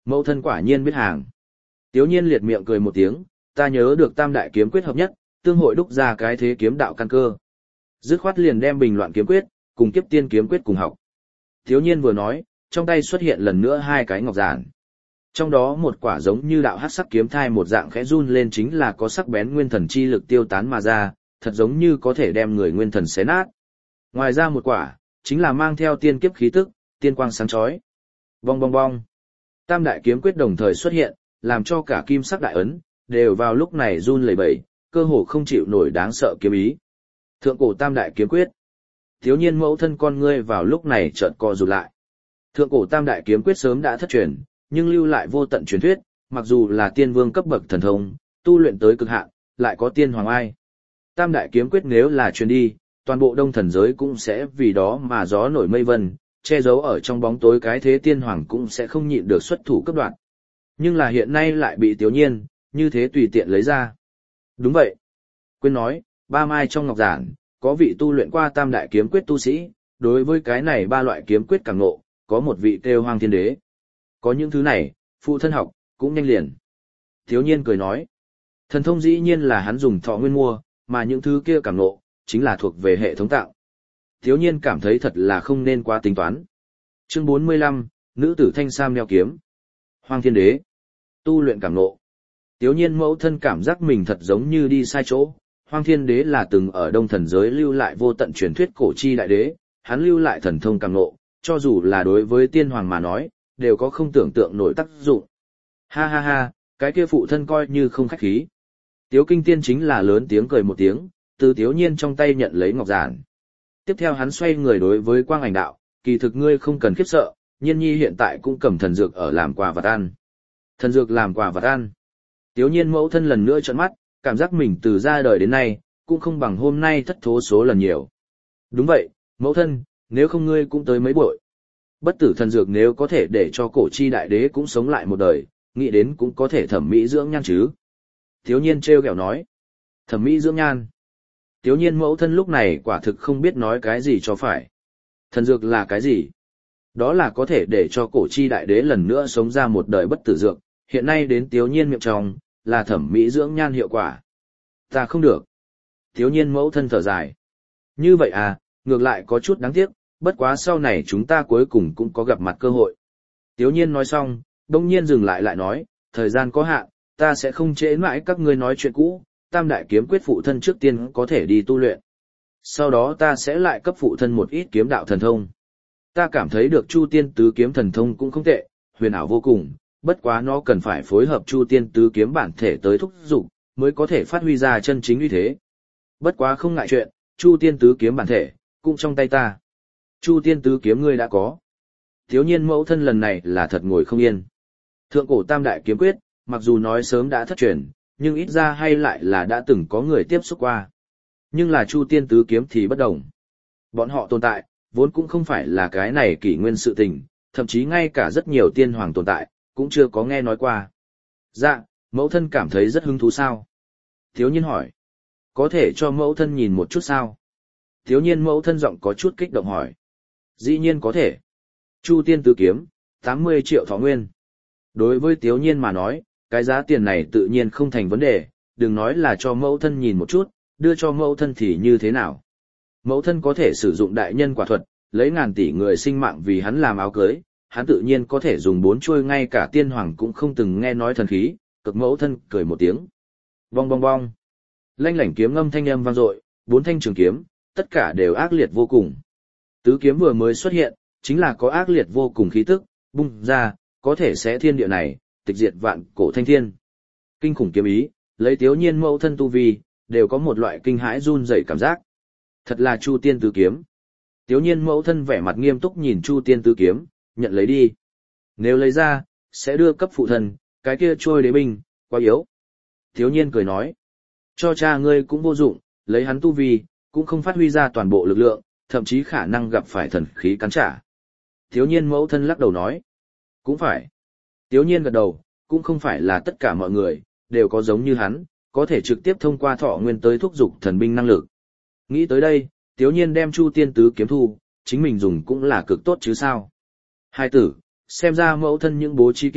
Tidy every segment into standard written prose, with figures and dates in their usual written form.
Mẫu thân quả nhiên biết hàng. Tiếu nhiên liệt miệng cười một tiếng, ta nhớ được tam đại kiếm quyết hợp nhất, tương hội đúc ra cái thế kiếm đạo căn cơ. Dứt khoát liền đem bình loạn kiếm quyết, cùng kiếp tiên kiếm quyết cùng học. Tiếu nhiên vừa nói, trong tay xuất hiện lần nữa hai cái ngọc giản. Trong đó một quả giống như đạo hắc sắc kiếm thai một dạng khẽ run lên chính là có sắc bén nguyên thần chi lực tiêu tán mà ra, thật giống như có thể đem người nguyên thần xé nát. Ngoài ra một quả, chính là mang theo tiên kiếp khí tức, tiên quang sáng chói. Bong bong bong. Tam đại kiếm quyết đồng thời xuất hiện, làm cho cả kim sắc đại ấn đều vào lúc này run lẩy bẩy, cơ hồ không chịu nổi đáng sợ kiếm ý. Thượng cổ tam đại kiếm quyết. Thiếu nhiên mẫu thân con ngươi vào lúc này chợt co rụt lại. Thượng cổ tam đại kiếm quyết sớm đã thất truyền, nhưng lưu lại vô tận truyền thuyết, mặc dù là tiên vương cấp bậc thần thông, tu luyện tới cực hạn, lại có tiên hoàng ai. Tam đại kiếm quyết nếu là truyền đi, toàn bộ đông thần giới cũng sẽ vì đó mà gió nổi mây vân, che giấu ở trong bóng tối cái thế tiên hoàng cũng sẽ không nhịn được xuất thủ cấp đoạn. Nhưng là hiện nay lại bị Tiếu nhiên, như thế tùy tiện lấy ra. Đúng vậy. Quên nói, ba mai trong ngọc giản, có vị tu luyện qua tam đại kiếm quyết tu sĩ, đối với cái này ba loại kiếm quyết càng ngộ, có một vị kêu Hoang Thiên Đế. Có những thứ này, phụ thân học, cũng nhanh liền. Tiếu nhiên cười nói, thần thông dĩ nhiên là hắn dùng thọ nguyên mua, mà những thứ kia càng ngộ, chính là thuộc về hệ thống tạo. Tiếu nhiên cảm thấy thật là không nên quá tính toán. Chương 45, nữ tử thanh sam đeo kiếm. Hoang Thiên Đế. Tu luyện cảm ngộ. Tiếu nhiên mẫu thân cảm giác mình thật giống như đi sai chỗ. Hoang Thiên Đế là từng ở đông thần giới lưu lại vô tận truyền thuyết cổ chi đại đế, hắn lưu lại thần thông cảm ngộ, cho dù là đối với tiên hoàng mà nói, đều có không tưởng tượng nổi tác dụng. Ha ha ha, cái kia phụ thân coi như không khách khí. Tiếu Kinh Tiên chính là lớn tiếng cười một tiếng, từ Tiếu nhiên trong tay nhận lấy ngọc giản. Tiếp theo hắn xoay người đối với Quang Ảnh đạo, kỳ thực ngươi không cần khiếp sợ, Nhiên Nhi hiện tại cũng cầm thần dược ở làm quà vật ăn. Thần dược làm quà vật ăn. Tiếu nhiên mẫu thân lần nữa trợn mắt, cảm giác mình từ ra đời đến nay, cũng không bằng hôm nay thất thố số lần nhiều. Đúng vậy, mẫu thân, nếu không ngươi cũng tới mấy bội. Bất tử thần dược nếu có thể để cho cổ chi đại đế cũng sống lại một đời, nghĩ đến cũng có thể thẩm mỹ dưỡng nhan chứ. Tiếu nhiên trêu ghẹo nói. Thẩm mỹ dưỡng nhan. Tiếu nhiên mẫu thân lúc này quả thực không biết nói cái gì cho phải. Thần dược là cái gì? Đó là có thể để cho cổ chi đại đế lần nữa sống ra một đời bất tử dược, hiện nay đến Tiếu nhiên miệng trong, là thẩm mỹ dưỡng nhan hiệu quả. Ta không được. Tiếu nhiên mẫu thân thở dài. Như vậy à, ngược lại có chút đáng tiếc, bất quá sau này chúng ta cuối cùng cũng có gặp mặt cơ hội. Tiếu nhiên nói xong, đông nhiên dừng lại nói, thời gian có hạn, ta sẽ không trễ mãi các ngươi nói chuyện cũ, tam đại kiếm quyết phụ thân trước tiên có thể đi tu luyện. Sau đó ta sẽ lại cấp phụ thân một ít kiếm đạo thần thông. Ta cảm thấy được Chu Tiên Tứ Kiếm thần thông cũng không tệ, huyền ảo vô cùng, bất quá nó cần phải phối hợp Chu Tiên Tứ Kiếm bản thể tới thúc dục, mới có thể phát huy ra chân chính uy thế. Bất quá không ngại chuyện, Chu Tiên Tứ Kiếm bản thể cũng trong tay ta. Chu Tiên Tứ Kiếm ngươi đã có. Thiếu nhiên mẫu thân lần này là thật ngồi không yên. Thượng cổ tam đại kiếm quyết, mặc dù nói sớm đã thất truyền, nhưng ít ra hay lại là đã từng có người tiếp xúc qua. Nhưng là Chu Tiên Tứ Kiếm thì bất đồng. Bọn họ tồn tại, vốn cũng không phải là cái này kỷ nguyên sự tình, thậm chí ngay cả rất nhiều tiên hoàng tồn tại, cũng chưa có nghe nói qua. Dạ, mẫu thân cảm thấy rất hứng thú sao? Thiếu nhiên hỏi. Có thể cho mẫu thân nhìn một chút sao? Thiếu nhiên mẫu thân giọng có chút kích động hỏi. Dĩ nhiên có thể. Chu Tiên Tứ Kiếm, 80 triệu thọ nguyên. Đối với Tiếu nhiên mà nói, cái giá tiền này tự nhiên không thành vấn đề, đừng nói là cho mẫu thân nhìn một chút, đưa cho mẫu thân thì như thế nào. Mẫu thân có thể sử dụng đại nhân quả thuật, lấy ngàn tỷ người sinh mạng vì hắn làm áo cưới, hắn tự nhiên có thể dùng 4 chuôi ngay cả tiên hoàng cũng không từng nghe nói thần khí, cực mẫu thân cười một tiếng. Bong bong bong. Lanh lảnh kiếm ngâm thanh âm vang dội, 4 thanh trường kiếm, tất cả đều ác liệt vô cùng. Tứ kiếm vừa mới xuất hiện, chính là có ác liệt vô cùng khí tức, bung ra, có thể sẽ thiên địa này, tịch diệt vạn cổ thanh thiên. Kinh khủng kiếm ý, lấy Tiếu nhiên mẫu thân tu vi, đều có một loại kinh hãi run rẩy cảm giác. Thật là Chu Tiên Tứ Kiếm. Tiếu nhiên mẫu thân vẻ mặt nghiêm túc nhìn Chu Tiên Tứ Kiếm, nhận lấy đi. Nếu lấy ra, sẽ đưa cấp phụ thân, cái kia trôi đế binh, quá yếu. Tiếu nhiên cười nói, cho cha ngươi cũng vô dụng, lấy hắn tu vi, cũng không phát huy ra toàn bộ lực lượng, thậm chí khả năng gặp phải thần khí cắn trả. Tiếu nhiên mẫu thân lắc đầu nói, cũng phải. Tiếu nhiên gật đầu, cũng không phải là tất cả mọi người, đều có giống như hắn, có thể trực tiếp thông qua thọ nguyên tới thúc dục thần binh năng lực. Nghĩ tới đây, Tiếu nhiên đem Chu Tiên Tứ Kiếm thu, chính mình dùng cũng là cực tốt chứ sao. Hai tử, xem ra mẫu thân những bố trí kia,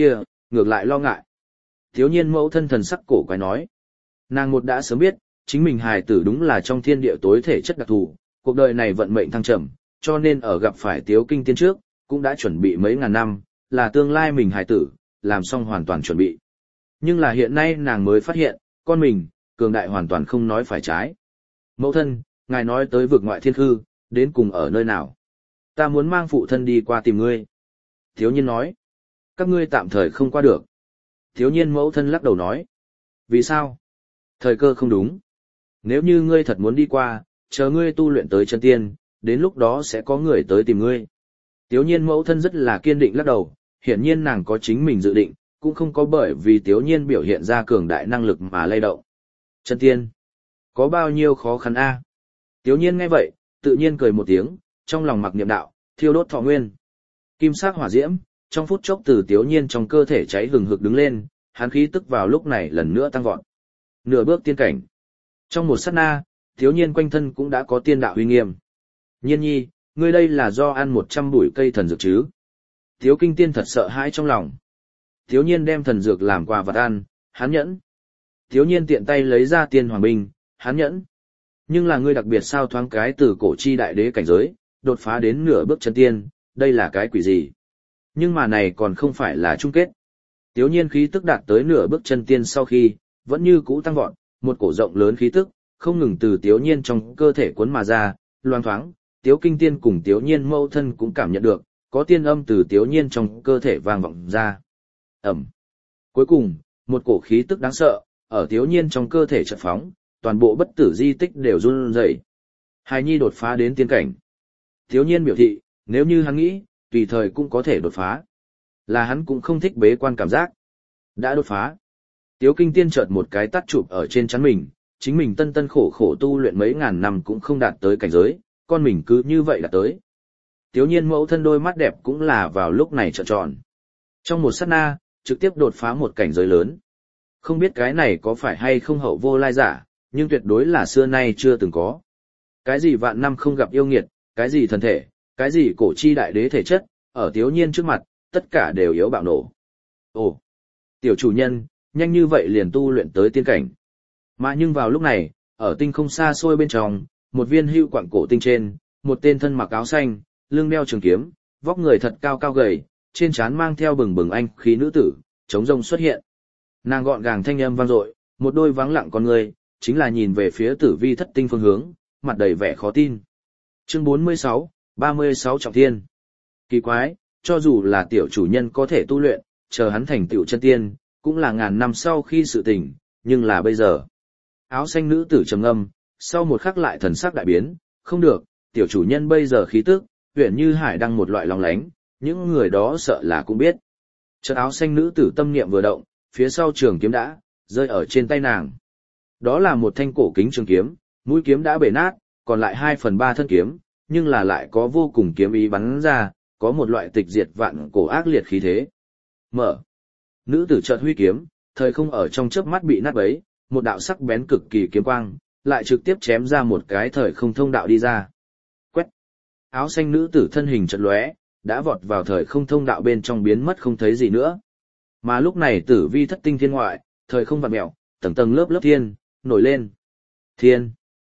ngược lại lo ngại. Thiếu nhiên mẫu thân thần sắc cổ quái nói. Nàng một đã sớm biết, chính mình hài tử đúng là trong thiên địa tối thể chất đặc thù, cuộc đời này vận mệnh thăng trầm, cho nên ở gặp phải Tiếu Kinh Tiên trước, cũng đã chuẩn bị mấy ngàn năm, là tương lai mình hài tử, làm xong hoàn toàn chuẩn bị. Nhưng là hiện nay nàng mới phát hiện, con mình, cường đại hoàn toàn không nói phải trái. Mẫu thân, ngài nói tới vực ngoại thiên khư, đến cùng ở nơi nào? Ta muốn mang phụ thân đi qua tìm ngươi. Thiếu nhiên nói. Các ngươi tạm thời không qua được. Thiếu nhiên mẫu thân lắc đầu nói. Vì sao? Thời cơ không đúng. Nếu như ngươi thật muốn đi qua, chờ ngươi tu luyện tới chân tiên, đến lúc đó sẽ có người tới tìm ngươi. Thiếu nhiên mẫu thân rất là kiên định lắc đầu, hiển nhiên nàng có chính mình dự định, cũng không có bởi vì Thiếu nhiên biểu hiện ra cường đại năng lực mà lay động. Chân tiên. Có bao nhiêu khó khăn a? Thiếu nhiên nghe vậy, tự nhiên cười một tiếng, trong lòng mặc niệm đạo, thiêu đốt thọ nguyên. Kim sắc hỏa diễm, trong phút chốc từ Thiếu nhiên trong cơ thể cháy hừng hực đứng lên, hắn khí tức vào lúc này lần nữa tăng vọt. Nửa bước tiên cảnh. Trong một sát na, Thiếu nhiên quanh thân cũng đã có tiên đạo uy nghiêm. Nhiên nhi, ngươi đây là do ăn 100 bụi cây thần dược chứ? Thiếu Kinh Tiên thật sợ hãi trong lòng. Thiếu nhiên đem thần dược làm quà vật ăn, hắn nhẫn. Thiếu nhiên tiện tay lấy ra tiên hoàng binh, hắn nhẫn. Nhưng là ngươi đặc biệt sao thoáng cái từ cổ chi đại đế cảnh giới, đột phá đến nửa bước chân tiên, đây là cái quỷ gì? Nhưng mà này còn không phải là chung kết. Thiếu nhiên khí tức đạt tới nửa bước chân tiên sau khi, vẫn như cũ tăng vọt, một cổ rộng lớn khí tức, không ngừng từ Thiếu nhiên trong cơ thể cuốn mà ra, loang thoáng, Thiếu Kinh Tiên cùng Thiếu nhiên mâu thân cũng cảm nhận được, có tiên âm từ Thiếu nhiên trong cơ thể vang vọng ra. Ẩm. Cuối cùng, một cổ khí tức đáng sợ, ở Thiếu nhiên trong cơ thể chợt phóng, toàn bộ bất tử di tích đều run rẩy. Hài nhi đột phá đến tiên cảnh. Thiếu nhiên biểu thị, nếu như hắn nghĩ, tùy thời cũng có thể đột phá. Là hắn cũng không thích bế quan cảm giác. Đã đột phá. Tiếu Kinh Tiên chợt một cái tát chụp ở trên trán mình, chính mình tân tân khổ khổ tu luyện mấy ngàn năm cũng không đạt tới cảnh giới, con mình cứ như vậy đạt tới. Tiếu nhiên mẫu thân đôi mắt đẹp cũng là vào lúc này trợn tròn. Trong một sát na, trực tiếp đột phá một cảnh giới lớn. Không biết cái này có phải hay không hậu vô lai giả, nhưng tuyệt đối là xưa nay chưa từng có. Cái gì vạn năm không gặp yêu nghiệt, cái gì thần thể, cái gì cổ chi đại đế thể chất, ở Tiếu nhiên trước mặt, tất cả đều yếu bạo nổ. Ồ, tiểu chủ nhân, nhanh như vậy liền tu luyện tới tiên cảnh. Mà nhưng vào lúc này, ở tinh không xa xôi bên trong, một viên hưu quặng cổ tinh trên, một tên thân mặc áo xanh, lưng đeo trường kiếm, vóc người thật cao cao gầy, trên trán mang theo bừng bừng anh khí nữ tử, chống rông xuất hiện. Nàng gọn gàng thanh âm vang dội, một đôi vắng lặng con người, chính là nhìn về phía Tử Vi Thất Tinh phương hướng, mặt đầy vẻ khó tin. Chương 46, 36 trọng thiên. Kỳ quái, cho dù là tiểu chủ nhân có thể tu luyện, chờ hắn thành tiểu chân tiên, cũng là ngàn năm sau khi sự tình, nhưng là bây giờ. Áo xanh nữ tử trầm ngâm, sau một khắc lại thần sắc đại biến, không được, tiểu chủ nhân bây giờ khí tức, huyền như hải đăng một loại lòng lánh, những người đó sợ là cũng biết. Chợt áo xanh nữ tử tâm niệm vừa động, phía sau trường kiếm đã rơi ở trên tay nàng. Đó là một thanh cổ kính trường kiếm, mũi kiếm đã bể nát, còn lại 2/3 thân kiếm, nhưng là lại có vô cùng kiếm ý bắn ra, có một loại tịch diệt vạn cổ ác liệt khí thế. Mở. Nữ tử chợt huy kiếm, thời không ở trong chớp mắt bị nát bấy, một đạo sắc bén cực kỳ kiếm quang, lại trực tiếp chém ra một cái thời không thông đạo đi ra. Quét. Áo xanh nữ tử thân hình chợt lóe, đã vọt vào thời không thông đạo bên trong biến mất không thấy gì nữa. Mà lúc này Tử Vi Thất Tinh thiên ngoại, thời không vặn mèo, tầng tầng lớp lớp thiên nổi lên. Thiên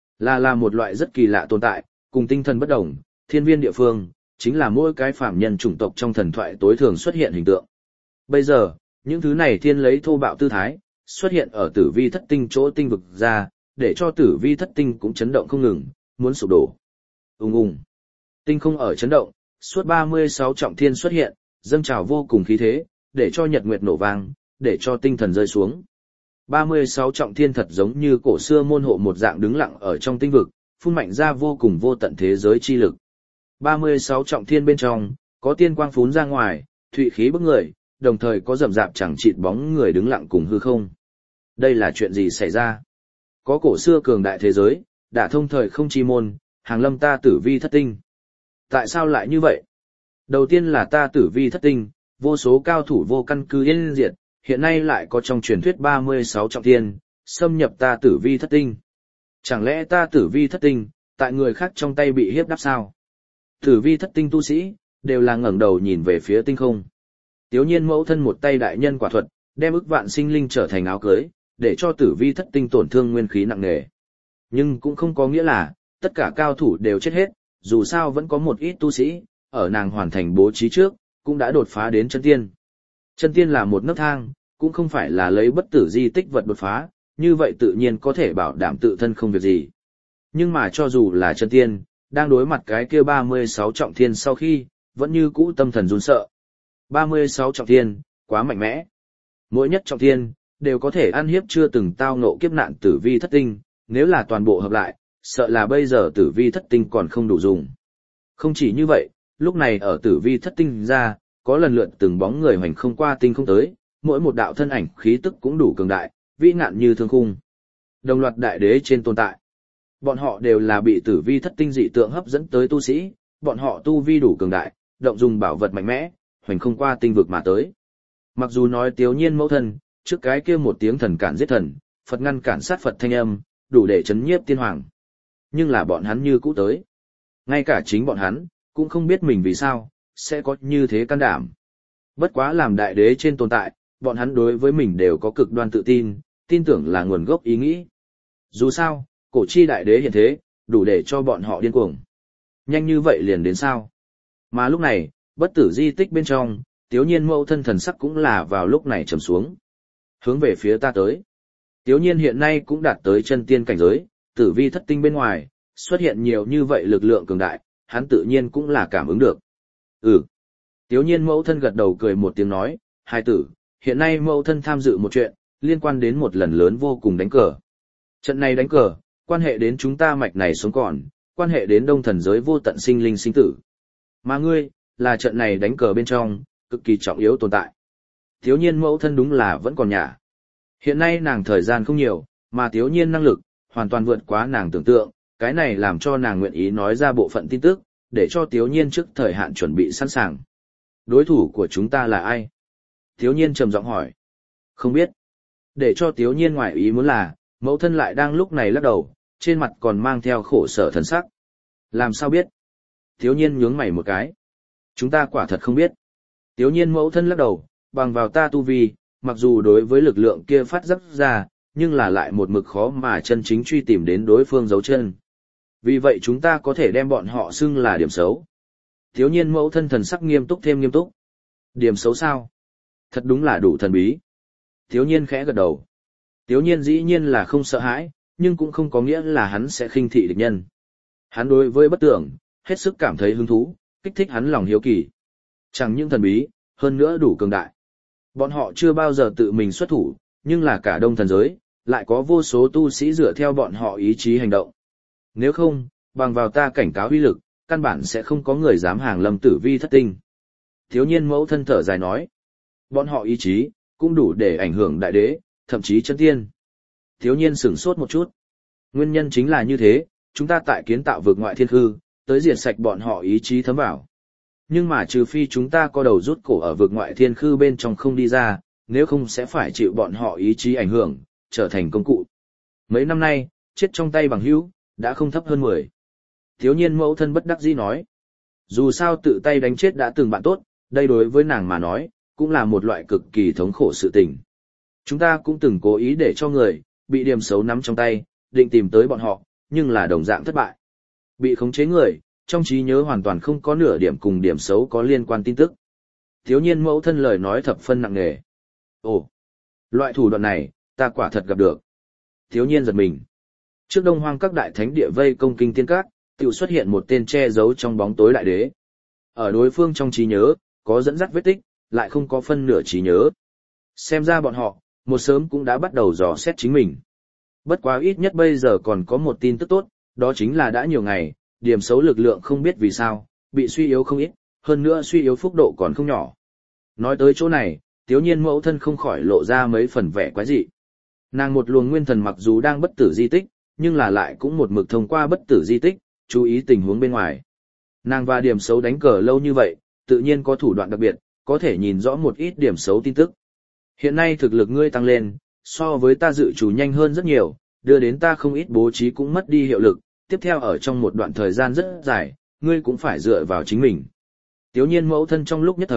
là một loại rất kỳ lạ tồn tại, cùng tinh thần bất đồng, thiên viên địa phương, chính là mỗi cái phàm nhân chủng tộc trong thần thoại tối thường xuất hiện hình tượng. Bây giờ, những thứ này thiên lấy thô bạo tư thái, xuất hiện ở Tử Vi Thất Tinh chỗ tinh vực ra, để cho Tử Vi Thất Tinh cũng chấn động không ngừng, muốn sụp đổ. Ùng ùng. Tinh không ở chấn động, suốt 36 trọng thiên xuất hiện, dâng trào vô cùng khí thế, để cho nhật nguyệt nổ vang, để cho tinh thần rơi xuống. 36 trọng thiên thật giống như cổ xưa môn hộ một dạng đứng lặng ở trong tinh vực, phun mạnh ra vô cùng vô tận thế giới chi lực. 36 trọng thiên bên trong, có tiên quang phún ra ngoài, thụy khí bức người, đồng thời có rậm rạp chẳng chịt bóng người đứng lặng cùng hư không. Đây là chuyện gì xảy ra? Có cổ xưa cường đại thế giới, đã thông thời không chi môn, hàng lâm ta Tử Vi Thất Tinh. Tại sao lại như vậy? Đầu tiên là ta Tử Vi Thất Tinh, vô số cao thủ vô căn cứ yên diệt, hiện nay lại có trong truyền thuyết 36 trọng thiên, xâm nhập ta Tử Vi Thất Tinh. Chẳng lẽ ta Tử Vi Thất Tinh, tại người khác trong tay bị hiếp đáp sao? Tử Vi Thất Tinh tu sĩ, đều là ngẩng đầu nhìn về phía tinh không. Tiếu nhiên mẫu thân một tay đại nhân quả thuật, đem ức vạn sinh linh trở thành áo cưới, để cho tử vi thất tinh tổn thương nguyên khí nặng nề. Nhưng cũng không có nghĩa là, tất cả cao thủ đều chết hết, dù sao vẫn có một ít tu sĩ, ở nàng hoàn thành bố trí trước, cũng đã đột phá đến chân tiên. Chân tiên là một nấc thang, cũng không phải là lấy bất tử di tích vật đột phá, như vậy tự nhiên có thể bảo đảm tự thân không việc gì. Nhưng mà cho dù là chân tiên, đang đối mặt cái kia 36 trọng thiên sau khi, vẫn như cũ tâm thần run sợ. 36 trọng thiên, quá mạnh mẽ. Mỗi nhất trọng thiên, đều có thể ăn hiếp chưa từng tao ngộ kiếp nạn tử vi thất tinh, nếu là toàn bộ hợp lại, sợ là bây giờ tử vi thất tinh còn không đủ dùng. Không chỉ như vậy, lúc này ở tử vi thất tinh ra, có lần lượt từng bóng người hoành không qua tinh không tới, mỗi một đạo thân ảnh khí tức cũng đủ cường đại, vĩ ngạn như thương khung. Đồng loạt đại đế trên tồn tại. Bọn họ đều là bị tử vi thất tinh dị tượng hấp dẫn tới tu sĩ, bọn họ tu vi đủ cường đại, động dùng bảo vật mạnh mẽ, hoành không qua tinh vực mà tới. Mặc dù nói Tiếu Nhiên mẫu thân, trước cái kia một tiếng thần cản giết thần, Phật ngăn cản sát Phật thanh âm, đủ để chấn nhiếp tiên hoàng. Nhưng là bọn hắn như cũ tới. Ngay cả chính bọn hắn, cũng không biết mình vì sao, sẽ có như thế can đảm. Bất quá làm đại đế trên tồn tại, bọn hắn đối với mình đều có cực đoan tự tin, tin tưởng là nguồn gốc ý nghĩ. Dù sao, cổ chi đại đế hiện thế, đủ để cho bọn họ điên cuồng. Nhanh như vậy liền đến sao? Mà lúc này, bất tử di tích bên trong, Tiếu Nhiên mẫu thân thần sắc cũng là vào lúc này trầm xuống. Hướng về phía ta tới. Tiếu Nhiên hiện nay cũng đạt tới chân tiên cảnh giới, tử vi thất tinh bên ngoài, xuất hiện nhiều như vậy lực lượng cường đại, hắn tự nhiên cũng là cảm ứng được. Ừ. Tiếu Nhiên mẫu thân gật đầu cười một tiếng nói, hai tử, hiện nay mẫu thân tham dự một chuyện, liên quan đến một lần lớn vô cùng đánh cờ. Trận này đánh cờ, quan hệ đến chúng ta mạch này sống còn, quan hệ đến đông thần giới vô tận sinh linh sinh tử. Mà ngươi, là trận này đánh cờ bên trong, cực kỳ trọng yếu tồn tại. Tiếu Nhiên mẫu thân đúng là vẫn còn nhả. Hiện nay nàng thời gian không nhiều, mà Tiếu Nhiên năng lực, hoàn toàn vượt quá nàng tưởng tượng, cái này làm cho nàng nguyện ý nói ra bộ phận tin tức, để cho Tiếu Nhiên trước thời hạn chuẩn bị sẵn sàng. Đối thủ của chúng ta là ai? Tiếu Nhiên trầm giọng hỏi. Không biết. Để cho Tiếu Nhiên ngoài ý muốn là, mẫu thân lại đang lúc này lắc đầu, trên mặt còn mang theo khổ sở thần sắc. Làm sao biết? Tiếu Nhiên nhướng mày một cái. Chúng ta quả thật không biết. Tiếu Nhiên mẫu thân lắc đầu, bằng vào ta tu vi, mặc dù đối với lực lượng kia phát giác ra, nhưng là lại một mực khó mà chân chính truy tìm đến đối phương dấu chân. Vì vậy chúng ta có thể đem bọn họ xưng là điểm xấu. Tiếu Nhiên mẫu thân thần sắc nghiêm túc thêm nghiêm túc. Điểm xấu sao? Thật đúng là đủ thần bí. Tiếu Nhiên khẽ gật đầu. Tiếu Nhiên dĩ nhiên là không sợ hãi, nhưng cũng không có nghĩa là hắn sẽ khinh thị địch nhân. Hắn đối với bất tưởng, hết sức cảm thấy hứng thú, kích thích hắn lòng hiếu kỳ. Chẳng những thần bí, hơn nữa đủ cường đại. Bọn họ chưa bao giờ tự mình xuất thủ, nhưng là cả đông thần giới, lại có vô số tu sĩ dựa theo bọn họ ý chí hành động. Nếu không, bằng vào ta cảnh cáo uy lực, căn bản sẽ không có người dám hàng lâm tử vi thất tinh. Thiếu Nhiên mẫu thân thở dài nói. Bọn họ ý chí, cũng đủ để ảnh hưởng đại đế, thậm chí chân tiên. Thiếu Nhiên sửng sốt một chút. Nguyên nhân chính là như thế, chúng ta tại kiến tạo vực ngoại thiên khư, tới diệt sạch bọn họ ý chí thấm vào. Nhưng mà trừ phi chúng ta có đầu rút cổ ở vực ngoại thiên khư bên trong không đi ra, nếu không sẽ phải chịu bọn họ ý chí ảnh hưởng, trở thành công cụ. Mấy năm nay, chết trong tay bằng hữu, đã không thấp hơn 10. Thiếu Nhiên mẫu thân bất đắc dĩ nói. Dù sao tự tay đánh chết đã từng bạn tốt, đây đối với nàng mà nói, cũng là một loại cực kỳ thống khổ sự tình. Chúng ta cũng từng cố ý để cho người, bị điểm xấu nắm trong tay, định tìm tới bọn họ, nhưng là đồng dạng thất bại. Bị khống chế người, trong trí nhớ hoàn toàn không có nửa điểm cùng điểm xấu có liên quan tin tức. Thiếu Nhiên mẫu thân lời nói thập phân nặng nề. Ồ, loại thủ đoạn này, ta quả thật gặp được. Thiếu Nhiên giật mình. Trước Đông Hoang các đại thánh địa vây công kinh tiên các, tự xuất hiện một tên che giấu trong bóng tối đại đế. Ở đối phương trong trí nhớ, có dẫn dắt vết tích, lại không có phân nửa trí nhớ. Xem ra bọn họ, một sớm cũng đã bắt đầu dò xét chính mình. Bất quá ít nhất bây giờ còn có một tin tức tốt, đó chính là đã nhiều ngày, điểm xấu lực lượng không biết vì sao, bị suy yếu không ít, hơn nữa suy yếu phúc độ còn không nhỏ. Nói tới chỗ này, Tiếu Nhiên mẫu thân không khỏi lộ ra mấy phần vẻ quái dị. Nàng một luồng nguyên thần mặc dù đang bất tử di tích, nhưng là lại cũng một mực thông qua bất tử di tích, chú ý tình huống bên ngoài. Nàng và điểm xấu đánh cờ lâu như vậy, tự nhiên có thủ đoạn đặc biệt, có thể nhìn rõ một ít điểm xấu tin tức. Hiện nay thực lực ngươi tăng lên, so với ta dự trù nhanh hơn rất nhiều, đưa đến ta không ít bố trí cũng mất đi hiệu lực, tiếp theo ở trong một đoạn thời gian rất dài, ngươi cũng phải dựa vào chính mình. Tiếu Nhiên mẫu thân trong lúc nhất thời,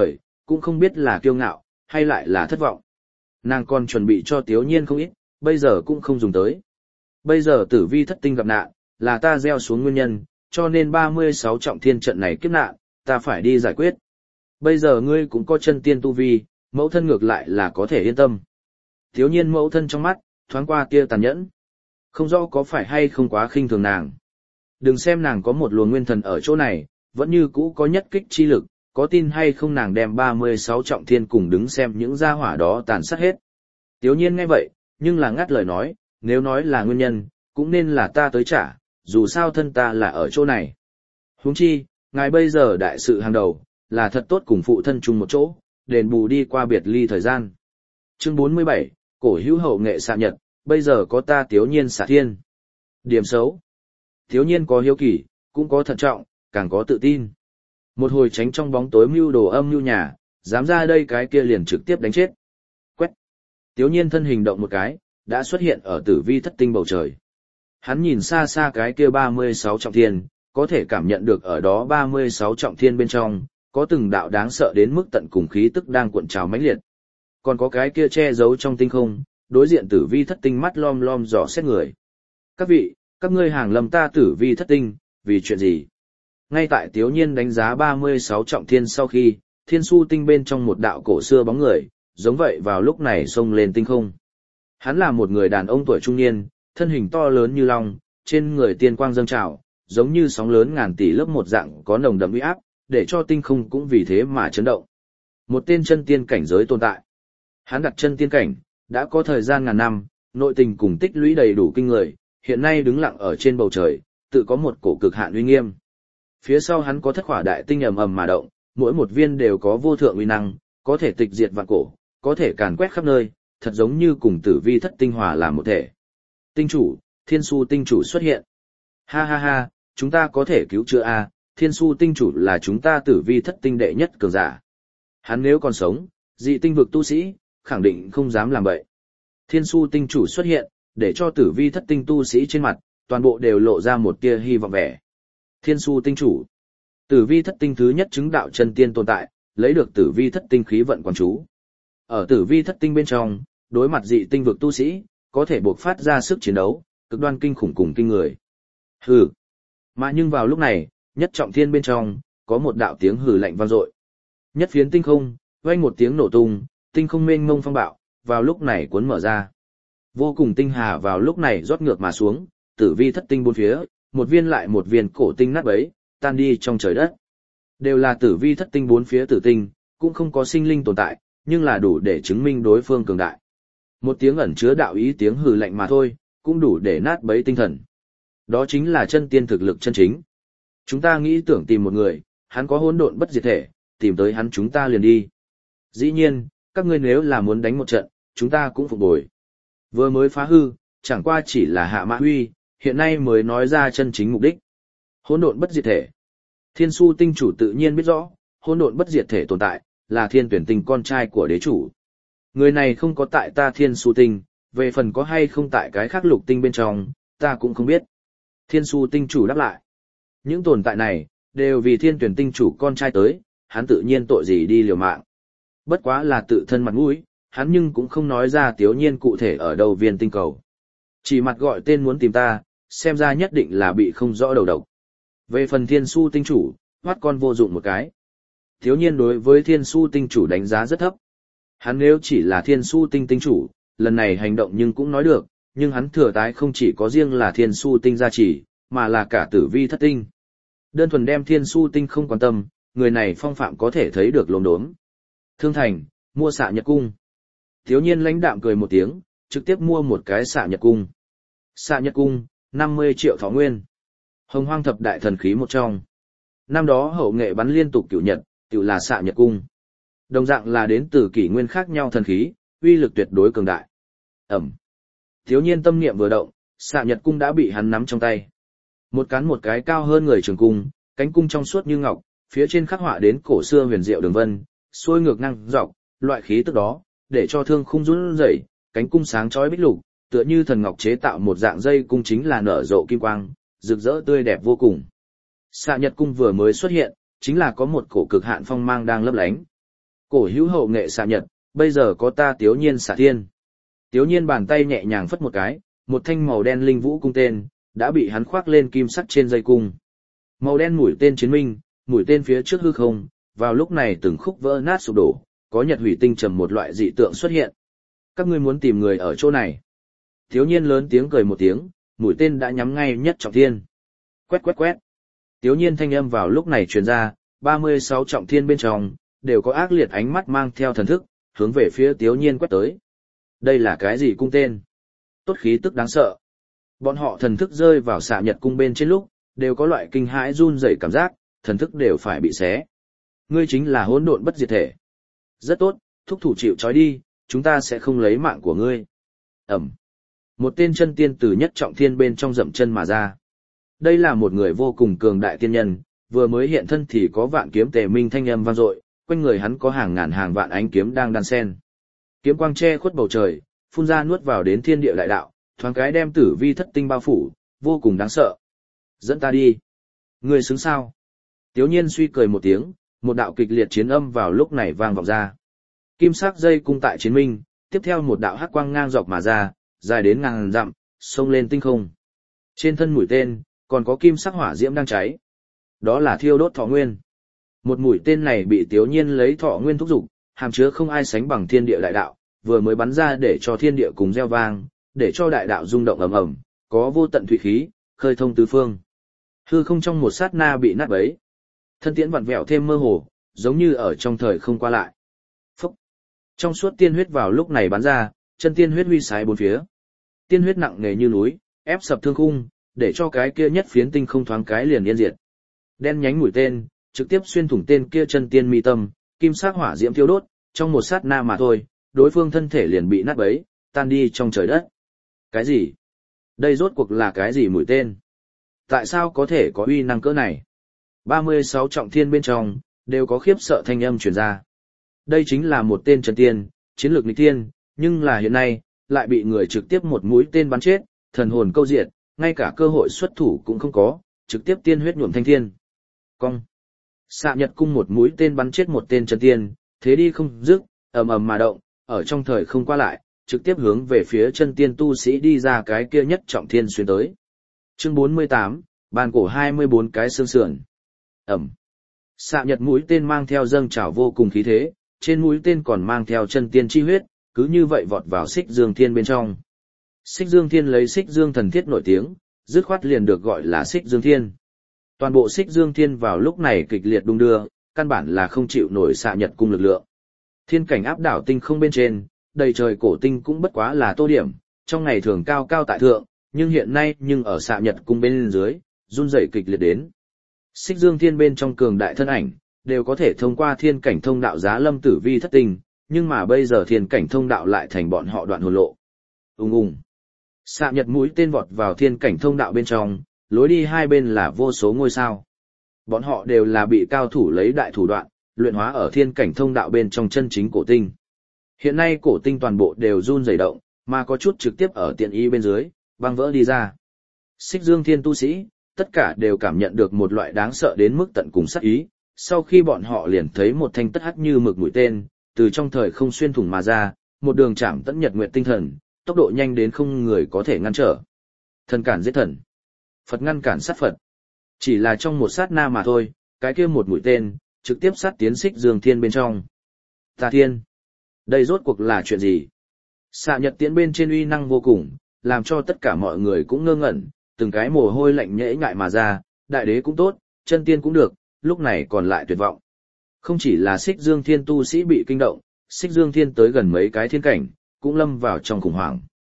cũng không biết là kiêu ngạo, hay lại là thất vọng. Nàng còn chuẩn bị cho Tiếu Nhiên không ít, bây giờ cũng không dùng tới. Bây giờ tử vi thất tinh gặp nạn, là ta gieo xuống nguyên nhân, cho nên 36 trọng thiên trận này kiếp nạn, ta phải đi giải quyết. Bây giờ ngươi cũng có chân tiên tu vi, mẫu thân ngược lại là có thể yên tâm. Tiếu Nhiên mẫu thân trong mắt, thoáng qua tia tàn nhẫn. Không rõ có phải hay không quá khinh thường nàng. Đừng xem nàng có một luồng nguyên thần ở chỗ này, vẫn như cũ có nhất kích chi lực, có tin hay không nàng đem 36 trọng thiên cùng đứng xem những gia hỏa đó tàn sát hết. Tiếu Nhiên nghe vậy, nhưng là ngắt lời nói, nếu nói là nguyên nhân, cũng nên là ta tới trả, dù sao thân ta là ở chỗ này. Huống chi, ngài bây giờ đại sự hàng đầu, là thật tốt cùng phụ thân chung một chỗ, đền bù đi qua biệt ly thời gian. Chương 47, cổ hữu hậu nghệ xạ nhật, bây giờ có ta Tiếu Nhiên xạ thiên. Điểm xấu. Tiếu Nhiên có hiếu kỳ, cũng có thận trọng, càng có tự tin. Một hồi tránh trong bóng tối mưu đồ âm mưu nhà, dám ra đây cái kia liền trực tiếp đánh chết. Quét. Tiếu Nhiên thân hình động một cái, đã xuất hiện ở tử vi thất tinh bầu trời. Hắn nhìn xa xa cái kia 36 trọng thiên, có thể cảm nhận được ở đó 36 trọng thiên bên trong, có từng đạo đáng sợ đến mức tận cùng khí tức đang cuộn trào mãnh liệt. Còn có cái kia che giấu trong tinh không, đối diện tử vi thất tinh mắt lom lom dò xét người. Các vị, các ngươi hàng lầm ta tử vi thất tinh, vì chuyện gì? Ngay tại Tiếu Nhiên đánh giá 36 trọng thiên sau khi, thiên su tinh bên trong một đạo cổ xưa bóng người, giống vậy vào lúc này xông lên tinh không. Hắn là một người đàn ông tuổi trung niên, thân hình to lớn như long, trên người tiên quang dâng trào, giống như sóng lớn ngàn tỷ lớp một dạng có nồng đậm uy áp, để cho tinh không cũng vì thế mà chấn động. Một tên chân tiên cảnh giới tồn tại. Hắn đặt chân tiên cảnh, đã có thời gian ngàn năm, nội tình cùng tích lũy đầy đủ kinh người, hiện nay đứng lặng ở trên bầu trời, tự có một cổ cực hạn uy nghiêm. Phía sau hắn có thất khỏa đại tinh ầm ầm mà động, mỗi một viên đều có vô thượng uy năng, có thể tịch diệt vạn cổ, có thể càn quét khắp nơi, thật giống như cùng tử vi thất tinh hòa làm một thể. Tinh chủ, thiên su tinh chủ xuất hiện. Ha ha ha, chúng ta có thể cứu chữa a, thiên su tinh chủ là chúng ta tử vi thất tinh đệ nhất cường giả. Hắn nếu còn sống, dị tinh vực tu sĩ, khẳng định không dám làm vậy. Thiên su tinh chủ xuất hiện, để cho tử vi thất tinh tu sĩ trên mặt, toàn bộ đều lộ ra một tia hy vọng vẻ. Thiên su tinh chủ, tử vi thất tinh thứ nhất chứng đạo chân tiên tồn tại, lấy được tử vi thất tinh khí vận quán chú. Ở tử vi thất tinh bên trong, đối mặt dị tinh vực tu sĩ, có thể buộc phát ra sức chiến đấu, cực đoan kinh khủng cùng kinh người. Hừ. Mà nhưng vào lúc này, nhất trọng thiên bên trong, có một đạo tiếng hừ lạnh vang dội. Nhất phiến tinh không, vang một tiếng nổ tung, tinh không mênh mông phong bạo, vào lúc này cuốn mở ra. Vô cùng tinh hà vào lúc này rót ngược mà xuống, tử vi thất tinh bốn phía, một viên lại một viên cổ tinh nát bấy, tan đi trong trời đất. Đều là tử vi thất tinh bốn phía tử tinh, cũng không có sinh linh tồn tại, nhưng là đủ để chứng minh đối phương cường đại. Một tiếng ẩn chứa đạo ý tiếng hừ lạnh mà thôi, cũng đủ để nát bấy tinh thần. Đó chính là chân tiên thực lực chân chính. Chúng ta nghĩ tưởng tìm một người, hắn có hỗn độn bất diệt thể, tìm tới hắn chúng ta liền đi. Dĩ nhiên, các ngươi nếu là muốn đánh một trận, chúng ta cũng phục bồi. Vừa mới phá hư, chẳng qua chỉ là hạ mã huy, hiện nay mới nói ra chân chính mục đích. Hỗn độn bất diệt thể. Thiên su tinh chủ tự nhiên biết rõ, hỗn độn bất diệt thể tồn tại, là thiên tuyển tinh con trai của đế chủ. Người này không có tại ta thiên su tinh, về phần có hay không tại cái khác lục tinh bên trong, ta cũng không biết. Thiên su tinh chủ đáp lại. Những tồn tại này, đều vì thiên tuyển tinh chủ con trai tới, hắn tự nhiên tội gì đi liều mạng. Bất quá là tự thân mặt mũi, hắn nhưng cũng không nói ra Tiếu Nhiên cụ thể ở đâu viên tinh cầu. Chỉ mặt gọi tên muốn tìm ta, xem ra nhất định là bị không rõ đầu độc. Về phần thiên su tinh chủ, hoát con vô dụng một cái. Tiếu Nhiên đối với thiên su tinh chủ đánh giá rất thấp. Hắn nếu chỉ là thiên su tinh tinh chủ, lần này hành động nhưng cũng nói được, nhưng hắn thừa tái không chỉ có riêng là thiên su tinh gia trì, mà là cả tử vi thất tinh. Đơn thuần đem thiên su tinh không quan tâm, người này phong phạm có thể thấy được lốm đốm. Thương thành, mua xạ nhật cung. Tiếu Nhiên lãnh đạm cười một tiếng, trực tiếp mua một cái xạ nhật cung. Xạ nhật cung, 50 triệu thọ nguyên. Hồng hoang thập đại thần khí một trong. Năm đó hậu nghệ bắn liên tục cửu nhật, tự là xạ nhật cung. Đồng dạng là đến từ kỷ nguyên khác nhau thần khí, uy lực tuyệt đối cường đại. Ẩm. Tiếu Nhiên tâm niệm vừa động, xạ nhật cung đã bị hắn nắm trong tay. Một cái cao hơn người trường cung, cánh cung trong suốt như ngọc, phía trên khắc họa đến cổ xưa huyền diệu đường vân, xuôi ngược ngang dọc, loại khí tức đó, để cho thương khung run rẩy, cánh cung sáng chói bích lục, tựa như thần ngọc chế tạo một dạng dây cung chính là nở rộ kim quang, rực rỡ tươi đẹp vô cùng. Xạ nhật cung vừa mới xuất hiện, chính là có một cổ cực hạn phong mang đang lấp lánh. Cổ hữu hậu nghệ xạ nhật, bây giờ có ta Tiếu Nhiên xạ thiên. Tiếu Nhiên bàn tay nhẹ nhàng phất một cái, một thanh màu đen linh vũ cung tên, đã bị hắn khoác lên kim sắt trên dây cung. Màu đen mũi tên chiến minh, mũi tên phía trước hư không, vào lúc này từng khúc vỡ nát sụp đổ, có nhật hủy tinh trầm một loại dị tượng xuất hiện. Các ngươi muốn tìm người ở chỗ này. Tiếu Nhiên lớn tiếng cười một tiếng, mũi tên đã nhắm ngay nhất trọng thiên. Quét quét quét. Tiếu Nhiên thanh âm vào lúc này truyền ra, 36 trọng thiên bên trong, đều có ác liệt ánh mắt mang theo thần thức, hướng về phía Tiếu Nhiên quét tới. Đây là cái gì cung tên? Tốt khí tức đáng sợ. Bọn họ thần thức rơi vào xạ nhật cung bên trên lúc, đều có loại kinh hãi run rẩy cảm giác, thần thức đều phải bị xé. Ngươi chính là hỗn độn bất diệt thể. Rất tốt, thúc thủ chịu trói đi, chúng ta sẽ không lấy mạng của ngươi. Ẩm. Một tên chân tiên từ nhất trọng thiên bên trong dậm chân mà ra. Đây là một người vô cùng cường đại tiên nhân, vừa mới hiện thân thì có vạn kiếm tề minh thanh âm vang dội, quanh người hắn có hàng ngàn hàng vạn ánh kiếm đang đan xen. Kiếm quang che khuất bầu trời, phun ra nuốt vào đến thiên địa đại đạo, thoáng cái đem tử vi thất tinh bao phủ, vô cùng đáng sợ. Dẫn ta đi. Ngươi xứng sao? Tiếu Nhiên suy cười một tiếng, một đạo kịch liệt chiến âm vào lúc này vang vọng ra. Kim sắc dây cung tại chiến minh, tiếp theo một đạo hắc quang ngang dọc mà ra, dài đến ngàn dặm, xông lên tinh không. Trên thân mũi tên, còn có kim sắc hỏa diễm đang cháy. Đó là thiêu đốt thọ nguyên. Một mũi tên này bị Tiếu Nhiên lấy thọ nguyên thúc dục, hàm chứa không ai sánh bằng thiên địa đại đạo, vừa mới bắn ra để cho thiên địa cùng reo vang, để cho đại đạo rung động ầm ầm, có vô tận thủy khí, khơi thông tứ phương. Hư không trong một sát na bị nát bấy. Thân tiễn vặn vẹo thêm mơ hồ, giống như ở trong thời không qua lại. Phúc! Trong suốt tiên huyết vào lúc này bắn ra, chân tiên huyết huy sái bốn phía. Tiên huyết nặng nề như núi, ép sập thương khung, để cho cái kia nhất phiến tinh không thoáng cái liền yên diệt. Đen nhánh mũi tên, trực tiếp xuyên thủng tên kia chân tiên mi tâm, kim sắc hỏa diễm thiêu đốt, trong một sát na mà thôi, đối phương thân thể liền bị nát bấy, tan đi trong trời đất. Cái gì? Đây rốt cuộc là cái gì mũi tên? Tại sao có thể có uy năng cỡ này? 36 trọng thiên bên trong, đều có khiếp sợ thanh âm truyền ra. Đây chính là một tên chân tiên, chiến lược nghịch tiên, nhưng là hiện nay, lại bị người trực tiếp một mũi tên bắn chết, thần hồn câu diệt, ngay cả cơ hội xuất thủ cũng không có, trực tiếp tiên huyết nhuộm thanh thiên. Cong. Xạ Nhật cung một mũi tên bắn chết một tên chân tiên, thế đi không dứt, ầm ầm mà động, ở trong thời không qua lại, trực tiếp hướng về phía chân tiên tu sĩ đi ra cái kia nhất trọng thiên xuyên tới. Chương 48, bàn cổ 24 cái xương sườn. Ẩm. Xạ Nhật mũi tên mang theo dâng trào vô cùng khí thế, trên mũi tên còn mang theo chân tiên chi huyết, cứ như vậy vọt vào Xích Dương Thiên bên trong. Xích Dương Thiên lấy Xích Dương thần thiết nổi tiếng, dứt khoát liền được gọi là Xích Dương Thiên. Toàn bộ Xích Dương Thiên vào lúc này kịch liệt đung đưa, căn bản là không chịu nổi Xạ Nhật cung lực lượng. Thiên cảnh áp đảo tinh không bên trên, đầy trời cổ tinh cũng bất quá là tô điểm, trong ngày thường cao cao tại thượng, nhưng hiện nay nhưng ở Xạ Nhật cung bên dưới, run rẩy kịch liệt đến. Xích Dương Thiên bên trong cường đại thân ảnh, đều có thể thông qua thiên cảnh thông đạo giá lâm tử vi thất tinh, nhưng mà bây giờ thiên cảnh thông đạo lại thành bọn họ đoạn hồn lộ. Ùng ùng. Xạ Nhật mũi tên vọt vào thiên cảnh thông đạo bên trong, lối đi hai bên là vô số ngôi sao. Bọn họ đều là bị cao thủ lấy đại thủ đoạn, luyện hóa ở thiên cảnh thông đạo bên trong chân chính cổ tinh. Hiện nay cổ tinh toàn bộ đều run rẩy động, mà có chút trực tiếp ở tiện y bên dưới, băng vỡ đi ra. Xích Dương Thiên tu sĩ, tất cả đều cảm nhận được một loại đáng sợ đến mức tận cùng sát ý, sau khi bọn họ liền thấy một thanh tất hắc như mực mũi tên, từ trong thời không xuyên thủng mà ra, một đường chạm tận nhật nguyệt tinh thần, tốc độ nhanh đến không người có thể ngăn trở. Thần cản giết thần, Phật ngăn cản sát Phật. Chỉ là trong một sát na mà thôi, cái kia một mũi tên, trực tiếp sát tiến Xích Dương Thiên bên trong. Tà Thiên, đây rốt cuộc là chuyện gì? Xạ Nhật tiễn bên trên uy năng vô cùng, làm cho tất cả mọi người cũng ngơ ngẩn, từng cái mồ hôi lạnh nhễ ngại mà ra, đại đế cũng tốt, chân tiên cũng được, lúc này còn lại tuyệt vọng. Không chỉ là Xích Dương Thiên tu sĩ bị kinh động, Xích Dương Thiên tới gần mấy cái thiên cảnh, cũng lâm vào trong khủng hoảng.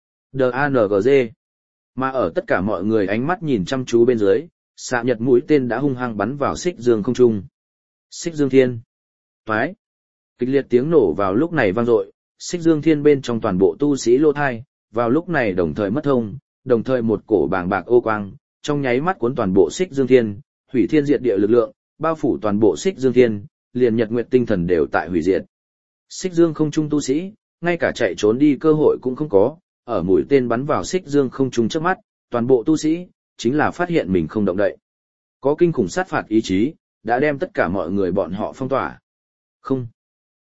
DANGG. Mà ở tất cả mọi người ánh mắt nhìn chăm chú bên dưới, Xạ Nhật mũi tên đã hung hăng bắn vào Xích Dương không trung. Xích Dương Thiên. Phái. Kịch liệt tiếng nổ vào lúc này vang dội, Xích Dương Thiên bên trong toàn bộ tu sĩ lô thai, vào lúc này đồng thời mất thông, đồng thời một cổ bàng bạc ô quang, trong nháy mắt cuốn toàn bộ Xích Dương Thiên, hủy thiên diệt địa lực lượng, bao phủ toàn bộ Xích Dương Thiên, liền nhật nguyệt tinh thần đều tại hủy diệt. Xích Dương không trung tu sĩ, ngay cả chạy trốn đi cơ hội cũng không có, ở mũi tên bắn vào Xích Dương không trung trước mắt, toàn bộ tu sĩ, chính là phát hiện mình không động đậy. Có kinh khủng sát phạt ý chí, đã đem tất cả mọi người bọn họ phong tỏa. Không.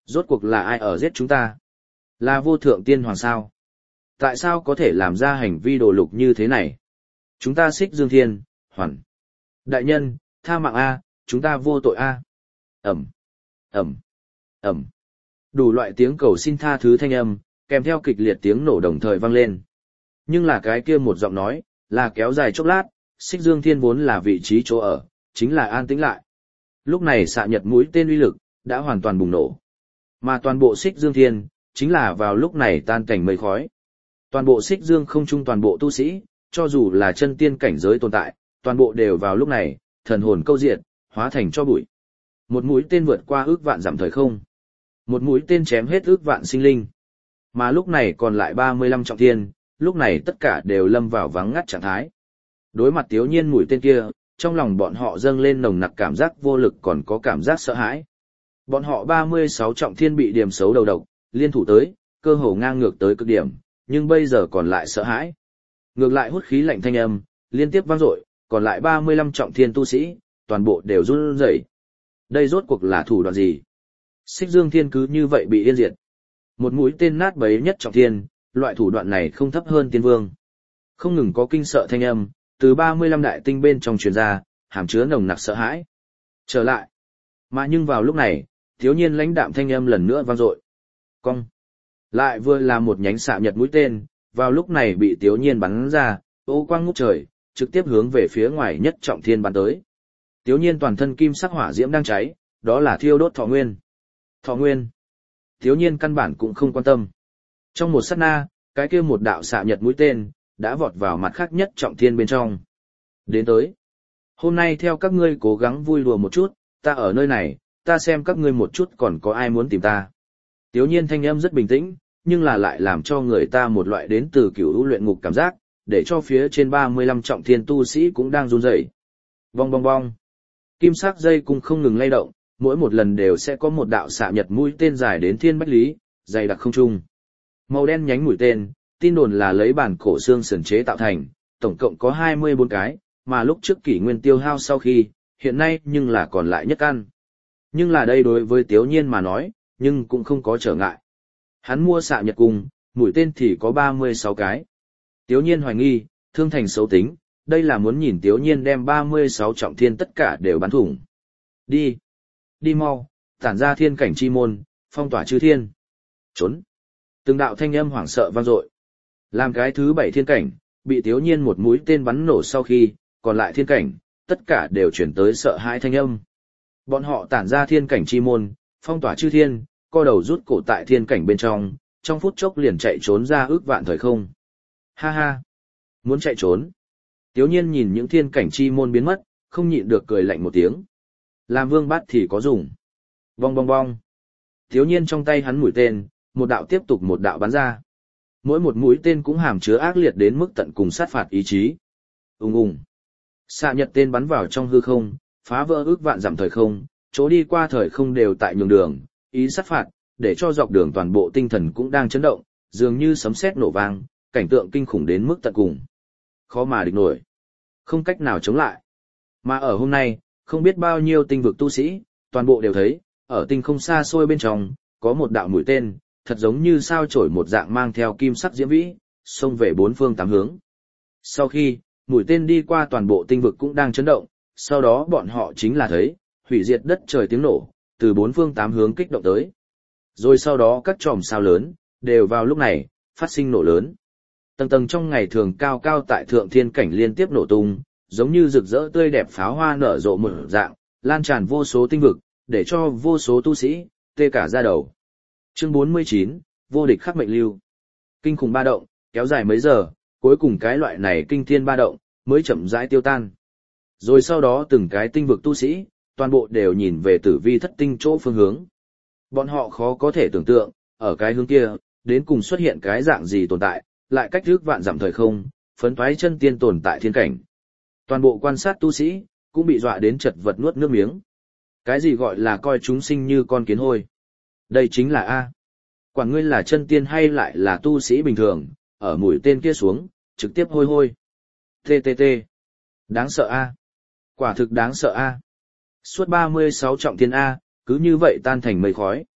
Rốt cuộc là ai ở giết chúng ta? Là vô thượng tiên hoàng sao? Tại sao có thể làm ra hành vi đồ lục như thế này? Chúng ta Xích Dương Thiên, hoàn. Đại nhân, tha mạng A, chúng ta vô tội A. Ẩm, Ẩm, Ẩm. Đủ loại tiếng cầu xin tha thứ thanh âm, kèm theo kịch liệt tiếng nổ đồng thời vang lên. Nhưng là cái kia một giọng nói, là kéo dài chốc lát, Xích Dương Thiên vốn là vị trí chỗ ở, chính là an tĩnh lại. Lúc này xạ nhật mũi tên uy lực, đã hoàn toàn bùng nổ. Mà toàn bộ Xích Dương Thiên, chính là vào lúc này tan cảnh mây khói. Toàn bộ Xích Dương không chung toàn bộ tu sĩ, cho dù là chân tiên cảnh giới tồn tại, toàn bộ đều vào lúc này, thần hồn câu diệt, hóa thành cho bụi. Một mũi tên vượt qua ước vạn dặm thời không. Một mũi tên chém hết ước vạn sinh linh. Mà lúc này còn lại 35 trọng thiên, lúc này tất cả đều lâm vào vắng ngắt trạng thái. Đối mặt Tiếu Nhiên mũi tên kia, trong lòng bọn họ dâng lên nồng nặc cảm giác vô lực còn có cảm giác sợ hãi. Bọn họ 36 trọng thiên bị điểm xấu đầu độc, liên thủ tới, cơ hồ ngang ngược tới cực điểm, nhưng bây giờ còn lại sợ hãi. Ngược lại hút khí lạnh thanh âm, liên tiếp vang dội, còn lại 35 trọng thiên tu sĩ, toàn bộ đều run rẩy. Đây rốt cuộc là thủ đoạn gì? Xích Dương Thiên cứ như vậy bị yên diệt. Một mũi tên nát bấy nhất trọng thiên, loại thủ đoạn này không thấp hơn tiên vương. Không ngừng có kinh sợ thanh âm, từ 35 đại tinh bên trong truyền ra, hàm chứa nồng nặc sợ hãi. Trở lại. Mà nhưng vào lúc này, thiếu nhiên lãnh đạm thanh âm lần nữa vang dội. Cong. Lại vừa là một nhánh xạ nhật mũi tên, vào lúc này bị thiếu nhiên bắn ra, ô quang ngút trời, trực tiếp hướng về phía ngoài nhất trọng thiên bắn tới. Thiếu nhiên toàn thân kim sắc hỏa diễm đang cháy, đó là thiêu đốt thọ nguyên. Thọ nguyên. Thiếu nhiên căn bản cũng không quan tâm. Trong một sát na, cái kia một đạo xạ nhật mũi tên, đã vọt vào mặt khác nhất trọng thiên bên trong. Đến tới. Hôm nay theo các ngươi cố gắng vui đùa một chút, ta ở nơi này, ta xem các ngươi một chút còn có ai muốn tìm ta. Tiếu nhiên thanh âm rất bình tĩnh, nhưng là lại làm cho người ta một loại đến từ cửu lũ luyện ngục cảm giác, để cho phía trên 35 trọng thiên tu sĩ cũng đang run rẩy. Bong bong bong. Kim sắc dây cung không ngừng lay động, mỗi một lần đều sẽ có một đạo xạ nhật mũi tên dài đến thiên bách lý, dày đặc không trung. Màu đen nhánh mũi tên, tin đồn là lấy bản cổ xương sườn chế tạo thành, tổng cộng có 24 cái, mà lúc trước kỷ nguyên tiêu hao sau khi, hiện nay nhưng là còn lại nhất căn. Nhưng là đây đối với Tiếu Nhiên mà nói, nhưng cũng không có trở ngại. Hắn mua xạ nhật cung, mũi tên thì có 36 cái. Tiếu Nhiên hoài nghi, thương thành xấu tính, đây là muốn nhìn Tiếu Nhiên đem 36 trọng thiên tất cả đều bắn thủng. Đi! Đi mau, tản ra thiên cảnh chi môn, phong tỏa chư thiên. Trốn! Từng đạo thanh âm hoảng sợ vang dội. Làm cái thứ 7 thiên cảnh, bị Tiếu Nhiên một mũi tên bắn nổ sau khi, còn lại thiên cảnh, tất cả đều chuyển tới sợ hãi thanh âm. Bọn họ tản ra thiên cảnh chi môn, phong tỏa chư thiên, co đầu rút cổ tại thiên cảnh bên trong phút chốc liền chạy trốn ra ước vạn thời không. Ha ha! Muốn chạy trốn. Tiếu Nhiên nhìn những thiên cảnh chi môn biến mất, không nhịn được cười lạnh một tiếng. Làm vương bắt thì có dùng. Bong bong bong. Tiếu Nhiên trong tay hắn mũi tên, một đạo tiếp tục một đạo bắn ra. Mỗi một mũi tên cũng hàm chứa ác liệt đến mức tận cùng sát phạt ý chí. Ùng ùng. Xạ nhật tên bắn vào trong hư không, phá vỡ ước vạn dặm thời không, chỗ đi qua thời không đều tại nhường đường, ý sát phạt, để cho dọc đường toàn bộ tinh thần cũng đang chấn động, dường như sấm sét nổ vang, cảnh tượng kinh khủng đến mức tận cùng. Khó mà địch nổi. Không cách nào chống lại. Mà ở hôm nay, không biết bao nhiêu tinh vực tu sĩ, toàn bộ đều thấy, ở tinh không xa xôi bên trong, có một đạo mũi tên, thật giống như sao chổi một dạng mang theo kim sắc diễm vĩ, xông về bốn phương tám hướng. Sau khi, mũi tên đi qua toàn bộ tinh vực cũng đang chấn động, sau đó bọn họ chính là thấy, hủy diệt đất trời tiếng nổ, từ bốn phương tám hướng kích động tới. Rồi sau đó các chòm sao lớn, đều vào lúc này, phát sinh nổ lớn. Tầng tầng trong ngày thường cao cao tại thượng thiên cảnh liên tiếp nổ tung, giống như rực rỡ tươi đẹp pháo hoa nở rộ một dạng, lan tràn vô số tinh vực, để cho vô số tu sĩ, tê cả da đầu. Chương 49, vô địch khắc mệnh lưu. Kinh khủng ba động, kéo dài mấy giờ, cuối cùng cái loại này kinh thiên ba động, mới chậm rãi tiêu tan. Rồi sau đó từng cái tinh vực tu sĩ, toàn bộ đều nhìn về tử vi thất tinh chỗ phương hướng. Bọn họ khó có thể tưởng tượng, ở cái hướng kia, đến cùng xuất hiện cái dạng gì tồn tại, lại cách ước vạn dặm thời không, phấn thoái chân tiên tồn tại thiên cảnh. Toàn bộ quan sát tu sĩ, cũng bị dọa đến chật vật nuốt nước miếng. Cái gì gọi là coi chúng sinh như con kiến hôi? Đây chính là A. Quản ngươi là chân tiên hay lại là tu sĩ bình thường, ở mũi tên kia xuống, trực tiếp hôi hôi. TTT. Đáng sợ A. Quả thực đáng sợ A. Suốt 36 trọng thiên A, cứ như vậy tan thành mây khói.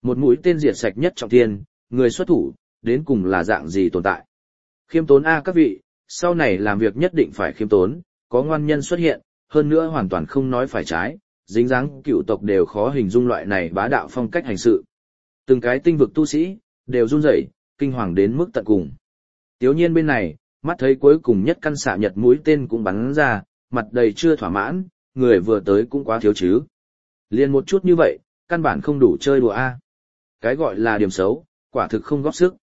Một mũi tên diệt sạch nhất trọng thiên, người xuất thủ, đến cùng là dạng gì tồn tại. Khiêm tốn a các vị, sau này làm việc nhất định phải khiêm tốn, có ngoan nhân xuất hiện, hơn nữa hoàn toàn không nói phải trái, dính dáng cựu tộc đều khó hình dung loại này bá đạo phong cách hành sự. Từng cái tinh vực tu sĩ, đều run rẩy, kinh hoàng đến mức tận cùng. Tiếu nhiên bên này, mắt thấy cuối cùng nhất căn xạ nhật mũi tên cũng bắn ra, mặt đầy chưa thỏa mãn, người vừa tới cũng quá thiếu chứ. Liên một chút như vậy, căn bản không đủ chơi đùa a. Cái gọi là điểm xấu, quả thực không góp sức.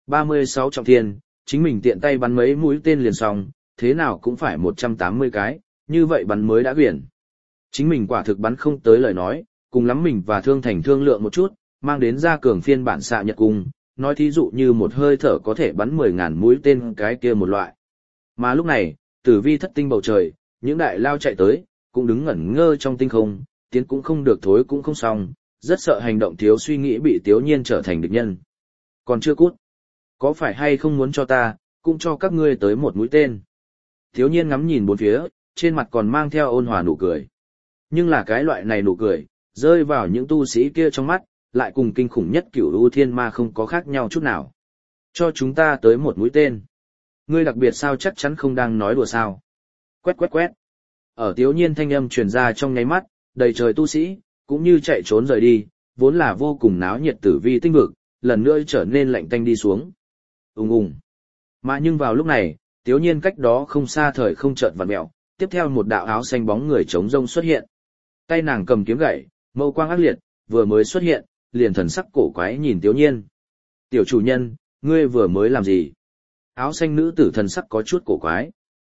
36 trọng thiên, chính mình tiện tay bắn mấy mũi tên liền xong, thế nào cũng phải 180 cái, như vậy bắn mới đã quyển. Chính mình quả thực bắn không tới lời nói, cùng lắm mình và Thương Thành thương lượng một chút, mang đến ra cường phiên bản xạ nhật cung, nói thí dụ như một hơi thở có thể bắn 10.000 mũi tên cái kia một loại. Mà lúc này, tử vi thất tinh bầu trời, những đại lao chạy tới, cũng đứng ngẩn ngơ trong tinh không, tiến cũng không được thối cũng không xong, rất sợ hành động thiếu suy nghĩ bị Tiếu Nhiên trở thành địch nhân. Còn chưa cút. Có phải hay không muốn cho ta, cũng cho các ngươi tới một mũi tên. Tiếu Nhiên ngắm nhìn bốn phía, trên mặt còn mang theo ôn hòa nụ cười. Nhưng là cái loại này nụ cười, rơi vào những tu sĩ kia trong mắt, lại cùng kinh khủng nhất cửu u thiên ma không có khác nhau chút nào. Cho chúng ta tới một mũi tên. Ngươi đặc biệt sao chắc chắn không đang nói đùa sao. Quét quét quét. Ở Tiếu Nhiên thanh âm truyền ra trong nháy mắt, đầy trời tu sĩ, cũng như chạy trốn rời đi, vốn là vô cùng náo nhiệt tử vi tinh vực, lần nữa trở nên lạnh tanh đi xuống. Ùng ùng. Mà nhưng vào lúc này, Tiếu Nhiên cách đó không xa thời không chợt vặn mèo, tiếp theo một đạo áo xanh bóng người trống rông xuất hiện. Tay nàng cầm kiếm gậy, mâu quang ác liệt, vừa mới xuất hiện, liền thần sắc cổ quái nhìn Tiếu Nhiên. Tiểu chủ nhân, ngươi vừa mới làm gì? Áo xanh nữ tử thần sắc có chút cổ quái.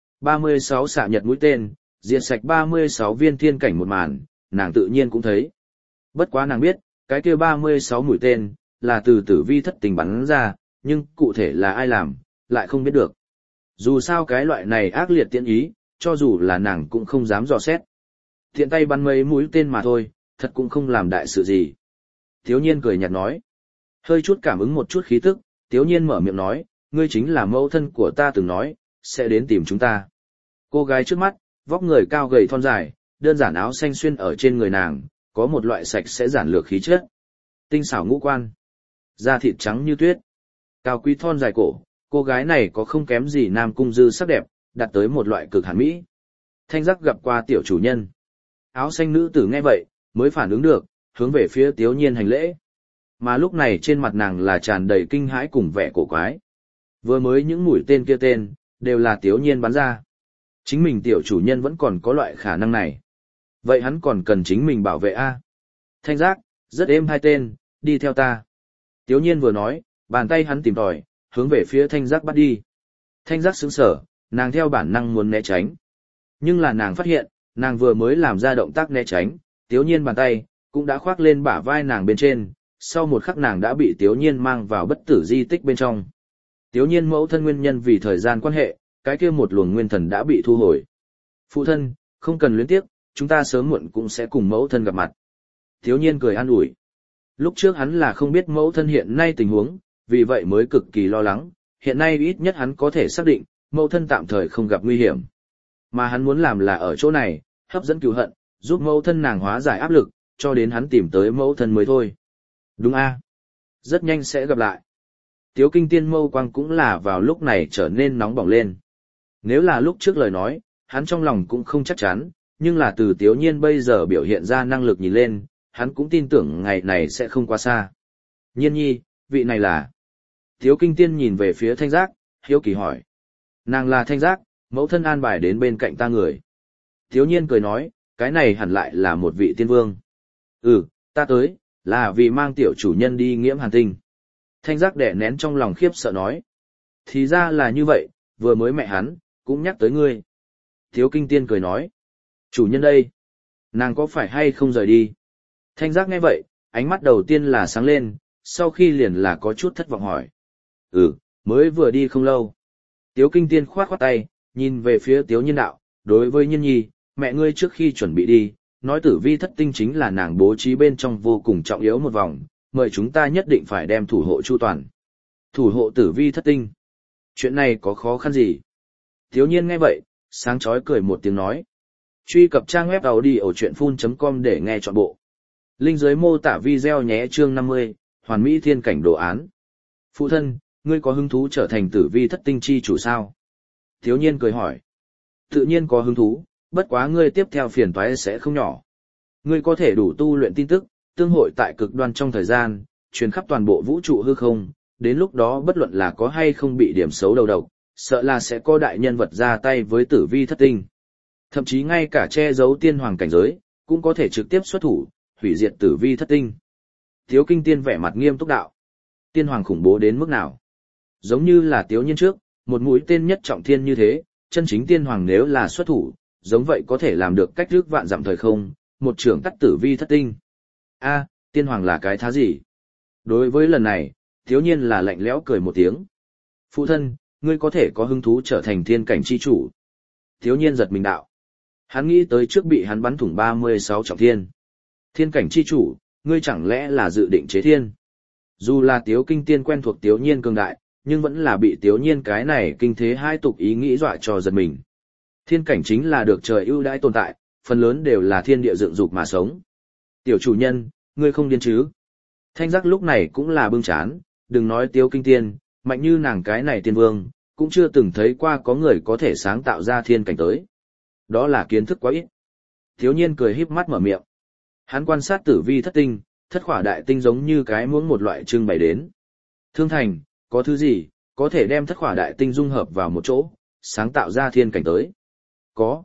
36 xạ nhật mũi tên, diệt sạch 36 viên thiên cảnh một màn, nàng tự nhiên cũng thấy. Bất quá nàng biết, cái kia 36 mũi tên, là từ tử vi thất tình bắn ra, nhưng cụ thể là ai làm, lại không biết được. Dù sao cái loại này ác liệt tiện ý, cho dù là nàng cũng không dám dò xét. Thiện tay bắn mấy mũi tên mà thôi, thật cũng không làm đại sự gì. Tiếu Nhiên cười nhạt nói. Hơi chút cảm ứng một chút khí tức, Tiếu Nhiên mở miệng nói, ngươi chính là mẫu thân của ta từng nói, sẽ đến tìm chúng ta. Cô gái trước mắt, vóc người cao gầy thon dài, đơn giản áo xanh xuyên ở trên người nàng, có một loại sạch sẽ giản lược khí chất. Tinh xảo ngũ quan, da thịt trắng như tuyết, cao quý thon dài cổ, cô gái này có không kém gì nam cung dư sắc đẹp, đạt tới một loại cực hàn mỹ. Thanh giác gặp qua tiểu chủ nhân. Áo xanh nữ tử nghe vậy, mới phản ứng được, hướng về phía Tiếu Nhiên hành lễ. Mà lúc này trên mặt nàng là tràn đầy kinh hãi cùng vẻ cổ quái. Vừa mới những mũi tên kia tên, đều là Tiếu Nhiên bắn ra. Chính mình tiểu chủ nhân vẫn còn có loại khả năng này. Vậy hắn còn cần chính mình bảo vệ a? Thanh giác, rất êm hai tên, đi theo ta. Tiếu Nhiên vừa nói, bàn tay hắn tìm tòi, hướng về phía thanh giác bắt đi. Thanh giác sững sờ, nàng theo bản năng muốn né tránh. Nhưng là nàng phát hiện, nàng vừa mới làm ra động tác né tránh, Tiếu Nhiên bàn tay, cũng đã khoác lên bả vai nàng bên trên, sau một khắc nàng đã bị Tiếu Nhiên mang vào bất tử di tích bên trong. Tiếu Nhiên mẫu thân nguyên nhân vì thời gian quan hệ, cái kia một luồng nguyên thần đã bị thu hồi. Phụ thân, không cần luyến tiếc, chúng ta sớm muộn cũng sẽ cùng mẫu thân gặp mặt. Tiếu Nhiên cười an ủi. Lúc trước hắn là không biết mẫu thân hiện nay tình huống, vì vậy mới cực kỳ lo lắng, hiện nay ít nhất hắn có thể xác định, mẫu thân tạm thời không gặp nguy hiểm. Mà hắn muốn làm là ở chỗ này, hấp dẫn cứu hận, giúp mẫu thân nàng hóa giải áp lực, cho đến hắn tìm tới mẫu thân mới thôi. Đúng a, rất nhanh sẽ gặp lại. Tiếu Kinh Tiên mâu quang cũng là vào lúc này trở nên nóng bỏng lên. Nếu là lúc trước lời nói, hắn trong lòng cũng không chắc chắn, nhưng là từ Tiếu Nhiên bây giờ biểu hiện ra năng lực nhìn lên, hắn cũng tin tưởng ngày này sẽ không quá xa. Nhiên nhi, vị này là... Tiếu Kinh Tiên nhìn về phía Thanh Giác, hiếu kỳ hỏi. Nàng là Thanh Giác, mẫu thân an bài đến bên cạnh ta người. Tiếu Nhiên cười nói, cái này hẳn lại là một vị tiên vương. Ta tới, là vì mang tiểu chủ nhân đi nghiễm hàn tinh. Thanh Giác đẻ nén trong lòng khiếp sợ nói. Thì ra là như vậy, vừa mới mẹ hắn, cũng nhắc tới ngươi. Tiếu Kinh Tiên cười nói. Chủ nhân đây, nàng có phải hay không rời đi? Thanh Giác nghe vậy, ánh mắt đầu tiên là sáng lên, sau khi liền là có chút thất vọng hỏi. Mới vừa đi không lâu. Tiếu Kinh Tiên khoát khoát tay, nhìn về phía Tiếu Nhiên đạo, đối với Nhiên nhi, mẹ ngươi trước khi chuẩn bị đi, nói tử vi thất tinh chính là nàng bố trí bên trong vô cùng trọng yếu một vòng, mời chúng ta nhất định phải đem thủ hộ chu toàn. Thủ hộ tử vi thất tinh. Chuyện này có khó khăn gì? Tiếu Nhiên nghe vậy, sáng chói cười một tiếng nói. Truy cập trang web audio chuyện.com để nghe trọn bộ. Linh dưới mô tả video nhé chương 50, hoàn mỹ thiên cảnh đồ án. Phụ thân, ngươi có hứng thú trở thành tử vi thất tinh chi chủ sao? Thiếu nhiên cười hỏi. Tự nhiên có hứng thú, bất quá ngươi tiếp theo phiền toái sẽ không nhỏ. Ngươi có thể đủ tu luyện tin tức, tương hội tại cực đoan trong thời gian, truyền khắp toàn bộ vũ trụ hư không, đến lúc đó bất luận là có hay không bị điểm xấu đầu độc, sợ là sẽ có đại nhân vật ra tay với tử vi thất tinh. Thậm chí ngay cả che giấu tiên hoàng cảnh giới, cũng có thể trực tiếp xuất thủ, hủy diệt tử vi thất tinh. Tiếu Kinh Tiên vẻ mặt nghiêm túc đạo. Tiên hoàng khủng bố đến mức nào? Giống như là Tiếu Nhiên trước, một mũi tên nhất trọng thiên như thế, chân chính tiên hoàng nếu là xuất thủ, giống vậy có thể làm được cách rước vạn dặm thời không, một trưởng tắt tử vi thất tinh. A, tiên hoàng là cái thá gì? Đối với lần này, Tiếu Nhiên là lạnh lẽo cười một tiếng. Phụ thân, ngươi có thể có hứng thú trở thành thiên cảnh chi chủ. Tiếu Nhiên giật mình đạo. Hắn nghĩ tới trước bị hắn bắn thủng 36 trọng thiên. Thiên cảnh chi chủ, ngươi chẳng lẽ là dự định chế thiên? Dù là Tiếu Kinh Tiên quen thuộc Tiếu Nhiên cường đại, nhưng vẫn là bị Tiếu Nhiên cái này kinh thế hai tục ý nghĩ dọa cho giật mình. Thiên cảnh chính là được trời ưu đãi tồn tại, phần lớn đều là thiên địa dựng dục mà sống. Tiểu chủ nhân, ngươi không điên chứ? Thanh giác lúc này cũng là bưng chán, đừng nói Tiếu Kinh Tiên, mạnh như nàng cái này tiên vương, cũng chưa từng thấy qua có người có thể sáng tạo ra thiên cảnh tới. Đó là kiến thức quá ít. Thiếu nhiên cười híp mắt mở miệng. Hắn quan sát tử vi thất tinh, thất khỏa đại tinh giống như cái muỗng một loại trưng bày đến. Thương thành, có thứ gì, có thể đem thất khỏa đại tinh dung hợp vào một chỗ, sáng tạo ra thiên cảnh tới? Có.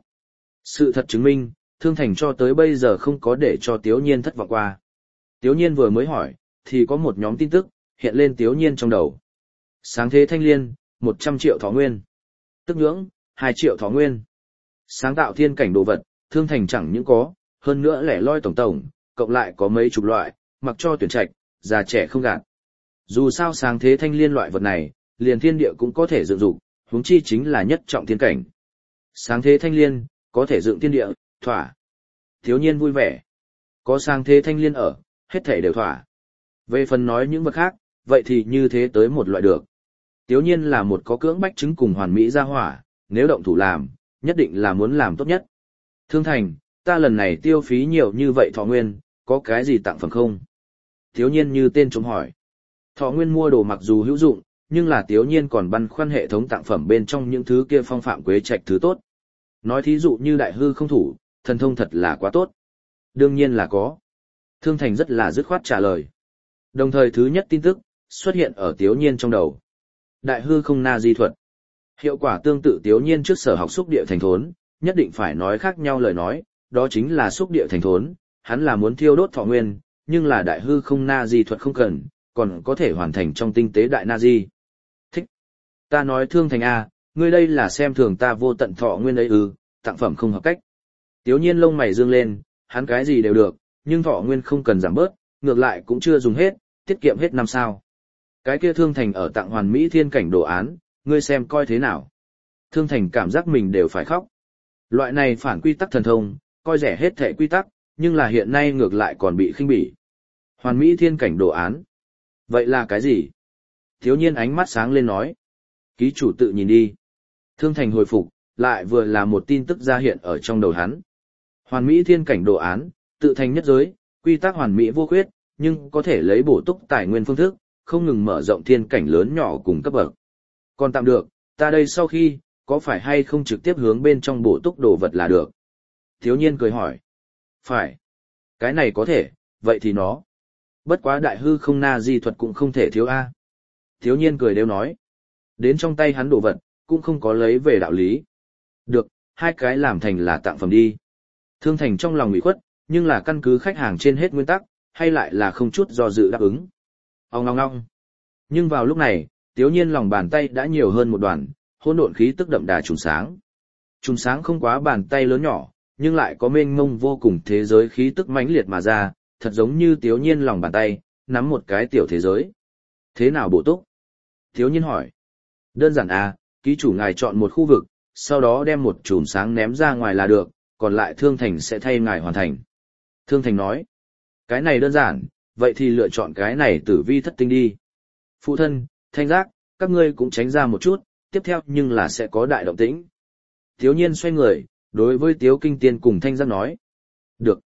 Sự thật chứng minh, Thương thành cho tới bây giờ không có để cho Tiếu nhiên thất vọng qua. Tiếu nhiên vừa mới hỏi, thì có một nhóm tin tức, hiện lên Tiếu nhiên trong đầu. Sáng thế thanh liên, 100 triệu thọ nguyên. Tức nhưỡng, 2 triệu thọ nguyên. Sáng tạo thiên cảnh đồ vật, Thương thành chẳng những có, hơn nữa lẻ loi tổng tổng, cộng lại có mấy chục loại, mặc cho tuyển trạch, già trẻ không gạt. Dù sao sáng thế thanh liên loại vật này, liền thiên địa cũng có thể dựng dục, huống chi chính là nhất trọng thiên cảnh. Sáng thế thanh liên, có thể dựng thiên địa, thỏa. Thiếu nhiên vui vẻ. Có sáng thế thanh liên ở, hết thảy đều thỏa. Về phần nói những vật khác, vậy thì như thế tới một loại được. Tiếu nhiên là một có cưỡng bách chứng cùng hoàn mỹ gia hỏa, nếu động thủ làm, nhất định là muốn làm tốt nhất. Thương thành, ta lần này tiêu phí nhiều như vậy thọ nguyên, có cái gì tặng phẩm không? Tiếu nhiên như tên trống hỏi. Thọ nguyên mua đồ mặc dù hữu dụng, nhưng là Tiếu nhiên còn băn khoăn hệ thống tặng phẩm bên trong những thứ kia phong phạm quế trạch thứ tốt. Nói thí dụ như đại hư không thủ, thần thông thật là quá tốt. Đương nhiên là có. Thương thành rất là dứt khoát trả lời. Đồng thời thứ nhất tin tức, xuất hiện ở Tiếu nhiên trong đầu. Đại hư không na di thuật. Hiệu quả tương tự Tiếu nhiên trước sở học xúc địa thành thốn, nhất định phải nói khác nhau lời nói, đó chính là xúc địa thành thốn, hắn là muốn thiêu đốt thọ nguyên, nhưng là đại hư không na di thuật không cần, còn có thể hoàn thành trong tinh tế đại na di. Thích. Ta nói Thương thành A, ngươi đây là xem thường ta vô tận thọ nguyên ấy ư, tặng phẩm không hợp cách. Tiếu nhiên lông mày dương lên, hắn cái gì đều được, nhưng thọ nguyên không cần giảm bớt, ngược lại cũng chưa dùng hết, tiết kiệm hết năm sao. Cái kia Thương thành ở tặng hoàn mỹ thiên cảnh đồ án, ngươi xem coi thế nào. Thương thành cảm giác mình đều phải khóc. Loại này phản quy tắc thần thông, coi rẻ hết thệ quy tắc, nhưng là hiện nay ngược lại còn bị khinh bỉ. Hoàn mỹ thiên cảnh đồ án. Vậy là cái gì? Thiếu nhiên ánh mắt sáng lên nói. Ký chủ tự nhìn đi. Thương thành hồi phục, lại vừa là một tin tức ra hiện ở trong đầu hắn. Hoàn mỹ thiên cảnh đồ án, tự thành nhất giới, quy tắc hoàn mỹ vô khuyết, nhưng có thể lấy bổ túc tài nguyên phương thức, không ngừng mở rộng thiên cảnh lớn nhỏ cùng cấp bậc. Còn tạm được, ta đây sau khi, có phải hay không trực tiếp hướng bên trong bổ túc đồ vật là được? Thiếu nhiên cười hỏi. Phải. Cái này có thể, vậy thì nó. Bất quá đại hư không na di thuật cũng không thể thiếu A. Thiếu nhiên cười đều nói. Đến trong tay hắn đồ vật, cũng không có lấy về đạo lý. Được, hai cái làm thành là tặng phẩm đi. Thương thành trong lòng ủy khuất, nhưng là căn cứ khách hàng trên hết nguyên tắc, hay lại là không chút do dự đáp ứng. Ông ngong ngong. Nhưng vào lúc này, Tiếu nhiên lòng bàn tay đã nhiều hơn một đoàn, hỗn độn khí tức đậm đà trùng sáng. Trùng sáng không quá bàn tay lớn nhỏ, nhưng lại có mênh mông vô cùng thế giới khí tức mãnh liệt mà ra, thật giống như Tiếu nhiên lòng bàn tay, nắm một cái tiểu thế giới. Thế nào bổ túc? Tiếu nhiên hỏi. Đơn giản à, ký chủ ngài chọn một khu vực, sau đó đem một chùm sáng ném ra ngoài là được, còn lại Thương thành sẽ thay ngài hoàn thành. Thương thành nói. Cái này đơn giản, vậy thì lựa chọn cái này tử vi thất tinh đi. Phụ thân, Thanh giác, các ngươi cũng tránh ra một chút, tiếp theo nhưng là sẽ có đại động tĩnh. Tiếu nhiên xoay người, đối với Tiếu Kinh Tiên cùng Thanh giác nói. Được.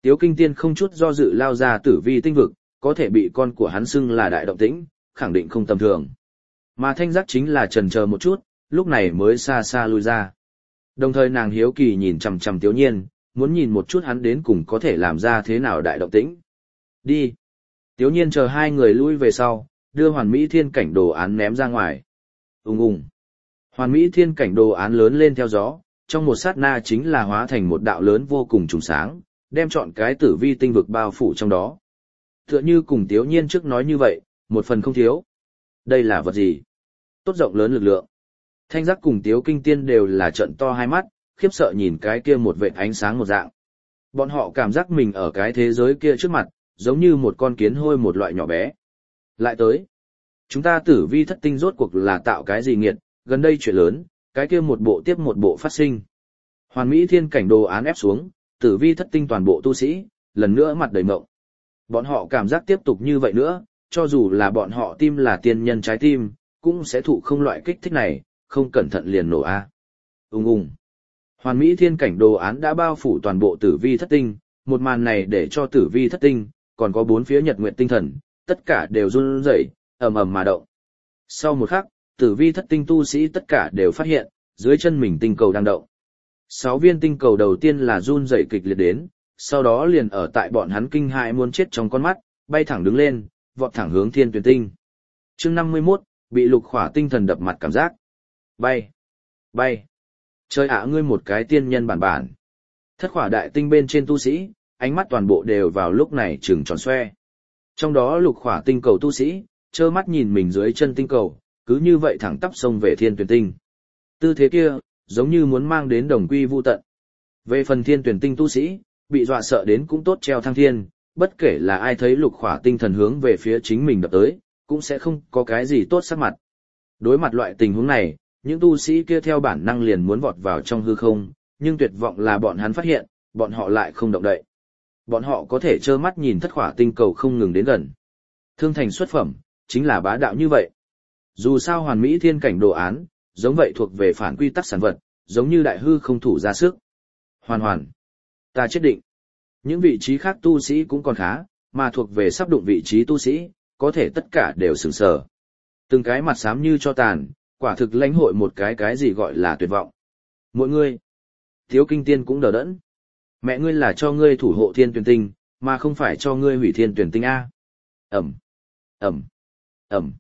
Tiếu Kinh Tiên không chút do dự lao ra tử vi tinh vực, có thể bị con của hắn xưng là đại động tĩnh, khẳng định không tầm thường. Mà Thanh Giác chính là chần chờ một chút, lúc này mới xa xa lui ra. Đồng thời nàng hiếu kỳ nhìn chằm chằm Tiếu Nhiên, muốn nhìn một chút hắn đến cùng có thể làm ra thế nào đại động tĩnh. Đi. Tiếu Nhiên chờ hai người lui về sau, đưa Hoàn Mỹ Thiên Cảnh đồ án ném ra ngoài. Ùng ùng. Hoàn Mỹ Thiên Cảnh đồ án lớn lên theo gió, trong một sát na chính là hóa thành một đạo lớn vô cùng trùng sáng, đem trọn cái tử vi tinh vực bao phủ trong đó. Tựa như cùng Tiếu Nhiên trước nói như vậy, một phần không thiếu. Đây là vật gì? Tốt rộng lớn lực lượng. Thanh Giác cùng Tiếu Kinh Tiên đều là trợn to hai mắt, khiếp sợ nhìn cái kia một vệt ánh sáng một dạng. Bọn họ cảm giác mình ở cái thế giới kia trước mặt, giống như một con kiến hôi một loại nhỏ bé. Lại tới. Chúng ta tử vi thất tinh rốt cuộc là tạo cái gì nghiệt, gần đây chuyện lớn, cái kia một bộ tiếp một bộ phát sinh. Hoàn Mỹ Thiên Cảnh đồ án ép xuống, tử vi thất tinh toàn bộ tu sĩ, lần nữa mặt đầy mộng. Bọn họ cảm giác tiếp tục như vậy nữa, cho dù là bọn họ tim là tiên nhân trái tim, cũng sẽ thụ không loại kích thích này, không cẩn thận liền nổ a. Ùng ùng. Hoàn Mỹ Thiên Cảnh đồ án đã bao phủ toàn bộ tử vi thất tinh, một màn này để cho tử vi thất tinh, còn có bốn phía nhật nguyệt tinh thần, tất cả đều run rẩy, ầm ầm mà động. Sau một khắc, tử vi thất tinh tu sĩ tất cả đều phát hiện, dưới chân mình tinh cầu đang động. 6 viên tinh cầu đầu tiên là run rẩy kịch liệt đến, sau đó liền ở tại bọn hắn kinh hãi muốn chết trong con mắt, bay thẳng đứng lên, vọt thẳng hướng Thiên Tuyển tinh. Chương 51, bị lục khỏa tinh thần đập mặt cảm giác. Bay, bay. Trời ạ, ngươi một cái tiên nhân bản bản. Thất khỏa đại tinh bên trên tu sĩ, ánh mắt toàn bộ đều vào lúc này trừng tròn xoe. Trong đó lục khỏa tinh cầu tu sĩ, trơ mắt nhìn mình dưới chân tinh cầu, cứ như vậy thẳng tắp xông về Thiên Tuyển tinh. Tư thế kia, giống như muốn mang đến đồng quy vu tận. Về phần Thiên Tuyển tinh tu sĩ, bị dọa sợ đến cũng tốt treo thăng thiên, bất kể là ai thấy lục khỏa tinh thần hướng về phía chính mình đập tới, cũng sẽ không có cái gì tốt sắc mặt. Đối mặt loại tình huống này, những tu sĩ kia theo bản năng liền muốn vọt vào trong hư không, nhưng tuyệt vọng là bọn hắn phát hiện, bọn họ lại không động đậy. Bọn họ có thể trơ mắt nhìn thất khỏa tinh cầu không ngừng đến gần. Thương thành xuất phẩm, chính là bá đạo như vậy. Dù sao Hoàn Mỹ Thiên Cảnh đồ án, giống vậy thuộc về phản quy tắc sản vật, giống như đại hư không thủ ra sức. Hoàn hoàn. Ta chết định. Những vị trí khác tu sĩ cũng còn khá, mà thuộc về sắp đụng vị trí tu sĩ, có thể tất cả đều sửng sờ. Từng cái mặt xám như cho tàn, quả thực lãnh hội một cái gì gọi là tuyệt vọng. Mỗi người. Tiếu Kinh Tiên cũng đờ đẫn. Mẹ ngươi là cho ngươi thủ hộ Thiên Tuyển tinh, mà không phải cho ngươi hủy Thiên Tuyển tinh A. Ẩm. Ẩm. Ẩm.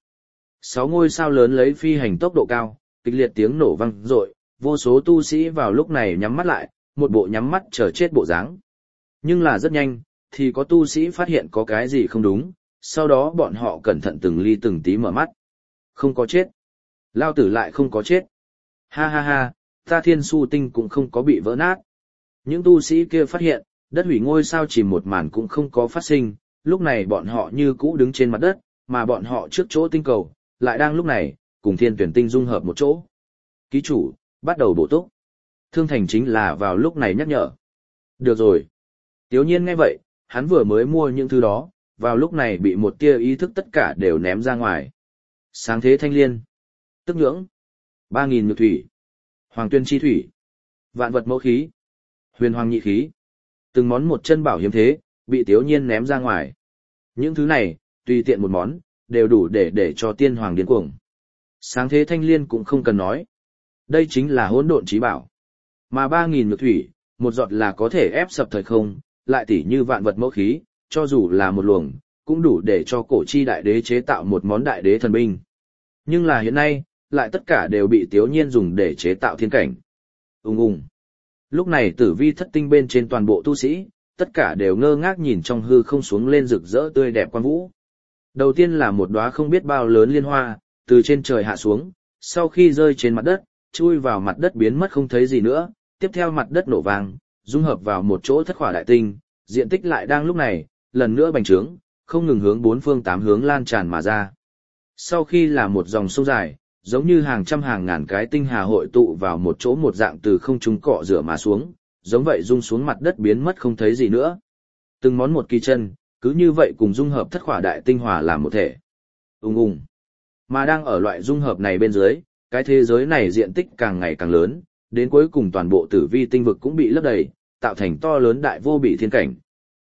6 ngôi sao lớn lấy phi hành tốc độ cao, kịch liệt tiếng nổ vang rội, vô số tu sĩ vào lúc này nhắm mắt lại, một bộ nhắm mắt chờ chết bộ dáng. Nhưng là rất nhanh, thì có tu sĩ phát hiện có cái gì không đúng, sau đó bọn họ cẩn thận từng ly từng tí mở mắt. Không có chết. Lao tử lại không có chết. Ha ha ha, ta Thiên Su tinh cũng không có bị vỡ nát. Những tu sĩ kia phát hiện, đất hủy ngôi sao chìm một màn cũng không có phát sinh, lúc này bọn họ như cũ đứng trên mặt đất, mà bọn họ trước chỗ tinh cầu, lại đang lúc này, cùng Thiên Tuyển tinh dung hợp một chỗ. Ký chủ, bắt đầu bổ túc. Thương Thành chính là vào lúc này nhắc nhở. Được rồi. Tiếu Nhiên nghe vậy, hắn vừa mới mua những thứ đó, vào lúc này bị một tia ý thức tất cả đều ném ra ngoài. Sáng thế thanh liên, tức nhưỡng, 3.000 nhược thủy, hoàng tuyên chi thủy, vạn vật mẫu khí, huyền hoàng nhị khí. Từng món một chân bảo hiếm thế, bị Tiếu Nhiên ném ra ngoài. Những thứ này, tùy tiện một món, đều đủ để cho tiên hoàng điên cuồng. Sáng thế thanh liên cũng không cần nói. Đây chính là hỗn độn chí bảo. Mà 3.000 nhược thủy, một giọt là có thể ép sập thời không, lại tỉ như vạn vật mẫu khí, cho dù là một luồng, cũng đủ để cho cổ chi đại đế chế tạo một món đại đế thần binh. Nhưng là hiện nay, lại tất cả đều bị Tiếu Nhiên dùng để chế tạo thiên cảnh. Ùng ùng. Lúc này tử vi thất tinh bên trên toàn bộ tu sĩ, tất cả đều ngơ ngác nhìn trong hư không xuống lên rực rỡ tươi đẹp quan vũ. Đầu tiên là một đóa không biết bao lớn liên hoa, từ trên trời hạ xuống, sau khi rơi trên mặt đất, chui vào mặt đất biến mất không thấy gì nữa, tiếp theo mặt đất nổ vang, dung hợp vào một chỗ thất khỏa đại tinh, diện tích lại đang lúc này, lần nữa bành trướng, không ngừng hướng bốn phương tám hướng lan tràn mà ra. Sau khi là một dòng sông dài, giống như hàng trăm hàng ngàn cái tinh hà hội tụ vào một chỗ một dạng từ không trung cọ rửa mà xuống, giống vậy rung xuống mặt đất biến mất không thấy gì nữa. Từng món một kỳ chân, cứ như vậy cùng dung hợp thất khỏa đại tinh hòa làm một thể. Ùng ùng. Mà đang ở loại dung hợp này bên dưới, cái thế giới này diện tích càng ngày càng lớn, đến cuối cùng toàn bộ tử vi tinh vực cũng bị lấp đầy, tạo thành to lớn đại vô bị thiên cảnh.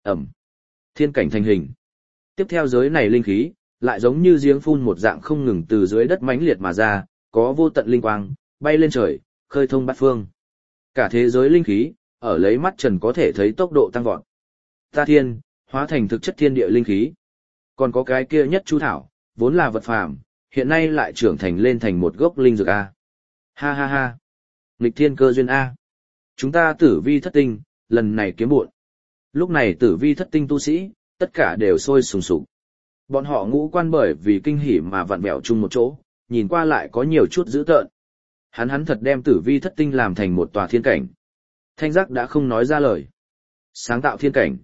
Ẩm. Thiên cảnh thành hình. Tiếp theo giới này linh khí, lại giống như giếng phun một dạng không ngừng từ dưới đất mãnh liệt mà ra, có vô tận linh quang, bay lên trời, khơi thông bát phương. Cả thế giới linh khí, ở lấy mắt trần có thể thấy tốc độ tăng vọt. Ta thiên, hóa thành thực chất thiên địa linh khí. Còn có cái kia nhất chu thảo, vốn là vật phàm, hiện nay lại trưởng thành lên thành một gốc linh dược A. Ha ha ha. Nghịch thiên cơ duyên A. Chúng ta tử vi thất tinh, lần này kiếm buộn. Lúc này tử vi thất tinh tu sĩ, tất cả đều sôi sùng sục. Bọn họ ngũ quan bởi vì kinh hỉ mà vặn vẹo chung một chỗ, nhìn qua lại có nhiều chút dữ tợn. Hắn thật đem tử vi thất tinh làm thành một tòa thiên cảnh. Thanh giác đã không nói ra lời. Sáng tạo thiên cảnh.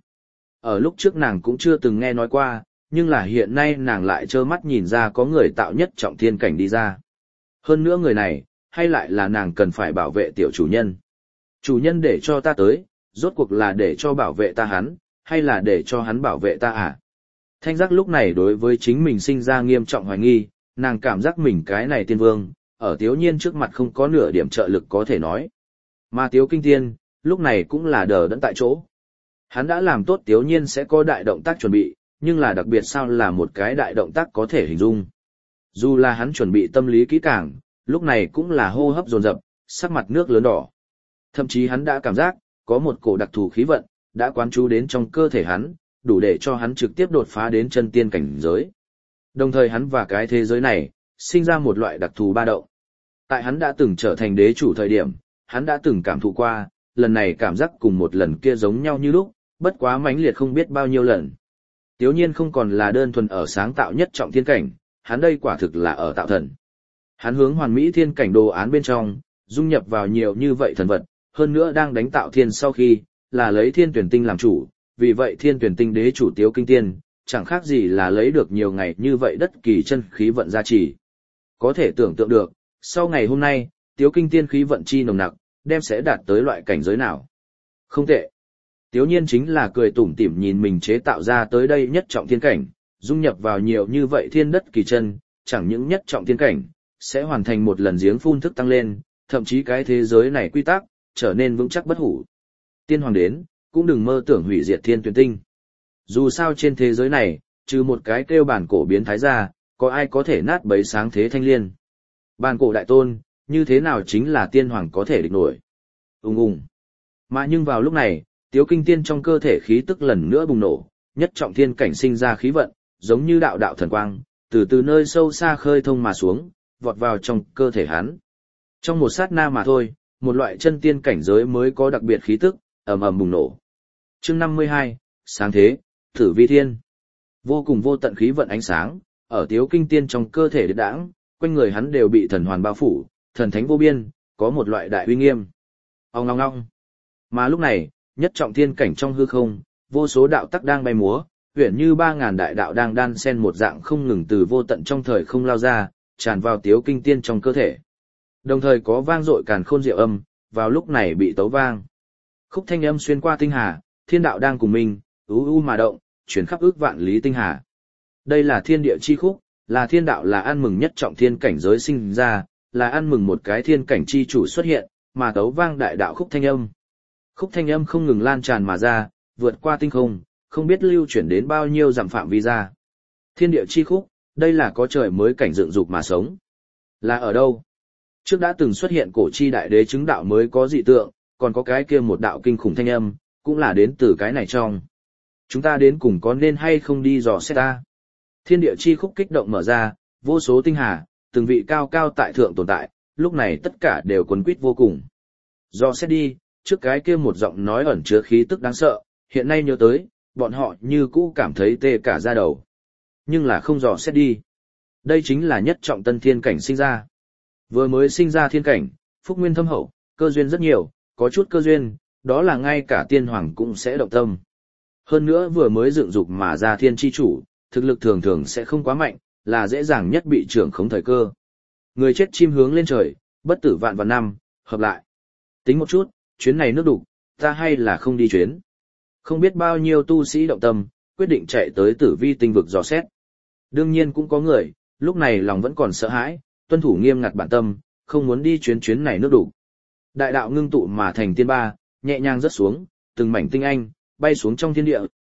Ở lúc trước nàng cũng chưa từng nghe nói qua, nhưng là hiện nay nàng lại trơ mắt nhìn ra có người tạo nhất trọng thiên cảnh đi ra. Hơn nữa người này, hay lại là nàng cần phải bảo vệ tiểu chủ nhân. Chủ nhân để cho ta tới, rốt cuộc là để cho bảo vệ ta hắn, hay là để cho hắn bảo vệ ta à? Thanh giác lúc này đối với chính mình sinh ra nghiêm trọng hoài nghi, nàng cảm giác mình cái này tiên vương, ở Tiếu Nhiên trước mặt không có nửa điểm trợ lực có thể nói. Mà Tiếu Kinh Tiên, lúc này cũng là đờ đẫn tại chỗ. Hắn đã làm tốt Tiếu Nhiên sẽ có đại động tác chuẩn bị, nhưng là đặc biệt sao là một cái đại động tác có thể hình dung. Dù là hắn chuẩn bị tâm lý kỹ càng, lúc này cũng là hô hấp dồn dập, sắc mặt nước lớn đỏ. Thậm chí hắn đã cảm giác, có một cổ đặc thù khí vận, đã quán trú đến trong cơ thể hắn, đủ để cho hắn trực tiếp đột phá đến chân tiên cảnh giới. Đồng thời hắn và cái thế giới này, sinh ra một loại đặc thù ba động. Tại hắn đã từng trở thành đế chủ thời điểm, hắn đã từng cảm thụ qua, lần này cảm giác cùng một lần kia giống nhau như lúc, bất quá mãnh liệt không biết bao nhiêu lần. Tiếu Nhiên không còn là đơn thuần ở sáng tạo nhất trọng thiên cảnh, hắn đây quả thực là ở tạo thần. Hắn hướng hoàn mỹ thiên cảnh đồ án bên trong, dung nhập vào nhiều như vậy thần vật, hơn nữa đang đánh tạo thiên sau khi, là lấy thiên tuyển tinh làm chủ, vì vậy thiên tuyển tinh đế chủ Tiếu Kinh Tiên, chẳng khác gì là lấy được nhiều ngày như vậy đất kỳ chân khí vận gia trì. Có thể tưởng tượng được, sau ngày hôm nay, Tiếu Kinh Tiên khí vận chi nồng nặc, đem sẽ đạt tới loại cảnh giới nào. Không tệ. Tiếu Nhiên chính là cười tủm tỉm nhìn mình chế tạo ra tới đây nhất trọng thiên cảnh, dung nhập vào nhiều như vậy thiên đất kỳ chân, chẳng những nhất trọng thiên cảnh, sẽ hoàn thành một lần giếng phun thức tăng lên, thậm chí cái thế giới này quy tắc, trở nên vững chắc bất hủ. Tiên hoàng đến, cũng đừng mơ tưởng hủy diệt thiên tuyển tinh. Dù sao trên thế giới này, trừ một cái kêu bản cổ biến thái ra, có ai có thể nát bấy sáng thế thanh liên. Bản cổ đại tôn, như thế nào chính là tiên hoàng có thể địch nổi. Ùng. Mà nhưng vào lúc này, Tiếu Kinh Tiên trong cơ thể khí tức lần nữa bùng nổ, nhất trọng thiên cảnh sinh ra khí vận, giống như đạo đạo thần quang, từ nơi sâu xa khơi thông mà xuống, vọt vào trong cơ thể hắn. Trong một sát na mà thôi, một loại chân tiên cảnh giới mới có đặc biệt khí tức, ầm ầm bùng nổ. Chương 52, sáng thế, Tử Vi Thiên. Vô cùng vô tận khí vận ánh sáng, ở Tiếu Kinh Tiên trong cơ thể đãng, quanh người hắn đều bị thần hoàn bao phủ, thần thánh vô biên, có một loại đại uy nghiêm. Ong ong ong. Mà lúc này, nhất trọng thiên cảnh trong hư không, vô số đạo tắc đang bay múa, huyền như 3000 đại đạo đang đan xen một dạng không ngừng từ vô tận trong thời không lao ra, tràn vào Tiếu Kinh Tiên trong cơ thể. Đồng thời có vang dội càn khôn diệu âm, vào lúc này bị tấu vang. Khúc thanh âm xuyên qua tinh hà, thiên đạo đang cùng mình, u mà động, chuyển khắp ước vạn lý tinh hà. Đây là thiên địa chi khúc, là thiên đạo là ăn mừng nhất trọng thiên cảnh giới sinh ra, là ăn mừng một cái thiên cảnh chi chủ xuất hiện, mà tấu vang đại đạo khúc thanh âm. Khúc thanh âm không ngừng lan tràn mà ra, vượt qua tinh không, không biết lưu chuyển đến bao nhiêu dặm phạm vi ra. Thiên địa chi khúc, đây là có trời mới cảnh dựng dục mà sống. Là ở đâu? Trước đã từng xuất hiện cổ chi đại đế chứng đạo mới có dị tượng, còn có cái kia một đạo kinh khủng thanh âm, cũng là đến từ cái này trong. Chúng ta đến cùng có nên hay không đi dò xét ta? Thiên địa chi khúc kích động mở ra, vô số tinh hà, từng vị cao cao tại thượng tồn tại, lúc này tất cả đều quấn quýt vô cùng. Dò xét đi, trước cái kia một giọng nói ẩn chứa khí tức đáng sợ, hiện nay nhớ tới, bọn họ như cũ cảm thấy tê cả da đầu. Nhưng là không dò xét đi. Đây chính là nhất trọng tân thiên cảnh sinh ra. Vừa mới sinh ra thiên cảnh, phúc nguyên thâm hậu, cơ duyên rất nhiều, có chút cơ duyên, đó là ngay cả tiên hoàng cũng sẽ động tâm. Hơn nữa vừa mới dựng dục mà ra thiên chi chủ, thực lực thường thường sẽ không quá mạnh, là dễ dàng nhất bị trưởng khống thời cơ. Người chết chim hướng lên trời, bất tử vạn năm, hợp lại. Tính một chút, chuyến này nước đục, ta hay là không đi chuyến. Không biết bao nhiêu tu sĩ động tâm, quyết định chạy tới Tử Vi tinh vực dò xét. Đương nhiên cũng có người, lúc này lòng vẫn còn sợ hãi, tuân thủ nghiêm ngặt bản tâm, không muốn đi chuyến này nước đục. Đại đạo ngưng tụ mà thành tiên ba, nhẹ nhàng rớt xuống, từng mảnh tinh anh, bay xuống trong thiên địa,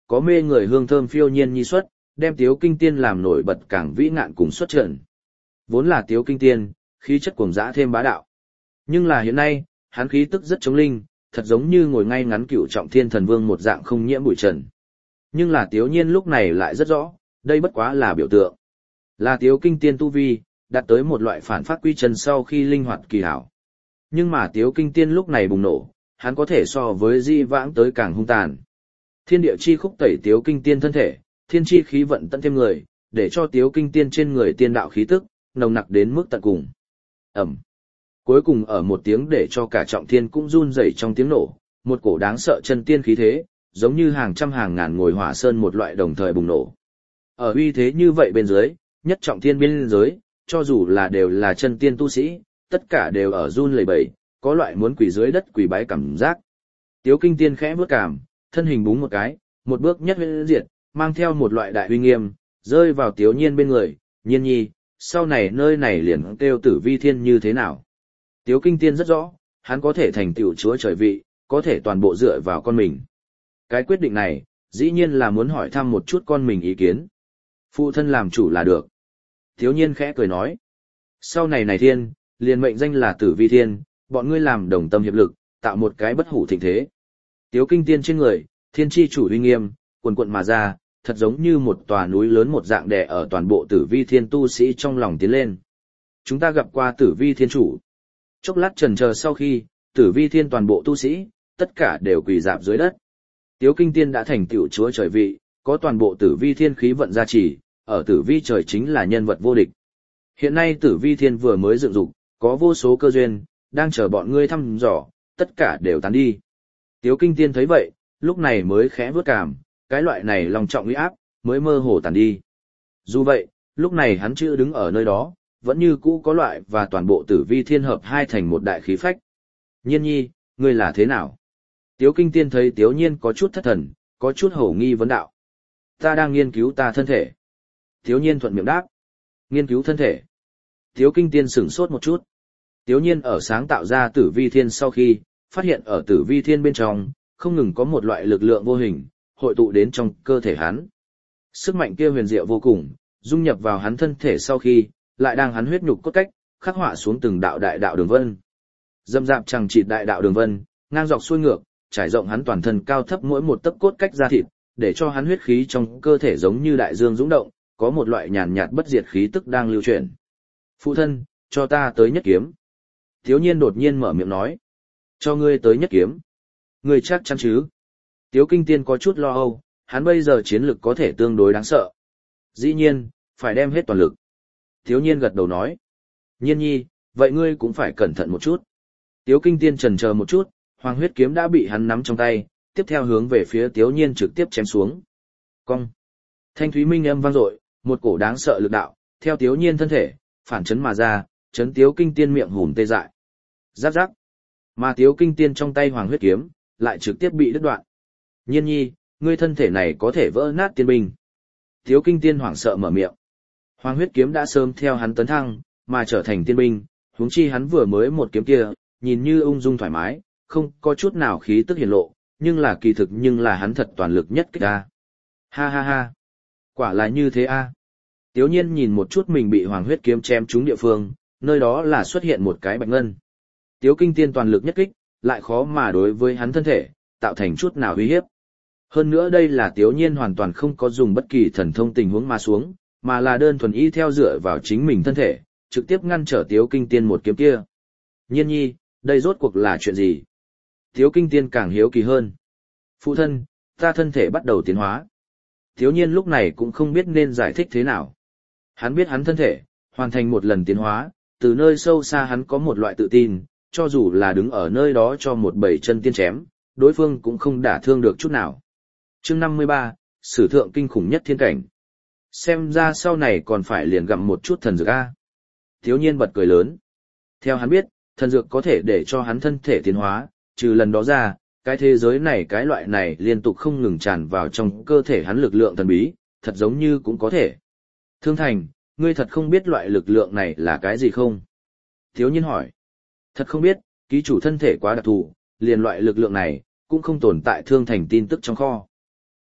có mê người hương thơm phiêu nhiên nhi xuất, đem Tiếu Kinh Tiên làm nổi bật càng vĩ ngạn cùng xuất trận. Vốn là Tiếu Kinh Tiên, khí chất cuồng dã thêm bá đạo. Nhưng là hiện nay, hắn khí tức rất chống linh, thật giống như ngồi ngay ngắn Cửu Trọng Thiên Thần Vương một dạng không nhiễm bụi trần. Nhưng là Tiếu Nhiên lúc này lại rất rõ, đây bất quá là biểu tượng. Là Tiếu Kinh Tiên tu vi, đạt tới một loại phản phát quy chân sau khi linh hoạt kỳ hảo. Nhưng mà Tiếu Kinh Tiên lúc này bùng nổ, hắn có thể so với Di Vãng tới càng hung tàn. Thiên địa chi khúc tẩy Tiếu Kinh Tiên thân thể, thiên chi khí vận tận thêm người, để cho Tiếu Kinh Tiên trên người tiên đạo khí tức nồng nặc đến mức tận cùng. Ẩm. Cuối cùng ở một tiếng để cho cả Trọng Thiên cũng run rẩy trong tiếng nổ, một cổ đáng sợ chân tiên khí thế, giống như hàng trăm hàng ngàn ngồi hỏa sơn một loại đồng thời bùng nổ. Ở uy thế như vậy bên dưới, nhất Trọng Thiên biên giới, cho dù là đều là chân tiên tu sĩ, tất cả đều ở run lẩy bẩy, có loại muốn quỳ dưới đất quỳ bái cảm giác. Tiếu Kinh Tiên khẽ bước cảm, thân hình búng một cái, một bước nhất huyễn diệt, mang theo một loại đại uy nghiêm, rơi vào Tiếu Nhiên bên người, Nhiên nhi, sau này nơi này liền kêu Tử Vi Thiên như thế nào. Tiếu Kinh Tiên rất rõ, hắn có thể thành tựu chúa trời vị, có thể toàn bộ dựa vào con mình. Cái quyết định này, dĩ nhiên là muốn hỏi thăm một chút con mình ý kiến. Phụ thân làm chủ là được. Tiếu Nhiên khẽ cười nói. Sau này này thiên, liền mệnh danh là Tử Vi Thiên, bọn ngươi làm đồng tâm hiệp lực, tạo một cái bất hủ thịnh thế. Tiếu Kinh Tiên trên người, thiên chi chủ uy nghiêm, quần quận mà ra, thật giống như một tòa núi lớn một dạng đè ở toàn bộ Tử Vi Thiên tu sĩ trong lòng tiến lên. Chúng ta gặp qua Tử Vi Thiên chủ. Chốc lát chần chờ sau khi, Tử Vi Thiên toàn bộ tu sĩ, tất cả đều quỳ rạp dưới đất. Tiếu Kinh Tiên đã thành tựu chúa trời vị, có toàn bộ Tử Vi Thiên khí vận gia trì, ở Tử Vi trời chính là nhân vật vô địch. Hiện nay Tử Vi Thiên vừa mới dựng dục, có vô số cơ duyên, đang chờ bọn ngươi thăm dò, tất cả đều tán đi. Tiếu Kinh Tiên thấy vậy, lúc này mới khẽ vớt cảm, cái loại này lòng trọng uy áp, mới mơ hồ tàn đi. Dù vậy, lúc này hắn chưa đứng ở nơi đó, vẫn như cũ có loại và toàn bộ Tử Vi Thiên hợp hai thành một đại khí phách. Nhiên nhi, ngươi là thế nào? Tiếu Kinh Tiên thấy Tiếu Nhiên có chút thất thần, có chút hổ nghi vấn đạo. Ta đang nghiên cứu ta thân thể. Tiếu Nhiên thuận miệng đáp. Nghiên cứu thân thể. Tiếu Kinh Tiên sửng sốt một chút. Tiếu Nhiên ở sáng tạo ra Tử Vi Thiên sau khi, phát hiện ở Tử Vi Thiên bên trong, không ngừng có một loại lực lượng vô hình, hội tụ đến trong cơ thể hắn. Sức mạnh kia huyền diệu vô cùng, dung nhập vào hắn thân thể sau khi, lại đang hắn huyết nhục cốt cách, khắc họa xuống từng đạo đại đạo đường vân. Dâm dạp chằng chịt đại đạo đường vân, ngang dọc xuôi ngược, trải rộng hắn toàn thân cao thấp mỗi một tấc cốt cách da thịt, để cho hắn huyết khí trong cơ thể giống như đại dương dũng động, có một loại nhàn nhạt bất diệt khí tức đang lưu chuyển. Phụ thân, cho ta tới nhất kiếm. Tiếu Nhiên đột nhiên mở miệng nói. Cho ngươi tới nhất kiếm. Ngươi chắc chắn chứ? Tiếu Kinh Tiên có chút lo âu, hắn bây giờ chiến lực có thể tương đối đáng sợ. Dĩ nhiên, phải đem hết toàn lực. Tiếu Nhiên gật đầu nói. Nhiên nhi, vậy ngươi cũng phải cẩn thận một chút. Tiếu Kinh Tiên chần chờ một chút, hoàng huyết kiếm đã bị hắn nắm trong tay, tiếp theo hướng về phía Tiếu Nhiên trực tiếp chém xuống. Cong. Thanh thúy minh âm vang dội, một cổ đáng sợ lực đạo, theo Tiếu Nhiên thân thể, phản chấn mà ra, chấn Tiếu Kinh Tiên miệng hùm tê dại. Giáp giáp. Mà Tiếu Kinh Tiên trong tay hoàng huyết kiếm, lại trực tiếp bị đứt đoạn. Nhiên nhi, ngươi thân thể này có thể vỡ nát tiên binh. Tiếu Kinh Tiên hoảng sợ mở miệng. Hoàng huyết kiếm đã sớm theo hắn tấn thăng, mà trở thành tiên binh, huống chi hắn vừa mới một kiếm kia, nhìn như ung dung thoải mái, không có chút nào khí tức hiển lộ, nhưng là kỳ thực nhưng là hắn thật toàn lực nhất kích a. Ha ha ha. Quả là như thế a. Tiếu Nhiên nhìn một chút mình bị hoàng huyết kiếm chém trúng địa phương, nơi đó là xuất hiện một cái bạch ngân. Tiếu Kinh Tiên toàn lực nhất kích, lại khó mà đối với hắn thân thể, tạo thành chút nào uy hiếp. Hơn nữa đây là Tiếu Nhiên hoàn toàn không có dùng bất kỳ thần thông tình huống mà xuống, mà là đơn thuần y theo dựa vào chính mình thân thể, trực tiếp ngăn trở Tiếu Kinh Tiên một kiếm kia. Nhiên nhi, đây rốt cuộc là chuyện gì? Tiếu Kinh Tiên càng hiếu kỳ hơn. Phụ thân, ta thân thể bắt đầu tiến hóa. Tiếu Nhiên lúc này cũng không biết nên giải thích thế nào. Hắn biết hắn thân thể, hoàn thành một lần tiến hóa, từ nơi sâu xa hắn có một loại tự tin, cho dù là đứng ở nơi đó cho một bầy chân tiên chém, đối phương cũng không đả thương được chút nào. Chương 53, sử thượng kinh khủng nhất thiên cảnh. Xem ra sau này còn phải liền gặm một chút thần dược a. Tiếu Nhiên bật cười lớn. Theo hắn biết, thần dược có thể để cho hắn thân thể tiến hóa, trừ lần đó ra, cái thế giới này cái loại này liên tục không ngừng tràn vào trong cơ thể hắn lực lượng thần bí, thật giống như cũng có thể. Thương Thành, ngươi thật không biết loại lực lượng này là cái gì không? Tiếu Nhiên hỏi. Thật không biết, ký chủ thân thể quá đặc thù, liền loại lực lượng này, cũng không tồn tại Thương Thành tin tức trong kho.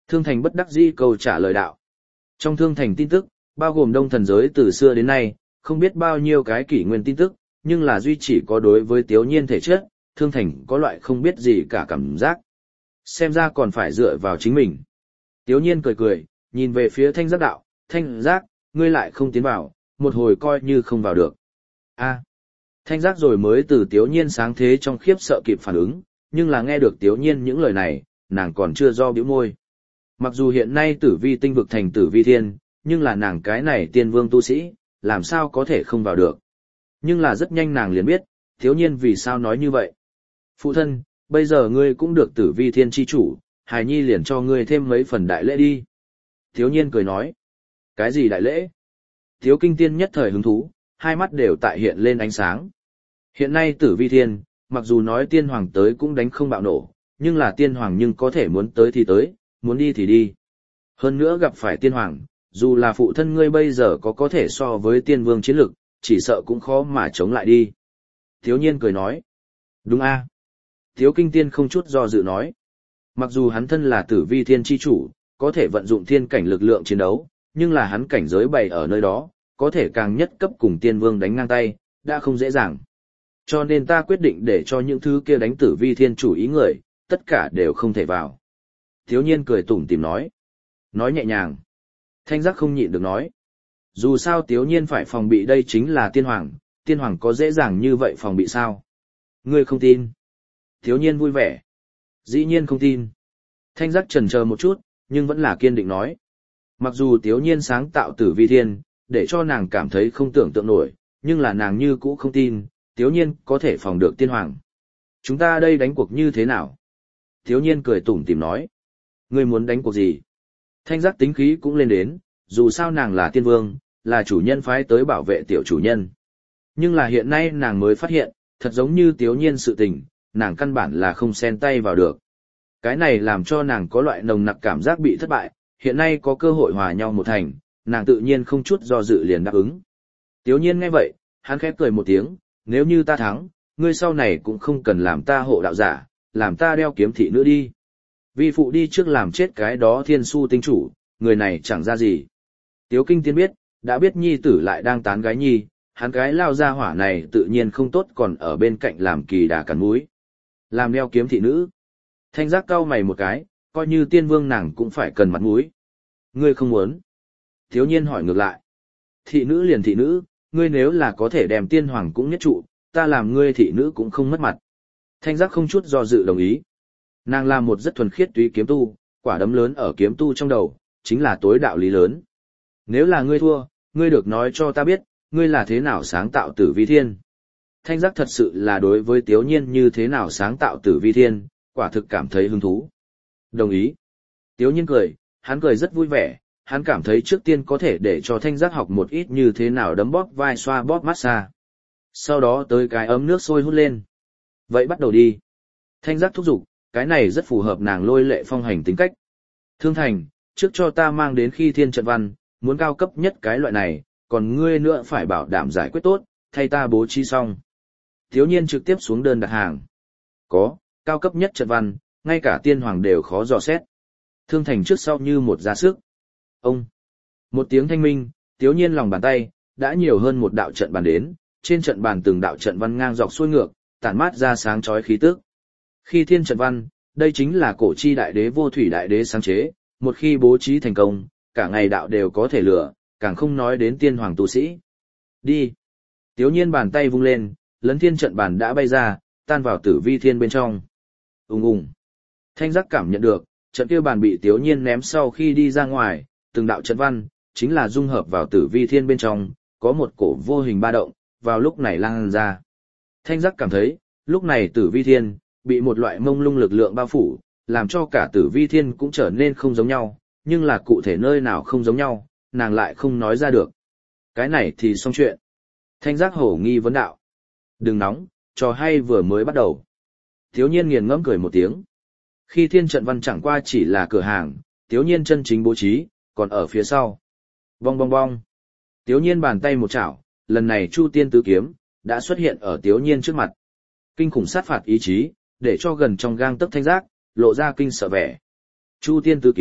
Thương Thành bất đắc dĩ câu trả lời đạo. Trong Thương Thành tin tức, bao gồm đông thần giới từ xưa đến nay, không biết bao nhiêu cái kỷ nguyên tin tức, nhưng là duy chỉ có đối với Tiếu Nhiên thể chất, Thương Thành có loại không biết gì cả cảm giác. Xem ra còn phải dựa vào chính mình. Tiếu Nhiên cười cười, nhìn về phía Thanh Giác đạo, Thanh Giác, ngươi lại không tiến vào, một hồi coi như không vào được. A. Thanh Giác rồi mới từ Tiếu Nhiên sáng thế trong khiếp sợ kịp phản ứng, nhưng là nghe được Tiếu Nhiên những lời này, nàng còn chưa do bĩu môi. Mặc dù hiện nay Tử Vi tinh vực thành Tử Vi thiên, nhưng là nàng cái này tiên vương tu sĩ, làm sao có thể không vào được. Nhưng là rất nhanh nàng liền biết, Tiếu Nhiên vì sao nói như vậy. Phụ thân, bây giờ ngươi cũng được Tử Vi thiên chi chủ, hài nhi liền cho ngươi thêm mấy phần đại lễ đi. Tiếu Nhiên cười nói. Cái gì đại lễ? Tiếu Kinh Tiên nhất thời hứng thú, hai mắt đều tại hiện lên ánh sáng. Hiện nay Tử Vi thiên, mặc dù nói tiên hoàng tới cũng đánh không bạo nổ, nhưng là tiên hoàng nhưng có thể muốn tới thì tới, muốn đi thì đi. Hơn nữa gặp phải tiên hoàng, dù là phụ thân ngươi bây giờ có thể so với tiên vương chiến lực, chỉ sợ cũng khó mà chống lại đi. Tiếu Nhiên cười nói. Đúng a. Tiếu Kinh Tiên không chút do dự nói. Mặc dù hắn thân là Tử Vi thiên chi chủ, có thể vận dụng thiên cảnh lực lượng chiến đấu, nhưng là hắn cảnh giới bày ở nơi đó, có thể càng nhất cấp cùng tiên vương đánh ngang tay, đã không dễ dàng. Cho nên ta quyết định để cho những thứ kia đánh Tử Vi thiên chủ ý người, tất cả đều không thể vào. Tiếu Nhiên cười tủm tỉm nói. Nói nhẹ nhàng. Thanh Giác không nhịn được nói. Dù sao Tiếu Nhiên phải phòng bị đây chính là tiên hoàng có dễ dàng như vậy phòng bị sao? Ngươi không tin. Tiếu Nhiên vui vẻ. Dĩ nhiên không tin. Thanh Giác chần chờ một chút, nhưng vẫn là kiên định nói. Mặc dù Tiếu Nhiên sáng tạo Tử Vi thiên, để cho nàng cảm thấy không tưởng tượng nổi, nhưng là nàng như cũ không tin, Tiếu Nhiên có thể phòng được tiên hoàng. Chúng ta đây đánh cuộc như thế nào? Tiếu Nhiên cười tủm tỉm nói. Ngươi muốn đánh cuộc gì? Thanh Giác tính khí cũng lên đến, dù sao nàng là tiên vương, là chủ nhân phái tới bảo vệ tiểu chủ nhân. Nhưng là hiện nay nàng mới phát hiện, thật giống như Tiếu Nhiên sự tình, nàng căn bản là không xen tay vào được. Cái này làm cho nàng có loại nồng nặc cảm giác bị thất bại, hiện nay có cơ hội hòa nhau một thành, nàng tự nhiên không chút do dự liền đáp ứng. Tiếu Nhiên nghe vậy, hắn khẽ cười một tiếng, nếu như ta thắng, ngươi sau này cũng không cần làm ta hộ đạo giả, làm ta đeo kiếm thị nữa đi. Vi phụ đi trước làm chết cái đó thiên su tinh chủ, người này chẳng ra gì. Tiếu Kinh Tiên biết, đã biết nhi tử lại đang tán gái nhi, hắn cái lao ra hỏa này tự nhiên không tốt còn ở bên cạnh làm kỳ đà cắn múi. Làm đeo kiếm thị nữ. Thanh Giác cau mày một cái, coi như tiên vương nàng cũng phải cần mặt mũi. Ngươi không muốn. Thiếu Nhiên hỏi ngược lại. Thị nữ liền thị nữ, ngươi nếu là có thể đem tiên hoàng cũng nhất trụ, ta làm ngươi thị nữ cũng không mất mặt. Thanh Giác không chút do dự đồng ý. Nàng là một rất thuần khiết túy kiếm tu, quả đấm lớn ở kiếm tu trong đầu, chính là tối đạo lý lớn. Nếu là ngươi thua, ngươi được nói cho ta biết, ngươi là thế nào sáng tạo Tử Vi thiên. Thanh Giác thật sự là đối với Tiếu Nhiên như thế nào sáng tạo Tử Vi thiên, quả thực cảm thấy hứng thú. Đồng ý. Tiếu Nhiên cười, hắn cười rất vui vẻ, hắn cảm thấy trước tiên có thể để cho Thanh Giác học một ít như thế nào đấm bóp vai xoa bóp massage. Sau đó tới cái ấm nước sôi hút lên. Vậy bắt đầu đi. Thanh Giác thúc giục, cái này rất phù hợp nàng Lôi Lệ Phong hành tính cách. Thương Thành, trước cho ta mang đến khi thiên trận văn, muốn cao cấp nhất cái loại này, còn ngươi nữa phải bảo đảm giải quyết tốt, thay ta bố trí xong. Tiếu Nhiên trực tiếp xuống đơn đặt hàng. Có, cao cấp nhất trận văn, ngay cả tiên hoàng đều khó dò xét. Thương Thành trước sau như một ra sức. Ông. Một tiếng thanh minh, Tiếu Nhiên lòng bàn tay, đã nhiều hơn một đạo trận bàn đến, trên trận bàn từng đạo trận văn ngang dọc xuôi ngược, tản mát ra sáng chói khí tức. Khi thiên trận văn, đây chính là cổ chi đại đế Vô Thủy đại đế sáng chế, một khi bố trí thành công, cả ngày đạo đều có thể lửa, càng không nói đến tiên hoàng tu sĩ. Đi. Tiếu Nhiên bàn tay vung lên, lấn thiên trận bàn đã bay ra, tan vào Tử Vi thiên bên trong. Ùng ùng. Thanh Giác cảm nhận được, trận kia bàn bị Tiếu Nhiên ném sau khi đi ra ngoài, từng đạo trận văn, chính là dung hợp vào Tử Vi thiên bên trong, có một cổ vô hình ba động, vào lúc này lan ra. Thanh Giác cảm thấy, lúc này Tử Vi thiên, bị một loại mông lung lực lượng bao phủ, làm cho cả Tử Vi thiên cũng trở nên không giống nhau, nhưng là cụ thể nơi nào không giống nhau, nàng lại không nói ra được. Cái này thì xong chuyện. Thanh Giác hổ nghi vấn đạo. Đừng nóng, trò hay vừa mới bắt đầu. Tiếu Nhiên nghiền ngẫm cười một tiếng. Khi thiên trận văn chẳng qua chỉ là cửa hàng, Tiếu Nhiên chân chính bố trí, còn ở phía sau. Bong bong bong. Tiếu Nhiên bàn tay một chảo, lần này Chu Tiên tứ kiếm, đã xuất hiện ở Tiếu Nhiên trước mặt. Kinh khủng sát phạt ý chí, để cho gần trong gang tấc Thanh Giác, lộ ra kinh sợ vẻ. Chu Tiên tứ kiếm,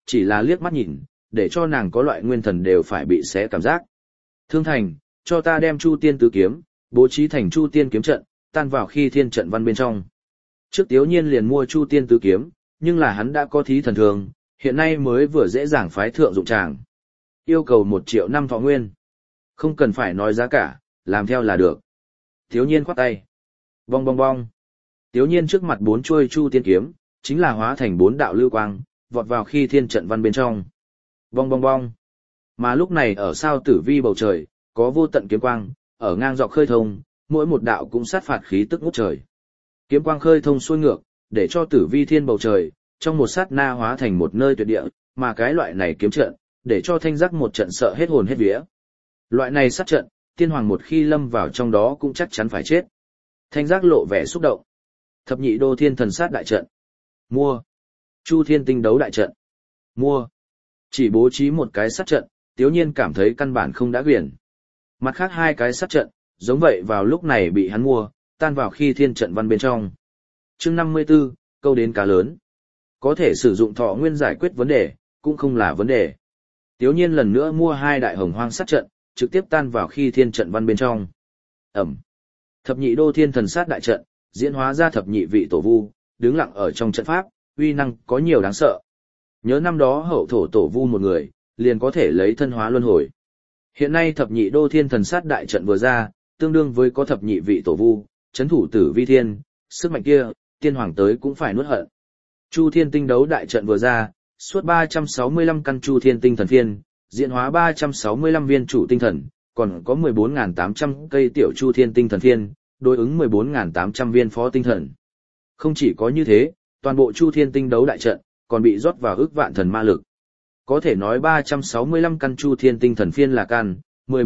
chỉ là liếc mắt nhìn, để cho nàng có loại nguyên thần đều phải bị xé cảm giác. Thương thành, cho ta đem Chu Tiên tứ kiếm, bố trí thành Chu Tiên kiếm trận, tan vào khi thiên trận văn bên trong. Trước Tiếu Nhiên liền mua Chu Tiên tứ kiếm, nhưng là hắn đã có thí thần thường, hiện nay mới vừa dễ dàng phái thượng dụng tràng. Yêu cầu 1 triệu năm thọ nguyên. Không cần phải nói giá cả, làm theo là được. Tiếu Nhiên khoát tay. Bong bong bong. Tiếu Nhiên trước mặt 4 chuôi Chu Tiên kiếm, chính là hóa thành 4 đạo lưu quang, vọt vào khi thiên trận văn bên trong. Bong bong bong. Mà lúc này ở sao tử vi bầu trời, có vô tận kiếm quang, ở ngang dọc khơi thông, mỗi một đạo cũng sát phạt khí tức ngút trời. Kiếm quang khơi thông xuôi ngược, để cho tử vi thiên bầu trời, trong một sát na hóa thành một nơi tuyệt địa, mà cái loại này kiếm trận, để cho Thanh Giác một trận sợ hết hồn hết vía. Loại này sát trận, tiên hoàng một khi lâm vào trong đó cũng chắc chắn phải chết. Thanh Giác lộ vẻ xúc động. Thập nhị đô thiên thần sát đại trận. Mua. Chu thiên tinh đấu đại trận. Mua. Chỉ bố trí một cái sát trận, Tiếu Nhiên cảm thấy căn bản không đã quyển. Mặt khác 2 cái sát trận, giống vậy vào lúc này bị hắn mua, tan vào khi thiên trận văn bên trong. Chương 54, câu đến cá lớn. Có thể sử dụng thọ nguyên giải quyết vấn đề, cũng không là vấn đề. Tiếu Nhiên lần nữa mua 2 đại hồng hoang sát trận, trực tiếp tan vào khi thiên trận văn bên trong. Ẩm. Thập nhị đô thiên thần sát đại trận, diễn hóa ra thập nhị vị tổ vu, đứng lặng ở trong trận pháp, uy năng có nhiều đáng sợ. Nhớ năm đó hậu thổ tổ vu một người, liền có thể lấy thân hóa luân hồi. Hiện nay thập nhị đô thiên thần sát đại trận vừa ra, tương đương với có thập nhị vị tổ vu, chấn thủ tử vi thiên, sức mạnh kia, tiên hoàng tới cũng phải nuốt hận. Chu thiên tinh đấu đại trận vừa ra, suốt 365 căn chu thiên tinh thần phiên, diễn hóa 365 viên chủ tinh thần, còn có 14.800 cây tiểu chu thiên tinh thần phiên, đối ứng 14.800 viên phó tinh thần. Không chỉ có như thế, toàn bộ chu thiên tinh đấu đại trận, còn bị rót vào ức vạn thần ma lực. Có thể nói 365 căn chu thiên tinh thần phiên là căn,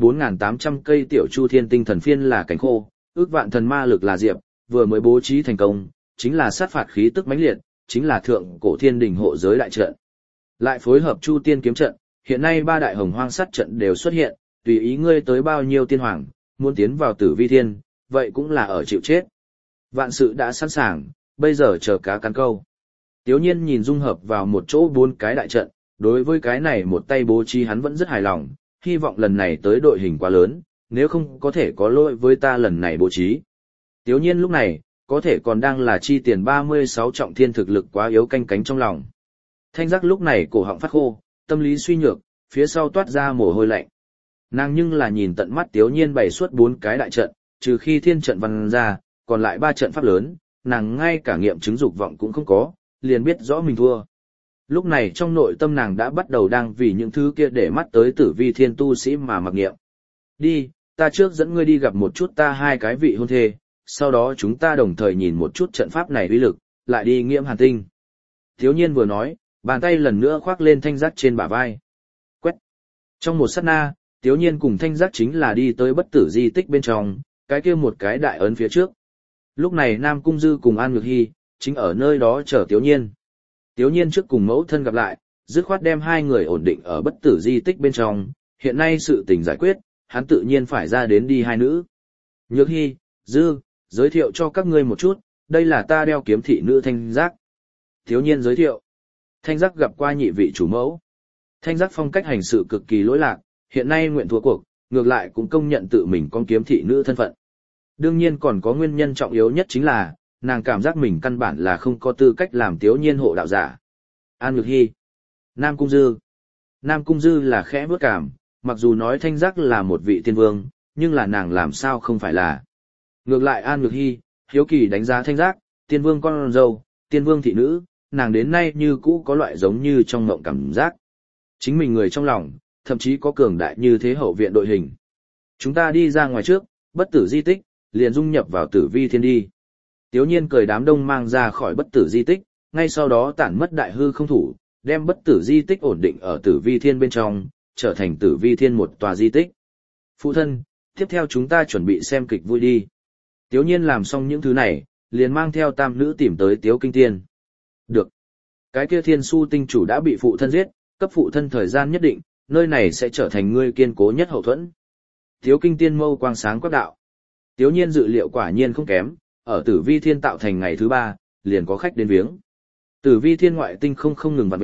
14.800 cây tiểu chu thiên tinh thần phiên là cánh khô, ức vạn thần ma lực là diệp, vừa mới bố trí thành công, chính là sát phạt khí tức mãnh liệt, chính là thượng cổ thiên đình hộ giới đại trận. Lại phối hợp chu tiên kiếm trận, hiện nay 3 đại hồng hoang sát trận đều xuất hiện, tùy ý ngươi tới bao nhiêu tiên hoàng, muốn tiến vào tử vi thiên, vậy cũng là ở chịu chết. Vạn sự đã sẵn sàng, bây giờ chờ cá cắn câu. Tiếu Nhiên nhìn dung hợp vào một chỗ 4 cái đại trận, đối với cái này một tay bố trí hắn vẫn rất hài lòng, hy vọng lần này tới đội hình quá lớn, nếu không có thể có lỗi với ta lần này bố trí. Tiếu Nhiên lúc này, có thể còn đang là chi tiền 36 trọng thiên thực lực quá yếu canh cánh trong lòng. Thanh Giác lúc này cổ họng phát khô, tâm lý suy nhược, phía sau toát ra mồ hôi lạnh. Nàng nhưng là nhìn tận mắt Tiếu Nhiên bày suốt 4 cái đại trận, trừ khi thiên trận văn ra, còn lại 3 trận pháp lớn, nàng ngay cả nghiệm chứng dục vọng cũng không có, liền biết rõ mình thua. Lúc này trong nội tâm nàng đã bắt đầu đang vì những thứ kia để mắt tới tử vi thiên tu sĩ mà mặc niệm. Đi, ta trước dẫn ngươi đi gặp một chút ta 2 cái vị hôn thê, sau đó chúng ta đồng thời nhìn một chút trận pháp này uy lực, lại đi nghiễm hàn tinh. Tiếu Nhiên vừa nói, bàn tay lần nữa khoác lên Thanh Giác trên bả vai. Quét. Trong một sát na, Tiếu Nhiên cùng Thanh Giác chính là đi tới bất tử di tích bên trong, cái kia một cái đại ấn phía trước. Lúc này Nam Cung Dư cùng An Nhược Hy, chính ở nơi đó chờ Tiếu Nhiên. Tiếu Nhiên trước cùng mẫu thân gặp lại, dứt khoát đem 2 người ổn định ở bất tử di tích bên trong, hiện nay sự tình giải quyết, hắn tự nhiên phải ra đến đi 2 nữ. Nhược Hy, Dư, giới thiệu cho các ngươi một chút, đây là ta đeo kiếm thị nữ Thanh Giác. Tiếu Nhiên giới thiệu. Thanh Giác gặp qua nhị vị chủ mẫu. Thanh Giác phong cách hành sự cực kỳ lỗi lạc, hiện nay nguyện thua cuộc, ngược lại cũng công nhận tự mình con kiếm thị nữ thân phận. Đương nhiên còn có nguyên nhân trọng yếu nhất chính là, nàng cảm giác mình căn bản là không có tư cách làm Tiếu Nhiên hộ đạo giả. An Nhược Hy. Nam Cung Dư. Nam Cung Dư là khẽ bước cảm, mặc dù nói Thanh Giác là một vị tiên vương, nhưng là nàng làm sao không phải là. Ngược lại An Nhược Hy, hiếu kỳ đánh giá Thanh Giác, tiên vương con dâu, tiên vương thị nữ, nàng đến nay như cũ có loại giống như trong mộng cảm giác. Chính mình người trong lòng, thậm chí có cường đại như thế hậu viện đội hình. Chúng ta đi ra ngoài trước, bất tử di tích, liền dung nhập vào tử vi thiên đi. Tiếu Nhiên cười đám đông mang ra khỏi bất tử di tích, ngay sau đó tản mất đại hư không thủ, đem bất tử di tích ổn định ở tử vi thiên bên trong, trở thành tử vi thiên một tòa di tích. Phụ thân, tiếp theo chúng ta chuẩn bị xem kịch vui đi. Tiếu Nhiên làm xong những thứ này, liền mang theo tam nữ tìm tới Tiếu Kinh Tiên. Được. Cái kia thiên su tinh chủ đã bị phụ thân giết, cấp phụ thân thời gian nhất định, nơi này sẽ trở thành ngươi kiên cố nhất hậu thuẫn. Tiếu Kinh Tiên mâu quang sáng quắc đạo. Tiếu Nhiên dự liệu quả nhiên không kém, ở tử vi thiên tạo thành ngày thứ 3, liền có khách đến viếng. Tử vi thiên ngoại tinh không ngừng vặn mèo,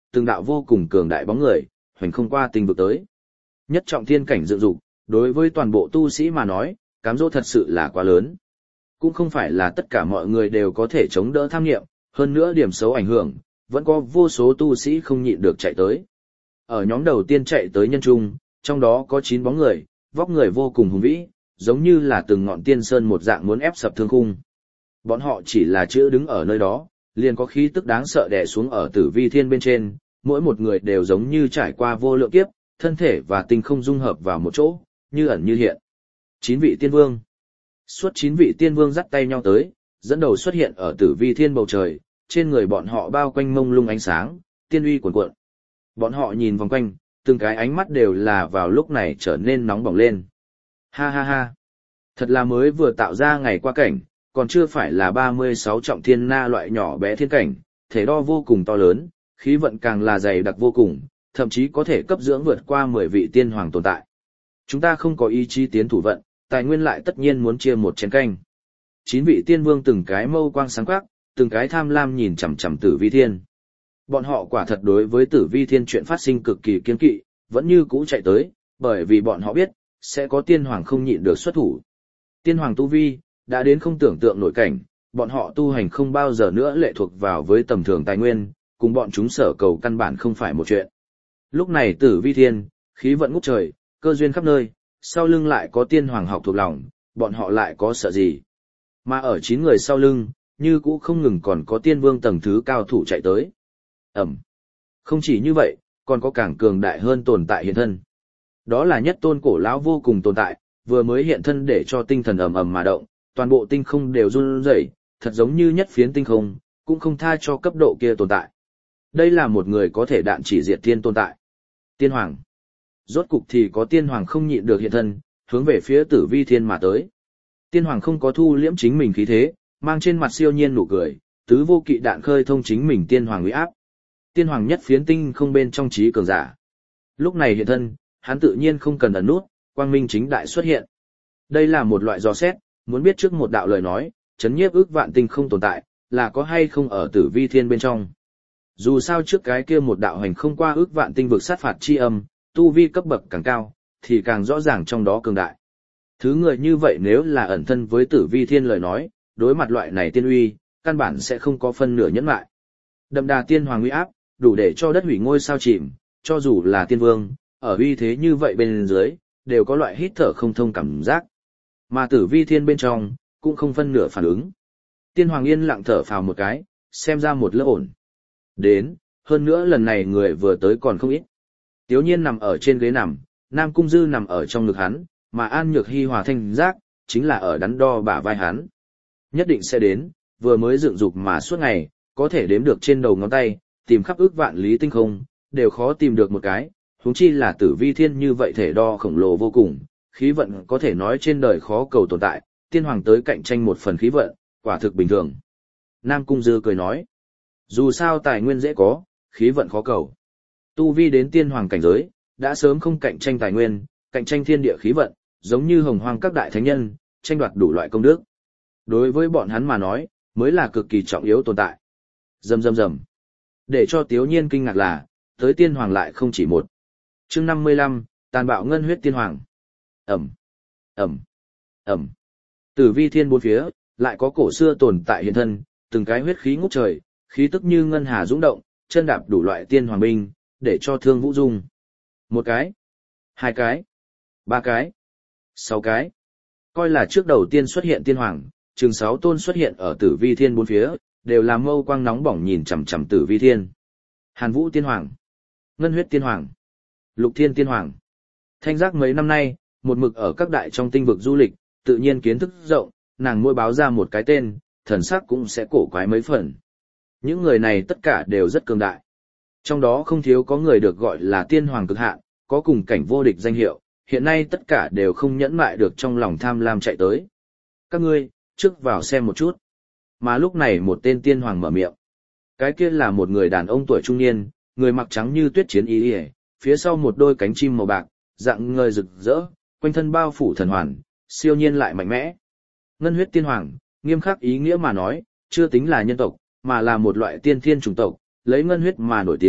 từng đạo vô cùng cường đại bóng người, hoành không qua tinh vực tới. Nhất trọng thiên cảnh dựng dục, đối với toàn bộ tu sĩ mà nói, cám dỗ thật sự là quá lớn. Cũng không phải là tất cả mọi người đều có thể chống đỡ tham nghiệm, hơn nữa điểm xấu ảnh hưởng, vẫn có vô số tu sĩ không nhịn được chạy tới. Ở nhóm đầu tiên chạy tới nhân trung, trong đó có 9 bóng người, vóc người vô cùng hùng vĩ, giống như là từng ngọn tiên sơn một dạng muốn ép sập thương khung. Bọn họ chỉ là chữ đứng ở nơi đó, liền có khí tức đáng sợ đè xuống ở tử vi thiên bên trên, mỗi một người đều giống như trải qua vô lượng kiếp, thân thể và tinh không dung hợp vào một chỗ, như ẩn như hiện. 9 vị tiên vương. Suốt 9 vị tiên vương dắt tay nhau tới, dẫn đầu xuất hiện ở tử vi thiên bầu trời, trên người bọn họ bao quanh mông lung ánh sáng, tiên uy cuồn cuộn. Bọn họ nhìn vòng quanh, từng cái ánh mắt đều là vào lúc này trở nên nóng bỏng lên. Ha ha ha. Thật là mới vừa tạo ra ngày qua cảnh, còn chưa phải là 36 trọng thiên na loại nhỏ bé thiên cảnh, thể đo vô cùng to lớn, khí vận càng là dày đặc vô cùng, thậm chí có thể cấp dưỡng vượt qua 10 vị tiên hoàng tồn tại. Chúng ta không có ý chí tiến thủ vận, tài nguyên lại tất nhiên muốn chia một chén canh. 9 vị tiên vương từng cái mâu quang sáng quắc, từng cái tham lam nhìn chằm chằm Tử Vi Thiên. Bọn họ quả thật đối với Tử Vi Thiên chuyện phát sinh cực kỳ kiêng kỵ, vẫn như cũ chạy tới, bởi vì bọn họ biết, sẽ có tiên hoàng không nhịn được xuất thủ. Tiên hoàng tu vi, đã đến không tưởng tượng nổi cảnh, bọn họ tu hành không bao giờ nữa lệ thuộc vào với tầm thường tài nguyên, cùng bọn chúng sở cầu căn bản không phải một chuyện. Lúc này Tử Vi Thiên, khí vận ngút trời, cơ duyên khắp nơi, sau lưng lại có tiên hoàng học thuộc lòng, bọn họ lại có sợ gì. Mà ở 9 người sau lưng, như cũ không ngừng còn có tiên vương tầng thứ cao thủ chạy tới. Ẩm. Không chỉ như vậy, còn có càng cường đại hơn tồn tại hiện thân. Đó là nhất tôn cổ lão vô cùng tồn tại, vừa mới hiện thân để cho tinh thần ầm ầm mà động, toàn bộ tinh không đều run rẩy, thật giống như nhất phiến tinh không, cũng không tha cho cấp độ kia tồn tại. Đây là một người có thể đạn chỉ diệt thiên tồn tại. Tiên hoàng. Rốt cục thì có tiên hoàng không nhịn được hiện thân, hướng về phía Tử Vi Thiên mà tới. Tiên hoàng không có thu liễm chính mình khí thế, mang trên mặt siêu nhiên nụ cười, tứ vô kỵ đạn khơi thông chính mình tiên hoàng uy áp. Tiên hoàng nhất phiến tinh không bên trong trí cường giả. Lúc này hiện thân, hắn tự nhiên không cần ẩn nút, quang minh chính đại xuất hiện. Đây là một loại dò xét, muốn biết trước một đạo lời nói, chấn nhiếp ước vạn tinh không tồn tại, là có hay không ở Tử Vi Thiên bên trong. Dù sao trước cái kia một đạo hành không qua ước vạn tinh vực sát phạt chi âm, tu vi cấp bậc càng cao, thì càng rõ ràng trong đó cường đại. Thứ người như vậy nếu là ẩn thân với Tử Vi Thiên lời nói, đối mặt loại này tiên uy, căn bản sẽ không có phân nửa nhẫn lại. Đậm đà tiên hoàng uy áp, đủ để cho đất hủy ngôi sao chìm, cho dù là tiên vương, ở uy thế như vậy bên dưới, đều có loại hít thở không thông cảm giác. Mà Tử Vi Thiên bên trong, cũng không phân nửa phản ứng. Tiên hoàng yên lặng thở phào một cái, xem ra một lớp ổn. Đến, hơn nữa lần này người vừa tới còn không ít. Tiếu Nhiên nằm ở trên ghế nằm, Nam Cung Dư nằm ở trong ngực hắn, mà An Nhược Hi hòa thanh giác, chính là ở đắn đo bả vai hắn. Nhất định sẽ đến, vừa mới dựng dục mà suốt ngày, có thể đếm được trên đầu ngón tay, tìm khắp ước vạn lý tinh không, đều khó tìm được một cái, huống chi là Tử Vi Thiên như vậy thể đo khổng lồ vô cùng, khí vận có thể nói trên đời khó cầu tồn tại, tiên hoàng tới cạnh tranh một phần khí vận, quả thực bình thường. Nam Cung Dư cười nói, dù sao tài nguyên dễ có, khí vận khó cầu. Tu vi đến tiên hoàng cảnh giới, đã sớm không cạnh tranh tài nguyên, cạnh tranh thiên địa khí vận, giống như hồng hoang các đại thánh nhân, tranh đoạt đủ loại công đức. Đối với bọn hắn mà nói, mới là cực kỳ trọng yếu tồn tại. Rầm rầm rầm. Để cho Tiếu Nhiên kinh ngạc là, tới tiên hoàng lại không chỉ một. Chương 55, tàn bạo ngân huyết tiên hoàng. Ẩm, Ẩm, Ẩm. Tử Vi Thiên bốn phía, lại có cổ xưa tồn tại hiện thân, từng cái huyết khí ngút trời, khí tức như ngân hà dũng động, chân đạp đủ loại tiên hoàng binh, để cho thương vũ dung. Một cái, hai cái, ba cái, 6 cái. Coi là trước đầu tiên xuất hiện tiên hoàng, chừng 6 tôn xuất hiện ở Tử Vi Thiên bốn phía, đều làm mâu quang nóng bỏng nhìn chằm chằm Tử Vi Thiên. Hàn Vũ tiên hoàng, Ngân huyết tiên hoàng, Lục Thiên tiên hoàng. Thanh giác mấy năm nay, một mực ở các đại trong tinh vực du lịch, tự nhiên kiến thức rộng, nàng môi báo ra một cái tên, thần sắc cũng sẽ cổ quái mấy phần. Những người này tất cả đều rất cường đại. Trong đó không thiếu có người được gọi là tiên hoàng cực hạn, có cùng cảnh vô địch danh hiệu, hiện nay tất cả đều không nhẫn mại được trong lòng tham lam chạy tới. Các ngươi, trước vào xem một chút. Mà lúc này một tên tiên hoàng mở miệng. Cái kia là một người đàn ông tuổi trung niên, người mặc trắng như tuyết chiến y, phía sau một đôi cánh chim màu bạc, dạng ngời rực rỡ, quanh thân bao phủ thần hoàn, siêu nhiên lại mạnh mẽ. Ngân huyết tiên hoàng, nghiêm khắc ý nghĩa mà nói, chưa tính là nhân tộc, mà là một loại tiên thiên chủng tộc, lấy ngân huyết mà nổi tiếng,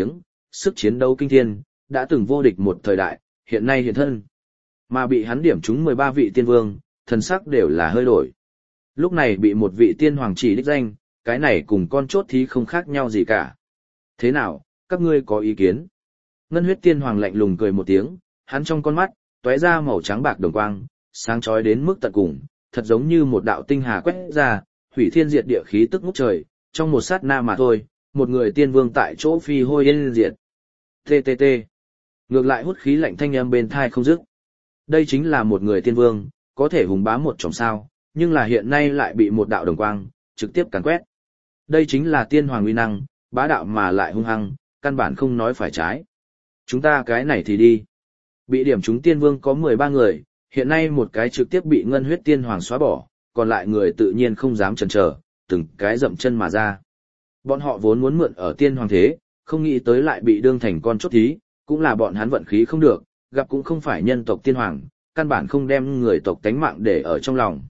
sức chiến đấu kinh thiên, đã từng vô địch một thời đại, hiện nay hiện thân. Mà bị hắn điểm trúng 13 vị tiên vương, thần sắc đều là hơi đổi. Lúc này bị một vị tiên hoàng chỉ đích danh, cái này cùng con chốt thí không khác nhau gì cả. Thế nào, các ngươi có ý kiến? Ngân huyết tiên hoàng lạnh lùng cười một tiếng, hắn trong con mắt, tóe ra màu trắng bạc đồng quang, sáng chói đến mức tận cùng, thật giống như một đạo tinh hà quét ra, hủy thiên diệt địa khí tức ngút trời, trong một sát na mà thôi, một người tiên vương tại chỗ phi hôi yên diệt. TTT. Ngược lại hút khí lạnh thanh âm bên thai không dứt. Đây chính là một người tiên vương, có thể hùng bá một chòm sao, nhưng là hiện nay lại bị một đạo đồng quang, trực tiếp càn quét. Đây chính là tiên hoàng uy năng, bá đạo mà lại hung hăng, căn bản không nói phải trái. Chúng ta cái này thì đi. Bị điểm chúng tiên vương có 13 người, hiện nay một cái trực tiếp bị ngân huyết tiên hoàng xóa bỏ, còn lại người tự nhiên không dám chần chờ, từng cái dậm chân mà ra. Bọn họ vốn muốn mượn ở tiên hoàng thế, không nghĩ tới lại bị đương thành con chốt thí, cũng là bọn hắn vận khí không được, gặp cũng không phải nhân tộc tiên hoàng, căn bản không đem người tộc tánh mạng để ở trong lòng.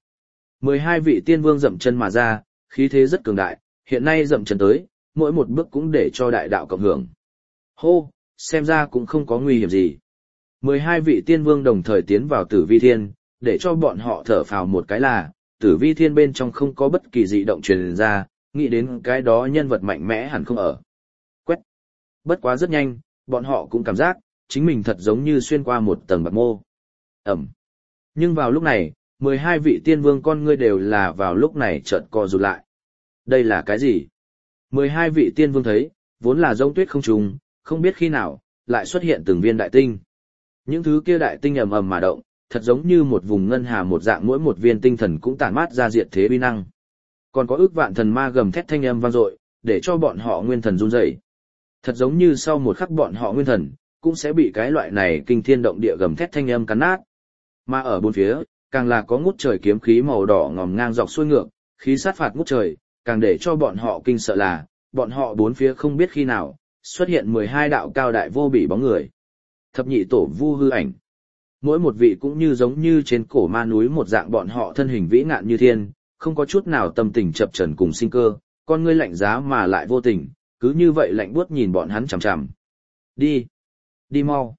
12 vị tiên vương dậm chân mà ra, khí thế rất cường đại, hiện nay dậm chân tới, mỗi một bước cũng để cho đại đạo cộng hưởng. Hô, xem ra cũng không có nguy hiểm gì. 12 vị tiên vương đồng thời tiến vào tử vi thiên, để cho bọn họ thở phào một cái là, tử vi thiên bên trong không có bất kỳ dị động truyền ra, nghĩ đến cái đó nhân vật mạnh mẽ hẳn không ở. Quét. Bất quá rất nhanh, bọn họ cũng cảm giác, chính mình thật giống như xuyên qua một tầng bạc mô. Ẩm. Nhưng vào lúc này, 12 vị tiên vương con ngươi đều là vào lúc này chợt co rụt lại. Đây là cái gì? 12 vị tiên vương thấy, vốn là rông tuyết không trùng, không biết khi nào, lại xuất hiện từng viên đại tinh. Những thứ kia đại tinh ầm ầm mà động, thật giống như một vùng ngân hà một dạng, mỗi một viên tinh thần cũng tản mát ra diệt thế uy năng. Còn có ước vạn thần ma gầm thét thanh âm vang dội, để cho bọn họ nguyên thần run rẩy. Thật giống như sau một khắc bọn họ nguyên thần cũng sẽ bị cái loại này kinh thiên động địa gầm thét thanh âm cắn nát. Mà ở bốn phía, càng là có ngút trời kiếm khí màu đỏ ngòm ngang dọc xuôi ngược, khí sát phạt ngút trời, càng để cho bọn họ kinh sợ là, bọn họ bốn phía không biết khi nào xuất hiện 12 đạo cao đại vô bỉ bóng người. Thập nhị tổ vu hư ảnh. Mỗi một vị cũng như giống như trên cổ ma núi một dạng, bọn họ thân hình vĩ ngạn như thiên, không có chút nào tâm tình chập chờn cùng sinh cơ, con ngươi lạnh giá mà lại vô tình, cứ như vậy lạnh buốt nhìn bọn hắn chằm chằm. Đi! Đi mau!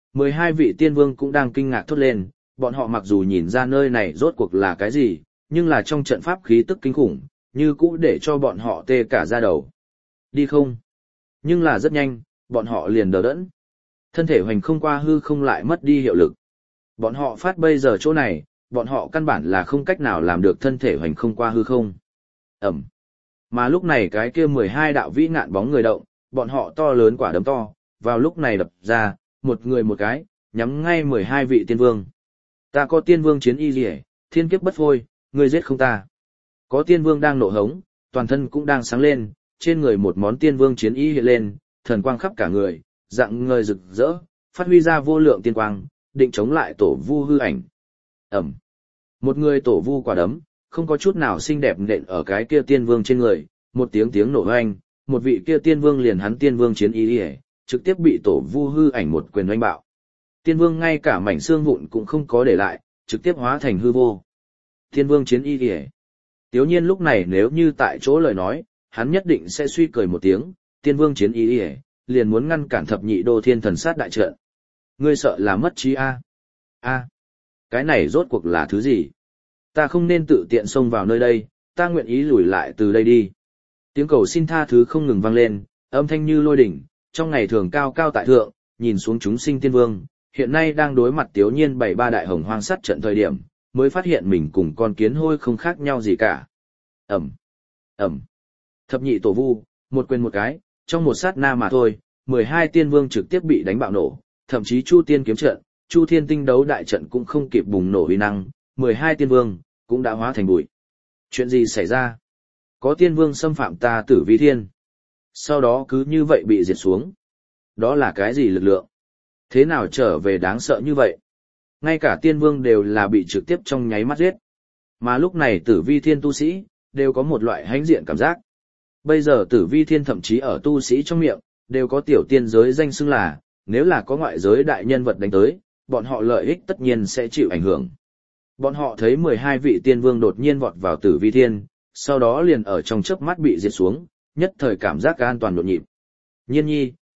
12 vị tiên vương cũng đang kinh ngạc thốt lên, bọn họ mặc dù nhìn ra nơi này rốt cuộc là cái gì, nhưng là trong trận pháp khí tức kinh khủng, như cũ để cho bọn họ tê cả da đầu. Đi không? Nhưng là rất nhanh, bọn họ liền đờ đẫn. Thân thể hoành không qua hư không lại mất đi hiệu lực. Bọn họ phát bây giờ chỗ này, bọn họ căn bản là không cách nào làm được thân thể hoành không qua hư không. Ẩm. Mà lúc này cái kia 12 đạo vĩ ngạn bóng người động, bọn họ to lớn quả đấm to, vào lúc này đập ra, một người một cái, nhắm ngay 12 vị tiên vương. Ta có tiên vương chiến y liễu, thiên kiếp bất phôi, ngươi giết không ta. Có tiên vương đang nộ hống, toàn thân cũng đang sáng lên, trên người một món tiên vương chiến y hiện lên, thần quang khắp cả người, dạng ngời rực rỡ, phát huy ra vô lượng tiên quang, định chống lại tổ vu hư ảnh. Ẩm. Một người tổ vu quả đấm, không có chút nào xinh đẹp nện ở cái kia tiên vương trên người, một tiếng nổ oanh, một vị kia tiên vương liền hắn tiên vương chiến y liễu, trực tiếp bị tổ vu hư ảnh một quyền oanh bạo. Tiên vương ngay cả mảnh xương vụn cũng không có để lại, trực tiếp hóa thành hư vô. Tiên vương chiến y liễu. Tiếu nhiên lúc này nếu như tại chỗ lời nói, hắn nhất định sẽ suy cười một tiếng, tiên vương chiến y liễu, liền muốn ngăn cản thập nhị đô thiên thần sát đại trận. Ngươi sợ là mất trí a? A, cái này rốt cuộc là thứ gì? Ta không nên tự tiện xông vào nơi đây, ta nguyện ý lùi lại từ đây đi. Tiếng cầu xin tha thứ không ngừng vang lên, âm thanh như lôi đỉnh, trong ngày thường cao cao tại thượng, nhìn xuống chúng sinh tiên vương, hiện nay đang đối mặt Tiếu nhiên 73 đại hồng hoang sát trận thời điểm, mới phát hiện mình cùng con kiến hôi không khác nhau gì cả. Ẩm, Ẩm, thập nhị tổ vu, một quyền một cái, trong một sát na mà thôi, 12 tiên vương trực tiếp bị đánh bạo nổ, thậm chí Chu Tiên kiếm trận, Chu Thiên tinh đấu đại trận cũng không kịp bùng nổ uy năng, 12 tiên vương cũng đã hóa thành bụi. Chuyện gì xảy ra? Có tiên vương xâm phạm ta tử vi thiên. Sau đó cứ như vậy bị diệt xuống. Đó là cái gì lực lượng? Thế nào trở về đáng sợ như vậy? Ngay cả tiên vương đều là bị trực tiếp trong nháy mắt giết. Mà lúc này tử vi thiên tu sĩ, đều có một loại hãnh diện cảm giác. Bây giờ tử vi thiên thậm chí ở tu sĩ trong miệng, đều có tiểu tiên giới danh xưng là, nếu là có ngoại giới đại nhân vật đánh tới, bọn họ lợi ích tất nhiên sẽ chịu ảnh hưởng. Bọn họ thấy 12 vị tiên vương đột nhiên vọt vào tử vi thiên, sau đó liền ở trong chớp mắt bị diệt xuống, nhất thời cảm giác an toàn nhộn nhịp. Nhiên nhi,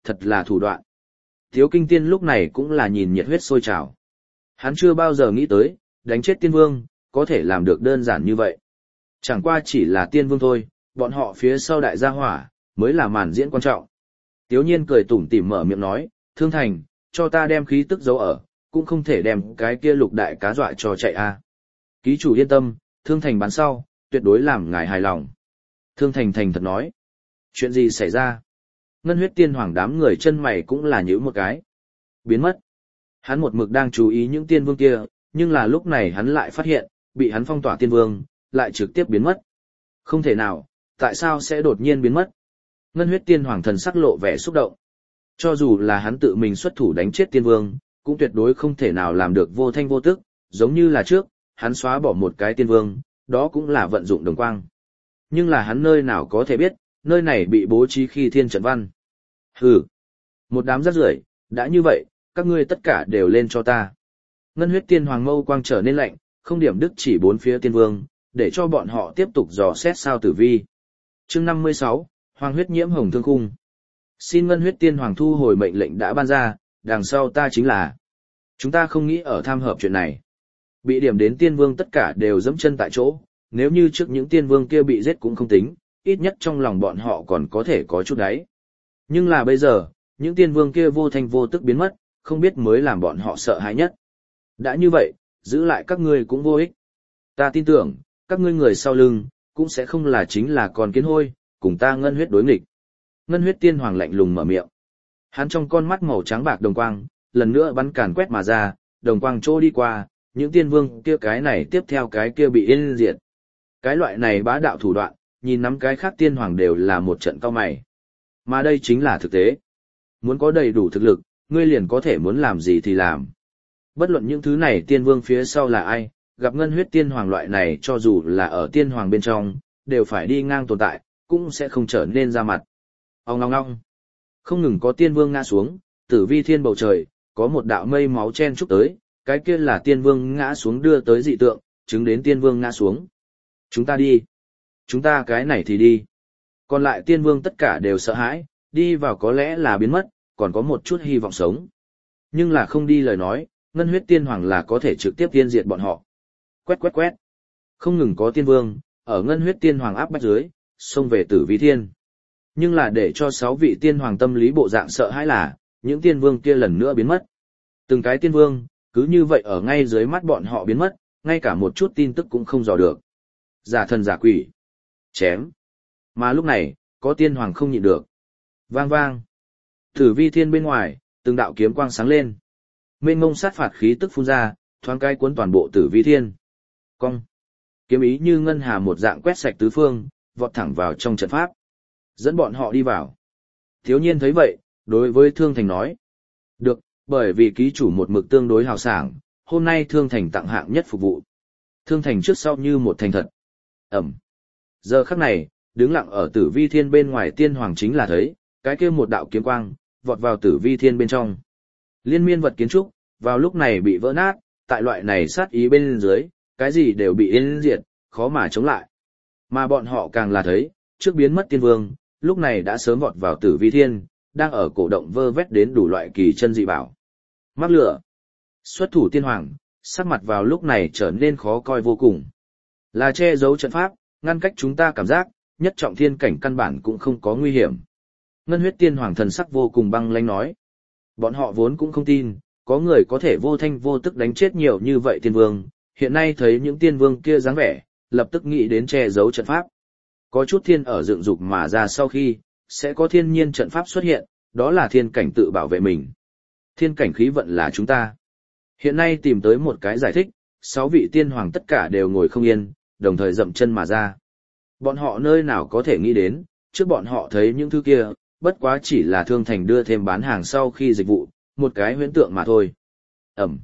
thật là thủ đoạn. Thiếu kinh tiên lúc này cũng là nhìn nhiệt huyết sôi trào. Hắn chưa bao giờ nghĩ tới, đánh chết tiên vương, có thể làm được đơn giản như vậy. Chẳng qua chỉ là tiên vương thôi, bọn họ phía sau đại gia hỏa, mới là màn diễn quan trọng. Tiếu nhiên cười tủm tỉm mở miệng nói, Thương Thành, cho ta đem khí tức giấu ở, cũng không thể đem cái kia lục đại cá dọa cho chạy a. Ký chủ yên tâm, Thương Thành bán sau, tuyệt đối làm ngài hài lòng. Thương Thành thành thật nói, chuyện gì xảy ra? Ngân huyết tiên hoàng đám người chân mày cũng là nhíu một cái. Biến mất. Hắn một mực đang chú ý những tiên vương kia, nhưng là lúc này hắn lại phát hiện, bị hắn phong tỏa tiên vương, lại trực tiếp biến mất. Không thể nào, tại sao sẽ đột nhiên biến mất? Ngân huyết tiên hoàng thần sắc lộ vẻ xúc động. Cho dù là hắn tự mình xuất thủ đánh chết tiên vương, cũng tuyệt đối không thể nào làm được vô thanh vô tức, giống như là trước, hắn xóa bỏ một cái tiên vương, đó cũng là vận dụng đồng quang. Nhưng là hắn nơi nào có thể biết, nơi này bị bố trí khi thiên trận văn. Hừ, một đám rác rưởi, đã như vậy, các ngươi tất cả đều lên cho ta. Ngân huyết tiên hoàng mâu quang trở nên lạnh, không điểm đức chỉ bốn phía tiên vương, để cho bọn họ tiếp tục dò xét sao tử vi. Chương 56, Hoàng huyết nhiễm hồng thương khung. Xin ngân huyết tiên hoàng thu hồi mệnh lệnh đã ban ra, đằng sau ta chính là. Chúng ta không nghĩ ở tham hợp chuyện này. Bị điểm đến tiên vương tất cả đều dẫm chân tại chỗ, nếu như trước những tiên vương kia bị giết cũng không tính, ít nhất trong lòng bọn họ còn có thể có chút đáy. Nhưng là bây giờ, những tiên vương kia vô thanh vô tức biến mất, không biết mới làm bọn họ sợ hãi nhất. Đã như vậy, giữ lại các ngươi cũng vô ích. Ta tin tưởng, các ngươi người sau lưng, cũng sẽ không là chính là con kiến hôi, cùng ta ngân huyết đối nghịch. Ngân huyết tiên hoàng lạnh lùng mở miệng. Hắn trong con mắt màu trắng bạc đồng quang, lần nữa bắn càn quét mà ra, đồng quang trô đi qua, những tiên vương kia cái này tiếp theo cái kia bị yên diệt. Cái loại này bá đạo thủ đoạn, nhìn nắm cái khác tiên hoàng đều là một trận cao mày. Mà đây chính là thực tế. Muốn có đầy đủ thực lực, ngươi liền có thể muốn làm gì thì làm. Bất luận những thứ này tiên vương phía sau là ai, gặp ngân huyết tiên hoàng loại này cho dù là ở tiên hoàng bên trong, đều phải đi ngang tồn tại, cũng sẽ không trở nên ra mặt. Ong ong ong. Không ngừng có tiên vương ngã xuống, tử vi thiên bầu trời, có một đạo mây máu chen chúc tới, cái kia là tiên vương ngã xuống đưa tới dị tượng, chứng đến tiên vương ngã xuống. Chúng ta đi. Chúng ta cái này thì đi. Còn lại tiên vương tất cả đều sợ hãi, đi vào có lẽ là biến mất, còn có một chút hy vọng sống. Nhưng là không đi lời nói, ngân huyết tiên hoàng là có thể trực tiếp tiên diệt bọn họ. Quét quét quét. Không ngừng có tiên vương, ở ngân huyết tiên hoàng áp bách dưới, xông về tử vi thiên. Nhưng là để cho 6 vị tiên hoàng tâm lý bộ dạng sợ hãi là, những tiên vương kia lần nữa biến mất. Từng cái tiên vương, cứ như vậy ở ngay dưới mắt bọn họ biến mất, ngay cả một chút tin tức cũng không dò được. Giả thần giả quỷ. Chém. Mà lúc này, có tiên hoàng không nhịn được. Vang vang. Tử vi thiên bên ngoài, từng đạo kiếm quang sáng lên. Mênh mông sát phạt khí tức phun ra, thoáng cái cuốn toàn bộ tử vi thiên. Cong. Kiếm ý như ngân hà một dạng quét sạch tứ phương, vọt thẳng vào trong trận pháp. Dẫn bọn họ đi vào. Thiếu nhiên thấy vậy, đối với Thương Thành nói. Được, bởi vì ký chủ một mực tương đối hào sảng, hôm nay Thương Thành tặng hạng nhất phục vụ. Thương Thành trước sau như một thành thật. Ẩm. Giờ khắc này, đứng lặng ở tử vi thiên bên ngoài tiên hoàng chính là thấy, cái kia một đạo kiếm quang, vọt vào tử vi thiên bên trong. Liên miên vật kiến trúc, vào lúc này bị vỡ nát, tại loại này sát ý bên dưới, cái gì đều bị yên diệt, khó mà chống lại. Mà bọn họ càng là thấy, trước biến mất tiên vương, lúc này đã sớm vọt vào tử vi thiên, đang ở cổ động vơ vét đến đủ loại kỳ chân dị bảo. Mắc lửa. Xuất thủ tiên hoàng, sắc mặt vào lúc này trở nên khó coi vô cùng. Là che giấu trận pháp, ngăn cách chúng ta cảm giác, nhất trọng thiên cảnh căn bản cũng không có nguy hiểm. Ngân huyết tiên hoàng thần sắc vô cùng băng lãnh nói. Bọn họ vốn cũng không tin, có người có thể vô thanh vô tức đánh chết nhiều như vậy tiên vương, hiện nay thấy những tiên vương kia dáng vẻ, lập tức nghĩ đến che giấu trận pháp. Có chút thiên ở dựng dục mà ra sau khi, sẽ có thiên nhiên trận pháp xuất hiện, đó là thiên cảnh tự bảo vệ mình. Thiên cảnh khí vận là chúng ta. Hiện nay tìm tới một cái giải thích, 6 vị tiên hoàng tất cả đều ngồi không yên, đồng thời dậm chân mà ra. Bọn họ nơi nào có thể nghĩ đến, trước bọn họ thấy những thứ kia, bất quá chỉ là Thương Thành đưa thêm bán hàng sau khi dịch vụ, một cái huyễn tượng mà thôi. Ẩm.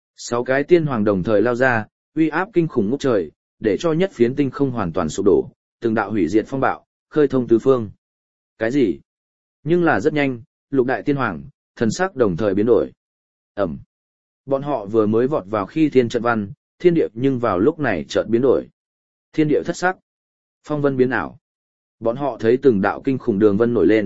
6 cái tiên hoàng đồng thời lao ra, uy áp kinh khủng ngút trời, để cho nhất phiến tinh không hoàn toàn sụp đổ, từng đạo hủy diệt phong bạo, khơi thông tứ phương. Cái gì? Nhưng là rất nhanh, lục đại tiên hoàng, thần sắc đồng thời biến đổi. Ẩm. Bọn họ vừa mới vọt vào khi thiên trận văn, thiên địa nhưng vào lúc này chợt biến đổi. Thiên địa thất sắc. Phong vân biến ảo. Bọn họ thấy từng đạo kinh khủng đường vân nổi lên,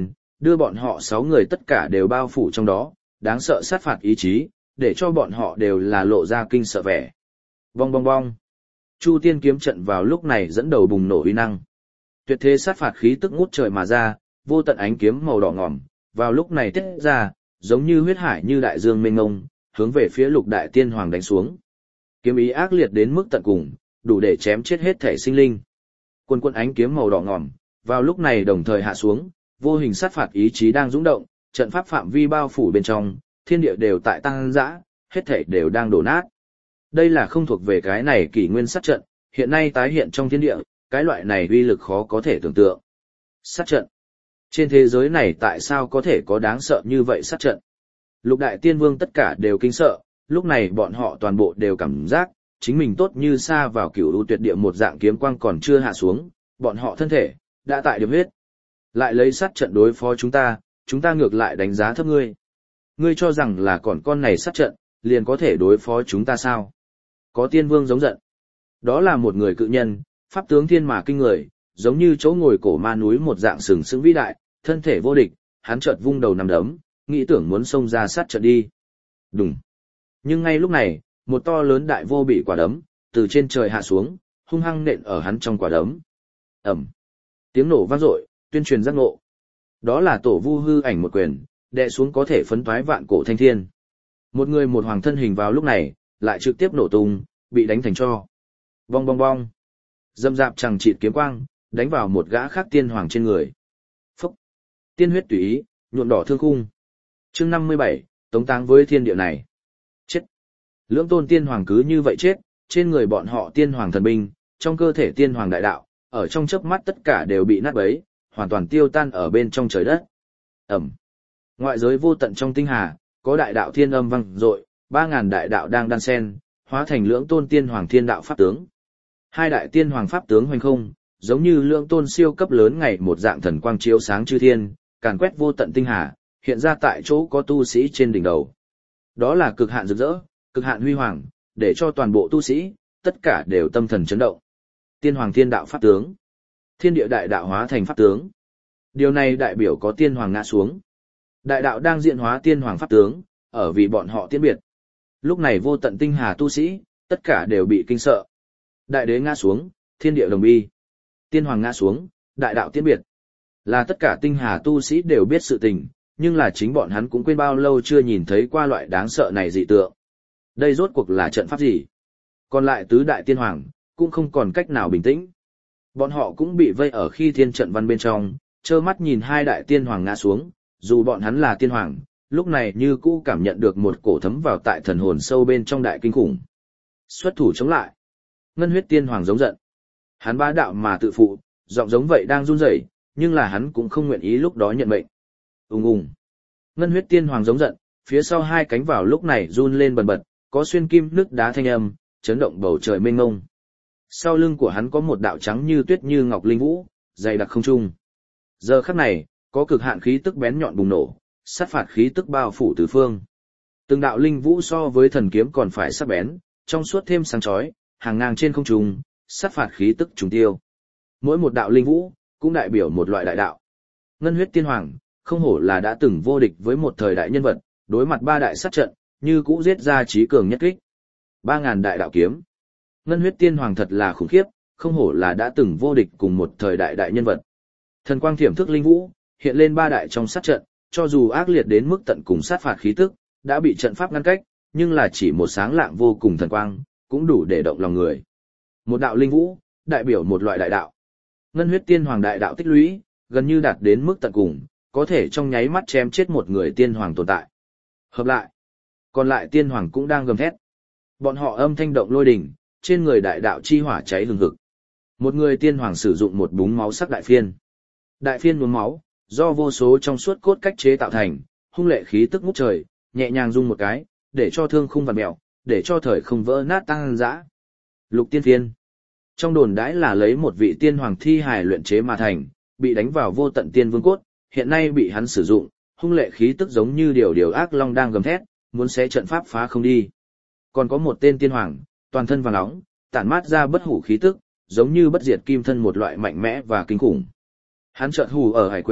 đưa bọn họ 6 người tất cả đều bao phủ trong đó, đáng sợ sát phạt ý chí, để cho bọn họ đều là lộ ra kinh sợ vẻ. Bong bong bong. Chu tiên kiếm trận vào lúc này dẫn đầu bùng nổ uy năng. Tuyệt thế sát phạt khí tức ngút trời mà ra, vô tận ánh kiếm màu đỏ ngòm, vào lúc này tiết ra, giống như huyết hải như đại dương mênh mông, hướng về phía Lục Đại Tiên Hoàng đánh xuống. Kiếm ý ác liệt đến mức tận cùng, đủ để chém chết hết thể sinh linh. Quân quân ánh kiếm màu đỏ ngòm, vào lúc này đồng thời hạ xuống, vô hình sát phạt ý chí đang dũng động, trận pháp phạm vi bao phủ bên trong, thiên địa đều tại tăng dã, hết thể đều đang đổ nát. Đây là không thuộc về cái này kỷ nguyên sát trận, hiện nay tái hiện trong thiên địa, cái loại này uy lực khó có thể tưởng tượng. Sát trận. Trên thế giới này tại sao có thể có đáng sợ như vậy sát trận? Lục Đại Tiên Vương tất cả đều kinh sợ, lúc này bọn họ toàn bộ đều cảm giác, chính mình tốt như xa vào cửu u tuyệt địa một dạng kiếm quang còn chưa hạ xuống, bọn họ thân thể, đã tại điểm huyết. Lại lấy sát trận đối phó chúng ta ngược lại đánh giá thấp ngươi. Ngươi cho rằng là còn con này sát trận, liền có thể đối phó chúng ta sao? Có Tiên Vương giống giận. Đó là một người cự nhân, pháp tướng thiên mà kinh người, giống như chỗ ngồi cổ ma núi một dạng sừng sững vĩ đại, thân thể vô địch, hắn chợt vung đầu nằm đấm, nghĩ tưởng muốn xông ra sát trận đi. Đùng. Nhưng ngay lúc này, một to lớn đại vô bị quả đấm, từ trên trời hạ xuống, hung hăng nện ở hắn trong quả đấm. Ầm. Tiếng nổ vang dội, tuyên truyền giác ngộ. Đó là Tổ Vu hư ảnh một quyền, đè xuống có thể phấn toái vạn cổ thanh thiên. Một người một hoàng thân hình vào lúc này, lại trực tiếp nổ tung, bị đánh thành tro. Bong bong bong. Dâm dạp chẳng chịt kiếm quang, đánh vào một gã khác tiên hoàng trên người. Phúc. Tiên huyết tùy ý, nhuộm đỏ thương khung. Chương 57, tống táng với thiên địa này. Chết. Lưỡng tôn tiên hoàng cứ như vậy chết, trên người bọn họ tiên hoàng thần binh, trong cơ thể tiên hoàng đại đạo, ở trong chớp mắt tất cả đều bị nát bấy, hoàn toàn tiêu tan ở bên trong trời đất. Ẩm. Ngoại giới vô tận trong tinh hà, có đại đạo thiên âm vang dội, 3000 đại đạo đang đan xen, hóa thành lưỡng tôn tiên hoàng thiên đạo pháp tướng. Hai đại tiên hoàng pháp tướng hoành không, giống như lưỡng tôn siêu cấp lớn ngày một dạng thần quang chiếu sáng chư thiên, càn quét vô tận tinh hà, hiện ra tại chỗ có tu sĩ trên đỉnh đầu. Đó là cực hạn rực rỡ, cực hạn huy hoàng, để cho toàn bộ tu sĩ, tất cả đều tâm thần chấn động. Tiên hoàng thiên đạo pháp tướng, thiên địa đại đạo hóa thành pháp tướng. Điều này đại biểu có tiên hoàng ngã xuống. Đại đạo đang diễn hóa tiên hoàng pháp tướng, ở vì bọn họ tiên biệt. Lúc này vô tận tinh hà tu sĩ, tất cả đều bị kinh sợ. Đại đế ngã xuống, thiên địa đồng bi. Tiên hoàng ngã xuống, đại đạo tiên biệt. Là tất cả tinh hà tu sĩ đều biết sự tình, nhưng là chính bọn hắn cũng quên bao lâu chưa nhìn thấy qua loại đáng sợ này dị tượng. Đây rốt cuộc là trận pháp gì? Còn lại tứ đại tiên hoàng, cũng không còn cách nào bình tĩnh. Bọn họ cũng bị vây ở khi thiên trận văn bên trong, trơ mắt nhìn hai đại tiên hoàng ngã xuống, dù bọn hắn là tiên hoàng, lúc này như cũ cảm nhận được một cổ thấm vào tại thần hồn sâu bên trong đại kinh khủng. Xuất thủ chống lại. Ngân huyết tiên hoàng giống giận. Hắn bá đạo mà tự phụ, giọng giống vậy đang run rẩy, nhưng là hắn cũng không nguyện ý lúc đó nhận mệnh. Ùng ùng. Ngân huyết tiên hoàng giống giận, phía sau hai cánh vào lúc này run lên bần bật, có xuyên kim nước đá thanh âm, chấn động bầu trời mênh mông. Sau lưng của hắn có một đạo trắng như tuyết như ngọc linh vũ, dày đặc không trung. Giờ khắc này, có cực hạn khí tức bén nhọn bùng nổ, sát phạt khí tức bao phủ tứ phương. Từng đạo linh vũ so với thần kiếm còn phải sắc bén, trong suốt thêm sáng chói, hàng ngang trên không trung, sát phạt khí tức trùng tiêu. Mỗi một đạo linh vũ cũng đại biểu một loại đại đạo. Ngân huyết tiên hoàng, không hổ là đã từng vô địch với một thời đại nhân vật, đối mặt ba đại sát trận, như cũ giết ra chí cường nhất kích. 3000 đại đạo kiếm. Ngân huyết tiên hoàng thật là khủng khiếp, không hổ là đã từng vô địch cùng một thời đại đại nhân vật. Thần quang thiểm thức linh vũ, hiện lên ba đại trong sát trận, cho dù ác liệt đến mức tận cùng sát phạt khí tức, đã bị trận pháp ngăn cách, nhưng là chỉ một sáng lạng vô cùng thần quang, cũng đủ để động lòng người. Một đạo linh vũ, đại biểu một loại đại đạo. Ngân huyết tiên hoàng đại đạo tích lũy, gần như đạt đến mức tận cùng, có thể trong nháy mắt chém chết một người tiên hoàng tồn tại. Hợp lại, còn lại tiên hoàng cũng đang gầm thét. Bọn họ âm thanh động lôi đỉnh, trên người đại đạo chi hỏa cháy hừng hực. Một người tiên hoàng sử dụng một búng máu sắc đại phiên. Đại phiên nhuốm máu, do vô số trong suốt cốt cách chế tạo thành, hung lệ khí tức ngút trời, nhẹ nhàng rung một cái, để cho thương khung vặn mèo, để cho thời không vỡ nát tăng dã. Lục tiên phiên. Trong đồn đãi là lấy một vị tiên hoàng thi hài luyện chế mà thành, bị đánh vào vô tận tiên vương cốt, hiện nay bị hắn sử dụng, hung lệ khí tức giống như điều ác long đang gầm thét, muốn xé trận pháp phá không đi. Còn có một tên tiên hoàng, toàn thân vàng óng, tản mát ra bất hủ khí tức, giống như bất diệt kim thân một loại mạnh mẽ và kinh khủng. Hắn chợt hù ở hải quyền,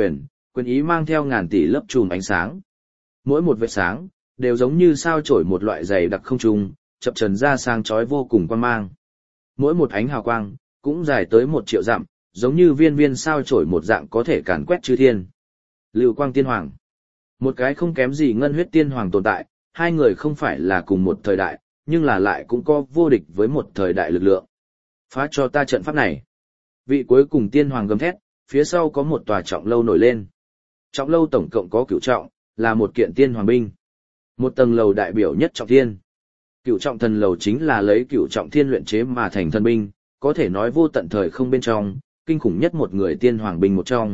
quyền ý mang theo ngàn tỷ lớp chùm ánh sáng. Mỗi một vệt sáng, đều giống như sao chổi một loại dày đặc không trung, chập chờn ra sáng chói vô cùng quang mang. Mỗi một ánh hào quang, cũng dài tới 1 triệu dặm, giống như viên viên sao chổi một dạng có thể càn quét chư thiên. Lưu Quang Tiên Hoàng. Một cái không kém gì Ngân Huyết Tiên Hoàng tồn tại, hai người không phải là cùng một thời đại, nhưng là lại cũng có vô địch với một thời đại lực lượng. Phá cho ta trận pháp này. Vị cuối cùng Tiên Hoàng gầm thét, phía sau có một tòa trọng lâu nổi lên. Trọng lâu tổng cộng có 9 trọng, là một kiện Tiên Hoàng binh. Một tầng lầu đại biểu nhất trọng thiên. 9 trọng thần lầu chính là lấy 9 trọng thiên luyện chế mà thành thần binh, có thể nói vô tận thời không bên trong, kinh khủng nhất một người Tiên Hoàng binh một trong.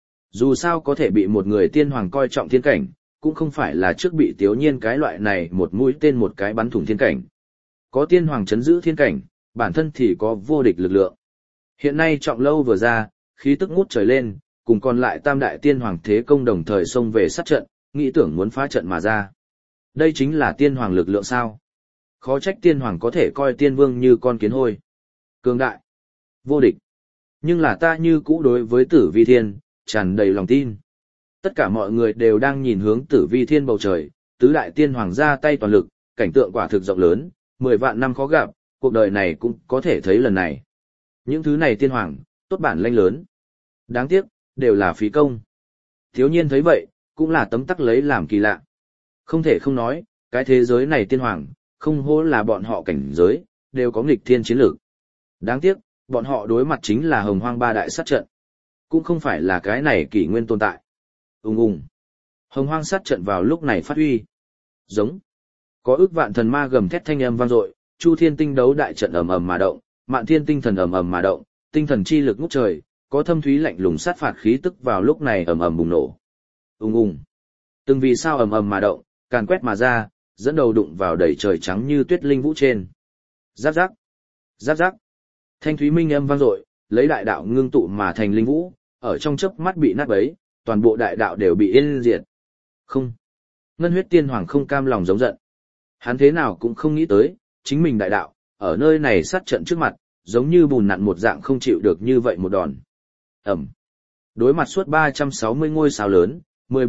Dù sao có thể bị một người Tiên Hoàng coi trọng thiên cảnh, cũng không phải là trước bị Tiếu Nhiên cái loại này một mũi tên một cái bắn thủng thiên cảnh. Có Tiên Hoàng chấn giữ thiên cảnh, bản thân thì có vô địch lực lượng. Hiện nay trọng lâu vừa ra, khí tức ngút trời lên, cùng còn lại tam đại Tiên Hoàng thế công đồng thời xông về sát trận, nghĩ tưởng muốn phá trận mà ra. Đây chính là Tiên Hoàng lực lượng sao? Khó trách Tiên Hoàng có thể coi Tiên Vương như con kiến hôi. Cường đại, vô địch. Nhưng là ta như cũ đối với Tử Vi Thiên, tràn đầy lòng tin. Tất cả mọi người đều đang nhìn hướng Tử Vi Thiên bầu trời, tứ đại Tiên Hoàng ra tay toàn lực, cảnh tượng quả thực rộng lớn, 10 vạn năm khó gặp, cuộc đời này cũng có thể thấy lần này. Những thứ này Tiên Hoàng, tốt bản lĩnh lớn. Đáng tiếc, đều là phí công. Thiếu Nhiên thấy vậy, cũng là tấm tắc lấy làm kỳ lạ. Không thể không nói, cái thế giới này Tiên Hoàng, không hổ là bọn họ cảnh giới, đều có nghịch thiên chiến lược. Đáng tiếc, bọn họ đối mặt chính là Hồng Hoang ba đại sát trận. Cũng không phải là cái này kỷ nguyên tồn tại. Ùng ùng. Hồng Hoang sát trận vào lúc này phát huy. Giống. Có ức vạn thần ma gầm thét thanh âm vang dội, Chu Thiên tinh đấu đại trận ầm ầm mà động, Mạn Thiên tinh thần ầm ầm mà động, tinh thần chi lực ngút trời, có thâm thúy lạnh lùng sát phạt khí tức vào lúc này ầm ầm bùng nổ. Ùng ùng. Từng vì sao ầm ầm mà động, càn quét mà ra, dẫn đầu đụng vào đầy trời trắng như tuyết linh vũ trên. Giáp giáp. Giáp giáp. Thanh thúy minh âm vang dội, lấy đại đạo ngưng tụ mà thành linh vũ, ở trong chớp mắt bị nát bấy, toàn bộ đại đạo đều bị yên diệt. Không. Ngân Huyết Tiên Hoàng không cam lòng giống giận. Hắn thế nào cũng không nghĩ tới, chính mình đại đạo, ở nơi này sát trận trước mặt, giống như bùn nặn một dạng không chịu được như vậy một đòn. Ẩm. Đối mặt suốt 360 ngôi sao lớn,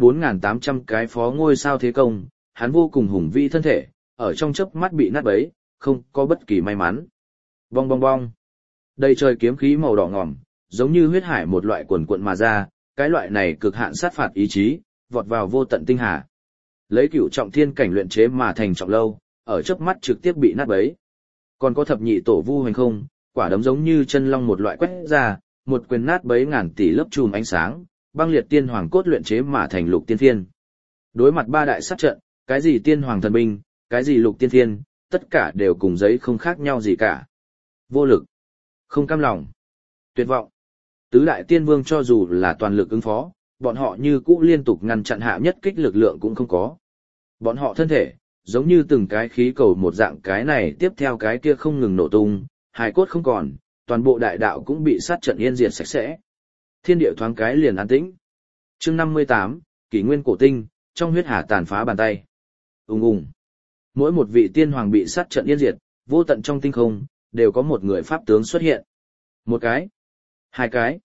14.800 cái phó ngôi sao thế công, hắn vô cùng hùng vĩ thân thể, ở trong chớp mắt bị nát bấy, không có bất kỳ may mắn. Bong bong bong. Đầy trời kiếm khí màu đỏ ngòm, giống như huyết hải một loại cuồn cuộn mà ra, cái loại này cực hạn sát phạt ý chí, vọt vào vô tận tinh hà. Lấy 9 trọng thiên cảnh luyện chế mà thành trọng lâu, ở chớp mắt trực tiếp bị nát bấy. Còn có thập nhị tổ vu hành không, quả đấm giống như chân long một loại quét ra, một quyền nát bấy ngàn tỷ lớp chùm ánh sáng, băng liệt tiên hoàng cốt luyện chế mà thành lục tiên thiên. Đối mặt ba đại sát trận, cái gì tiên hoàng thần binh, cái gì lục tiên thiên, tất cả đều cùng giấy không khác nhau gì cả. Vô lực, không cam lòng, tuyệt vọng. Tứ đại tiên vương cho dù là toàn lực ứng phó, bọn họ như cũ liên tục ngăn chặn hạ nhất kích lực lượng cũng không có. Bọn họ thân thể, giống như từng cái khí cầu một dạng, cái này tiếp theo cái kia không ngừng nổ tung, hài cốt không còn, toàn bộ đại đạo cũng bị sát trận yên diệt sạch sẽ. Thiên địa thoáng cái liền an tĩnh. Chương 58, Kỷ Nguyên cổ tinh, trong huyết hà tàn phá bàn tay. Ùng ùng. Mỗi một vị tiên hoàng bị sát trận yên diệt, vô tận trong tinh không, đều có một người pháp tướng xuất hiện. Một cái, hai cái,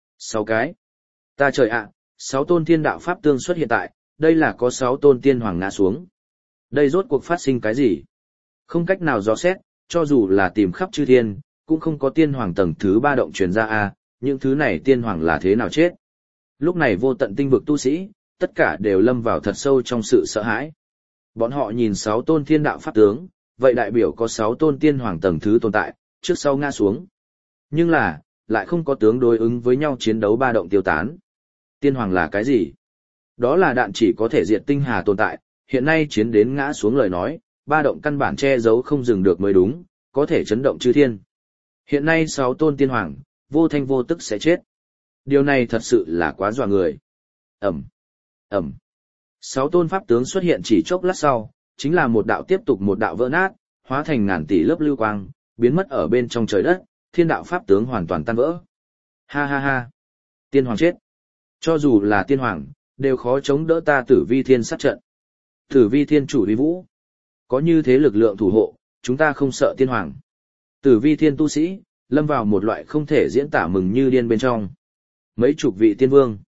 6 cái. Ta trời ạ, 6 tôn thiên đạo pháp tướng xuất hiện tại, đây là có 6 tôn tiên hoàng ngã xuống. Đây rốt cuộc phát sinh cái gì? Không cách nào dò xét, cho dù là tìm khắp chư thiên, cũng không có tiên hoàng tầng thứ 3 động truyền ra a, những thứ này tiên hoàng là thế nào chết? Lúc này vô tận tinh vực tu sĩ, tất cả đều lâm vào thật sâu trong sự sợ hãi. Bọn họ nhìn 6 tôn thiên đạo pháp tướng, vậy đại biểu có 6 tôn tiên hoàng tầng thứ tồn tại, trước sau ngã xuống. Nhưng là, lại không có tướng đối ứng với nhau chiến đấu ba động tiêu tán. Tiên hoàng là cái gì? Đó là đạn chỉ có thể diệt tinh hà tồn tại, hiện nay chiến đến ngã xuống lời nói, ba động căn bản che giấu không dừng được mới đúng, có thể chấn động chư thiên. Hiện nay 6 tôn tiên hoàng, vô thanh vô tức sẽ chết. Điều này thật sự là quá dọa người. Ẩm, Ẩm. 6 tôn pháp tướng xuất hiện chỉ chốc lát sau, chính là một đạo tiếp tục một đạo vỡ nát, hóa thành ngàn tỷ lớp lưu quang, biến mất ở bên trong trời đất, thiên đạo pháp tướng hoàn toàn tan vỡ. Ha ha ha. Tiên hoàng chết. Cho dù là tiên hoàng, đều khó chống đỡ ta Tử Vi Thiên sát trận. Tử Vi Thiên chủ uy vũ. Có như thế lực lượng thủ hộ, chúng ta không sợ tiên hoàng. Tử Vi Thiên tu sĩ, lâm vào một loại không thể diễn tả mừng như điên bên trong. Mấy chục vị tiên vương,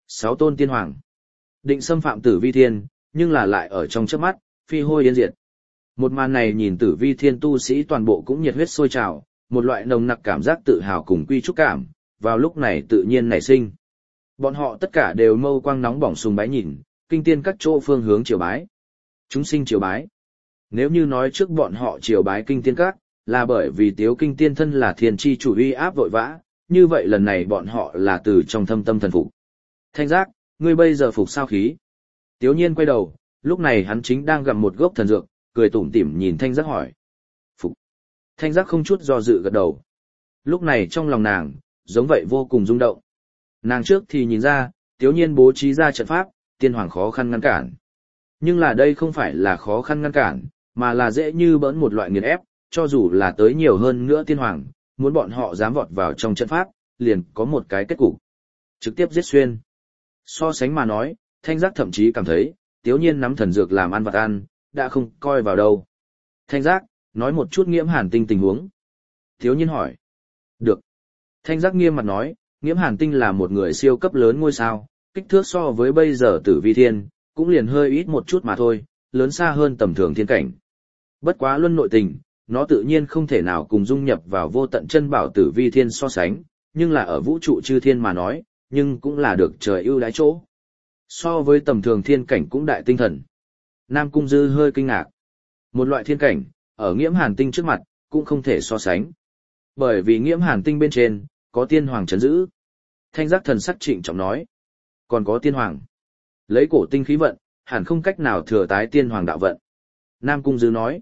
6 tôn tiên hoàng. Định xâm phạm Tử Vi Thiên, nhưng là lại ở trong chớp mắt, phi hôi yên diệt. Một màn này nhìn Tử Vi Thiên tu sĩ toàn bộ cũng nhiệt huyết sôi trào, một loại nồng nặc cảm giác tự hào cùng quy trúc cảm, vào lúc này tự nhiên nảy sinh. Bọn họ tất cả đều mâu quang nóng bỏng sùng bái nhìn, kinh tiên các chỗ phương hướng triều bái. Chúng sinh triều bái. Nếu như nói trước bọn họ triều bái kinh tiên các, là bởi vì Tiếu Kinh Tiên thân là thiên chi chủ uy áp vội vã, như vậy lần này bọn họ là từ trong thâm tâm thần phục. Thanh Giác, ngươi bây giờ phục sao khí? Tiếu Nhiên quay đầu, lúc này hắn chính đang gặm một gốc thần dược, cười tủm tỉm nhìn Thanh Giác hỏi. Phục. Thanh Giác không chút do dự gật đầu. Lúc này trong lòng nàng, giống vậy vô cùng rung động. Nàng trước thì nhìn ra, Tiếu Nhiên bố trí ra trận pháp, tiên hoàng khó khăn ngăn cản. Nhưng là đây không phải là khó khăn ngăn cản, mà là dễ như bỡn một loại nghiền ép, cho dù là tới nhiều hơn nữa tiên hoàng, muốn bọn họ dám vọt vào trong trận pháp, liền có một cái kết cục. Trực tiếp giết xuyên. So sánh mà nói, Thanh Giác thậm chí cảm thấy, Tiếu Nhiên nắm thần dược làm ăn vặt ăn, đã không coi vào đâu. Thanh Giác, nói một chút Nghiễm Hàn Tinh tình huống. Tiếu Nhiên hỏi. Được. Thanh Giác nghiêm mặt nói, Nghiễm Hàn Tinh là một người siêu cấp lớn ngôi sao, kích thước so với bây giờ Tử Vi Thiên, cũng liền hơi ít một chút mà thôi, lớn xa hơn tầm thường thiên cảnh. Bất quá luân nội tình, nó tự nhiên không thể nào cùng dung nhập vào vô tận chân bảo Tử Vi Thiên so sánh, nhưng là ở vũ trụ chư thiên mà nói, nhưng cũng là được trời ưu đãi chỗ. So với tầm thường thiên cảnh cũng đại tinh thần. Nam Cung Dư hơi kinh ngạc. Một loại thiên cảnh, ở Nghiễm Hàn Tinh trước mặt, cũng không thể so sánh. Bởi vì Nghiễm Hàn Tinh bên trên, có tiên hoàng trấn giữ. Thanh Giác thần sắc trịnh trọng nói. Còn có tiên hoàng. Lấy cổ tinh khí vận, hẳn không cách nào thừa tái tiên hoàng đạo vận. Nam Cung Dư nói.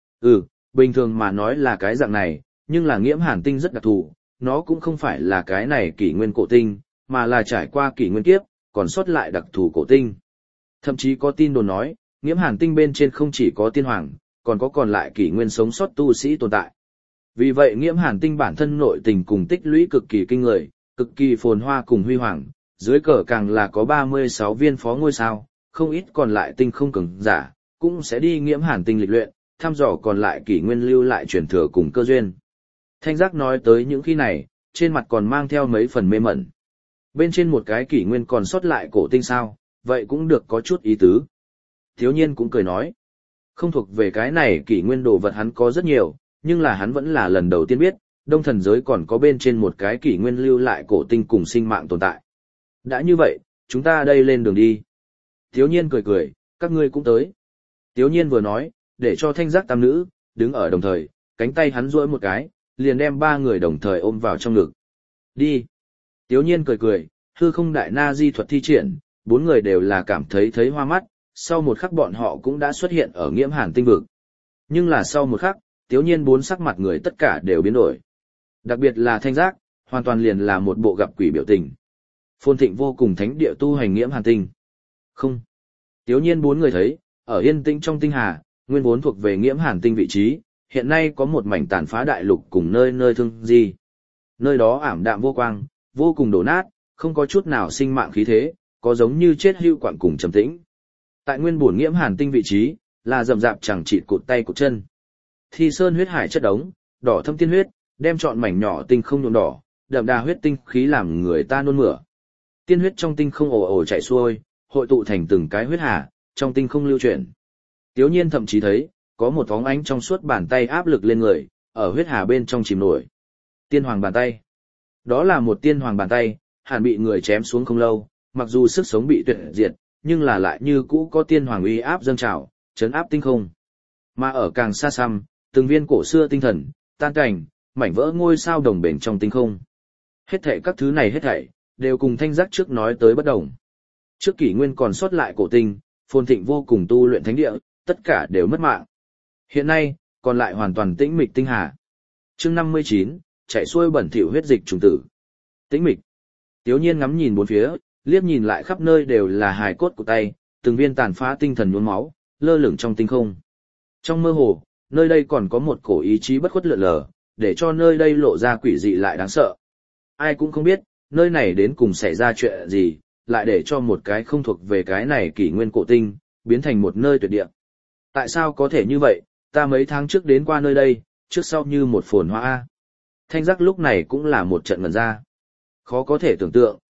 Bình thường mà nói là cái dạng này, nhưng là Nghiễm Hàn Tinh rất đặc thù, nó cũng không phải là cái này kỷ nguyên cổ tinh, mà là trải qua kỷ nguyên kiếp, còn sót lại đặc thù cổ tinh. Thậm chí có tin đồn nói, Nghiễm Hàn Tinh bên trên không chỉ có tiên hoàng, còn có còn lại kỷ nguyên sống sót tu sĩ tồn tại. Vì vậy Nghiễm Hàn Tinh bản thân nội tình cùng tích lũy cực kỳ kinh người, cực kỳ phồn hoa cùng huy hoàng, dưới cờ càng là có 36 viên phó ngôi sao, không ít còn lại tinh không cường giả, cũng sẽ đi Nghiễm Hàn Tinh lịch luyện, thăm dò còn lại kỷ nguyên lưu lại truyền thừa cùng cơ duyên. Thanh Giác nói tới những khi này, trên mặt còn mang theo mấy phần mê mẩn. Bên trên một cái kỷ nguyên còn sót lại cổ tinh sao, vậy cũng được có chút ý tứ. Thiếu Nhiên cũng cười nói, không thuộc về cái này kỷ nguyên đồ vật hắn có rất nhiều, nhưng là hắn vẫn là lần đầu tiên biết, Đông Thần giới còn có bên trên một cái kỷ nguyên lưu lại cổ tinh cùng sinh mạng tồn tại. Đã như vậy, chúng ta đây lên đường đi. Thiếu Nhiên cười cười, các ngươi cũng tới. Thiếu Nhiên vừa nói, để cho Thanh Giác tam nữ, đứng ở đồng thời, cánh tay hắn duỗi một cái, liền đem 3 người đồng thời ôm vào trong ngực. Đi. Thiếu Nhiên cười cười, hư không đại na di thuật thi triển, 4 người đều là cảm thấy hoa mắt, sau một khắc bọn họ cũng đã xuất hiện ở Nghiễm Hàn Tinh vực. Nhưng là sau một khắc, Thiếu Nhiên 4 sắc mặt người tất cả đều biến đổi. Đặc biệt là Thanh Giác, hoàn toàn liền là một bộ gặp quỷ biểu tình. Phồn thịnh vô cùng thánh địa tu hành Nghiễm Hàn Tinh. Không. Thiếu Nhiên 4 người thấy, ở yên tĩnh trong tinh hà, nguyên vốn thuộc về Nghiễm Hàn Tinh vị trí, hiện nay có một mảnh tàn phá đại lục cùng nơi nơi thương di. Nơi đó ảm đạm vô quang, vô cùng đổ nát, không có chút nào sinh mạng khí thế, có giống như chết hưu quặng cùng trầm tĩnh. Tại nguyên bổn Nghiễm Hàn Tinh vị trí, là rậm rạp chẳng chịt cụt tay cụt chân. Thi sơn huyết hải chất đống, đỏ thâm tiên huyết, đem trọn mảnh nhỏ tinh không nhuộm đỏ, đậm đà huyết tinh khí làm người ta nôn mửa. Tiên huyết trong tinh không ồ ồ chảy xuôi, hội tụ thành từng cái huyết hà, trong tinh không lưu chuyển. Tiếu Nhiên thậm chí thấy, có một bóng ánh trong suốt bàn tay áp lực lên người, ở huyết hà bên trong chìm nổi. Tiên hoàng bàn tay. Đó là một tiên hoàng bàn tay, hẳn bị người chém xuống không lâu, mặc dù sức sống bị tuyệt diệt, nhưng là lại như cũ có tiên hoàng uy áp dâng trào, chấn áp tinh không. Mà ở càng xa xăm, từng viên cổ xưa tinh thần, tan cảnh, mảnh vỡ ngôi sao đồng bền trong tinh không. Hết thảy các thứ này hết thảy, đều cùng Thanh Giác trước nói tới bất đồng. Trước kỷ nguyên còn sót lại cổ tinh, phồn thịnh vô cùng tu luyện thánh địa, tất cả đều mất mạng. Hiện nay, còn lại hoàn toàn tĩnh mịch tinh hà. Chương 59, chạy xuôi bẩn thỉu huyết dịch trùng tử. Tĩnh mịch. Tiếu Nhiên ngắm nhìn bốn phía, liếc nhìn lại khắp nơi đều là hài cốt của tay, từng viên tàn phá tinh thần nhuốm máu, lơ lửng trong tinh không. Trong mơ hồ, nơi đây còn có một cổ ý chí bất khuất lượn lờ, để cho nơi đây lộ ra quỷ dị lại đáng sợ. Ai cũng không biết, nơi này đến cùng xảy ra chuyện gì, lại để cho một cái không thuộc về cái này kỷ nguyên cổ tinh, biến thành một nơi tuyệt địa. Tại sao có thể như vậy, ta mấy tháng trước đến qua nơi đây, trước sau như một phồn hoa. Thanh Giác lúc này cũng là một trận ngẩn ra. Khó có thể tưởng tượng,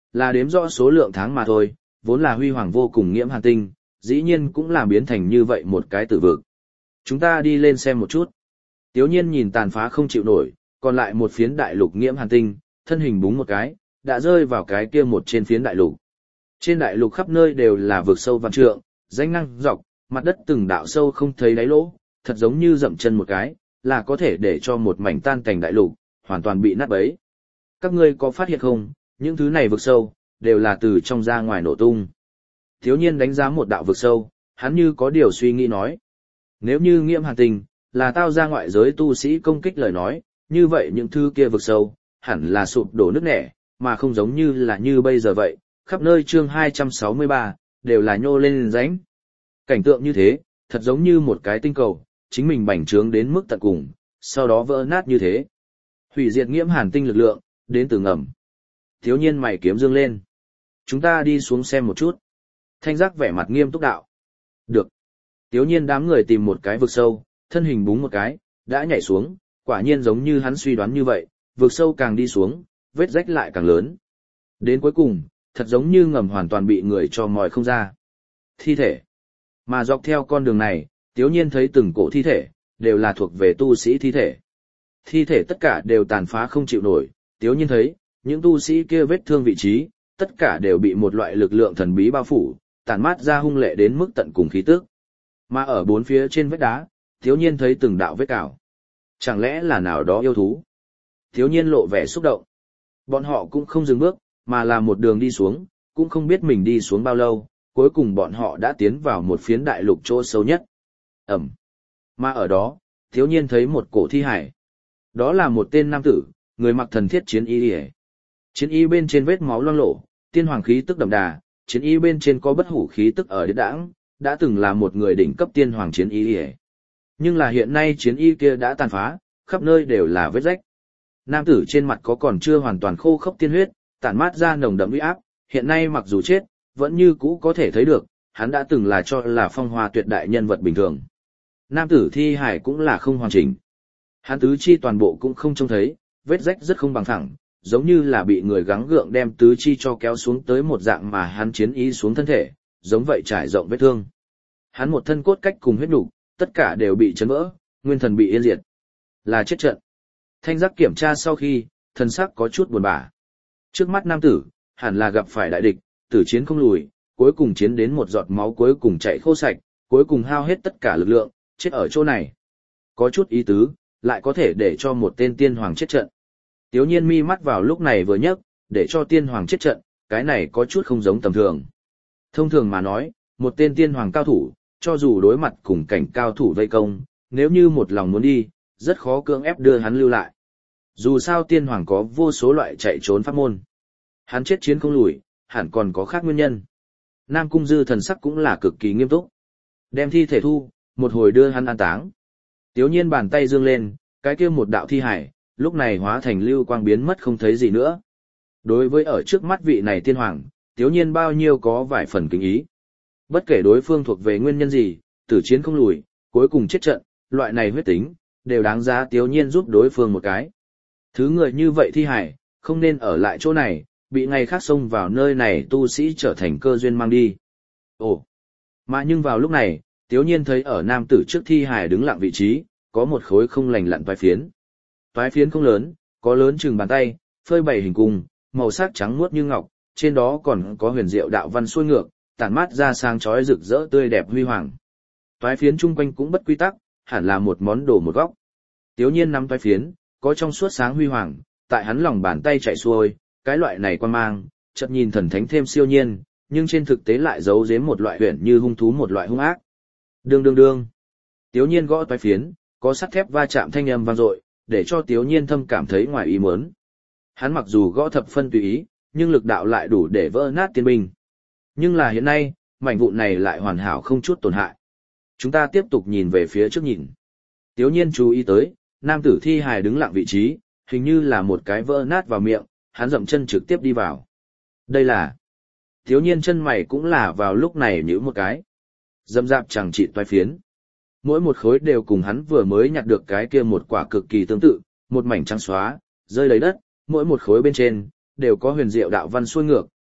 là đếm rõ số lượng tháng mà thôi, vốn là huy hoàng vô cùng nghiễm hàn tinh, dĩ nhiên cũng làm biến thành như vậy một cái tử vực. Chúng ta đi lên xem một chút. Tiếu nhiên nhìn tàn phá không chịu nổi, còn lại một phiến đại lục nghiễm hàn tinh, thân hình búng một cái, đã rơi vào cái kia một trên phiến đại lục. Trên đại lục khắp nơi đều là vực sâu vạn trượng, rãnh năng dọc, mặt đất từng đạo sâu không thấy đáy lỗ, thật giống như dậm chân một cái, là có thể để cho một mảnh tan cảnh đại lục, hoàn toàn bị nát bấy. Các ngươi có phát hiện không, những thứ này vực sâu, đều là từ trong ra ngoài nổ tung. Thiếu nhiên đánh giá một đạo vực sâu, hắn như có điều suy nghĩ nói. Nếu như nghiễm hàn tinh, là tao ra ngoại giới tu sĩ công kích lời nói, như vậy những thứ kia vực sâu, hẳn là sụp đổ nứt nẻ, mà không giống như là như bây giờ vậy, khắp nơi chương 263, đều là nhô lên rãnh. Cảnh tượng như thế, thật giống như một cái tinh cầu, chính mình bành trướng đến mức tận cùng, sau đó vỡ nát như thế. Hủy diệt nghiễm hàn tinh lực lượng, đến từ ngầm. Thiếu nhiên mày kiếm dương lên. Chúng ta đi xuống xem một chút. Thanh giác vẻ mặt nghiêm túc đạo. Được. Thiếu nhiên đám người tìm một cái vực sâu, thân hình búng một cái, đã nhảy xuống, quả nhiên giống như hắn suy đoán như vậy, vực sâu càng đi xuống, vết rách lại càng lớn. Đến cuối cùng, thật giống như ngầm hoàn toàn bị người cho mòi không ra. Thi thể. Mà dọc theo con đường này, Tiếu nhiên thấy từng cổ thi thể, đều là thuộc về tu sĩ thi thể. Thi thể tất cả đều tàn phá không chịu nổi, Tiếu nhiên thấy, những tu sĩ kia vết thương vị trí, tất cả đều bị một loại lực lượng thần bí bao phủ, tàn mát ra hung lệ đến mức tận cùng khí tức. Mà ở bốn phía trên vách đá, Tiếu nhiên thấy từng đạo vết cào. Chẳng lẽ là nào đó yêu thú? Tiếu nhiên lộ vẻ xúc động. Bọn họ cũng không dừng bước, mà là một đường đi xuống, cũng không biết mình đi xuống bao lâu, cuối cùng bọn họ đã tiến vào một phiến đại lục chỗ sâu nhất. Ẩm. Mà ở đó, Tiếu nhiên thấy một cổ thi hải. Đó là một tên nam tử, người mặc thần thiết chiến y. Chiến y bên trên vết máu loang lổ, tiên hoàng khí tức đậm đà, chiến y bên trên có bất hủ khí tức ở đế đãng, đã từng là một người đỉnh cấp tiên hoàng chiến y. Nhưng là hiện nay chiến y kia đã tàn phá, khắp nơi đều là vết rách. Nam tử trên mặt có còn chưa hoàn toàn khô khốc tiên huyết, tản mát ra nồng đậm uy áp, hiện nay mặc dù chết, vẫn như cũ có thể thấy được, hắn đã từng là cho là phong hoa tuyệt đại nhân vật bình thường. Nam tử thi hải cũng là không hoàn chỉnh. Hắn tứ chi toàn bộ cũng không trông thấy, vết rách rất không bằng phẳng, giống như là bị người gắng gượng đem tứ chi cho kéo xuống tới một dạng mà hắn chiến ý xuống thân thể, giống vậy trải rộng vết thương. Hắn một thân cốt cách cùng huyết nục, tất cả đều bị chấn vỡ, nguyên thần bị yên diệt. Là chết trận. Thanh giác kiểm tra sau khi, thần sắc có chút buồn bã. Trước mắt nam tử, hẳn là gặp phải đại địch, tử chiến không lùi, cuối cùng chiến đến một giọt máu cuối cùng chạy khô sạch, cuối cùng hao hết tất cả lực lượng, chết ở chỗ này. Có chút ý tứ, lại có thể để cho một tên tiên hoàng chết trận. Tiếu nhiên mi mắt vào lúc này vừa nhấc, để cho tiên hoàng chết trận, cái này có chút không giống tầm thường. Thông thường mà nói, một tên tiên hoàng cao thủ, cho dù đối mặt cùng cảnh cao thủ vây công, nếu như một lòng muốn đi, rất khó cưỡng ép đưa hắn lưu lại. Dù sao tiên hoàng có vô số loại chạy trốn pháp môn. Hắn chết chiến không lùi, hẳn còn có khác nguyên nhân. Nam Cung Dư thần sắc cũng là cực kỳ nghiêm túc. Đem thi thể thu, một hồi đưa hắn an táng. Tiếu nhiên bàn tay dương lên, cái kia một đạo thi hải, lúc này hóa thành lưu quang biến mất không thấy gì nữa. Đối với ở trước mắt vị này tiên hoàng, Tiếu nhiên bao nhiêu có vài phần kính ý. Bất kể đối phương thuộc về nguyên nhân gì, tử chiến không lùi, cuối cùng chết trận, loại này huyết tính, đều đáng giá Tiếu nhiên giúp đối phương một cái. Thứ người như vậy thi hải, không nên ở lại chỗ này, bị ngày khác xông vào nơi này tu sĩ trở thành cơ duyên mang đi. Ồ! Mà nhưng vào lúc này, Tiếu nhiên thấy ở nam tử trước thi hải đứng lặng vị trí, có một khối không lành lặn toái phiến. Toái phiến không lớn, có lớn chừng bàn tay, phơi bày hình cung, màu sắc trắng muốt như ngọc, trên đó còn có huyền diệu đạo văn xuôi ngược, tản mát ra sáng chói rực rỡ tươi đẹp huy hoàng. Toái phiến chung quanh cũng bất quy tắc, hẳn là một món đồ một góc. Tiếu nhiên nắm toái phiến, có trong suốt sáng huy hoàng, tại hắn lòng bàn tay chạy xuôi, cái loại này quan mang, chợt nhìn thần thánh thêm siêu nhiên, nhưng trên thực tế lại giấu giếm một loại huyền như hung thú một loại hung ác. Đương đương đương. Tiếu nhiên gõ toái phiến, có sắt thép va chạm thanh âm vang dội, để cho Tiếu nhiên thâm cảm thấy ngoài ý muốn. Hắn mặc dù gõ thập phân tùy ý, nhưng lực đạo lại đủ để vỡ nát tiên binh. Nhưng là hiện nay, mảnh vụn này lại hoàn hảo không chút tổn hại. Chúng ta tiếp tục nhìn về phía trước nhìn. Tiếu nhiên chú ý tới, nam tử thi hài đứng lặng vị trí, hình như là một cái vỡ nát vào miệng, hắn dậm chân trực tiếp đi vào. Đây là... Tiếu nhiên chân mày cũng là vào lúc này nhíu một cái. Dâm dạp chẳng trị toái phiến. Mỗi một khối đều cùng hắn vừa mới nhặt được cái kia một quả cực kỳ tương tự, một mảnh trắng xóa, rơi lấy đất, mỗi một khối bên trên, đều có huyền diệu đạo văn xuôi ngược,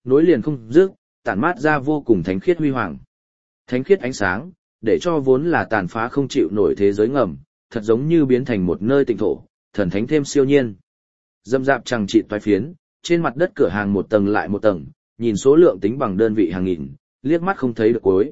nối liền không dứt, tản mát ra vô cùng thánh khiết huy hoàng. Thánh khiết ánh sáng, để cho vốn là tàn phá không chịu nổi thế giới ngầm, thật giống như biến thành một nơi tịnh thổ, thần thánh thêm siêu nhiên. Dâm dạp chằng chịt toái phiến, trên mặt đất cửa hàng một tầng lại một tầng, nhìn số lượng tính bằng đơn vị hàng nghìn, liếc mắt không thấy được cuối.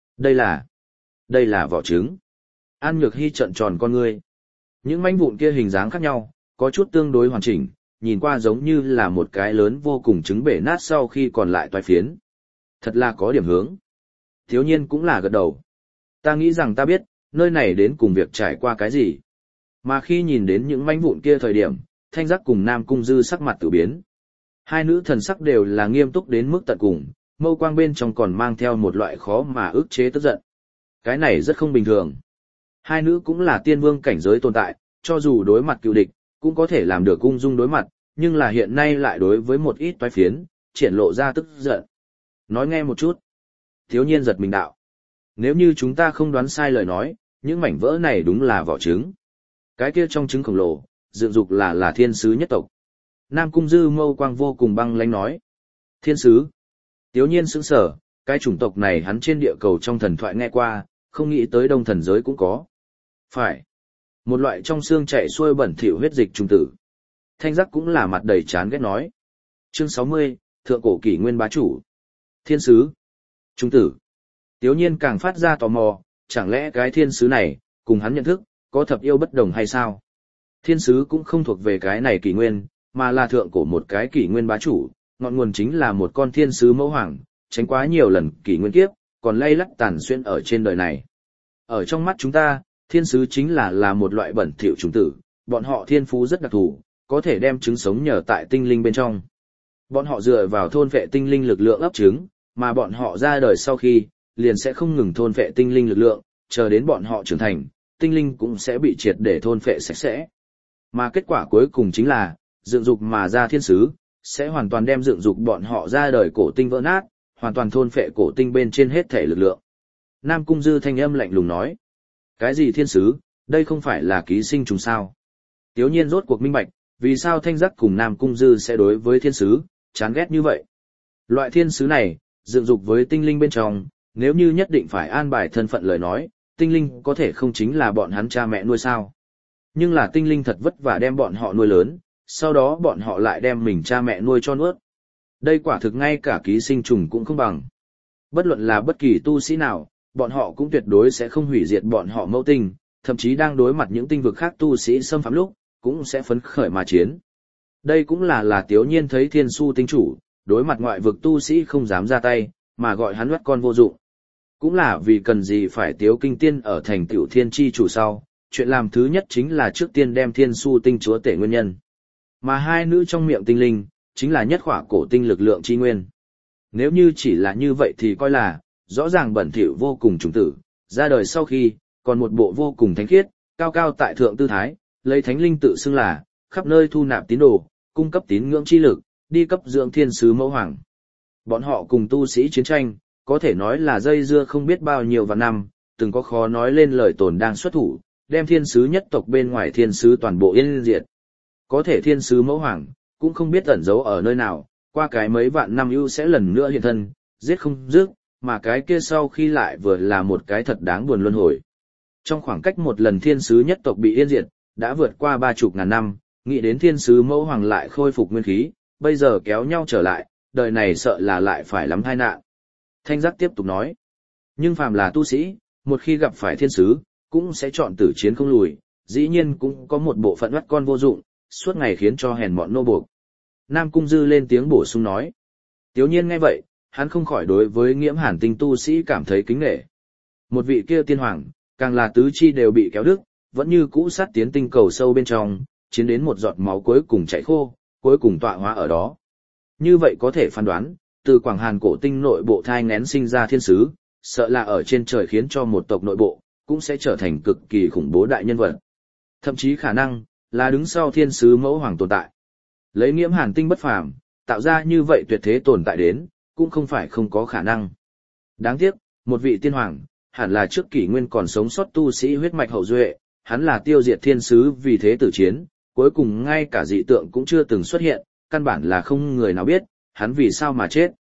Đây là vỏ trứng. An Nhược Hy trợn tròn con ngươi. Những mảnh vụn kia hình dáng khác nhau, có chút tương đối hoàn chỉnh, nhìn qua giống như là một cái lớn vô cùng trứng bể nát sau khi còn lại toái phiến. Thật là có điểm hướng. Thiếu nhiên cũng là gật đầu. Ta nghĩ rằng ta biết, nơi này đến cùng việc trải qua cái gì. Mà khi nhìn đến những mảnh vụn kia thời điểm, Thanh Giác cùng Nam Cung Dư sắc mặt tự biến. Hai nữ thần sắc đều là nghiêm túc đến mức tận cùng, mâu quang bên trong còn mang theo một loại khó mà ức chế tức giận. Cái này rất không bình thường. Hai nữ cũng là tiên vương cảnh giới tồn tại, cho dù đối mặt cựu địch, cũng có thể làm được ung dung đối mặt, nhưng là hiện nay lại đối với một ít toái phiến, triển lộ ra tức giận. Nói nghe một chút. Thiếu nhiên giật mình đạo. Nếu như chúng ta không đoán sai lời nói, những mảnh vỡ này đúng là vỏ trứng. Cái kia trong trứng khổng lồ, dựng dục là thiên sứ nhất tộc. Nam Cung Dư mâu quang vô cùng băng lãnh nói. Thiên sứ. Thiếu nhiên sững sờ, cái chủng tộc này hắn trên địa cầu trong thần thoại nghe qua, không nghĩ tới đông thần giới cũng có. Phải. Một loại trong xương chạy xuôi bẩn thỉu huyết dịch trùng tử. Thanh Giác cũng là mặt đầy chán ghét nói. Chương 60, Thượng cổ kỷ nguyên bá chủ. Thiên sứ. Trùng tử. Tiếu nhiên càng phát ra tò mò, chẳng lẽ cái thiên sứ này, cùng hắn nhận thức, có thập yêu bất đồng hay sao? Thiên sứ cũng không thuộc về cái này kỷ nguyên, mà là thượng cổ một cái kỷ nguyên bá chủ, ngọn nguồn chính là một con thiên sứ mẫu hoàng, tránh quá nhiều lần kỷ nguyên kiếp, còn lay lắc tàn xuyên ở trên đời này. Ở trong mắt chúng ta, thiên sứ chính là một loại bẩn thỉu trùng tử, bọn họ thiên phú rất đặc thù, có thể đem trứng sống nhờ tại tinh linh bên trong. Bọn họ dựa vào thôn vệ tinh linh lực lượng ấp trứng, mà bọn họ ra đời sau khi, liền sẽ không ngừng thôn vệ tinh linh lực lượng, chờ đến bọn họ trưởng thành, tinh linh cũng sẽ bị triệt để thôn vệ sạch sẽ. Mà kết quả cuối cùng chính là, dựng dục mà ra thiên sứ, sẽ hoàn toàn đem dựng dục bọn họ ra đời cổ tinh vỡ nát, hoàn toàn thôn phệ cổ tinh bên trên hết thể lực lượng. Nam Cung Dư thanh âm lạnh lùng nói. Cái gì thiên sứ, đây không phải là ký sinh trùng sao? Tiếu nhiên rốt cuộc minh bạch, vì sao Thanh Giác cùng Nam Cung Dư sẽ đối với thiên sứ, chán ghét như vậy. Loại thiên sứ này, dựng dục với tinh linh bên trong, nếu như nhất định phải an bài thân phận lời nói, tinh linh có thể không chính là bọn hắn cha mẹ nuôi sao. Nhưng là tinh linh thật vất vả đem bọn họ nuôi lớn, sau đó bọn họ lại đem mình cha mẹ nuôi cho nuốt. Đây quả thực ngay cả ký sinh trùng cũng không bằng. Bất luận là bất kỳ tu sĩ nào, bọn họ cũng tuyệt đối sẽ không hủy diệt bọn họ mẫu tinh, thậm chí đang đối mặt những tinh vực khác tu sĩ xâm phạm lúc, cũng sẽ phấn khởi mà chiến. Đây cũng là Tiếu nhiên thấy thiên su tinh chủ, đối mặt ngoại vực tu sĩ không dám ra tay, mà gọi hắn nuốt con vô dụng. Cũng là vì cần gì phải Tiếu Kinh Tiên ở thành tiểu thiên chi chủ sau, chuyện làm thứ nhất chính là trước tiên đem thiên su tinh chúa tể nguyên nhân. Mà hai nữ trong miệng tinh linh, chính là nhất khỏa cổ tinh lực lượng chi nguyên. Nếu như chỉ là như vậy thì coi là, rõ ràng bẩn thỉu vô cùng trùng tử, ra đời sau khi, còn một bộ vô cùng thánh khiết, cao cao tại thượng tư thái, lấy thánh linh tự xưng là, khắp nơi thu nạp tín đồ, cung cấp tín ngưỡng chi lực, đi cấp dưỡng thiên sứ mẫu hoàng. Bọn họ cùng tu sĩ chiến tranh, có thể nói là dây dưa không biết bao nhiêu vạn năm, từng có khó nói lên lời tổn đang xuất thủ, đem thiên sứ nhất tộc bên ngoài thiên sứ toàn bộ yên diệt. Có thể thiên sứ mẫu hoàng, cũng không biết ẩn giấu ở nơi nào, qua cái mấy vạn năm ưu sẽ lần nữa hiện thân, giết không dứt, mà cái kia sau khi lại vừa là một cái thật đáng buồn luân hồi. Trong khoảng cách một lần thiên sứ nhất tộc bị yên diệt, đã vượt qua 30.000 năm, nghĩ đến thiên sứ mẫu hoàng lại khôi phục nguyên khí, bây giờ kéo nhau trở lại, đời này sợ là lại phải lắm tai nạn. Thanh Giác tiếp tục nói, nhưng phàm là tu sĩ, một khi gặp phải thiên sứ, cũng sẽ chọn tử chiến không lùi, dĩ nhiên cũng có một bộ phận bắt con vô dụng, suốt ngày khiến cho hèn mọn nô buộc. Nam Cung Dư lên tiếng bổ sung nói. Tiếu nhiên nghe vậy, hắn không khỏi đối với Nghiễm Hàn Tinh tu sĩ cảm thấy kính nể. Một vị kia tiên hoàng, càng là tứ chi đều bị kéo đứt, vẫn như cũ sát tiến tinh cầu sâu bên trong, chiến đến một giọt máu cuối cùng chảy khô, cuối cùng tọa hóa ở đó. Như vậy có thể phán đoán, từ Quảng Hàn cổ tinh nội bộ thai nghén sinh ra thiên sứ, sợ là ở trên trời khiến cho một tộc nội bộ, cũng sẽ trở thành cực kỳ khủng bố đại nhân vật. Thậm chí khả năng, là đứng sau thiên sứ mẫu hoàng tồn tại. Lấy Nghiễm Hàn Tinh bất phàm, tạo ra như vậy tuyệt thế tồn tại đến, cũng không phải không có khả năng. Đáng tiếc, một vị tiên hoàng, hẳn là trước kỷ nguyên còn sống sót tu sĩ huyết mạch hậu duệ, hắn là tiêu diệt thiên sứ vì thế tử chiến, cuối cùng ngay cả dị tượng cũng chưa từng xuất hiện, căn bản là không người nào biết, hắn vì sao mà chết.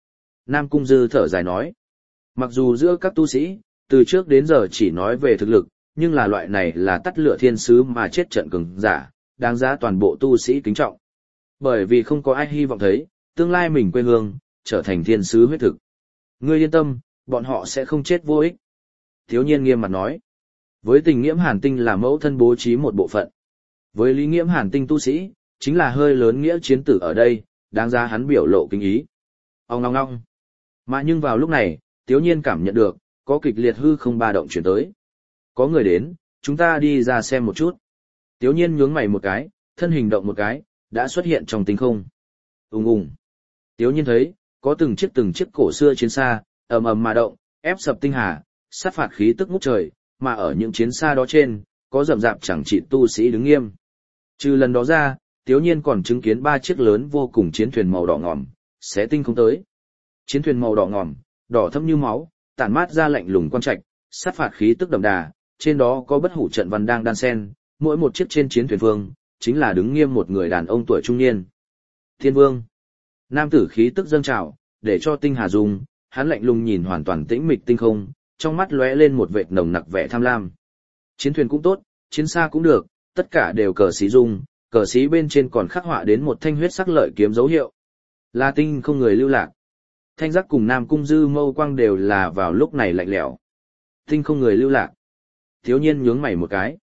Nam Cung Dư thở dài nói. Mặc dù giữa các tu sĩ, từ trước đến giờ chỉ nói về thực lực, nhưng là loại này là tắt lửa thiên sứ mà chết trận cường giả, đáng giá toàn bộ tu sĩ kính trọng. Bởi vì không có ai hy vọng thấy, tương lai mình quê hương, trở thành thiên sứ huyết thực. Ngươi yên tâm, bọn họ sẽ không chết vô ích. Thiếu nhiên nghiêm mặt nói. Với tình nghiễm hàn tinh là mẫu thân bố trí một bộ phận. Với lý nghiễm hàn tinh tu sĩ, chính là hơi lớn nghĩa chiến tử ở đây, đáng ra hắn biểu lộ kinh ý. Ông ngong ngong. Mà nhưng vào lúc này, Tiếu nhiên cảm nhận được, có kịch liệt hư không ba động chuyển tới. Có người đến, chúng ta đi ra xem một chút. Tiếu nhiên nhướng mày một cái, thân hình động một cái, đã xuất hiện trong tinh không. Ùng ùng. Tiếu nhiên thấy, có từng chiếc cổ xưa chiến xa, ầm ầm mà động, ép sập tinh hà, sát phạt khí tức ngút trời, mà ở những chiến xa đó trên, có rậm rạp chẳng trị tu sĩ đứng nghiêm. Trừ lần đó ra, Tiếu nhiên còn chứng kiến 3 chiếc lớn vô cùng chiến thuyền màu đỏ ngòm, xé tinh không tới. Chiến thuyền màu đỏ ngòm, đỏ thẫm như máu, tản mát ra lạnh lùng quan trạch, sát phạt khí tức đậm đà, trên đó có bất hủ trận văn đang đan sen, mỗi một chiếc trên chiến thuyền vương, chính là đứng nghiêm một người đàn ông tuổi trung niên. Thiên Vương. Nam tử khí tức dâng trào, để cho tinh hà dùng, hắn lạnh lùng nhìn hoàn toàn tĩnh mịch tinh không, trong mắt lóe lên một vệt nồng nặc vẻ tham lam. Chiến thuyền cũng tốt, chiến xa cũng được, tất cả đều cờ xí dung, cờ xí bên trên còn khắc họa đến một thanh huyết sắc lợi kiếm dấu hiệu. Là tinh không người lưu lạc. Thanh Giác cùng Nam Cung Dư mâu quang đều là vào lúc này lạnh lẽo. Tinh không người lưu lạc. Thiếu nhiên nhướng mày một cái.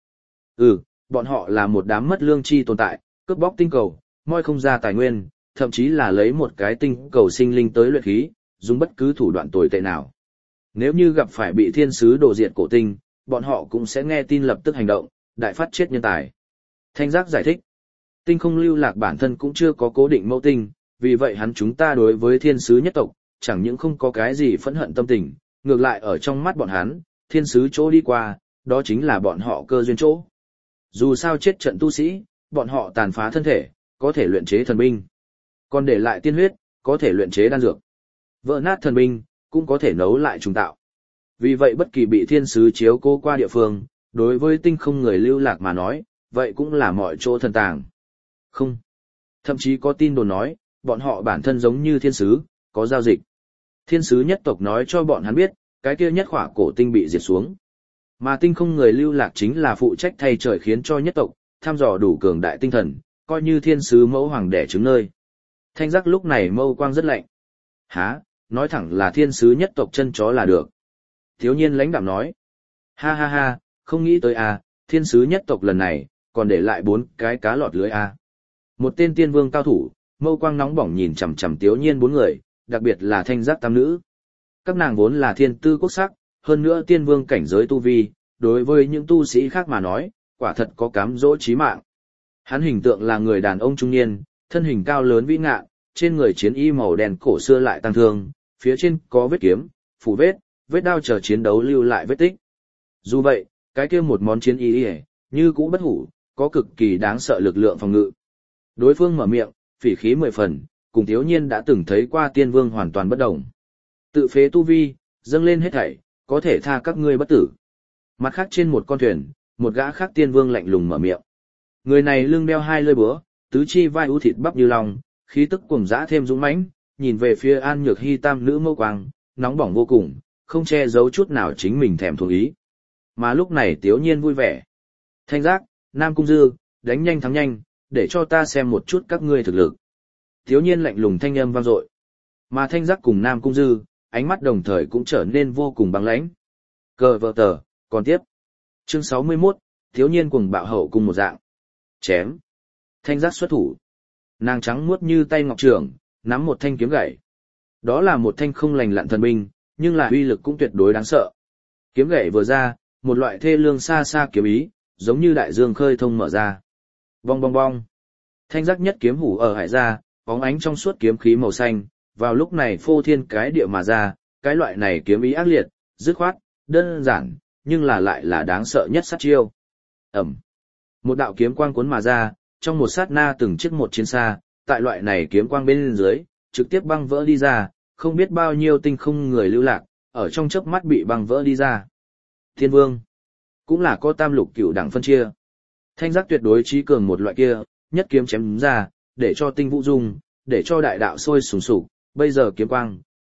Bọn họ là một đám mất lương tri tồn tại, cướp bóc tinh cầu, moi không ra tài nguyên, thậm chí là lấy một cái tinh cầu sinh linh tới luyện khí, dùng bất cứ thủ đoạn tồi tệ nào. Nếu như gặp phải bị thiên sứ đổ diệt cổ tinh, bọn họ cũng sẽ nghe tin lập tức hành động, đại phát chết nhân tài. Thanh Giác giải thích, tinh không lưu lạc bản thân cũng chưa có cố định mẫu tinh, vì vậy hắn chúng ta đối với thiên sứ nhất tộc, chẳng những không có cái gì phẫn hận tâm tình, ngược lại ở trong mắt bọn hắn, thiên sứ chỗ đi qua, đó chính là bọn họ cơ duyên chỗ. Dù sao chết trận tu sĩ, bọn họ tàn phá thân thể, có thể luyện chế thần binh. Còn để lại tiên huyết, có thể luyện chế đan dược. Vỡ nát thần binh, cũng có thể nấu lại trùng tạo. Vì vậy bất kỳ bị thiên sứ chiếu cố qua địa phương, đối với tinh không người lưu lạc mà nói, vậy cũng là mọi chỗ thần tàng. Không. Thậm chí có tin đồn nói, bọn họ bản thân giống như thiên sứ, có giao dịch. Thiên sứ nhất tộc nói cho bọn hắn biết, cái kia nhất khỏa cổ tinh bị diệt xuống. Mà tinh không người lưu lạc chính là phụ trách thay trời khiến cho nhất tộc, thăm dò đủ cường đại tinh thần, coi như thiên sứ mẫu hoàng đẻ trứng nơi. Thanh Giác lúc này mâu quang rất lạnh. Hả, nói thẳng là thiên sứ nhất tộc chân chó là được. Thiếu nhiên lãnh đạm nói. Ha ha ha, không nghĩ tới thiên sứ nhất tộc lần này, còn để lại 4 cái cá lọt lưới Một tên tiên vương cao thủ, mâu quang nóng bỏng nhìn chằm chằm Tiếu nhiên 4 người, đặc biệt là Thanh Giác tam nữ. Các nàng vốn là thiên tư quốc sắc, hơn nữa tiên vương cảnh giới tu vi, đối với những tu sĩ khác mà nói, quả thật có cám dỗ chí mạng. Hắn hình tượng là người đàn ông trung niên, thân hình cao lớn vĩ ngạn, trên người chiến y màu đen cổ xưa lại tăng thương, phía trên có vết kiếm, phủ vết, vết đao chờ chiến đấu lưu lại vết tích. Dù vậy, cái kia một món chiến y như cũ bất hủ, có cực kỳ đáng sợ lực lượng phòng ngự. Đối phương mở miệng, phỉ khí 10 phần, cùng Tiếu nhiên đã từng thấy qua tiên vương hoàn toàn bất đồng. Tự phế tu vi, dâng lên hết thảy, có thể tha các ngươi bất tử. Mặt khác trên một con thuyền, một gã khác tiên vương lạnh lùng mở miệng. Người này lưng đeo 2 lưỡi búa, tứ chi vai ưu thịt bắp như lòng, khí tức cuồng dã thêm dũng mãnh, nhìn về phía An Nhược Hy tam nữ mâu quang, nóng bỏng vô cùng, không che giấu chút nào chính mình thèm thuồng ý. Mà lúc này Tiếu nhiên vui vẻ. Thanh Giác, Nam Cung Dư, đánh nhanh thắng nhanh, để cho ta xem một chút các ngươi thực lực. Tiếu nhiên lạnh lùng thanh âm vang dội. Mà Thanh Giác cùng Nam Cung Dư, ánh mắt đồng thời cũng trở nên vô cùng băng lãnh. Cờ vợ tờ, còn tiếp. Chương 61, Tiếu nhiên cuồng bạo hậu cùng một dạng. Chém. Thanh Giác xuất thủ. Nàng trắng muốt như tay ngọc trưởng, nắm một thanh kiếm gậy. Đó là một thanh không lành lặn thần binh, nhưng là uy lực cũng tuyệt đối đáng sợ. Kiếm gậy vừa ra, một loại thê lương xa xa kiếm ý, giống như đại dương khơi thông mở ra. Bong bong bong. Thanh Giác nhất kiếm hủ ở hải ra, bóng ánh trong suốt kiếm khí màu xanh, vào lúc này phô thiên cái địa mà ra, cái loại này kiếm ý ác liệt, dứt khoát, đơn giản, nhưng là lại là đáng sợ nhất sát chiêu. Ẩm. Một đạo kiếm quang cuốn mà ra, trong một sát na từng chiếc một chiến xa, tại loại này kiếm quang bên dưới, trực tiếp băng vỡ đi ra, không biết bao nhiêu tinh không người lưu lạc, ở trong chớp mắt bị băng vỡ đi ra. Thiên Vương, cũng là có tam lục cửu đẳng phân chia. Thanh Giác tuyệt đối trí cường một loại kia, nhất kiếm chém ra, để cho tinh vũ dung, để cho đại đạo sôi sùng sục, bây giờ kiếm quang,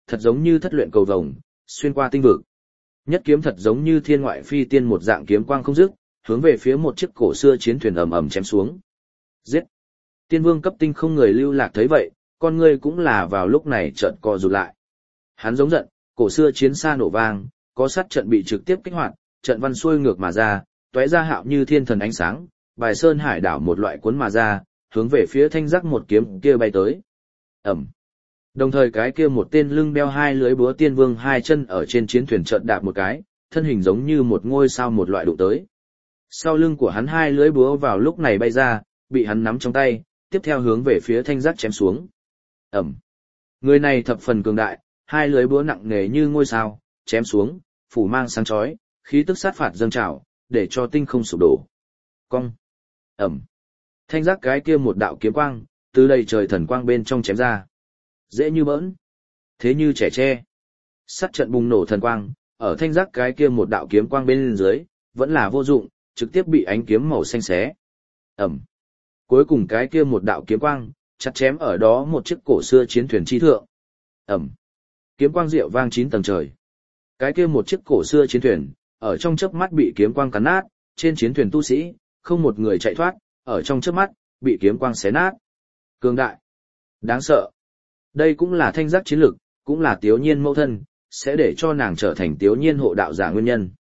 thật giống như thất luyện cầu vồng, xuyên qua tinh vực. Nhất kiếm thật giống như thiên ngoại phi tiên một dạng kiếm quang không dứt, hướng về phía một chiếc cổ xưa chiến thuyền ầm ầm chém xuống. Giết! Tiên vương cấp tinh không người lưu lạc thấy vậy, con ngươi cũng là vào lúc này chợt co rụt lại. Hắn giống giận, cổ xưa chiến xa nổ vang, có sát trận bị trực tiếp kích hoạt, trận văn xuôi ngược mà ra, tóe ra hạo như thiên thần ánh sáng, bài sơn hải đảo một loại cuốn mà ra, hướng về phía thanh giác một kiếm kia bay tới. Ẩm. Đồng thời cái kia một tên lưng đeo hai lưới búa tiên vương hai chân ở trên chiến thuyền chợt đạp một cái, thân hình giống như một ngôi sao một loại đụng tới. Sau lưng của hắn hai lưới búa vào lúc này bay ra, bị hắn nắm trong tay, tiếp theo hướng về phía thanh giác chém xuống. Ẩm. Người này thập phần cường đại, hai lưới búa nặng nề như ngôi sao, chém xuống, phủ mang sáng chói, khí tức sát phạt dâng trào, để cho tinh không sụp đổ. Cong. Ẩm. Thanh giác cái kia một đạo kiếm quang, từ đầy trời thần quang bên trong chém ra. Dễ như bỡn, thế như trẻ tre. Sát trận bùng nổ thần quang, ở thanh giác cái kia một đạo kiếm quang bên dưới, vẫn là vô dụng, trực tiếp bị ánh kiếm màu xanh xé. Ẩm. Cuối cùng cái kia một đạo kiếm quang, chặt chém ở đó một chiếc cổ xưa chiến thuyền chi thượng. Ẩm. Kiếm quang diệu vang 9 tầng trời. Cái kia một chiếc cổ xưa chiến thuyền, ở trong chớp mắt bị kiếm quang cắn nát, trên chiến thuyền tu sĩ, không một người chạy thoát, ở trong chớp mắt, bị kiếm quang xé nát. Cường đại. Đáng sợ. Đây cũng là thanh giác chiến lực, cũng là Tiếu Nhiên mẫu thân, sẽ để cho nàng trở thành Tiếu Nhiên hộ đạo giả nguyên nhân.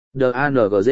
DANGG.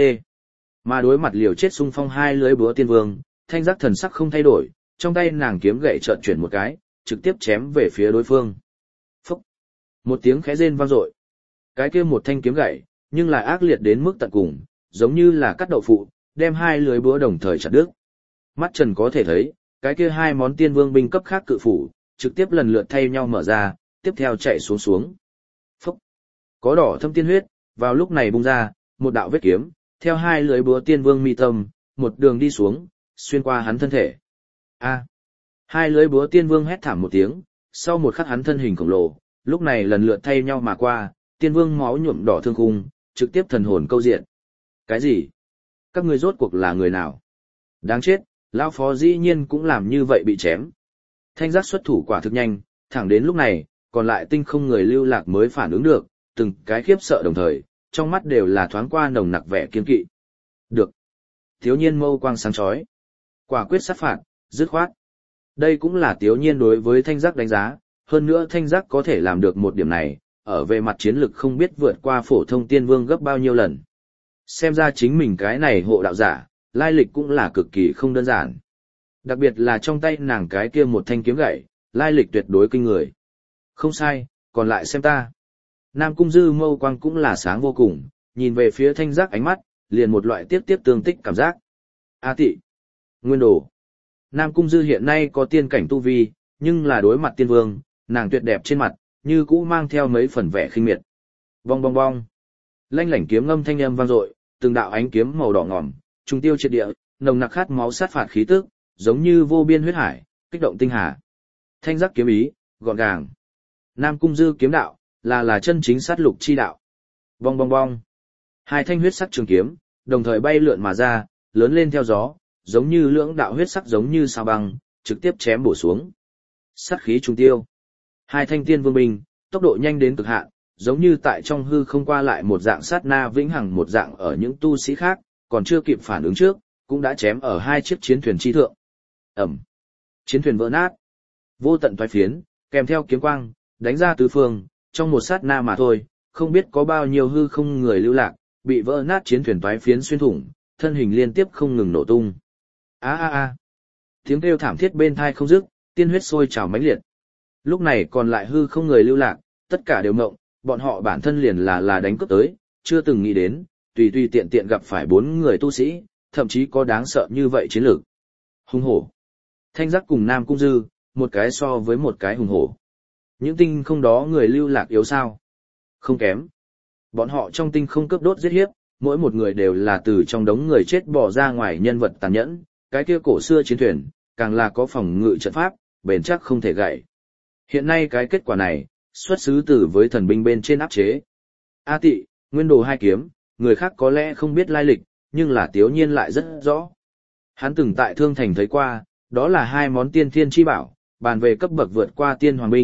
Mà đối mặt liều chết xung phong hai lưới búa tiên vương, thanh giác thần sắc không thay đổi, trong tay nàng kiếm gậy chợt chuyển một cái, trực tiếp chém về phía đối phương. Phúc! Một tiếng khẽ rên vang dội. Cái kia một thanh kiếm gậy, nhưng lại ác liệt đến mức tận cùng, giống như là cắt đậu phụ, đem hai lưới búa đồng thời chặt đứt. Mắt Trần có thể thấy, cái kia hai món tiên vương binh cấp khác cự phủ, trực tiếp lần lượt thay nhau mở ra, tiếp theo chạy xuống xuống. Phúc! Có đỏ thâm tiên huyết, vào lúc này bung ra, một đạo vết kiếm, theo hai lưới búa tiên vương mi tâm, một đường đi xuống, xuyên qua hắn thân thể. A! Hai lưới búa tiên vương hét thảm một tiếng, sau một khắc hắn thân hình khổng lồ, lúc này lần lượt thay nhau mà qua, tiên vương máu nhuộm đỏ thương khung, trực tiếp thần hồn câu diện. Cái gì? Các ngươi rốt cuộc là người nào? Đáng chết, lão phó dĩ nhiên cũng làm như vậy bị chém. Thanh giác xuất thủ quả thực nhanh, thẳng đến lúc này, còn lại tinh không người lưu lạc mới phản ứng được, từng cái khiếp sợ đồng thời, trong mắt đều là thoáng qua nồng nặc vẻ kiên kỵ. Được. Tiếu Nhiên mâu quang sáng chói. Quả quyết sát phạt, dứt khoát. Đây cũng là Tiếu Nhiên đối với thanh giác đánh giá, hơn nữa thanh giác có thể làm được một điểm này, ở về mặt chiến lực không biết vượt qua phổ thông tiên vương gấp bao nhiêu lần. Xem ra chính mình cái này hộ đạo giả, lai lịch cũng là cực kỳ không đơn giản. Đặc biệt là trong tay nàng cái kia một thanh kiếm gậy, lai lịch tuyệt đối kinh người. Không sai, còn lại xem ta. Nam Cung Dư mâu quang cũng là sáng vô cùng, nhìn về phía thanh giác ánh mắt, liền một loại tiếp tương tích cảm giác. A tị. Nguyên đồ. Nam Cung Dư hiện nay có tiên cảnh tu vi, nhưng là đối mặt tiên vương, nàng tuyệt đẹp trên mặt, như cũ mang theo mấy phần vẻ khinh miệt. Bong bong bong. Lanh lảnh kiếm ngâm thanh âm vang dội, từng đạo ánh kiếm màu đỏ ngòm, trùng tiêu triệt địa, nồng nặc khát máu sát phạt khí tức, giống như vô biên huyết hải, kích động tinh hà. Thanh giác kiếm ý, gọn gàng. Nam Cung Dư kiếm đạo, là chân chính sát lục chi đạo. Bong bong bong. Hai thanh huyết sắc trường kiếm, đồng thời bay lượn mà ra, lớn lên theo gió, giống như lưỡng đạo huyết sắc giống như sao băng, trực tiếp chém bổ xuống. Sát khí trùng tiêu. Hai thanh tiên vương binh, tốc độ nhanh đến cực hạn, giống như tại trong hư không qua lại một dạng sát na vĩnh hằng một dạng ở những tu sĩ khác, còn chưa kịp phản ứng trước, cũng đã chém ở hai chiếc chiến thuyền chi thượng. Ẩm. Chiến thuyền vỡ nát. Vô tận toái phiến, kèm theo kiếm quang, đánh ra tứ phương, trong một sát na mà thôi, không biết có bao nhiêu hư không người lưu lạc, bị vỡ nát chiến thuyền toái phiến xuyên thủng, thân hình liên tiếp không ngừng nổ tung. A a a. Tiếng kêu thảm thiết bên tai không dứt, tiên huyết sôi trào mãnh liệt. Lúc này còn lại hư không người lưu lạc, tất cả đều ngộng, bọn họ bản thân liền là đánh cướp tới, chưa từng nghĩ đến, tùy tiện tiện gặp phải 4 người tu sĩ, thậm chí có đáng sợ như vậy chiến lược. Hung hổ. Thanh giác cùng Nam Cung Dư, một cái so với một cái hùng hổ. Những tinh không đó người lưu lạc yếu sao? Không kém. Bọn họ trong tinh không cướp đốt giết hiếp, mỗi một người đều là từ trong đống người chết bỏ ra ngoài nhân vật tàn nhẫn, cái kia cổ xưa chiến thuyền, càng là có phòng ngự trận pháp, bền chắc không thể gãy. Hiện nay cái kết quả này, xuất xứ từ với thần binh bên trên áp chế. A tị, nguyên đồ hai kiếm, người khác có lẽ không biết lai lịch, nhưng là Tiếu Nhiên lại rất rõ. Hắn từng tại Thương Thành thấy qua, đó là hai món tiên thiên chi bảo, bàn về cấp bậc vượt qua tiên hoàng binh,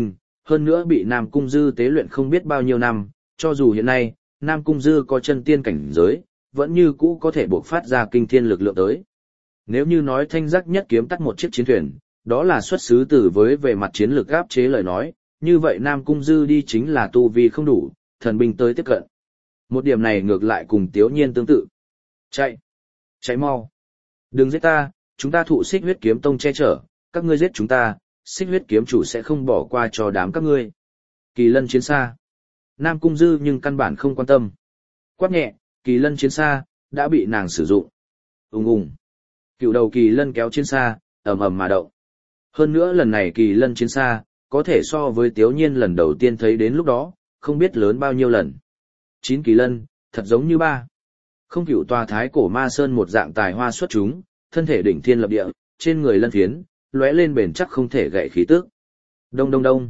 hơn nữa bị Nam Cung Dư tế luyện không biết bao nhiêu năm, cho dù hiện nay, Nam Cung Dư có chân tiên cảnh giới, vẫn như cũ có thể buộc phát ra kinh thiên lực lượng tới. Nếu như nói Thanh Giác nhất kiếm tắt một chiếc chiến thuyền, đó là xuất xứ từ với về mặt chiến lược áp chế lời nói, như vậy Nam Cung Dư đi chính là tu vi không đủ, thần binh tới tiếp cận. Một điểm này ngược lại cùng Tiếu Nhiên tương tự. Chạy! Chạy mau! Đừng giết ta, chúng ta thụ Xích Huyết Kiếm Tông che chở, các ngươi giết chúng ta, Xích Huyết Kiếm chủ sẽ không bỏ qua cho đám các ngươi. Kỳ lân chiến xa. Nam Cung Dư nhưng căn bản không quan tâm. Quát nhẹ, kỳ lân chiến xa, đã bị nàng sử dụng. Ùng ùng. Cựu đầu kỳ lân kéo chiến xa, ầm ầm mà động. Hơn nữa lần này kỳ lân chiến xa, có thể so với Tiếu Nhiên lần đầu tiên thấy đến lúc đó, không biết lớn bao nhiêu lần. 9 kỳ lân, thật giống như 3. Không cựu tòa thái cổ ma sơn một dạng tài hoa xuất chúng, thân thể đỉnh thiên lập địa, trên người lân phiến, lóe lên bền chắc không thể gãy khí tức. Đông đông đông.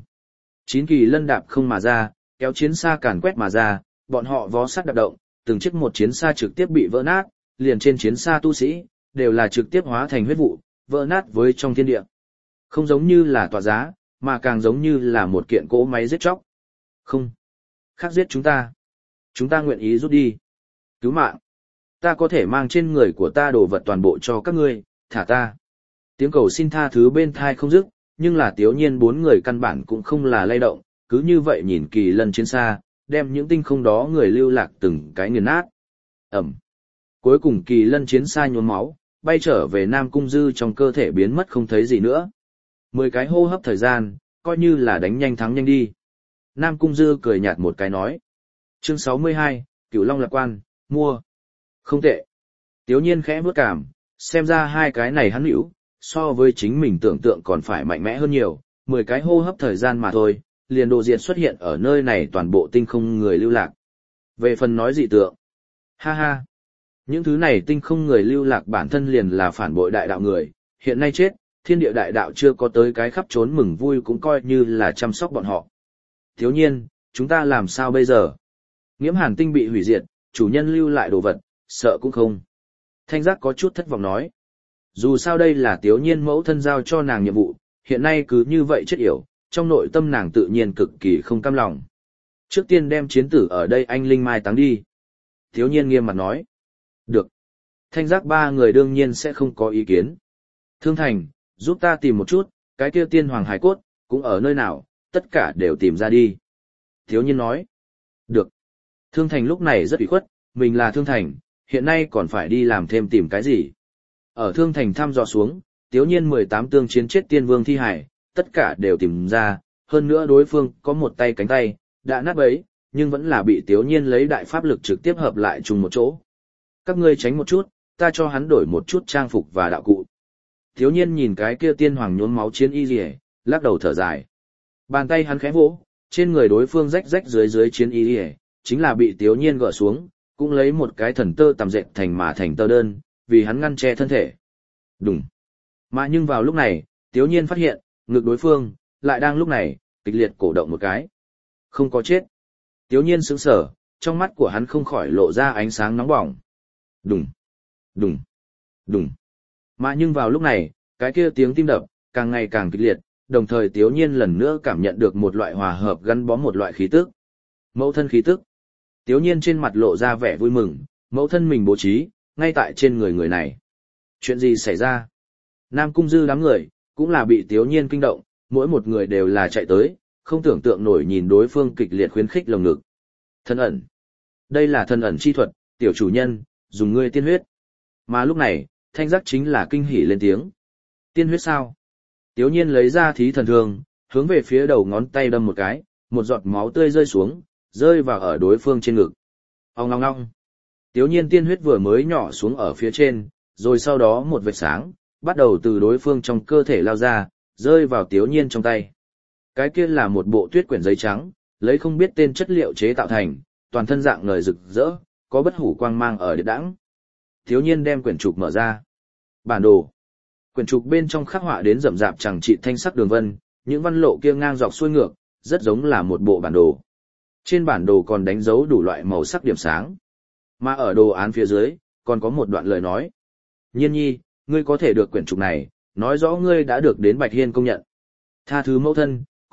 9 kỳ lân đạp không mà ra, kéo chiến xa càn quét mà ra, bọn họ vó sắt đạp động, từng chiếc một chiến xa trực tiếp bị vỡ nát, liền trên chiến xa tu sĩ, đều là trực tiếp hóa thành huyết vụ, vỡ nát với trong thiên địa. Không giống như là tọa giá, mà càng giống như là một kiện cỗ máy giết chóc. Không. Khác giết chúng ta. Chúng ta nguyện ý rút đi. Cứu mạng. Ta có thể mang trên người của ta đồ vật toàn bộ cho các ngươi, thả ta. Tiếng cầu xin tha thứ bên thai không dứt, nhưng là Tiếu Nhiên 4 người căn bản cũng không là lay động, cứ như vậy nhìn kỳ lân chiến xa, đem những tinh không đó người lưu lạc từng cái nghiền nát. Ẩm. Cuối cùng kỳ lân chiến xa nhuốm máu, bay trở về Nam Cung Dư trong cơ thể biến mất không thấy gì nữa. 10 cái hô hấp thời gian, coi như là đánh nhanh thắng nhanh đi. Nam Cung Dư cười nhạt một cái nói. Chương 62, Cửu Long Lạc Quan, mua. Không tệ. Tiếu Nhiên khẽ bước cảm, xem ra hai cái này hắn hữu, so với chính mình tưởng tượng còn phải mạnh mẽ hơn nhiều, 10 cái hô hấp thời gian mà thôi, liền đồ diệt xuất hiện ở nơi này toàn bộ tinh không người lưu lạc. Về phần nói dị tượng, ha ha, những thứ này tinh không người lưu lạc bản thân liền là phản bội đại đạo người, hiện nay chết, thiên địa đại đạo chưa có tới cái khắp trốn mừng vui cũng coi như là chăm sóc bọn họ. Thiếu nhiên, chúng ta làm sao bây giờ? Nghiễm Hàn tinh bị hủy diệt, chủ nhân lưu lại đồ vật, sợ cũng không. Thanh Giác có chút thất vọng nói. Dù sao đây là Tiếu Nhiên mẫu thân giao cho nàng nhiệm vụ, hiện nay cứ như vậy chết yểu, trong nội tâm nàng tự nhiên cực kỳ không cam lòng. Trước tiên đem chiến tử ở đây anh Linh mai táng đi. Tiếu Nhiên nghiêm mặt nói. Được. Thanh Giác 3 người đương nhiên sẽ không có ý kiến. Thương Thành, giúp ta tìm một chút, cái kia tiên hoàng hải cốt, cũng ở nơi nào, tất cả đều tìm ra đi. Tiếu Nhiên nói. Được. Thương Thành lúc này rất ủy khuất, mình là Thương Thành, hiện nay còn phải đi làm thêm tìm cái gì. Ở Thương Thành thăm dò xuống, Tiếu Nhiên 18 tương chiến chết tiên vương thi hải, tất cả đều tìm ra, hơn nữa đối phương có một tay cánh tay, đã nát bấy, nhưng vẫn là bị Tiếu Nhiên lấy đại pháp lực trực tiếp hợp lại chung một chỗ. Các ngươi tránh một chút, ta cho hắn đổi một chút trang phục và đạo cụ. Tiếu Nhiên nhìn cái kia tiên hoàng nhuốm máu chiến y liễu, lắc đầu thở dài. Bàn tay hắn khẽ vỗ, trên người đối phương rách rách dưới chiến y liễu, chính là bị Tiếu Nhiên gỡ xuống, cũng lấy một cái thần tơ tằm dệt thành mà thành tơ đơn, vì hắn ngăn che thân thể. Đùng. Mà nhưng vào lúc này, Tiếu Nhiên phát hiện, ngực đối phương, lại đang lúc này, kịch liệt cổ động một cái. Không có chết. Tiếu Nhiên sững sờ, trong mắt của hắn không khỏi lộ ra ánh sáng nóng bỏng. Đùng. Đùng. Đùng. Mà nhưng vào lúc này, cái kia tiếng tim đập, càng ngày càng kịch liệt, đồng thời Tiếu Nhiên lần nữa cảm nhận được một loại hòa hợp gắn bó một loại khí tức. Mẫu thân khí tức. Tiếu Nhiên trên mặt lộ ra vẻ vui mừng, mẫu thân mình bố trí, ngay tại trên người người này. Chuyện gì xảy ra? Nam Cung Dư đám người, cũng là bị Tiếu Nhiên kinh động, mỗi một người đều là chạy tới, không tưởng tượng nổi nhìn đối phương kịch liệt khuyến khích lồng ngực. Thân ẩn. Đây là thân ẩn chi thuật, tiểu chủ nhân, dùng ngươi tiên huyết. Mà lúc này, Thanh Giác chính là kinh hỉ lên tiếng. Tiên huyết sao? Tiếu Nhiên lấy ra thí thần thương, hướng về phía đầu ngón tay đâm một cái, một giọt máu tươi rơi xuống, rơi vào ở đối phương trên ngực. Ong ong ong. Tiếu Nhiên tiên huyết vừa mới nhỏ xuống ở phía trên, rồi sau đó một vệt sáng, bắt đầu từ đối phương trong cơ thể lao ra, rơi vào Tiếu Nhiên trong tay. Cái kia là một bộ tuyết quyển giấy trắng, lấy không biết tên chất liệu chế tạo thành, toàn thân dạng ngời rực rỡ, có bất hủ quang mang ở địa đãng. Tiếu Nhiên đem quyển trục mở ra. Bản đồ. Quyển trục bên trong khắc họa đến rậm rạp chẳng trị thanh sắc đường vân, những văn lộ kia ngang dọc xuôi ngược, rất giống là một bộ bản đồ. Trên bản đồ còn đánh dấu đủ loại màu sắc điểm sáng. Mà ở đồ án phía dưới, còn có một đoạn lời nói. Nhiên nhi, ngươi có thể được quyển trục này, nói rõ ngươi đã được đến Bạch Hiên công nhận. Tha thứ mẫu thân,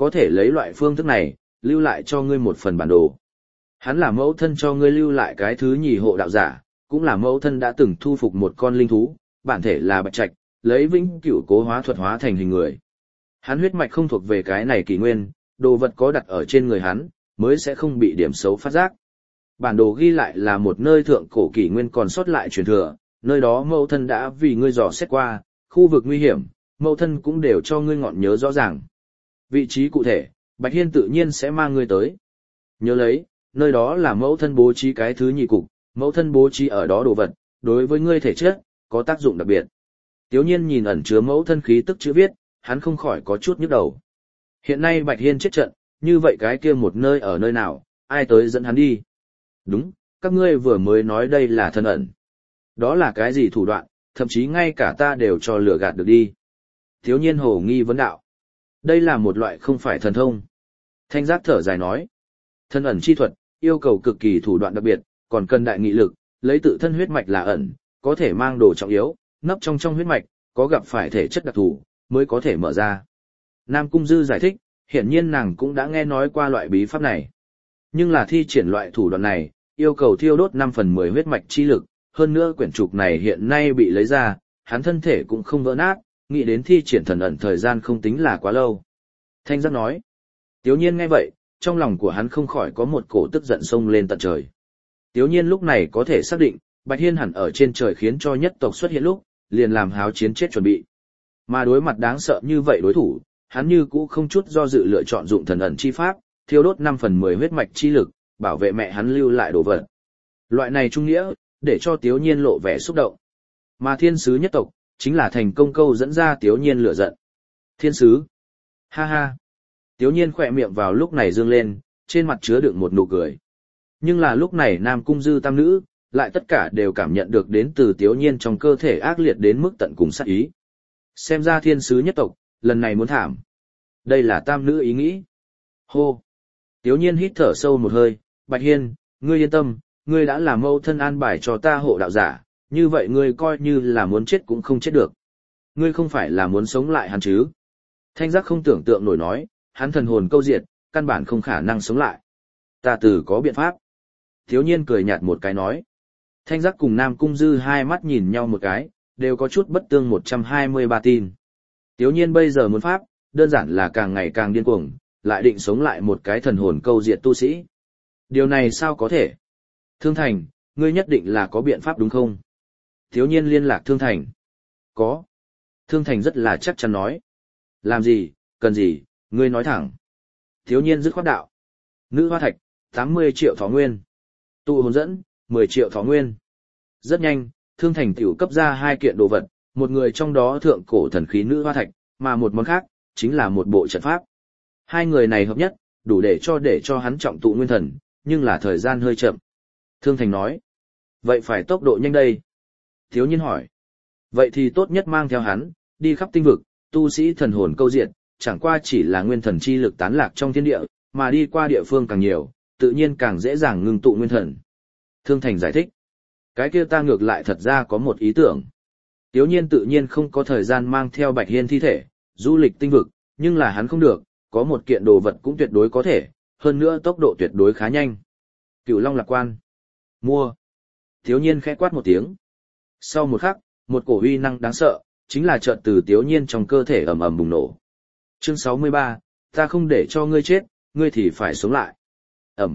có thể lấy loại phương thức này, lưu lại cho ngươi một phần bản đồ. Hắn là mẫu thân cho ngươi lưu lại cái thứ nhì hộ đạo giả, cũng là mẫu thân đã từng thu phục một con linh thú, bản thể là bạch trạch, lấy vĩnh cửu cố hóa thuật hóa thành hình người. Hắn huyết mạch không thuộc về cái này kỷ nguyên, đồ vật có đặt ở trên người hắn, mới sẽ không bị điểm xấu phát giác. Bản đồ ghi lại là một nơi thượng cổ kỷ nguyên còn sót lại truyền thừa, nơi đó mẫu thân đã vì ngươi dò xét qua, khu vực nguy hiểm, mẫu thân cũng đều cho ngươi ngọn nhớ rõ ràng. Vị trí cụ thể, Bạch Hiên tự nhiên sẽ mang ngươi tới. Nhớ lấy, nơi đó là mẫu thân bố trí cái thứ nhì cục, mẫu thân bố trí ở đó đồ vật, đối với ngươi thể chất, có tác dụng đặc biệt. Tiếu nhiên nhìn ẩn chứa mẫu thân khí tức chữ viết, hắn không khỏi có chút nhức đầu. Hiện nay Bạch Hiên chết trận, như vậy cái kia một nơi ở nơi nào, ai tới dẫn hắn đi? Đúng, các ngươi vừa mới nói đây là thân ẩn. Đó là cái gì thủ đoạn, thậm chí ngay cả ta đều cho lừa gạt được đi. Tiếu nhiên hồ nghi vấn đạo. Đây là một loại không phải thần thông. Thanh giác thở dài nói. Thân ẩn chi thuật, yêu cầu cực kỳ thủ đoạn đặc biệt, còn cần đại nghị lực, lấy tự thân huyết mạch là ẩn, có thể mang đồ trọng yếu, nấp trong huyết mạch, có gặp phải thể chất đặc thù, mới có thể mở ra. Nam Cung Dư giải thích, hiển nhiên nàng cũng đã nghe nói qua loại bí pháp này. Nhưng là thi triển loại thủ đoạn này, yêu cầu thiêu đốt 5/10 huyết mạch chi lực, hơn nữa quyển trục này hiện nay bị lấy ra, hắn thân thể cũng không vỡ nát, nghĩ đến thi triển thần ẩn thời gian không tính là quá lâu. Thanh giác nói. Tiếu nhiên nghe vậy, trong lòng của hắn không khỏi có một cổ tức giận sông lên tận trời. Tiếu nhiên lúc này có thể xác định, Bạch Hiên hẳn ở trên trời khiến cho nhất tộc xuất hiện lúc, liền làm háo chiến chết chuẩn bị. Mà đối mặt đáng sợ như vậy đối thủ, hắn như cũ không chút do dự lựa chọn dụng thần ẩn chi pháp, thiêu đốt 5/10 huyết mạch chi lực, bảo vệ mẹ hắn lưu lại đồ vật. Loại này trung nghĩa, để cho Tiếu nhiên lộ vẻ xúc động. Mà thiên sứ nhất tộc, chính là thành công câu dẫn ra Tiếu nhiên lửa giận. Thiên sứ. Ha ha. Tiếu nhiên khỏe miệng vào lúc này dương lên, trên mặt chứa đựng một nụ cười. Nhưng là lúc này Nam Cung Dư tam nữ, lại tất cả đều cảm nhận được đến từ Tiếu nhiên trong cơ thể ác liệt đến mức tận cùng sát ý. Xem ra thiên sứ nhất tộc, lần này muốn thảm. Đây là tam nữ ý nghĩ. Hô. Tiếu nhiên hít thở sâu một hơi, Bạch Hiên, ngươi yên tâm, ngươi đã làm mâu thân an bài cho ta hộ đạo giả, như vậy ngươi coi như là muốn chết cũng không chết được. Ngươi không phải là muốn sống lại hắn chứ? Thanh giác không tưởng tượng nổi nói, hắn thần hồn câu diệt, căn bản không khả năng sống lại. Ta từ có biện pháp. Thiếu nhiên cười nhạt một cái nói. Thanh giác cùng Nam Cung Dư hai mắt nhìn nhau một cái, đều có chút bất tương 123 tin. Tiếu nhiên bây giờ muốn pháp, đơn giản là càng ngày càng điên cuồng, lại định sống lại một cái thần hồn câu diệt tu sĩ. Điều này sao có thể? Thương Thành, ngươi nhất định là có biện pháp đúng không? Tiếu nhiên liên lạc Thương Thành. Có. Thương Thành rất là chắc chắn nói. Làm gì, cần gì, ngươi nói thẳng. Tiếu nhiên dứt khoát đạo. Nữ hoa thạch, 80 triệu thọ nguyên. Tụ hồn dẫn, 10 triệu thọ nguyên. Rất nhanh, Thương Thành tiểu cấp ra hai kiện đồ vật, một người trong đó thượng cổ thần khí nữ hoa thạch, mà một món khác, chính là một bộ trận pháp. Hai người này hợp nhất, đủ để cho hắn trọng tụ nguyên thần, nhưng là thời gian hơi chậm. Thương Thành nói. Vậy phải tốc độ nhanh đây. Thiếu nhiên hỏi. Vậy thì tốt nhất mang theo hắn, đi khắp tinh vực, tu sĩ thần hồn câu diệt, chẳng qua chỉ là nguyên thần chi lực tán lạc trong thiên địa, mà đi qua địa phương càng nhiều, tự nhiên càng dễ dàng ngưng tụ nguyên thần. Thương Thành giải thích. Cái kia ta ngược lại thật ra có một ý tưởng. Tiếu nhiên tự nhiên không có thời gian mang theo Bạch Hiên thi thể, du lịch tinh vực, nhưng là hắn không được, có một kiện đồ vật cũng tuyệt đối có thể, hơn nữa tốc độ tuyệt đối khá nhanh. Cửu Long Lạc Quan. Mua. Tiếu nhiên khẽ quát một tiếng. Sau một khắc, một cổ uy năng đáng sợ, chính là chợt từ Tiếu nhiên trong cơ thể ầm ầm bùng nổ. Chương 63, ta không để cho ngươi chết, ngươi thì phải sống lại. Ẩm.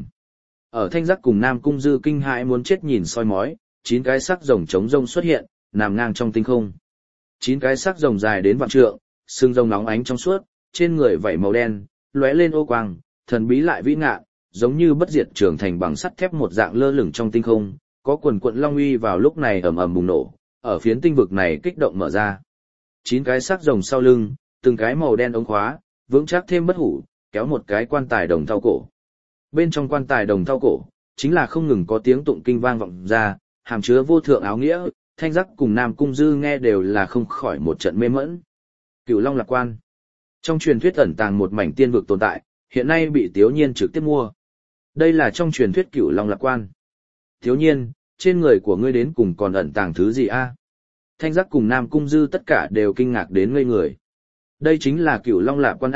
Ở Thanh Giác cùng Nam Cung Dư kinh hãi muốn chết nhìn soi mói, 9 cái xác rồng trống rông xuất hiện, nằm ngang trong tinh không. 9 cái xác rồng dài đến vạn trượng, xương rồng nóng ánh trong suốt, trên người vảy màu đen, lóe lên ô quang, thần bí lại vĩ ngạn, giống như bất diệt trường thành bằng sắt thép một dạng lơ lửng trong tinh không, có quần quận long uy vào lúc này ầm ầm bùng nổ, ở phiến tinh vực này kích động mở ra. 9 cái xác rồng sau lưng, từng cái màu đen ống khóa, vững chắc thêm bất hủ, kéo một cái quan tài đồng thau cổ. Bên trong quan tài đồng thau cổ, chính là không ngừng có tiếng tụng kinh vang vọng ra, hàm chứa vô thượng áo nghĩa, Thanh Giác cùng Nam Cung Dư nghe đều là không khỏi một trận mê mẫn. Cửu Long Lạc Quan. Trong truyền thuyết ẩn tàng một mảnh tiên vực tồn tại, hiện nay bị Tiếu Nhiên trực tiếp mua. Đây là trong truyền thuyết Cửu Long Lạc Quan. Tiếu Nhiên, trên người của ngươi đến cùng còn ẩn tàng thứ gì a? Thanh Giác cùng Nam Cung Dư tất cả đều kinh ngạc đến ngây người. Đây chính là Cửu Long Lạc Quan a,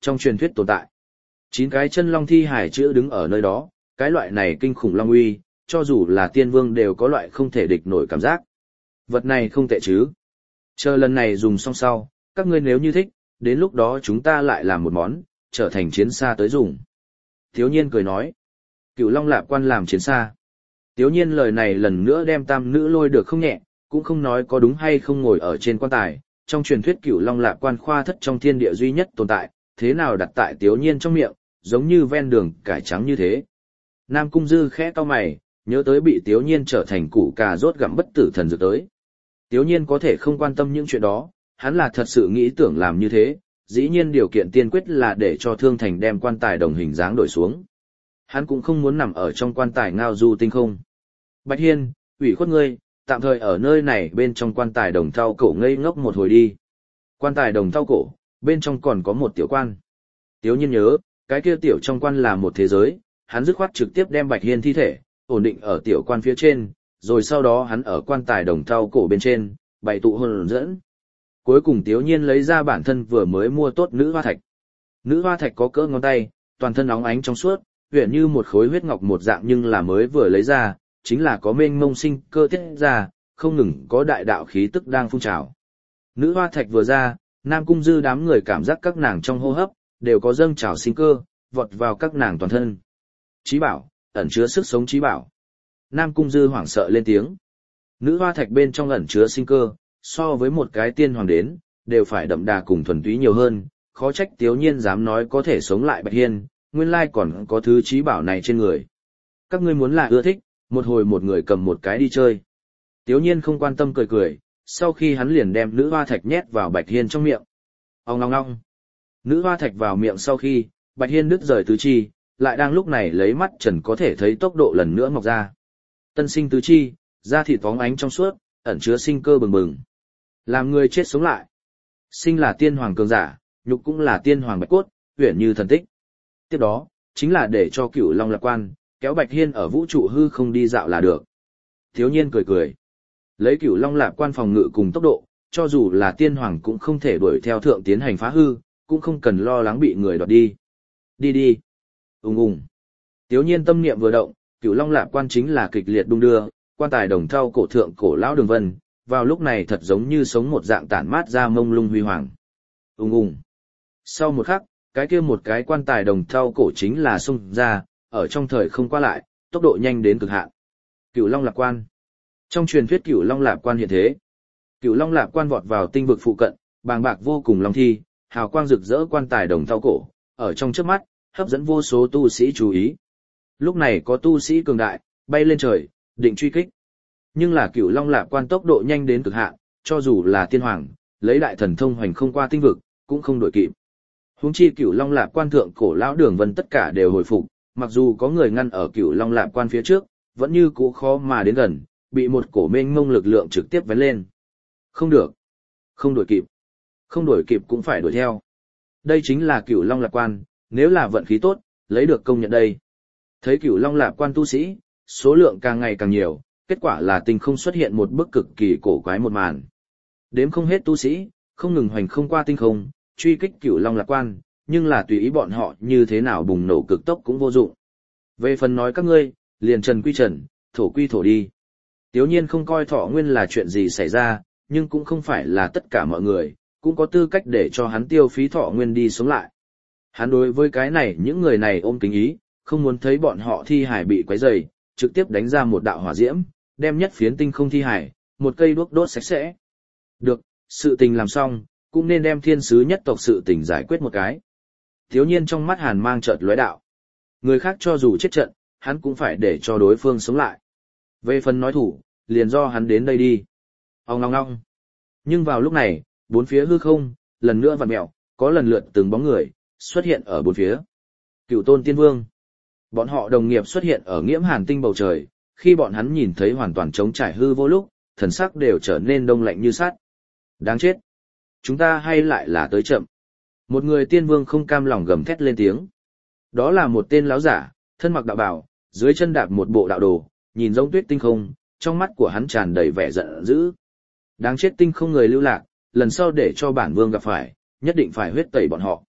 trong truyền thuyết tồn tại. 9 cái chân long thi hải chữa đứng ở nơi đó, cái loại này kinh khủng long uy, cho dù là tiên vương đều có loại không thể địch nổi cảm giác. Vật này không tệ chứ. Chờ lần này dùng xong sau, các ngươi nếu như thích, đến lúc đó chúng ta lại làm một món, trở thành chiến xa tới dùng. Tiếu nhiên cười nói. Cửu Long Lạp Quan làm chiến xa. Tiếu nhiên lời này lần nữa đem tam nữ lôi được không nhẹ, cũng không nói có đúng hay không ngồi ở trên quan tài. Trong truyền thuyết Cửu Long Lạp Quan khoa thất trong thiên địa duy nhất tồn tại, thế nào đặt tại Tiếu nhiên trong miệng, giống như ven đường cải trắng như thế. Nam Cung Dư khẽ cau mày, nhớ tới bị Tiếu nhiên trở thành củ cà rốt gặm bất tử thần dược tới. Tiếu nhiên có thể không quan tâm những chuyện đó, hắn là thật sự nghĩ tưởng làm như thế, dĩ nhiên điều kiện tiên quyết là để cho Thương Thành đem quan tài đồng hình dáng đổi xuống. Hắn cũng không muốn nằm ở trong quan tài ngao du tinh không. Bạch Hiên, ủy khuất ngươi, tạm thời ở nơi này bên trong quan tài đồng thau cổ ngây ngốc một hồi đi. Quan tài đồng thau cổ, bên trong còn có một tiểu quan. Tiếu nhiên nhớ, cái kia tiểu trong quan là một thế giới, hắn dứt khoát trực tiếp đem Bạch Hiên thi thể, ổn định ở tiểu quan phía trên, rồi sau đó hắn ở quan tài đồng thau cổ bên trên, bày tụ hồn dẫn. Cuối cùng Tiếu nhiên lấy ra bản thân vừa mới mua tốt nữ hoa thạch. Nữ hoa thạch có cỡ ngón tay, toàn thân óng ánh trong suốt, huyền như một khối huyết ngọc một dạng nhưng là mới vừa lấy ra, chính là có mênh mông sinh cơ tiết ra, không ngừng có đại đạo khí tức đang phun trào. Nữ hoa thạch vừa ra, Nam Cung Dư đám người cảm giác các nàng trong hô hấp, đều có dâng trào sinh cơ, vọt vào các nàng toàn thân. Chí bảo, ẩn chứa sức sống chí bảo. Nam Cung Dư hoảng sợ lên tiếng. Nữ hoa thạch bên trong ẩn chứa sinh cơ, so với một cái tiên hoàng đến, đều phải đậm đà cùng thuần túy nhiều hơn, khó trách Tiếu nhiên dám nói có thể sống lại Bạch Hiên, nguyên lai còn có thứ chí bảo này trên người. Các ngươi muốn là ưa thích, một hồi một người cầm một cái đi chơi. Tiếu nhiên không quan tâm cười cười, sau khi hắn liền đem nữ hoa thạch nhét vào Bạch Hiên trong miệng. Ong ong ong. Nữ hoa thạch vào miệng sau khi, Bạch Hiên đứt rời tứ chi, lại đang lúc này lấy mắt trần có thể thấy tốc độ lần nữa mọc ra. Tân sinh tứ chi, da thịt phóng ánh trong suốt, ẩn chứa sinh cơ bừng bừng. Làm người chết sống lại. Sinh là tiên hoàng cường giả, nhục cũng là tiên hoàng bạch cốt, huyền như thần tích. Tiếp đó, chính là để cho Cửu Long Lạc Quan, kéo Bạch Hiên ở vũ trụ hư không đi dạo là được. Thiếu nhiên cười cười. Lấy Cửu Long Lạc Quan phòng ngự cùng tốc độ, cho dù là tiên hoàng cũng không thể đuổi theo thượng tiến hành phá hư, cũng không cần lo lắng bị người đoạt đi. Đi đi. Ùng ùng. Thiếu nhiên tâm niệm vừa động, Cửu Long Lạc Quan chính là kịch liệt đung đưa, quan tài đồng thau cổ thượng cổ lão đường vân, vào lúc này thật giống như sống một dạng tản mát ra mông lung huy hoàng. Ùng ùng. Sau một khắc, cái kia một cái quan tài đồng thau cổ chính là xung ra, ở trong thời không qua lại, tốc độ nhanh đến cực hạn. Cửu Long Lạc Quan. Trong truyền thuyết Cửu Long Lạc Quan hiện thế. Cửu Long Lạc Quan vọt vào tinh vực phụ cận, bàng bạc vô cùng long thi, hào quang rực rỡ quan tài đồng thau cổ, ở trong chớp mắt, hấp dẫn vô số tu sĩ chú ý. Lúc này có tu sĩ cường đại, bay lên trời, định truy kích. Nhưng là Cửu Long Lạc Quan tốc độ nhanh đến cực hạn, cho dù là tiên hoàng, lấy đại thần thông hoành không qua tinh vực, cũng không đổi kịp. Huống chi Cửu Long Lạc Quan thượng cổ lão đường vân tất cả đều hồi phục, mặc dù có người ngăn ở Cửu Long Lạc Quan phía trước, vẫn như cũ khó mà đến gần, bị một cổ mênh mông lực lượng trực tiếp vén lên. Không được, không đuổi kịp, không đuổi kịp cũng phải đuổi theo. Đây chính là Cửu Long Lạc Quan, nếu là vận khí tốt, lấy được công nhận đây. Thấy Cửu Long Lạc Quan tu sĩ, số lượng càng ngày càng nhiều, kết quả là tinh không xuất hiện một bức cực kỳ cổ quái một màn. Đếm không hết tu sĩ, không ngừng hoành không qua tinh không, truy kích Cửu Long Lạc Quan, nhưng là tùy ý bọn họ như thế nào bùng nổ cực tốc cũng vô dụng. Về phần nói các ngươi, liền trần quy trần, thổ quy thổ đi. Tiếu nhiên không coi Thọ Nguyên là chuyện gì xảy ra, nhưng cũng không phải là tất cả mọi người, cũng có tư cách để cho hắn tiêu phí Thọ Nguyên đi sống lại. Hắn đối với cái này những người này ôm kính ý, không muốn thấy bọn họ thi hải bị quấy rầy, trực tiếp đánh ra một đạo hỏa diễm, đem nhất phiến tinh không thi hải, một cây đuốc đốt sạch sẽ. Được, sự tình làm xong, cũng nên đem thiên sứ nhất tộc sự tình giải quyết một cái. Thiếu nhiên trong mắt hàn mang chợt lóe đạo. Người khác cho dù chết trận, hắn cũng phải để cho đối phương sống lại. Về phần nói thủ, liền do hắn đến đây đi. Ong ong ong. Nhưng vào lúc này, bốn phía hư không, lần nữa vặn mẹo, có lần lượt từng bóng người, xuất hiện ở bốn phía. Cửu Tôn Tiên Vương. Bọn họ đồng nghiệp xuất hiện ở nghiễm hàn tinh bầu trời, khi bọn hắn nhìn thấy hoàn toàn trống trải hư vô lúc, thần sắc đều trở nên đông lạnh như sắt. Đáng chết. Chúng ta hay lại là tới chậm. Một người tiên vương không cam lòng gầm thét lên tiếng. Đó là một tên láo giả, thân mặc đạo bào, dưới chân đạp một bộ đạo đồ, nhìn giống tuyết tinh không, trong mắt của hắn tràn đầy vẻ giận dữ. Đáng chết tinh không người lưu lạc, lần sau để cho bản vương gặp phải, nhất định phải huyết tẩy bọn họ.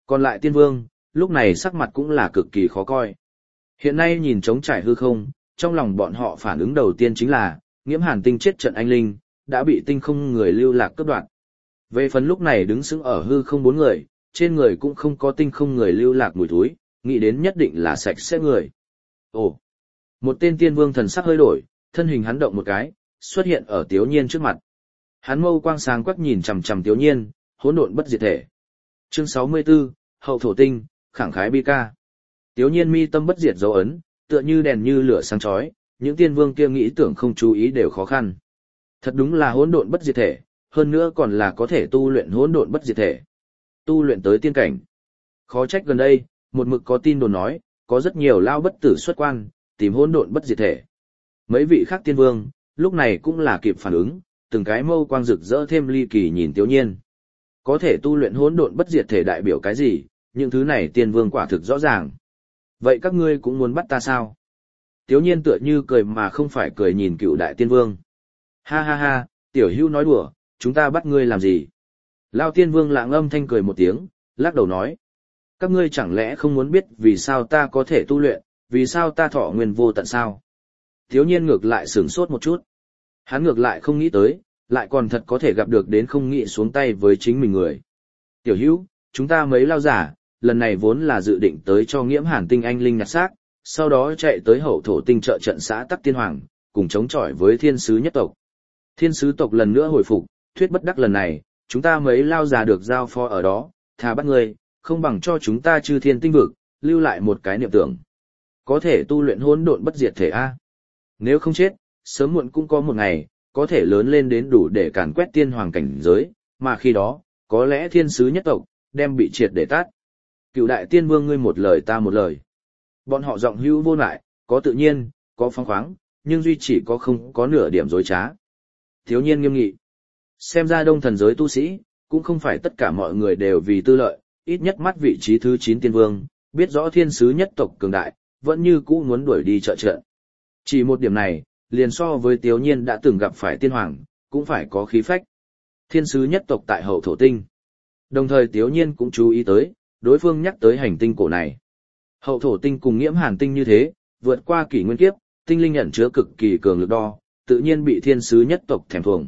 Còn lại tiên vương, lúc này sắc mặt cũng là cực kỳ khó coi. Hiện nay nhìn trống trải hư không, trong lòng bọn họ phản ứng đầu tiên chính là, Nghiễm Hàn Tinh chết trận anh linh, đã bị tinh không người lưu lạc cướp đoạt. Về phần lúc này đứng sững ở hư không 4 người, trên người cũng không có tinh không người lưu lạc mùi thối, nghĩ đến nhất định là sạch sẽ người. Ồ! Một tên tiên vương thần sắc hơi đổi, thân hình hắn động một cái, xuất hiện ở Tiếu Nhiên trước mặt. Hắn mâu quang sáng quắc nhìn chằm chằm Tiếu Nhiên, hỗn độn bất diệt thể. Chương 64, Hậu thổ tinh, khẳng khái bi ca. Tiếu Nhiên mi tâm bất diệt dấu ấn, tựa như đèn như lửa sáng chói, những tiên vương kia nghĩ tưởng không chú ý đều khó khăn. Thật đúng là hỗn độn bất diệt thể, hơn nữa còn là có thể tu luyện hỗn độn bất diệt thể. Tu luyện tới tiên cảnh. Khó trách gần đây, một mực có tin đồn nói, có rất nhiều lao bất tử xuất quan, tìm hỗn độn bất diệt thể. Mấy vị khác tiên vương, lúc này cũng là kịp phản ứng, từng cái mâu quang rực rỡ thêm ly kỳ nhìn Tiếu Nhiên. Có thể tu luyện hỗn độn bất diệt thể đại biểu cái gì, những thứ này tiên vương quả thực rõ ràng. Vậy các ngươi cũng muốn bắt ta sao? Tiếu Nhiên tựa như cười mà không phải cười nhìn cựu đại tiên vương. Ha ha ha, tiểu hữu nói đùa, chúng ta bắt ngươi làm gì? Lao tiên vương lạng âm thanh cười một tiếng, lắc đầu nói. Các ngươi chẳng lẽ không muốn biết vì sao ta có thể tu luyện, vì sao ta thọ nguyên vô tận sao? Tiếu Nhiên ngược lại sửng sốt một chút. Hắn ngược lại không nghĩ tới, lại còn thật có thể gặp được đến không nghĩ xuống tay với chính mình người. Tiểu hữu, chúng ta mấy lao giả, lần này vốn là dự định tới cho Nghiễm Hàn Tinh anh linh nhặt xác, sau đó chạy tới hậu thổ tinh trợ trận xã Tắc Tiên Hoàng, cùng chống chọi với thiên sứ nhất tộc. Thiên sứ tộc lần nữa hồi phục, thuyết bất đắc lần này, chúng ta mấy lao già được giao phó ở đó, thà bắt ngươi, không bằng cho chúng ta chư thiên tinh vực, lưu lại một cái niệm tưởng. Có thể tu luyện hỗn độn bất diệt thể A. Nếu không chết, sớm muộn cũng có một ngày, có thể lớn lên đến đủ để càn quét tiên hoàng cảnh giới, mà khi đó, có lẽ thiên sứ nhất tộc, đem bị triệt để tát. Cựu đại tiên vương ngươi một lời ta một lời. Bọn họ giọng hữu vô lại, có tự nhiên, có phóng khoáng, nhưng duy chỉ có không có nửa điểm dối trá. Thiếu Nhiên nghiêm nghị. Xem ra đông thần giới tu sĩ, cũng không phải tất cả mọi người đều vì tư lợi, ít nhất mắt vị trí thứ 9 tiên vương, biết rõ thiên sứ nhất tộc cường đại, vẫn như cũ muốn đuổi đi trợ trận. Chỉ một điểm này, liền so với Tiếu Nhiên đã từng gặp phải tiên hoàng, cũng phải có khí phách. Thiên sứ nhất tộc tại hậu thổ tinh. Đồng thời Tiếu Nhiên cũng chú ý tới, đối phương nhắc tới hành tinh cổ này. Hậu thổ tinh cùng Nghiễm Hàn Tinh như thế, vượt qua kỷ nguyên kiếp, tinh linh ẩn chứa cực kỳ cường lực đo, tự nhiên bị thiên sứ nhất tộc thèm thuồng.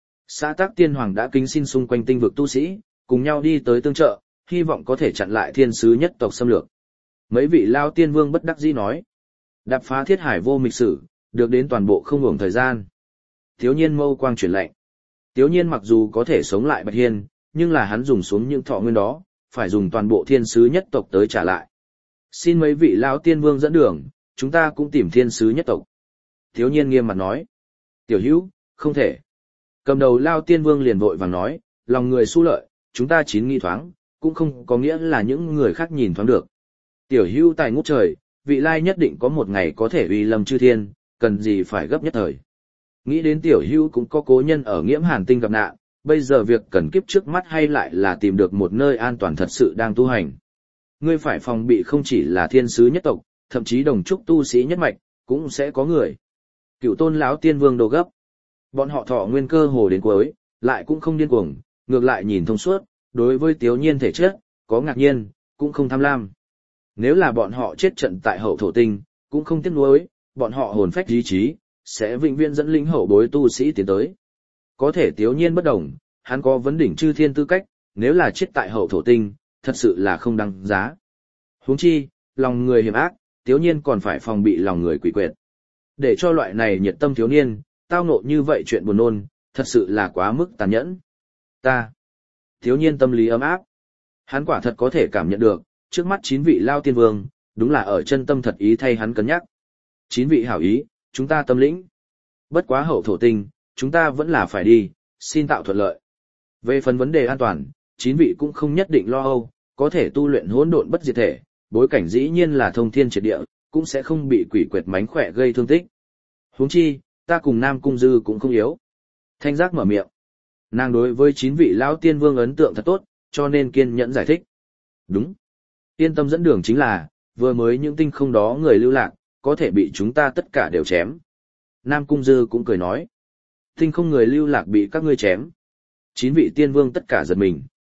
Xã Tắc Tiên Hoàng đã kính xin xung quanh tinh vực tu sĩ, cùng nhau đi tới tương trợ, hy vọng có thể chặn lại thiên sứ nhất tộc xâm lược. Mấy vị lao tiên vương bất đắc dĩ nói, đạp phá thiết hải vô mịch sử, được đến toàn bộ không hưởng thời gian. Tiếu Nhiên mâu quang chuyển lệnh. Tiếu Nhiên mặc dù có thể sống lại Bạch Hiên, nhưng là hắn dùng xuống những thọ nguyên đó, phải dùng toàn bộ thiên sứ nhất tộc tới trả lại. Xin mấy vị lão tiên vương dẫn đường, chúng ta cũng tìm thiên sứ nhất tộc. Tiếu Nhiên nghiêm mặt nói. Tiểu hữu, không thể. Cầm đầu lao tiên vương liền vội vàng nói, lòng người su lợi, chúng ta chín nghi thoáng, cũng không có nghĩa là những người khác nhìn thoáng được. Tiểu hữu tài ngút trời, vị lai nhất định có một ngày có thể uy lâm chư thiên, cần gì phải gấp nhất thời. Nghĩ đến tiểu hữu cũng có cố nhân ở Nghiễm Hàn Tinh gặp nạn, bây giờ việc cần kiếp trước mắt hay lại là tìm được một nơi an toàn thật sự đang tu hành. Ngươi phải phòng bị không chỉ là thiên sứ nhất tộc, thậm chí đồng trúc tu sĩ nhất mạch, cũng sẽ có người. Cựu tôn lão tiên vương đồ gấp. Bọn họ thọ nguyên cơ hồ đến cuối, lại cũng không điên cuồng, ngược lại nhìn thông suốt, đối với Tiếu Nhiên thể chất, có ngạc nhiên, cũng không tham lam. Nếu là bọn họ chết trận tại hậu thổ tinh, cũng không tiếc nuối, bọn họ hồn phách ý chí, sẽ vĩnh viễn dẫn linh hậu bối tu sĩ tiến tới. Có thể Tiếu Nhiên bất đồng, hắn có vấn đỉnh chư thiên tư cách, nếu là chết tại hậu thổ tinh, thật sự là không đáng giá. Huống chi, lòng người hiểm ác, Tiếu Nhiên còn phải phòng bị lòng người quỷ quyệt. Để cho loại này nhiệt tâm thiếu niên, tao ngộ như vậy chuyện buồn nôn, thật sự là quá mức tàn nhẫn. Tiếu Nhiên tâm lý ấm áp. Hắn quả thật có thể cảm nhận được, trước mắt 9 vị lao tiên vương, đúng là ở chân tâm thật ý thay hắn cân nhắc. 9 vị hảo ý, chúng ta tâm lĩnh. Bất quá hậu thổ tinh, chúng ta vẫn là phải đi, xin tạo thuận lợi. Về phần vấn đề an toàn, 9 vị cũng không nhất định lo âu, có thể tu luyện hỗn độn bất diệt thể, bối cảnh dĩ nhiên là thông thiên triệt địa, cũng sẽ không bị quỷ quyệt mánh khỏe gây thương tích. Huống chi, ta cùng Nam Cung Dư cũng không yếu. Thanh Giác mở miệng. Nàng đối với 9 vị lão tiên vương ấn tượng thật tốt, cho nên kiên nhẫn giải thích. Đúng. Yên tâm dẫn đường chính là, vừa mới những tinh không đó người lưu lạc, có thể bị chúng ta tất cả đều chém. Nam Cung Dư cũng cười nói. Tinh không người lưu lạc bị các ngươi chém. 9 vị tiên vương tất cả giật mình.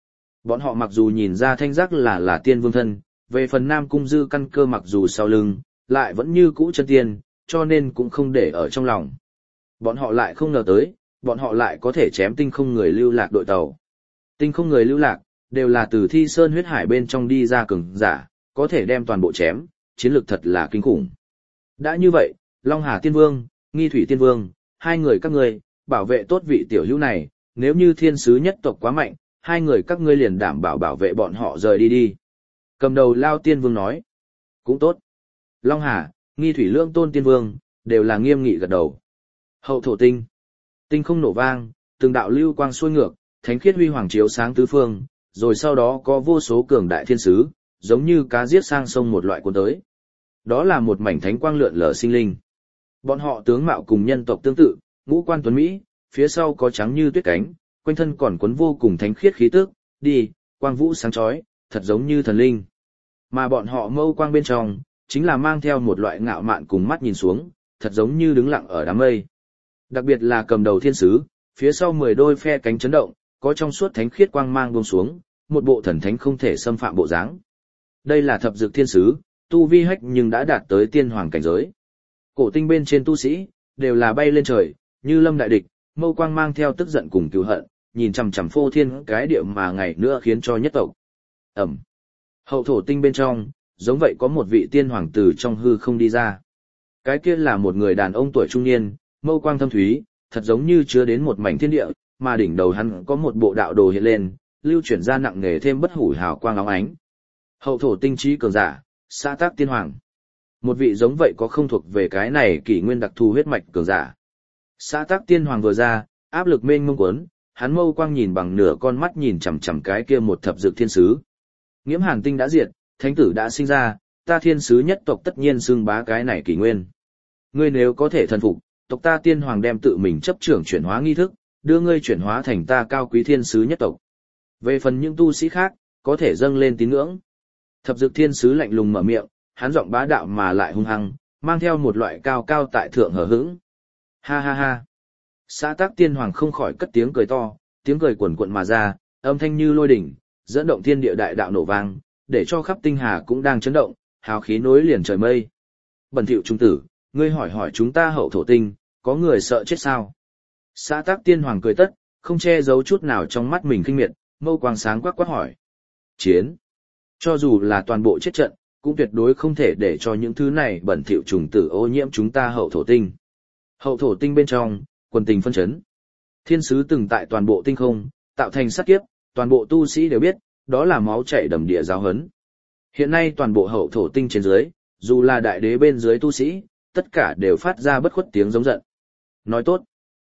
Bọn họ mặc dù nhìn ra thanh giác là tiên vương thân, về phần Nam Cung Dư căn cơ mặc dù sau lưng, lại vẫn như cũ chân tiên, cho nên cũng không để ở trong lòng. Bọn họ lại không ngờ tới, bọn họ lại có thể chém tinh không người lưu lạc đội tàu. Tinh không người lưu lạc, đều là từ Thi Sơn huyết hải bên trong đi ra cường giả, có thể đem toàn bộ chém, chiến lược thật là kinh khủng. Đã như vậy, Long Hà Tiên Vương, Nghi Thủy Tiên Vương, hai người các ngươi, bảo vệ tốt vị tiểu hữu này, nếu như thiên sứ nhất tộc quá mạnh, hai người các ngươi liền đảm bảo vệ bọn họ rời đi đi. Cầm đầu Lao Tiên Vương nói, cũng tốt. Long Hà, Nghi Thủy Lương Tôn Tiên Vương, đều là nghiêm nghị gật đầu. Hậu thổ tinh. Tinh không nổ vang, từng đạo lưu quang xuôi ngược, thánh khiết huy hoàng chiếu sáng tứ phương, rồi sau đó có vô số cường đại thiên sứ, giống như cá giết sang sông một loại cuốn tới. Đó là một mảnh thánh quang lượn lờ sinh linh. Bọn họ tướng mạo cùng nhân tộc tương tự, ngũ quan tuấn mỹ, phía sau có trắng như tuyết cánh, quanh thân còn quấn vô cùng thánh khiết khí tức, đi, quang vũ sáng chói, thật giống như thần linh. Mà bọn họ mâu quang bên trong, chính là mang theo một loại ngạo mạn cùng mắt nhìn xuống, thật giống như đứng lặng ở đám mây. Đặc biệt là cầm đầu thiên sứ, phía sau 10 đôi phe cánh chấn động, có trong suốt thánh khiết quang mang buông xuống, một bộ thần thánh không thể xâm phạm bộ dáng. Đây là thập dược thiên sứ, tu vi hách nhưng đã đạt tới tiên hoàng cảnh giới. Cổ tinh bên trên tu sĩ, đều là bay lên trời, như lâm đại địch, mâu quang mang theo tức giận cùng cứu hận, nhìn chằm chằm phô thiên cái địa mà ngày nữa khiến cho nhất tộc. Ẩm. Hậu thổ tinh bên trong, giống vậy có một vị tiên hoàng tử trong hư không đi ra. Cái kia là một người đàn ông tuổi trung niên, mâu quang thâm thúy, thật giống như chứa đến một mảnh thiên địa, mà đỉnh đầu hắn có một bộ đạo đồ hiện lên, lưu chuyển ra nặng nề thêm bất hủ hào quang óng ánh. Hậu thổ tinh trí cường giả, xã tác tiên hoàng. Một vị giống vậy có không thuộc về cái này kỷ nguyên đặc thù huyết mạch cường giả. Xã tác tiên hoàng vừa ra, áp lực mênh mông cuốn, hắn mâu quang nhìn bằng nửa con mắt nhìn chằm chằm cái kia một thập dược thiên sứ. Nghiễm Hàn tinh đã diệt, thánh tử đã sinh ra, ta thiên sứ nhất tộc tất nhiên xưng bá cái này kỷ nguyên. Ngươi nếu có thể thần phục, tộc ta tiên hoàng đem tự mình chấp trưởng chuyển hóa nghi thức, đưa ngươi chuyển hóa thành ta cao quý thiên sứ nhất tộc. Về phần những tu sĩ khác, có thể dâng lên tín ngưỡng. Thập dược thiên sứ lạnh lùng mở miệng, hắn giọng bá đạo mà lại hung hăng, mang theo một loại cao cao tại thượng hờ hững. Ha ha ha. Xã tác tiên hoàng không khỏi cất tiếng cười to, tiếng cười quần quận mà ra, âm thanh như lôi đỉnh, dẫn động thiên địa đại đạo nổ vang, để cho khắp tinh hà cũng đang chấn động, hào khí nối liền trời mây. Bẩn thỉu trung tử, ngươi hỏi chúng ta hậu thổ tinh, có người sợ chết sao? Xã tác tiên hoàng cười tất, không che giấu chút nào trong mắt mình kinh miệt, mâu quang sáng quắc quát hỏi. Chiến. Cho dù là toàn bộ chết trận, cũng tuyệt đối không thể để cho những thứ này bẩn thỉu trùng tử ô nhiễm chúng ta hậu thổ tinh. Hậu thổ tinh bên trong, quần tình phân chấn. Thiên sứ từng tại toàn bộ tinh không, tạo thành sát kiếp, toàn bộ tu sĩ đều biết, đó là máu chảy đầm địa giáo hấn. Hiện nay toàn bộ hậu thổ tinh trên dưới, dù là đại đế bên dưới tu sĩ, tất cả đều phát ra bất khuất tiếng giống giận. Nói tốt.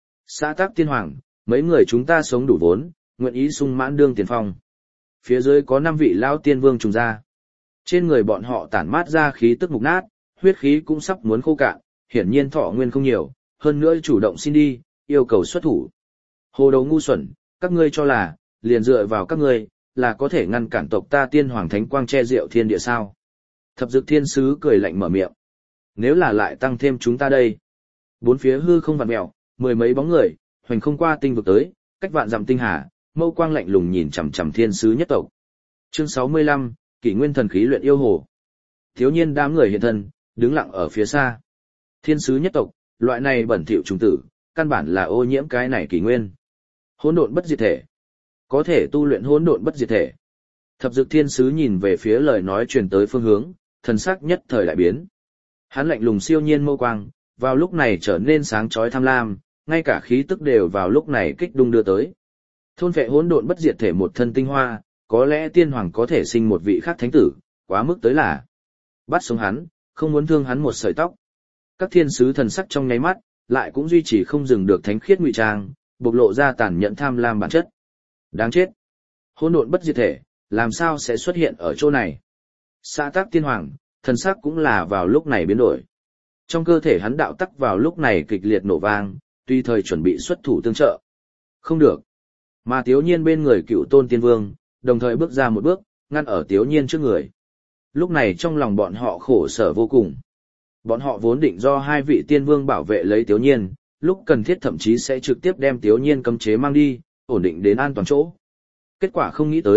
Xã tác tiên hoàng, mấy người chúng ta sống đủ vốn, nguyện ý sung mãn đương tiền phong. Phía dưới có 5 vị lao tiên vương trùng ra. Trên người bọn họ tản mát ra khí tức mục nát, huyết khí cũng sắp muốn khô cạn, hiển nhiên thọ nguyên không nhiều, hơn nữa chủ động xin đi, yêu cầu xuất thủ. Hồ đầu ngu xuẩn, các ngươi cho là, liền dựa vào các ngươi, là có thể ngăn cản tộc ta tiên hoàng thánh quang che diệu thiên địa sao. Thập dược thiên sứ cười lạnh mở miệng. Nếu là lại tăng thêm chúng ta đây. Bốn phía hư không vặn mèo, 10 mấy bóng người, hoành không qua tinh vực tới, cách vạn dặm tinh hà, mâu quang lạnh lùng nhìn chằm chằm thiên sứ nhất tộc. Chương 65, Kỷ nguyên thần khí luyện yêu hồ. Thiếu nhiên đám người hiện thân, đứng lặng ở phía xa. Thiên sứ nhất tộc, loại này bẩn thỉu trùng tử, căn bản là ô nhiễm cái này kỷ nguyên. Hỗn độn bất diệt thể. Có thể tu luyện hỗn độn bất diệt thể. Thập dược thiên sứ nhìn về phía lời nói truyền tới phương hướng, thần sắc nhất thời đại biến. Hắn lạnh lùng siêu nhiên mâu quang, vào lúc này trở nên sáng chói tham lam, ngay cả khí tức đều vào lúc này kích đung đưa tới. Thôn phệ hỗn độn bất diệt thể một thân tinh hoa, có lẽ tiên hoàng có thể sinh một vị khác thánh tử, quá mức tới là. Bắt sống hắn, không muốn thương hắn một sợi tóc. Các thiên sứ thần sắc trong nháy mắt, lại cũng duy trì không dừng được thánh khiết ngụy trang, bộc lộ ra tàn nhẫn tham lam bản chất. Đáng chết. Hỗn độn bất diệt thể, làm sao sẽ xuất hiện ở chỗ này? Xã tác tiên hoàng, thần sắc cũng là vào lúc này biến đổi. Trong cơ thể hắn đạo tắc vào lúc này kịch liệt nổ vang, tùy thời chuẩn bị xuất thủ tương trợ. Không được. Mà Tiếu Nhiên bên người Cựu Tôn Tiên Vương, đồng thời bước ra một bước, ngăn ở Tiếu Nhiên trước người. Lúc này trong lòng bọn họ khổ sở vô cùng. Bọn họ vốn định do 2 vị tiên vương bảo vệ lấy Tiếu Nhiên, lúc cần thiết thậm chí sẽ trực tiếp đem Tiếu Nhiên cấm chế mang đi, ổn định đến an toàn chỗ. Kết quả không nghĩ tới,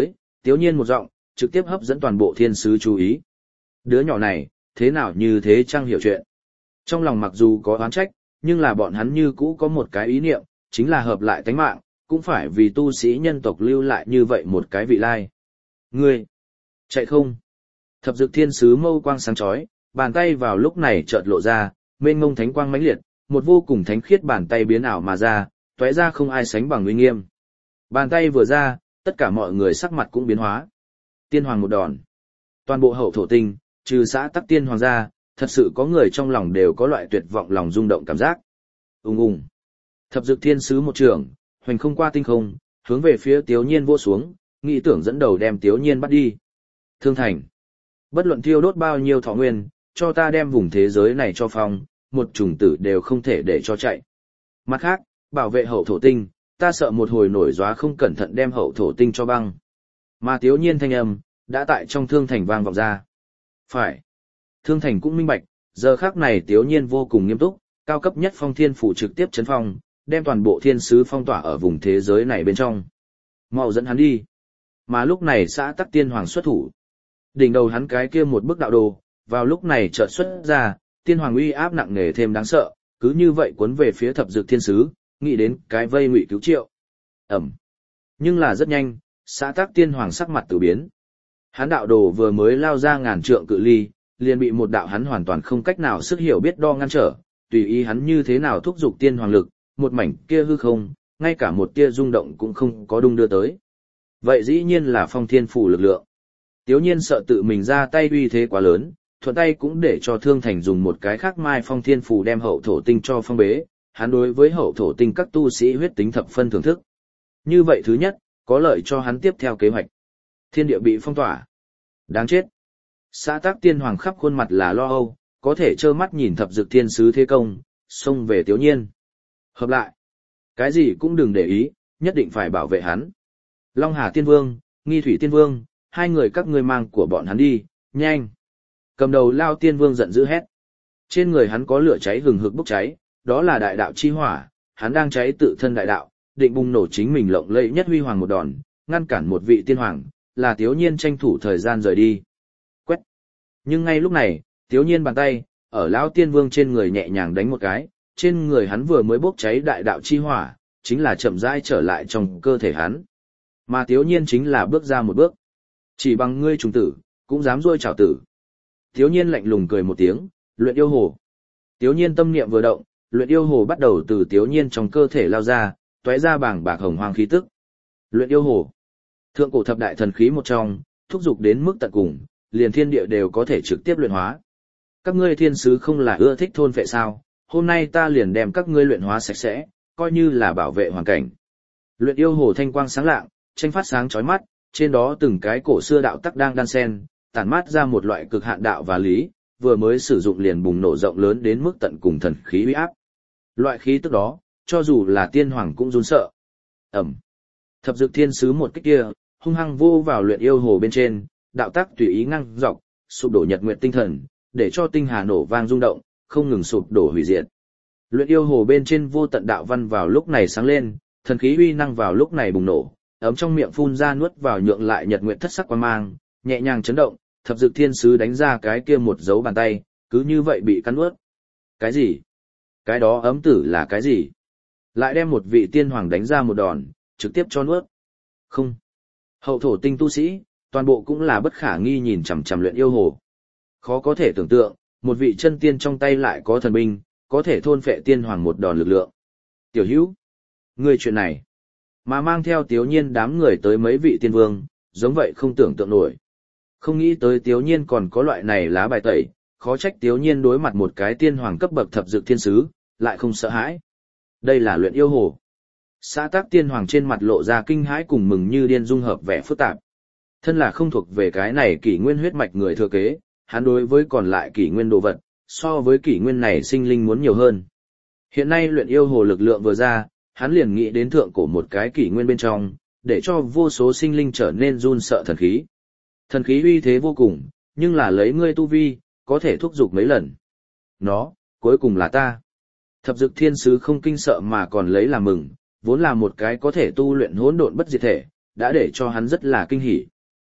Tiếu nhiên một giọng, trực tiếp hấp dẫn toàn bộ thiên sứ chú ý. Đứa nhỏ này, thế nào như thế chẳng hiểu chuyện. Trong lòng mặc dù có oán trách, nhưng là bọn hắn như cũ có một cái ý niệm, chính là hợp lại tánh mạng, cũng phải vì tu sĩ nhân tộc lưu lại như vậy một cái vị lai. Ngươi, chạy không? Thập dực thiên sứ mâu quang sáng chói, bàn tay vào lúc này chợt lộ ra, mênh mông thánh quang mãnh liệt, một vô cùng thánh khiết bàn tay biến ảo mà ra, tóe ra không ai sánh bằng uy nghiêm. Bàn tay vừa ra, tất cả mọi người sắc mặt cũng biến hóa. Tiên hoàng một đòn. Toàn bộ hậu thổ tinh, trừ xã tắc tiên hoàng gia, thật sự có người trong lòng đều có loại tuyệt vọng lòng rung động cảm giác. Ùng ùng. Thập dực thiên sứ một trường, hoành không qua tinh không, hướng về phía Tiếu Nhiên vỗ xuống, nghĩ tưởng dẫn đầu đem Tiếu Nhiên bắt đi. Thương thành. Bất luận thiêu đốt bao nhiêu thọ nguyên, cho ta đem vùng thế giới này cho phong, một chủng tử đều không thể để cho chạy. Mặt khác, bảo vệ hậu thổ tinh, ta sợ một hồi nổi gió không cẩn thận đem hậu thổ tinh cho băng. Mà Tiếu Nhiên thanh âm, đã tại trong thương thành vang vọng ra. Phải. Thương thành cũng minh bạch, giờ khắc này Tiếu Nhiên vô cùng nghiêm túc, cao cấp nhất phong thiên phủ trực tiếp chấn phong, đem toàn bộ thiên sứ phong tỏa ở vùng thế giới này bên trong. Mau dẫn hắn đi. Mà lúc này xã tắc tiên hoàng xuất thủ. Đỉnh đầu hắn cái kia một bức đạo đồ, vào lúc này chợt xuất ra, tiên hoàng uy áp nặng nề thêm đáng sợ, cứ như vậy cuốn về phía thập dược thiên sứ, nghĩ đến cái vây ngụy cứu triệu. Ẩm. Nhưng là rất nhanh, xã tắc tiên hoàng sắc mặt tử biến. Hắn đạo đồ vừa mới lao ra ngàn trượng cự ly, liền bị một đạo hắn hoàn toàn không cách nào sức hiểu biết đo ngăn trở, tùy ý hắn như thế nào thúc giục tiên hoàng lực, một mảnh kia hư không, ngay cả một tia rung động cũng không có đung đưa tới. Vậy dĩ nhiên là phong thiên phủ lực lượng. Tiếu nhiên sợ tự mình ra tay uy thế quá lớn, thuận tay cũng để cho thương thành dùng một cái khác mai phong thiên phủ đem hậu thổ tinh cho phong bế, hắn đối với hậu thổ tinh các tu sĩ huyết tính thập phân thưởng thức. Như vậy thứ nhất, có lợi cho hắn tiếp theo kế hoạch. Thiên địa bị phong tỏa. Đáng chết. Xã tác tiên hoàng khắp khuôn mặt là lo âu, có thể trơ mắt nhìn thập dực thiên sứ thế công, xông về Tiếu nhiên. Hợp lại. Cái gì cũng đừng để ý, nhất định phải bảo vệ hắn. Long Hà Tiên Vương, Nghi Thủy Tiên Vương, hai người các ngươi mang của bọn hắn đi, nhanh. Cầm đầu Lao Tiên Vương giận dữ hét. Trên người hắn có lửa cháy hừng hực bốc cháy, đó là đại đạo chi hỏa, hắn đang cháy tự thân đại đạo, định bùng nổ chính mình lộng lẫy nhất huy hoàng một đòn, ngăn cản một vị tiên hoàng, là Tiếu nhiên tranh thủ thời gian rời đi. Quét. Nhưng ngay lúc này, Tiếu nhiên bàn tay, ở Lão Tiên Vương trên người nhẹ nhàng đánh một cái, trên người hắn vừa mới bốc cháy đại đạo chi hỏa, chính là chậm rãi trở lại trong cơ thể hắn. Mà Tiếu nhiên chính là bước ra một bước. Chỉ bằng ngươi trùng tử, cũng dám rôi trảo tử. Tiếu nhiên lạnh lùng cười một tiếng, luyện yêu hồ. Tiếu nhiên tâm niệm vừa động, luyện yêu hồ bắt đầu từ Tiếu nhiên trong cơ thể lao ra, tóe ra bảng bạc hồng hoang khí tức. Luyện yêu hồ. Thượng cổ thập đại thần khí một trong, thúc dục đến mức tận cùng, liền thiên địa đều có thể trực tiếp luyện hóa. Các ngươi thiên sứ không là ưa thích thôn phệ sao, hôm nay ta liền đem các ngươi luyện hóa sạch sẽ, coi như là bảo vệ hoàn cảnh. Luyện yêu hồ thanh quang sáng lạng, tranh phát sáng chói mắt, trên đó từng cái cổ xưa đạo tắc đang đan xen, tản mát ra một loại cực hạn đạo và lý, vừa mới sử dụng liền bùng nổ rộng lớn đến mức tận cùng thần khí uy áp. Loại khí tức đó, cho dù là tiên hoàng cũng run sợ. Ẩm. Thập dực thiên sứ một kích kia, hung hăng vô vào luyện yêu hồ bên trên, đạo tắc tùy ý ngăng dọc, sụp đổ nhật nguyệt tinh thần, để cho tinh hà nổ vang rung động, không ngừng sụp đổ hủy diệt. Luyện yêu hồ bên trên vô tận đạo văn vào lúc này sáng lên, thần khí uy năng vào lúc này bùng nổ, ấm trong miệng phun ra nuốt vào nhượng lại nhật nguyệt thất sắc quang mang, nhẹ nhàng chấn động, thập dực thiên sứ đánh ra cái kia một dấu bàn tay, cứ như vậy bị cắn nuốt. Cái gì? Cái đó ấm tử là cái gì? Lại đem một vị tiên hoàng đánh ra một đòn, trực tiếp cho nuốt. Không. Hậu thổ tinh tu sĩ, toàn bộ cũng là bất khả nghi nhìn chằm chằm luyện yêu hồ. Khó có thể tưởng tượng, một vị chân tiên trong tay lại có thần binh, có thể thôn phệ tiên hoàng một đòn lực lượng. Tiểu hữu, ngươi chuyện này, mà mang theo Tiếu nhiên đám người tới mấy vị tiên vương, giống vậy không tưởng tượng nổi. Không nghĩ tới Tiếu nhiên còn có loại này lá bài tẩy, khó trách Tiếu nhiên đối mặt một cái tiên hoàng cấp bậc thập dược thiên sứ, lại không sợ hãi. Đây là luyện yêu hồ. Xã tác tiên hoàng trên mặt lộ ra kinh hãi cùng mừng như điên dung hợp vẻ phức tạp. Thân là không thuộc về cái này kỷ nguyên huyết mạch người thừa kế, hắn đối với còn lại kỷ nguyên đồ vật, so với kỷ nguyên này sinh linh muốn nhiều hơn. Hiện nay luyện yêu hồ lực lượng vừa ra, hắn liền nghĩ đến thượng cổ một cái kỷ nguyên bên trong, để cho vô số sinh linh trở nên run sợ thần khí. Thần khí uy thế vô cùng, nhưng là lấy ngươi tu vi, có thể thúc giục mấy lần. Nó, cuối cùng là ta. Thập dực thiên sứ không kinh sợ mà còn lấy làm mừng, vốn là một cái có thể tu luyện hỗn độn bất diệt thể, đã để cho hắn rất là kinh hỉ.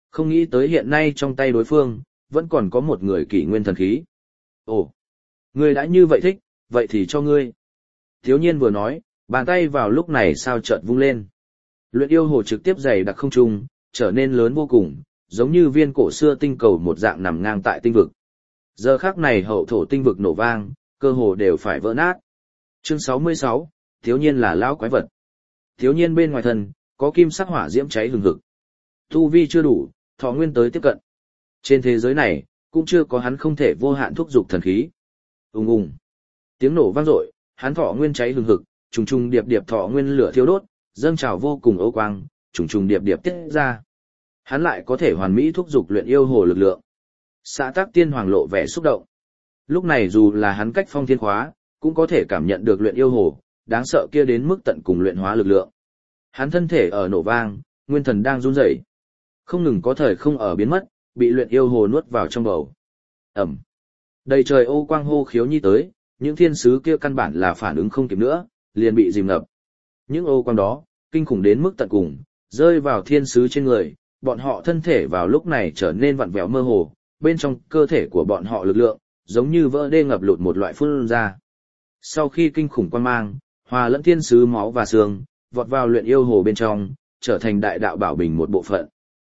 Không nghĩ tới hiện nay trong tay đối phương, vẫn còn có một người kỷ nguyên thần khí. Ồ, ngươi đã như vậy thích, vậy thì cho ngươi. Thiếu nhiên vừa nói, bàn tay vào lúc này sao chợt vung lên. Luyện yêu hồ trực tiếp dày đặc không trung, trở nên lớn vô cùng, giống như viên cổ xưa tinh cầu một dạng nằm ngang tại tinh vực. Giờ khắc này hậu thổ tinh vực nổ vang, cơ hồ đều phải vỡ nát. Chương 66, thiếu nhiên là lão quái vật. Thiếu nhiên bên ngoài thân, có kim sắc hỏa diễm cháy hừng hực. Tu vi chưa đủ, thọ nguyên tới tiếp cận. Trên thế giới này, cũng chưa có hắn không thể vô hạn thúc dục thần khí. Ùng ùng. Tiếng nổ vang dội, hắn thọ nguyên cháy hừng hực, trùng trùng điệp điệp thọ nguyên lửa thiêu đốt, dâng trào vô cùng âu quang, trùng trùng điệp điệp tiết ra. Hắn lại có thể hoàn mỹ thúc dục luyện yêu hồ lực lượng. Xã Tắc Tiên Hoàng lộ vẻ xúc động. Lúc này dù là hắn cách phong thiên khóa, cũng có thể cảm nhận được luyện yêu hồ, đáng sợ kia đến mức tận cùng luyện hóa lực lượng. Hắn thân thể ở nổ vang, nguyên thần đang run rẩy, không ngừng có thời không ở biến mất, bị luyện yêu hồ nuốt vào trong bầu. Ẩm. Đầy trời ô quang hô khiếu nhi tới, những thiên sứ kia căn bản là phản ứng không kịp nữa, liền bị dìm ngập. Những ô quang đó, kinh khủng đến mức tận cùng, rơi vào thiên sứ trên người, bọn họ thân thể vào lúc này trở nên vặn vẹo mơ hồ, bên trong cơ thể của bọn họ lực lượng, giống như vỡ đê ngập lụt một loại phun ra. Sau khi kinh khủng quang mang, hòa lẫn thiên sứ máu và xương, vọt vào luyện yêu hồ bên trong, trở thành đại đạo bảo bình một bộ phận.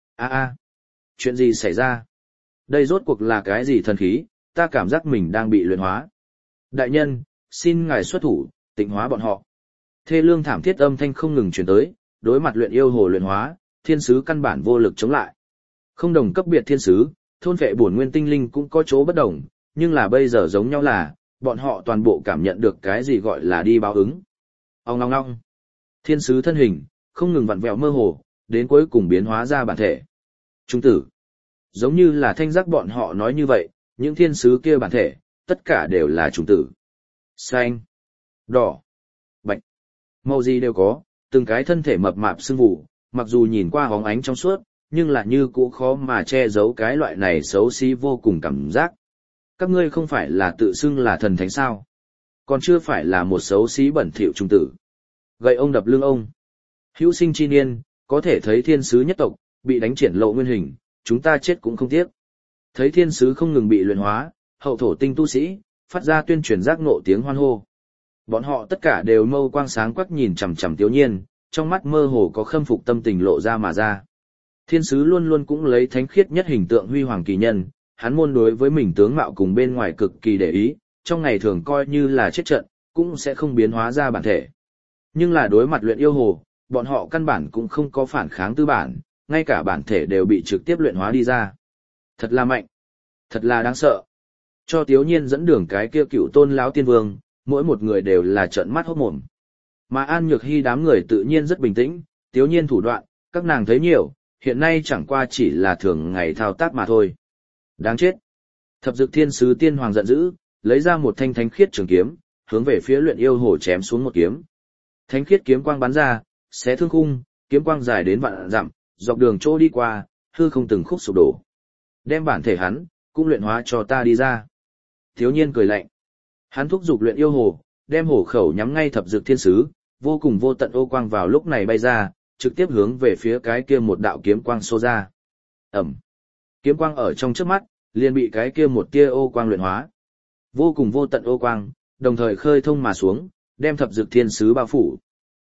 Chuyện gì xảy ra? Đây rốt cuộc là cái gì thần khí, ta cảm giác mình đang bị luyện hóa. Đại nhân, xin ngài xuất thủ, tịnh hóa bọn họ. Thê lương thảm thiết âm thanh không ngừng truyền tới, đối mặt luyện yêu hồ luyện hóa, thiên sứ căn bản vô lực chống lại. Không đồng cấp biệt thiên sứ, thôn vệ bổn nguyên tinh linh cũng có chỗ bất đồng, nhưng là bây giờ giống nhau là, bọn họ toàn bộ cảm nhận được cái gì gọi là đi báo ứng. Ong ong ong. Thiên sứ thân hình, không ngừng vặn vẹo mơ hồ, đến cuối cùng biến hóa ra bản thể. Trung tử. Giống như là thanh giác bọn họ nói như vậy, những thiên sứ kia bản thể, tất cả đều là trùng tử. Xanh, đỏ, bạch, màu gì đều có, từng cái thân thể mập mạp sưng vụ, mặc dù nhìn qua hóng ánh trong suốt, nhưng là như cũ khó mà che giấu cái loại này xấu xí vô cùng cảm giác. Các ngươi không phải là tự xưng là thần thánh sao? Còn chưa phải là một xấu xí bẩn thỉu trùng tử. Gậy ông đập lưng ông. Hữu sinh chi niên, có thể thấy thiên sứ nhất tộc, bị đánh triển lộ nguyên hình, chúng ta chết cũng không tiếc. Thấy thiên sứ không ngừng bị luyện hóa, hậu thổ tinh tu sĩ, phát ra tuyên truyền giác ngộ tiếng hoan hô. Bọn họ tất cả đều mâu quang sáng quắc nhìn chằm chằm Tiếu Nhiên, trong mắt mơ hồ có khâm phục tâm tình lộ ra mà ra. Thiên sứ luôn luôn cũng lấy thánh khiết nhất hình tượng huy hoàng kỳ nhân, hắn môn đối với mình tướng mạo cùng bên ngoài cực kỳ để ý, trong ngày thường coi như là chết trận, cũng sẽ không biến hóa ra bản thể. Nhưng là đối mặt luyện yêu hồ, bọn họ căn bản cũng không có phản kháng tư bản, ngay cả bản thể đều bị trực tiếp luyện hóa đi ra. Thật là mạnh, thật là đáng sợ. Cho Tiếu Nhiên dẫn đường cái kia cựu tôn lão tiên vương, mỗi một người đều là trợn mắt hốt mồm. Mà An Nhược Hy đám người tự nhiên rất bình tĩnh, Tiếu Nhiên thủ đoạn, các nàng thấy nhiều, hiện nay chẳng qua chỉ là thường ngày thao tác mà thôi. Đáng chết. Thập Dực Thiên Sứ Tiên Hoàng giận dữ, lấy ra một thanh thánh khiết trường kiếm, hướng về phía luyện yêu hồ chém xuống một kiếm. Thánh khiết kiếm quang bắn ra, xé thương khung, kiếm quang dài đến vạn dặm, dọc đường chỗ đi qua, hư không từng khúc sụp đổ. Đem bản thể hắn, cũng luyện hóa cho ta đi ra. Thiếu Nhiên cười lạnh. Hắn thúc giục luyện yêu hồ, đem hổ khẩu nhắm ngay Thập Dực Thiên Sứ, vô cùng vô tận ô quang vào lúc này bay ra, trực tiếp hướng về phía cái kia một đạo kiếm quang xô ra. Ẩm. Kiếm quang ở trong trước mắt, liền bị cái kia một tia ô quang luyện hóa. Vô cùng vô tận ô quang, đồng thời khơi thông mà xuống, đem Thập Dực Thiên Sứ bao phủ.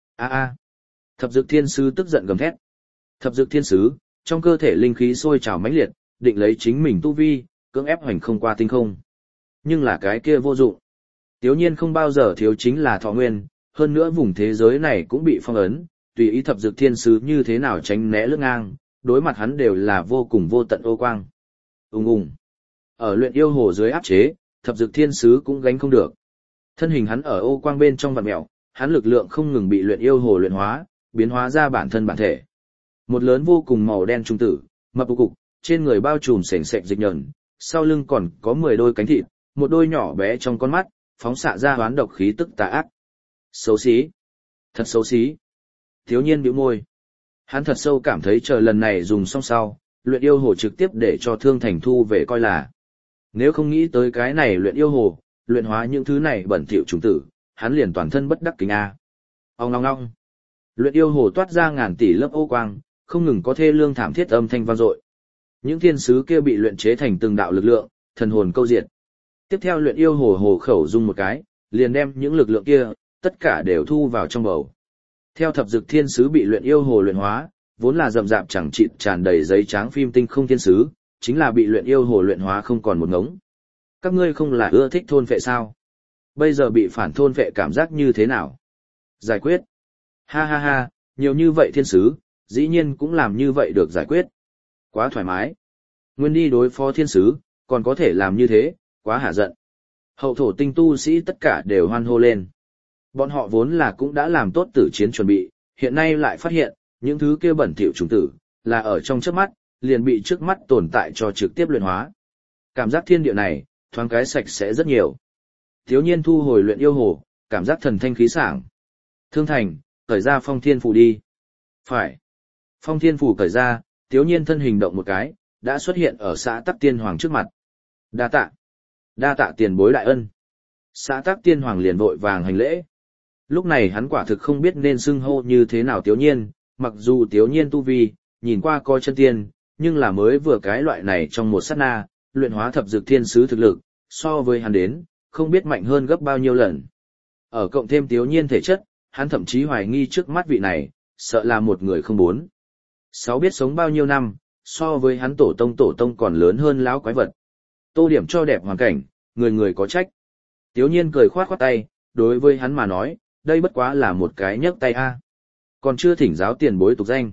Thập Dực Thiên Sứ tức giận gầm thét. Thập Dực Thiên Sứ, trong cơ thể linh khí sôi trào mãnh liệt, định lấy chính mình tu vi, cưỡng ép hoành không qua tinh không. Nhưng là cái kia vô dụng. Tiếu Nhiên không bao giờ thiếu chính là thọ nguyên, hơn nữa vùng thế giới này cũng bị phong ấn, tùy ý Thập Dực Thiên Sứ như thế nào tránh né lướt ngang, đối mặt hắn đều là vô cùng vô tận ô quang. Ùng ùng. Ở luyện yêu hồ dưới áp chế, Thập Dực Thiên Sứ cũng gánh không được. Thân hình hắn ở ô quang bên trong vặn mèo, hắn lực lượng không ngừng bị luyện yêu hồ luyện hóa, biến hóa ra bản thân bản thể. Một lớn vô cùng màu đen trung tử, mập cục, trên người bao trùm sền sệt dịch nhờn, sau lưng còn có 10 đôi cánh thịt, một đôi nhỏ bé trong con mắt, phóng xạ ra hoán độc khí tức tà ác. Xấu xí. Thật xấu xí. Thiếu Nhiên bĩu môi. Hắn thật sâu cảm thấy chờ lần này dùng xong sau, luyện yêu hồ trực tiếp để cho Thương Thành thu về coi là. Nếu không nghĩ tới cái này luyện yêu hồ, luyện hóa những thứ này bẩn thỉu trùng tử, hắn liền toàn thân bất đắc kính a. Ong ong ong. Luyện yêu hồ toát ra ngàn tỷ lớp ô quang, không ngừng có thê lương thảm thiết âm thanh vang dội, Những thiên sứ kia bị luyện chế thành từng đạo lực lượng, thần hồn câu diệt. Tiếp theo luyện yêu hồ hồ khẩu dung một cái, liền đem những lực lượng kia, tất cả đều thu vào trong bầu. Theo thập dực thiên sứ bị luyện yêu hồ luyện hóa, vốn là rậm rạp chẳng chịt tràn đầy giấy trắng phim tinh không thiên sứ, chính là bị luyện yêu hồ luyện hóa không còn một ngống. Các ngươi không là ưa thích thôn vệ sao? Bây giờ bị phản thôn vệ cảm giác như thế nào? Giải quyết. Ha ha ha, nhiều như vậy thiên sứ, dĩ nhiên cũng làm như vậy được giải quyết. Quá thoải mái. Nguyên đi đối phó thiên sứ, còn có thể làm như thế, quá hả giận. Hậu thổ tinh tu sĩ tất cả đều hoan hô lên. Bọn họ vốn là cũng đã làm tốt tử chiến chuẩn bị, hiện nay lại phát hiện, những thứ kia bẩn thỉu trùng tử, là ở trong trước mắt, liền bị trước mắt tồn tại cho trực tiếp luyện hóa. Cảm giác thiên địa này, thoáng cái sạch sẽ rất nhiều. Thiếu nhiên thu hồi luyện yêu hồ, cảm giác thần thanh khí sảng. Thương thành, cởi ra phong thiên phủ đi. Phải. Phong thiên phủ cởi ra, thiếu nhiên thân hình động một cái, đã xuất hiện ở xã Tắc Tiên Hoàng trước mặt. Đa tạ. Đa tạ tiền bối đại ân. Xã Tắc Tiên Hoàng liền vội vàng hành lễ. Lúc này hắn quả thực không biết nên xưng hô như thế nào thiếu nhiên, mặc dù thiếu nhiên tu vi, nhìn qua coi chân tiên, nhưng là mới vừa cái loại này trong một sát na, luyện hóa thập dược thiên sứ thực lực, so với hắn đến, không biết mạnh hơn gấp bao nhiêu lần. Ở cộng thêm thiếu nhiên thể chất, hắn thậm chí hoài nghi trước mắt vị này, sợ là một người không bốn. Sáu biết sống bao nhiêu năm, so với hắn tổ tông còn lớn hơn lão quái vật. Tô điểm cho đẹp hoàn cảnh, người người có trách. Thiếu nhiên cười khoát khoát tay, đối với hắn mà nói, đây bất quá là một cái nhấc tay a. Còn chưa thỉnh giáo tiền bối tục danh.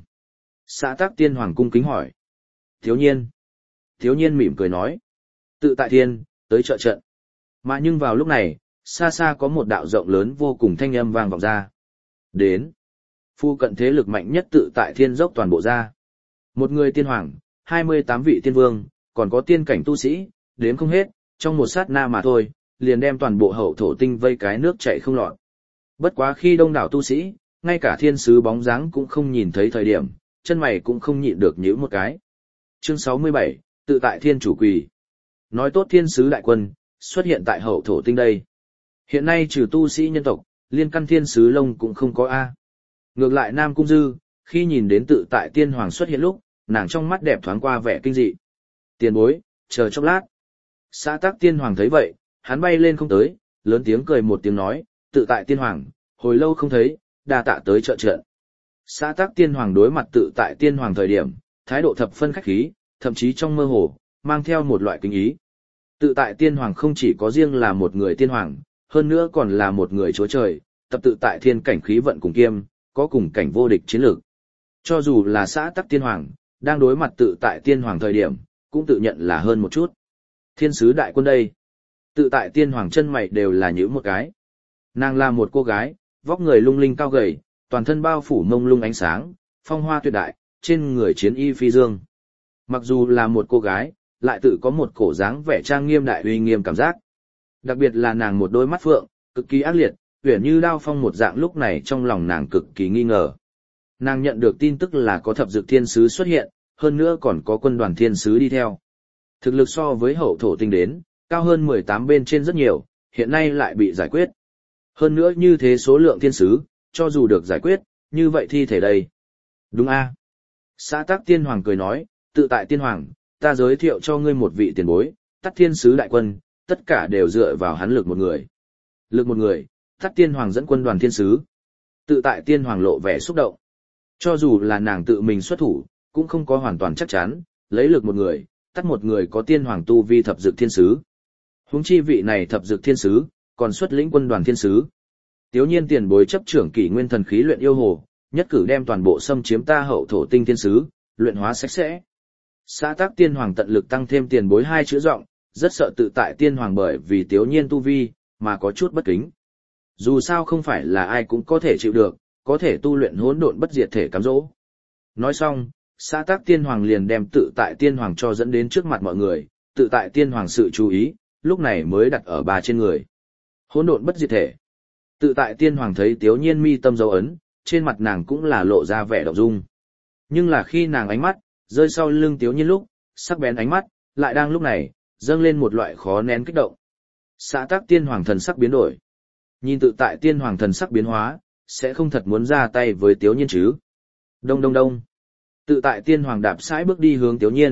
Xã Tắc Tiên Hoàng cung kính hỏi. Thiếu nhiên. Thiếu nhiên mỉm cười nói. Tự tại thiên, tới trợ trận. Mà nhưng vào lúc này, xa xa có một đạo rộng lớn vô cùng thanh âm vang vọng ra. Đến. Phu cận thế lực mạnh nhất tự tại thiên dốc toàn bộ ra. Một người tiên hoàng, 28 vị tiên vương, còn có tiên cảnh tu sĩ, đếm không hết, trong một sát na mà thôi, liền đem toàn bộ hậu thổ tinh vây cái nước chảy không lọt. Bất quá khi đông đảo tu sĩ, ngay cả thiên sứ bóng dáng cũng không nhìn thấy thời điểm, chân mày cũng không nhịn được nhíu một cái. Chương 67, tự tại thiên chủ quỳ. Nói tốt thiên sứ đại quân, xuất hiện tại hậu thổ tinh đây. Hiện nay trừ tu sĩ nhân tộc, liên căn thiên sứ lông cũng không có A. Ngược lại Nam Cung Dư, khi nhìn đến tự tại tiên hoàng xuất hiện lúc, nàng trong mắt đẹp thoáng qua vẻ kinh dị. Tiền bối, chờ chốc lát. Xã Tắc Tiên Hoàng thấy vậy, hắn bay lên không tới, lớn tiếng cười một tiếng nói, tự tại tiên hoàng, hồi lâu không thấy, đa tạ tới trợ trận. Xã Tắc Tiên Hoàng đối mặt tự tại tiên hoàng thời điểm, thái độ thập phân khách khí, thậm chí trong mơ hồ, mang theo một loại kính ý. Tự tại tiên hoàng không chỉ có riêng là một người tiên hoàng, hơn nữa còn là một người chúa trời, tập tự tại thiên cảnh khí vận cùng kiêm, có cùng cảnh vô địch chiến lược. Cho dù là xã Tắc Tiên Hoàng, đang đối mặt tự tại tiên hoàng thời điểm, cũng tự nhận là hơn một chút. Thiên sứ đại quân đây. Tự tại tiên hoàng chân mày đều là những một cái. Nàng là một cô gái, vóc người lung linh cao gầy, toàn thân bao phủ mông lung ánh sáng, phong hoa tuyệt đại, trên người chiến y phi dương. Mặc dù là một cô gái, lại tự có một cổ dáng vẻ trang nghiêm đại uy nghiêm cảm giác. Đặc biệt là nàng một đôi mắt phượng, cực kỳ ác liệt, uyển như đao phong một dạng, lúc này trong lòng nàng cực kỳ nghi ngờ. Nàng nhận được tin tức là có thập dược thiên sứ xuất hiện, hơn nữa còn có quân đoàn thiên sứ đi theo. Thực lực so với hậu thổ tinh đến, cao hơn 18 bên trên rất nhiều, hiện nay lại bị giải quyết. Hơn nữa như thế số lượng thiên sứ, cho dù được giải quyết, như vậy thi thể đây. Đúng a. Xã Tắc Tiên Hoàng cười nói, tự tại tiên hoàng, ta giới thiệu cho ngươi một vị tiền bối, Tắc thiên sứ đại quân, tất cả đều dựa vào hắn lực một người. Lực một người, Tắc Tiên Hoàng dẫn quân đoàn thiên sứ. Tự tại tiên hoàng lộ vẻ xúc động. Cho dù là nàng tự mình xuất thủ, cũng không có hoàn toàn chắc chắn, lấy lực một người, Tắc một người có tiên hoàng tu vi thập dược thiên sứ. Huống chi vị này thập dược thiên sứ, còn xuất lĩnh quân đoàn thiên sứ. Tiếu nhiên tiền bối chấp trưởng kỷ nguyên thần khí luyện yêu hồ, nhất cử đem toàn bộ xâm chiếm ta hậu thổ tinh thiên sứ, luyện hóa sạch sẽ. Xã Tắc Tiên Hoàng tận lực tăng thêm tiền bối hai chữ giọng, rất sợ tự tại tiên hoàng bởi vì tiếu nhiên tu vi, mà có chút bất kính. Dù sao không phải là ai cũng có thể chịu được, có thể tu luyện hỗn độn bất diệt thể cám dỗ. Nói xong, Xã Tắc Tiên Hoàng liền đem tự tại tiên hoàng cho dẫn đến trước mặt mọi người, tự tại tiên hoàng sự chú ý, lúc này mới đặt ở bà trên người. Hỗn độn bất diệt thể. Tự tại tiên hoàng thấy tiếu nhiên mi tâm dấu ấn, trên mặt nàng cũng là lộ ra vẻ động dung. Nhưng là khi nàng ánh mắt, rơi sau lưng tiếu nhiên lúc, sắc bén ánh mắt, lại đang lúc này, dâng lên một loại khó nén kích động. Xã Tắc Tiên Hoàng thần sắc biến đổi. Nhìn tự tại tiên hoàng thần sắc biến hóa, sẽ không thật muốn ra tay với tiếu nhiên chứ. Đông đông đông. Tự tại tiên hoàng đạp sải bước đi hướng tiếu nhiên,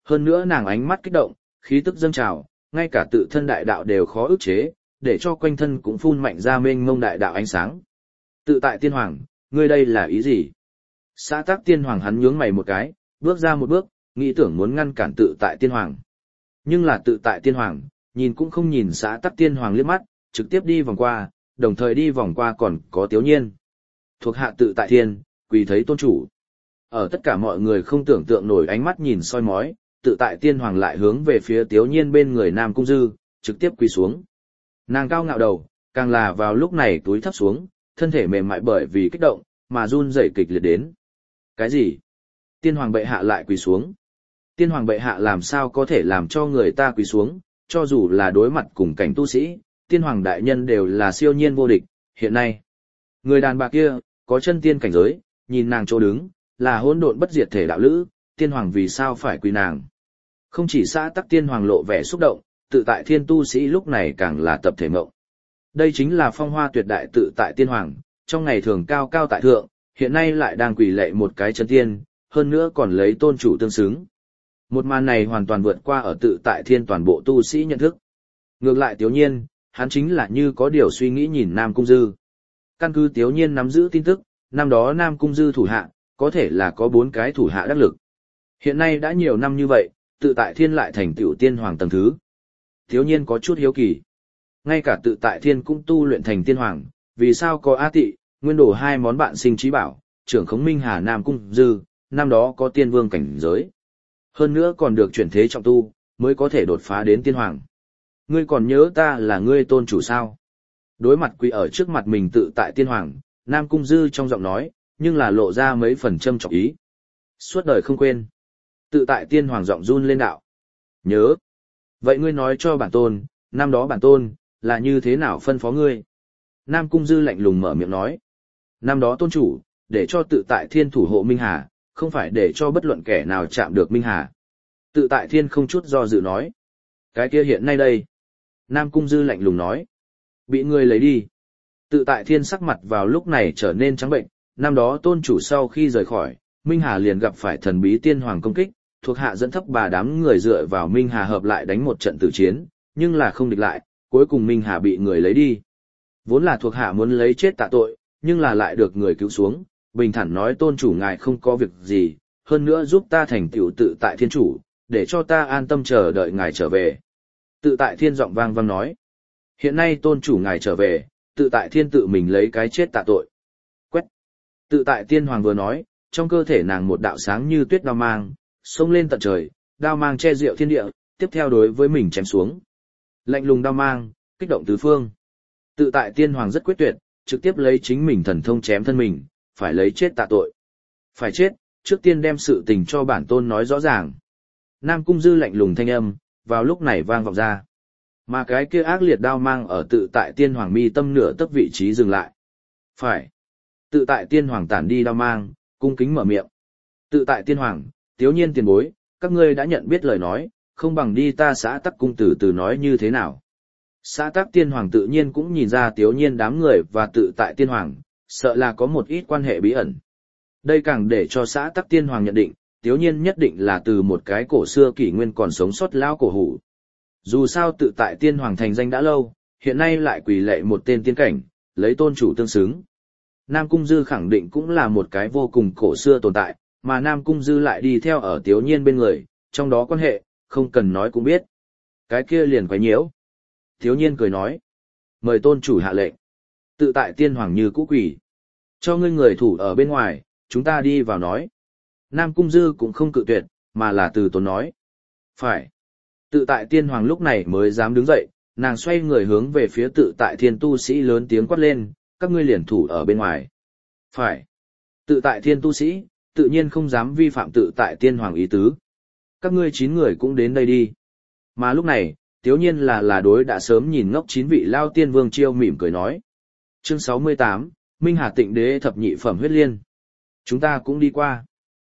Hơn nữa nàng ánh mắt kích động, khí tức dâng trào, ngay cả tự thân đại đạo đều khó ức chế, để cho quanh thân cũng phun mạnh ra mênh mông đại đạo ánh sáng. Tự tại tiên hoàng, ngươi đây là ý gì? Xã Tắc Tiên Hoàng hắn nhướng mày một cái, bước ra một bước, nghĩ tưởng muốn ngăn cản tự tại tiên hoàng. Nhưng là tự tại tiên hoàng, nhìn cũng không nhìn Xã Tắc Tiên Hoàng liếc mắt, trực tiếp đi vòng qua, đồng thời đi vòng qua còn có Tiếu Nhiên. Thuộc hạ tự tại thiên, quỳ thấy tôn chủ. Ở tất cả mọi người không tưởng tượng nổi ánh mắt nhìn soi mói, tự tại tiên hoàng lại hướng về phía Tiếu Nhiên bên người Nam Cung Dư, trực tiếp quỳ xuống. Nàng cao ngạo đầu, càng là vào lúc này túi thấp xuống, thân thể mềm mại bởi vì kích động, mà run rẩy kịch liệt đến. Cái gì? Tiên hoàng bệ hạ lại quỳ xuống. Tiên hoàng bệ hạ làm sao có thể làm cho người ta quỳ xuống, cho dù là đối mặt cùng cảnh tu sĩ, tiên hoàng đại nhân đều là siêu nhiên vô địch, hiện nay. Người đàn bà kia, có chân tiên cảnh giới, nhìn nàng chỗ đứng, là hỗn độn bất diệt thể đạo lữ, tiên hoàng vì sao phải quỳ nàng. Không chỉ Xã Tắc Tiên hoàng lộ vẻ xúc động, tự tại thiên tu sĩ lúc này càng là tập thể mộng. Đây chính là phong hoa tuyệt đại tự tại tiên hoàng, trong ngày thường cao cao tại thượng, hiện nay lại đang quỳ lạy một cái chân tiên, hơn nữa còn lấy tôn chủ tương xứng. Một màn này hoàn toàn vượt qua ở tự tại thiên toàn bộ tu sĩ nhận thức. Ngược lại Tiếu Nhiên, hắn chính là như có điều suy nghĩ nhìn Nam Cung Dư. Căn cứ Tiếu Nhiên nắm giữ tin tức, năm đó Nam Cung Dư thủ hạ, có thể là có 4 cái thủ hạ đắc lực. Hiện nay đã nhiều năm như vậy, tự tại thiên lại thành tiểu tiên hoàng tầng thứ. Tiếu Nhiên có chút hiếu kỳ. Ngay cả tự tại thiên cũng tu luyện thành tiên hoàng, vì sao có A Tị, Nguyên Đồ 2 món bạn sinh trí bảo, trưởng khống Minh Hà Nam Cung Dư, năm đó có tiên vương cảnh giới. Hơn nữa còn được chuyển thế trọng tu, mới có thể đột phá đến tiên hoàng. Ngươi còn nhớ ta là ngươi tôn chủ sao? Đối mặt quỳ ở trước mặt mình tự tại tiên hoàng, Nam Cung Dư trong giọng nói, nhưng là lộ ra mấy phần châm chọc ý. Suốt đời không quên. Tự tại tiên hoàng giọng run lên đạo. Nhớ. Vậy ngươi nói cho bản tôn, năm đó bản tôn, là như thế nào phân phó ngươi? Nam Cung Dư lạnh lùng mở miệng nói. Năm đó tôn chủ, để cho tự tại thiên thủ hộ Minh Hà, không phải để cho bất luận kẻ nào chạm được Minh Hà. Tự tại thiên không chút do dự nói. Cái kia hiện nay đây. Nam Cung Dư lạnh lùng nói. Bị ngươi lấy đi. Tự tại thiên sắc mặt vào lúc này trở nên trắng bệnh, năm đó tôn chủ sau khi rời khỏi, Minh Hà liền gặp phải thần bí tiên hoàng công kích, thuộc hạ dẫn thấp bà đám người dựa vào Minh Hà hợp lại đánh một trận tử chiến, nhưng là không địch lại, cuối cùng Minh Hà bị người lấy đi. Vốn là thuộc hạ muốn lấy chết tạ tội, nhưng là lại được người cứu xuống, bình thản nói tôn chủ ngài không có việc gì, hơn nữa giúp ta thành tựu tự tại thiên chủ, để cho ta an tâm chờ đợi ngài trở về. Tự tại thiên giọng vang vang nói, hiện nay tôn chủ ngài trở về, tự tại thiên tự mình lấy cái chết tạ tội. Quét. Tự tại tiên hoàng vừa nói, trong cơ thể nàng một đạo sáng như tuyết đao mang, xông lên tận trời, đao mang che diệu thiên địa, tiếp theo đối với mình chém xuống. Lạnh lùng đao mang, kích động tứ phương. Tự tại tiên hoàng rất quyết tuyệt, trực tiếp lấy chính mình thần thông chém thân mình, phải lấy chết tạ tội. Phải chết, trước tiên đem sự tình cho bản tôn nói rõ ràng. Nam Cung Dư lạnh lùng thanh âm, vào lúc này vang vọng ra. Mà cái kia ác liệt đao mang ở tự tại tiên hoàng mi tâm nửa tấc vị trí dừng lại. Phải. Tự tại tiên hoàng tản đi đao mang, cung kính mở miệng. Tự tại tiên hoàng, Tiếu Nhiên tiền bối, các ngươi đã nhận biết lời nói, không bằng đi ta Xã Tắc cung từ từ nói như thế nào. Xã Tắc tiên hoàng tự nhiên cũng nhìn ra Tiếu Nhiên đám người và tự tại tiên hoàng, sợ là có một ít quan hệ bí ẩn. Đây càng để cho Xã Tắc tiên hoàng nhận định, Tiếu Nhiên nhất định là từ một cái cổ xưa kỷ nguyên còn sống sót lão cổ hủ. Dù sao tự tại tiên hoàng thành danh đã lâu, hiện nay lại quỳ lệ một tên tiên cảnh, lấy tôn chủ tương xứng. Nam Cung Dư khẳng định cũng là một cái vô cùng cổ xưa tồn tại, mà Nam Cung Dư lại đi theo ở Tiếu Nhiên bên người, trong đó quan hệ, không cần nói cũng biết. Cái kia liền quái nhiễu. Tiếu Nhiên cười nói. Mời tôn chủ hạ lệnh. Tự tại tiên hoàng như cũ quỷ. Cho ngươi người thủ ở bên ngoài, chúng ta đi vào nói. Nam Cung Dư cũng không cự tuyệt, mà là từ tốn nói. Phải. Tự tại tiên hoàng lúc này mới dám đứng dậy, nàng xoay người hướng về phía tự tại thiên tu sĩ lớn tiếng quát lên, các ngươi liền thủ ở bên ngoài. Phải. Tự tại thiên tu sĩ, tự nhiên không dám vi phạm tự tại tiên hoàng ý tứ. Các ngươi 9 người cũng đến đây đi. Mà lúc này, Tiếu Nhiên là đối đã sớm nhìn ngốc 9 vị lao tiên vương chiêu mỉm cười nói. Chương 68, Minh Hà Tịnh Đế thập nhị phẩm huyết liên. Chúng ta cũng đi qua.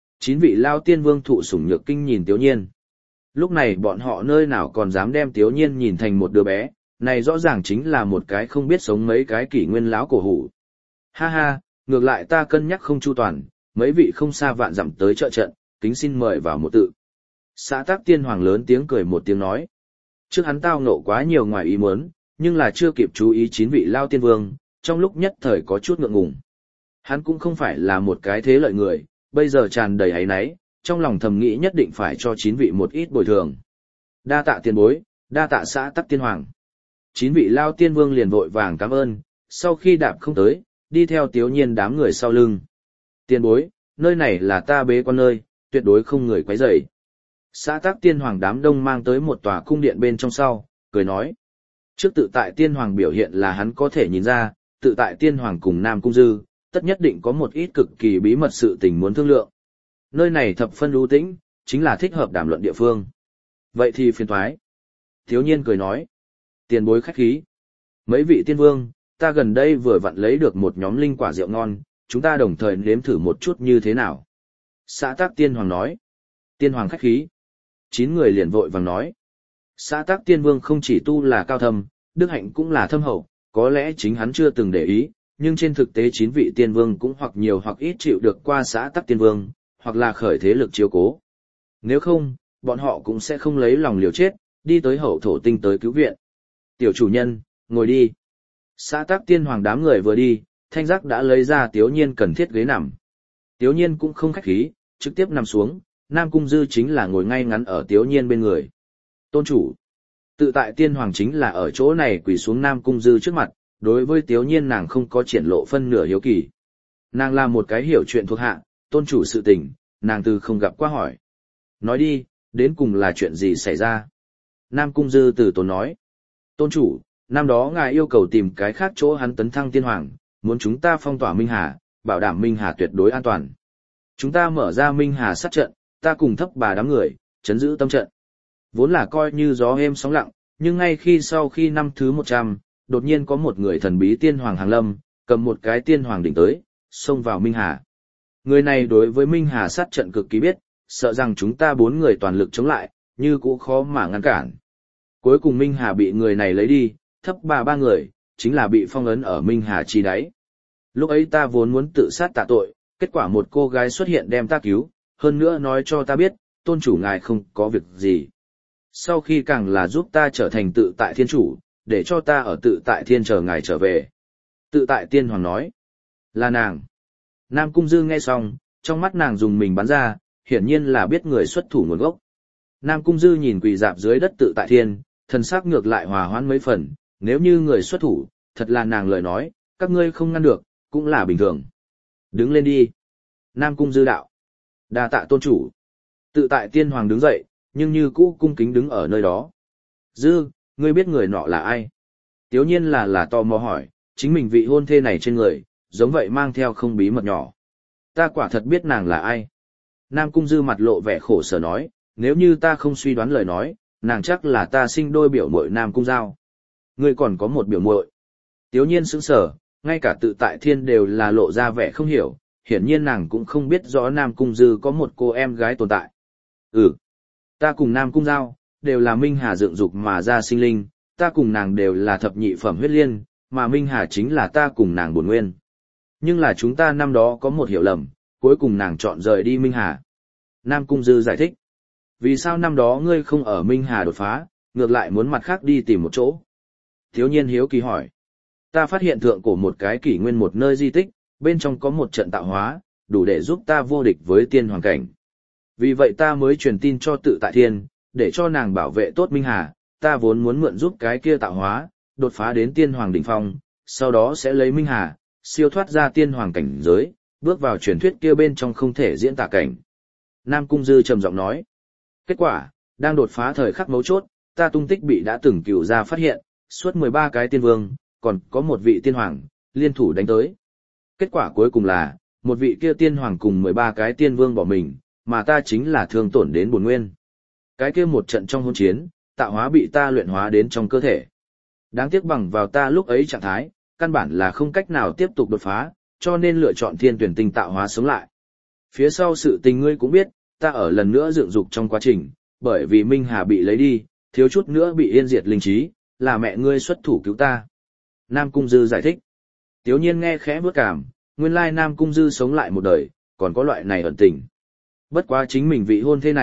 9 vị lao tiên vương thụ sủng nhược kinh nhìn Tiếu Nhiên. Lúc này bọn họ nơi nào còn dám đem Tiếu Nhiên nhìn thành một đứa bé, này rõ ràng chính là một cái không biết sống mấy cái kỷ nguyên láo cổ hủ. Ha ha, ngược lại ta cân nhắc không chu toàn, mấy vị không xa vạn dặm tới trợ trận, kính xin mời vào một tự. Xã Tắc Tiên Hoàng lớn tiếng cười một tiếng nói. Trước hắn tao ngộ quá nhiều ngoài ý muốn, nhưng là chưa kịp chú ý 9 vị Lao Tiên Vương, trong lúc nhất thời có chút ngượng ngùng. Hắn cũng không phải là một cái thế lợi người, bây giờ tràn đầy áy náy, trong lòng thầm nghĩ nhất định phải cho 9 vị một ít bồi thường. Đa tạ tiền bối, đa tạ Xã Tắc Tiên Hoàng. 9 vị Lao Tiên Vương liền vội vàng cảm ơn, sau khi đạp không tới, đi theo Tiếu Nhiên đám người sau lưng. Tiền bối, nơi này là ta bế quan nơi, tuyệt đối không người quấy rầy. Xã Tắc Tiên Hoàng đám đông mang tới một tòa cung điện bên trong sau, cười nói. Trước tự tại Tiên Hoàng biểu hiện là hắn có thể nhìn ra, tự tại Tiên Hoàng cùng Nam Cung Dư, tất nhất định có một ít cực kỳ bí mật sự tình muốn thương lượng. Nơi này thập phân ưu tĩnh, chính là thích hợp đàm luận địa phương. Vậy thì phiền thoái. Thiếu Nhiên cười nói. Tiền bối khách khí. Mấy vị tiên vương, ta gần đây vừa vặn lấy được một nhóm linh quả rượu ngon, chúng ta đồng thời nếm thử một chút như thế nào. Xã Tắc Tiên Hoàng nói. Tiên Hoàng khách khí. 9 người liền vội vàng nói. Xã Tắc Tiên Vương không chỉ tu là cao thâm, đức hạnh cũng là thâm hậu, có lẽ chính hắn chưa từng để ý, nhưng trên thực tế 9 vị tiên vương cũng hoặc nhiều hoặc ít chịu được qua Xã Tắc Tiên Vương, hoặc là khởi thế lực chiếu cố. Nếu không, bọn họ cũng sẽ không lấy lòng liều chết, đi tới hậu thổ tinh tới cứu viện. Tiểu chủ nhân, ngồi đi. Xã Tắc Tiên Hoàng đám người vừa đi, Thanh Giác đã lấy ra Tiếu Nhiên cần thiết ghế nằm. Tiếu Nhiên cũng không khách khí, trực tiếp nằm xuống, Nam Cung Dư chính là ngồi ngay ngắn ở Tiếu Nhiên bên người. Tôn chủ, tự tại Tiên Hoàng chính là ở chỗ này quỳ xuống Nam Cung Dư trước mặt, đối với Tiếu Nhiên nàng không có triển lộ phân nửa hiếu kỳ. Nàng là một cái hiểu chuyện thuộc hạ, tôn chủ sự tình, nàng từ không gặp qua hỏi. Nói đi, đến cùng là chuyện gì xảy ra? Nam Cung Dư từ tốn nói. Tôn chủ, năm đó ngài yêu cầu tìm cái khác chỗ hắn tấn thăng tiên hoàng, muốn chúng ta phong tỏa Minh Hà, bảo đảm Minh Hà tuyệt đối an toàn. Chúng ta mở ra Minh Hà sát trận, ta cùng Thấp Bà đám người, chấn giữ tâm trận. Vốn là coi như gió êm sóng lặng, nhưng ngay sau khi năm thứ 100, đột nhiên có một người thần bí tiên hoàng hàng lâm, cầm một cái tiên hoàng đỉnh tới, xông vào Minh Hà. Người này đối với Minh Hà sát trận cực kỳ biết, sợ rằng chúng ta 4 người toàn lực chống lại, như cũng khó mà ngăn cản. Cuối cùng Minh Hà bị người này lấy đi, Thấp Bà 3 người, chính là bị phong ấn ở Minh Hà chi đáy. Lúc ấy ta vốn muốn tự sát tạ tội, kết quả một cô gái xuất hiện đem ta cứu, hơn nữa nói cho ta biết, tôn chủ ngài không có việc gì. Sau khi càng là giúp ta trở thành tự tại thiên chủ, để cho ta ở tự tại thiên chờ ngài trở về. Tự tại Tiên Hoàng nói, là nàng. Nam Cung Dư nghe xong, trong mắt nàng dùng mình bắn ra, hiển nhiên là biết người xuất thủ nguồn gốc. Nam Cung Dư nhìn quỳ dạp dưới đất tự tại thiên, thần sắc ngược lại hòa hoãn mấy phần, nếu như người xuất thủ, thật là nàng lời nói, các ngươi không ngăn được, cũng là bình thường. Đứng lên đi. Nam Cung Dư đạo. Đa tạ tôn chủ. Tự tại Tiên Hoàng đứng dậy, nhưng như cũ cung kính đứng ở nơi đó. Dư, ngươi biết người nọ là ai? Tiếu nhiên là tò mò hỏi, chính mình vị hôn thê này trên người, giống vậy mang theo không bí mật nhỏ. Ta quả thật biết nàng là ai. Nam Cung Dư mặt lộ vẻ khổ sở nói, nếu như ta không suy đoán lời nói, nàng chắc là ta sinh đôi biểu muội Nam Cung Giao. Ngươi còn có một biểu muội. Tiếu nhiên sững sờ, ngay cả tự tại thiên đều là lộ ra vẻ không hiểu, hiển nhiên nàng cũng không biết rõ Nam Cung Dư có một cô em gái tồn tại. Ta cùng Nam Cung Giao, đều là Minh Hà dựng dục mà ra sinh linh, ta cùng nàng đều là thập nhị phẩm huyết liên, mà Minh Hà chính là ta cùng nàng bổn nguyên. Nhưng là chúng ta năm đó có một hiểu lầm, cuối cùng nàng chọn rời đi Minh Hà. Nam Cung Dư giải thích. Vì sao năm đó ngươi không ở Minh Hà đột phá, ngược lại muốn mặt khác đi tìm một chỗ? Thiếu nhiên hiếu kỳ hỏi. Ta phát hiện thượng cổ một cái kỷ nguyên một nơi di tích, bên trong có một trận tạo hóa, đủ để giúp ta vô địch với tiên hoàng cảnh. Vì vậy ta mới truyền tin cho tự tại thiên, để cho nàng bảo vệ tốt Minh Hà, ta vốn muốn mượn giúp cái kia tạo hóa, đột phá đến tiên hoàng đỉnh phong, sau đó sẽ lấy Minh Hà, siêu thoát ra tiên hoàng cảnh giới, bước vào truyền thuyết kia bên trong không thể diễn tả cảnh. Nam Cung Dư trầm giọng nói. Kết quả, đang đột phá thời khắc mấu chốt, ta tung tích bị đã từng cửu ra phát hiện, suốt 13 cái tiên vương, còn có một vị tiên hoàng, liên thủ đánh tới. Kết quả cuối cùng là, một vị kia tiên hoàng cùng 13 cái tiên vương bỏ mình, mà ta chính là thương tổn đến bổn nguyên. Cái kia một trận trong hôn chiến, tạo hóa bị ta luyện hóa đến trong cơ thể. Đáng tiếc bằng vào ta lúc ấy trạng thái, căn bản là không cách nào tiếp tục đột phá, cho nên lựa chọn thiên tuyển tinh tạo hóa sống lại. Phía sau sự tình ngươi cũng biết, ta ở lần nữa dựng dục trong quá trình, bởi vì Minh Hà bị lấy đi, thiếu chút nữa bị yên diệt linh trí, là mẹ ngươi xuất thủ cứu ta. Nam Cung Dư giải thích. Tiếu nhiên nghe khẽ bước cảm, nguyên lai Nam Cung Dư sống lại một đời, còn có loại này ẩn tình. Bất quá chính mình vị hôn thế này,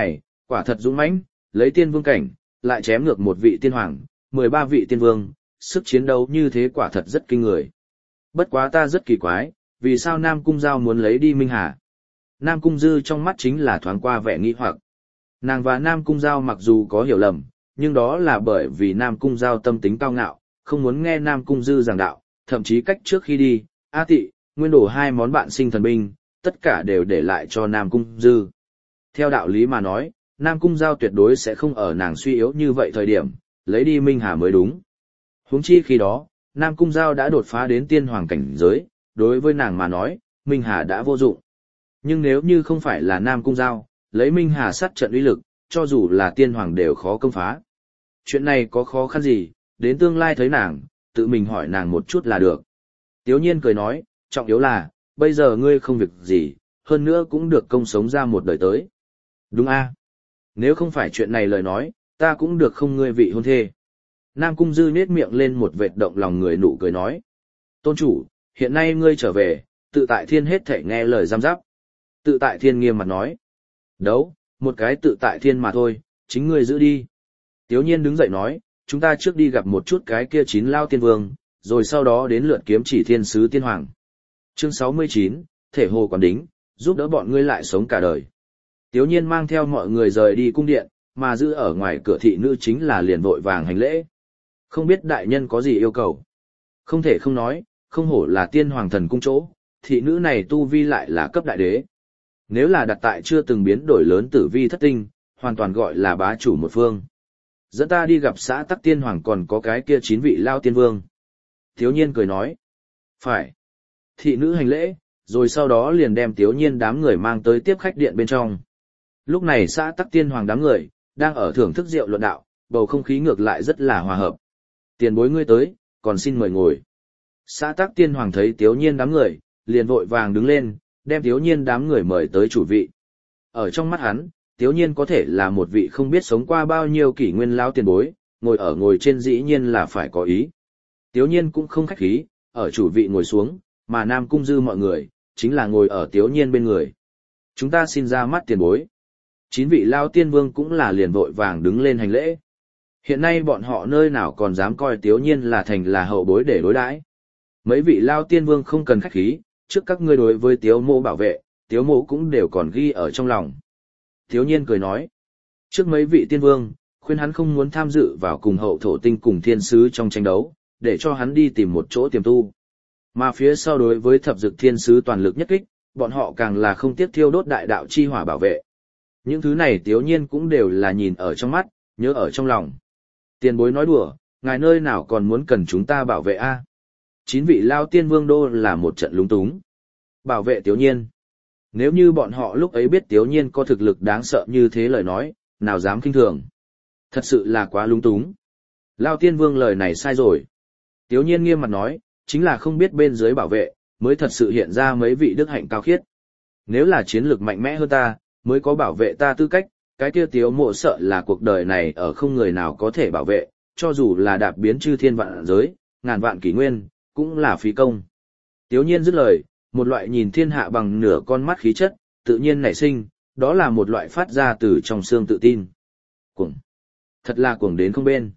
quả thật dũng mãnh, lấy tiên vương cảnh, lại chém ngược một vị tiên hoàng, 13 vị tiên vương, sức chiến đấu như thế quả thật rất kinh người. Bất quá ta rất kỳ quái, vì sao Nam Cung Giao muốn lấy đi Minh Hà? Nam Cung Dư trong mắt chính là thoáng qua vẻ nghi hoặc. Nàng và Nam Cung Giao mặc dù có hiểu lầm, nhưng đó là bởi vì Nam Cung Giao tâm tính cao ngạo, không muốn nghe Nam Cung Dư giảng đạo, thậm chí cách trước khi đi, A Tị, Nguyên Đổ hai món bạn sinh thần binh, tất cả đều để lại cho Nam Cung Dư. Theo đạo lý mà nói, Nam Cung Giao tuyệt đối sẽ không ở nàng suy yếu như vậy thời điểm, lấy đi Minh Hà mới đúng. Huống chi khi đó, Nam Cung Giao đã đột phá đến tiên hoàng cảnh giới, đối với nàng mà nói, Minh Hà đã vô dụng. Nhưng nếu như không phải là Nam Cung Giao, lấy Minh Hà sát trận uy lực, cho dù là tiên hoàng đều khó công phá. Chuyện này có khó khăn gì, đến tương lai thấy nàng, tự mình hỏi nàng một chút là được. Tiếu nhiên cười nói, trọng yếu là, bây giờ ngươi không việc gì, hơn nữa cũng được công sống ra một đời tới. Đúng a? Nếu không phải chuyện này lời nói, ta cũng được không ngươi vị hôn thê. Nam Cung Dư nết miệng lên một vệt động lòng người nụ cười nói. Tôn chủ, hiện nay ngươi trở về, tự tại thiên hết thể nghe lời giam giáp. Tự tại thiên nghiêm mặt nói. Đấu, một cái tự tại thiên mà thôi, chính ngươi giữ đi. Tiếu nhiên đứng dậy nói, chúng ta trước đi gặp một chút cái kia 9 lao tiên vương, rồi sau đó đến lượt kiếm chỉ thiên sứ tiên hoàng. Chương 69, thể hồ quản đính, giúp đỡ bọn ngươi lại sống cả đời. Tiếu nhiên mang theo mọi người rời đi cung điện, mà giữ ở ngoài cửa thị nữ chính là liền vội vàng hành lễ. Không biết đại nhân có gì yêu cầu. Không thể không nói, không hổ là tiên hoàng thần cung chỗ, thị nữ này tu vi lại là cấp đại đế. Nếu là đặt tại chưa từng biến đổi lớn tử vi thất tinh, hoàn toàn gọi là bá chủ một phương. Dẫn ta đi gặp xã Tắc Tiên Hoàng còn có cái kia 9 vị lao tiên vương. Tiếu nhiên cười nói. Phải. Thị nữ hành lễ, rồi sau đó liền đem Tiếu nhiên đám người mang tới tiếp khách điện bên trong. Lúc này xã Tắc Tiên Hoàng đám người, đang ở thưởng thức rượu luận đạo, bầu không khí ngược lại rất là hòa hợp. Tiền bối ngươi tới, còn xin mời ngồi. Xã Tắc Tiên Hoàng thấy Tiếu nhiên đám người, liền vội vàng đứng lên, đem Tiếu nhiên đám người mời tới chủ vị. Ở trong mắt hắn, Tiếu nhiên có thể là một vị không biết sống qua bao nhiêu kỷ nguyên lao tiền bối, ngồi trên dĩ nhiên là phải có ý. Tiếu nhiên cũng không khách khí, ở chủ vị ngồi xuống, mà Nam Cung Dư mọi người, chính là ngồi ở Tiếu nhiên bên người. Chúng ta xin ra mắt tiền bối. 9 vị lao tiên vương cũng là liền vội vàng đứng lên hành lễ. Hiện nay bọn họ nơi nào còn dám coi Tiếu nhiên là thành là hậu bối để đối đãi. Mấy vị lao tiên vương không cần khách khí, trước các ngươi đối với Tiếu mộ bảo vệ, Tiếu mộ cũng đều còn ghi ở trong lòng. Tiếu nhiên cười nói, trước mấy vị tiên vương, khuyên hắn không muốn tham dự vào cùng hậu thổ tinh cùng thiên sứ trong tranh đấu, để cho hắn đi tìm một chỗ tiềm tu. Mà phía sau đối với thập dực thiên sứ toàn lực nhất kích, bọn họ càng là không tiếc thiêu đốt đại đạo chi hỏa bảo vệ. Những thứ này Tiếu nhiên cũng đều là nhìn ở trong mắt, nhớ ở trong lòng. Tiền bối nói đùa, ngài nơi nào còn muốn cần chúng ta bảo vệ a? 9 vị lao tiên vương đô là một trận lúng túng. Bảo vệ Tiếu nhiên. Nếu như bọn họ lúc ấy biết Tiếu nhiên có thực lực đáng sợ như thế lời nói, nào dám khinh thường. Thật sự là quá lúng túng. Lao tiên vương lời này sai rồi. Tiếu nhiên nghiêm mặt nói, chính là không biết bên dưới bảo vệ, mới thật sự hiện ra mấy vị đức hạnh cao khiết. Nếu là chiến lược mạnh mẽ hơn ta, mới có bảo vệ ta tư cách, cái kia Tiếu mộ sợ là cuộc đời này ở không người nào có thể bảo vệ, cho dù là đạp biến chư thiên vạn giới, ngàn vạn kỷ nguyên, cũng là phí công. Tiếu nhiên dứt lời, một loại nhìn thiên hạ bằng nửa con mắt khí chất, tự nhiên nảy sinh, đó là một loại phát ra từ trong xương tự tin. Cuồng. Thật là cuồng đến không bên.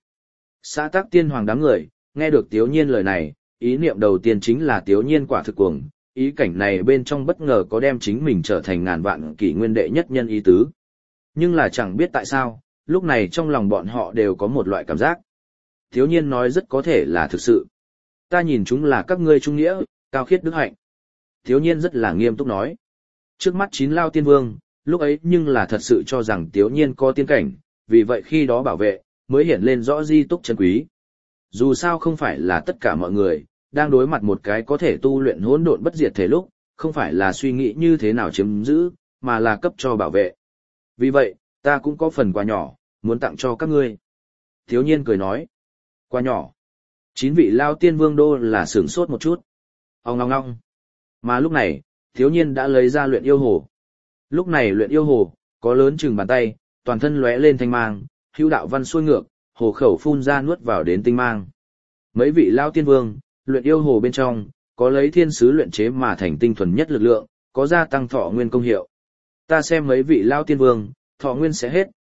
Xã Tắc Tiên Hoàng đám người, nghe được Tiếu nhiên lời này, ý niệm đầu tiên chính là Tiếu nhiên quả thực cuồng, ý cảnh này bên trong bất ngờ có đem chính mình trở thành ngàn vạn kỷ nguyên đệ nhất nhân ý tứ. Nhưng là chẳng biết tại sao, lúc này trong lòng bọn họ đều có một loại cảm giác. Tiếu nhiên nói rất có thể là thực sự. Ta nhìn chúng là các ngươi trung nghĩa, cao khiết đức hạnh. Tiếu nhiên rất là nghiêm túc nói. Trước mắt 9 lao tiên vương, lúc ấy nhưng là thật sự cho rằng Tiếu nhiên có tiên cảnh, vì vậy khi đó bảo vệ, mới hiện lên rõ di túc chân quý. Dù sao không phải là tất cả mọi người, đang đối mặt một cái có thể tu luyện hỗn độn bất diệt thể lúc, không phải là suy nghĩ như thế nào chiếm giữ, mà là cấp cho bảo vệ. Vì vậy, ta cũng có phần quà nhỏ, muốn tặng cho các ngươi. Tiếu nhiên cười nói. Quà nhỏ. 9 vị lao tiên vương đô là sửng sốt một chút. Ong ngong ngong. Mà lúc này, Tiếu nhiên đã lấy ra luyện yêu hồ. Lúc này luyện yêu hồ, có lớn chừng bàn tay, toàn thân lóe lên thanh mang, hữu đạo văn xuôi ngược, hồ khẩu phun ra nuốt vào đến tinh mang. Mấy vị lao tiên vương, luyện yêu hồ bên trong, có lấy thiên sứ luyện chế mà thành tinh thuần nhất lực lượng, có gia tăng thọ nguyên công hiệu. Ta xem mấy vị lao tiên vương, thọ nguyên sẽ hết,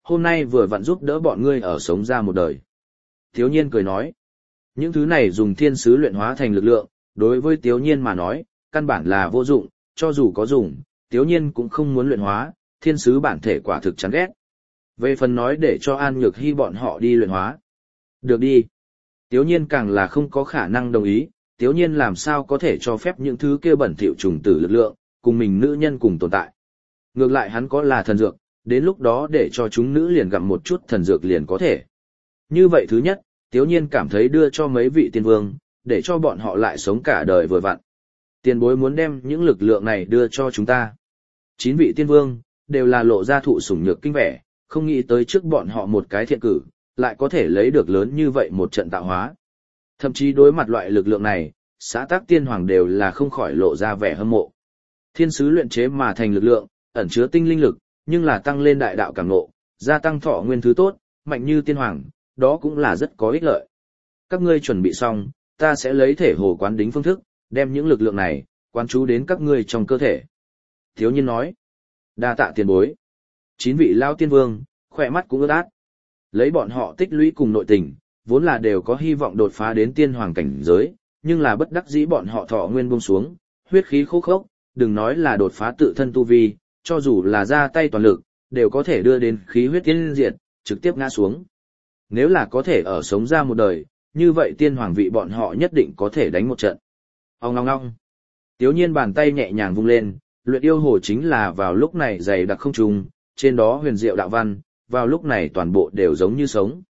hôm nay vừa vặn giúp đỡ bọn ngươi ở sống ra một đời. Tiếu nhiên cười nói, những thứ này dùng thiên sứ luyện hóa thành lực lượng, đối với Tiếu nhiên mà nói, căn bản là vô dụng, cho dù có dùng, Tiếu nhiên cũng không muốn luyện hóa, thiên sứ bản thể quả thực chán ghét. Về phần nói để cho An Nhược Hy bọn họ đi luyện hóa. Được đi. Tiếu nhiên càng là không có khả năng đồng ý, Tiếu nhiên làm sao có thể cho phép những thứ kia bẩn thỉu trùng tử lực lượng, cùng mình nữ nhân cùng tồn tại. Ngược lại hắn có là thần dược, đến lúc đó để cho chúng nữ liền gặm một chút thần dược liền có thể. Như vậy thứ nhất, Tiếu nhiên cảm thấy đưa cho mấy vị tiên vương, để cho bọn họ lại sống cả đời vừa vặn. Tiền bối muốn đem những lực lượng này đưa cho chúng ta. 9 vị tiên vương, đều là lộ ra thụ sủng nhược kinh vẻ, không nghĩ tới trước bọn họ một cái thiện cử, lại có thể lấy được lớn như vậy một trận tạo hóa. Thậm chí đối mặt loại lực lượng này, xã tác tiên hoàng đều là không khỏi lộ ra vẻ hâm mộ. Thiên sứ luyện chế mà thành lực lượng, ẩn chứa tinh linh lực, nhưng là tăng lên đại đạo cảm ngộ, gia tăng thọ nguyên thứ tốt, mạnh như tiên hoàng, đó cũng là rất có ích lợi. Các ngươi chuẩn bị xong, ta sẽ lấy thể hồ quán đính phương thức, đem những lực lượng này, quán chú đến các ngươi trong cơ thể. Thiếu nhiên nói, đa tạ tiền bối. 9 vị lao tiên vương, khỏe mắt cũng ướt át. Lấy bọn họ tích lũy cùng nội tình, vốn là đều có hy vọng đột phá đến tiên hoàng cảnh giới, nhưng là bất đắc dĩ bọn họ thọ nguyên buông xuống, huyết khí khô khốc, đừng nói là đột phá tự thân tu vi, cho dù là ra tay toàn lực, đều có thể đưa đến khí huyết tiên diệt, trực tiếp ngã xuống. Nếu là có thể ở sống ra một đời, như vậy tiên hoàng vị bọn họ nhất định có thể đánh một trận. Ong ong ong. Tiếu nhiên bàn tay nhẹ nhàng vung lên, luyện yêu hồ chính là vào lúc này dày đặc không trùng, trên đó huyền diệu đạo văn, vào lúc này toàn bộ đều giống như sống.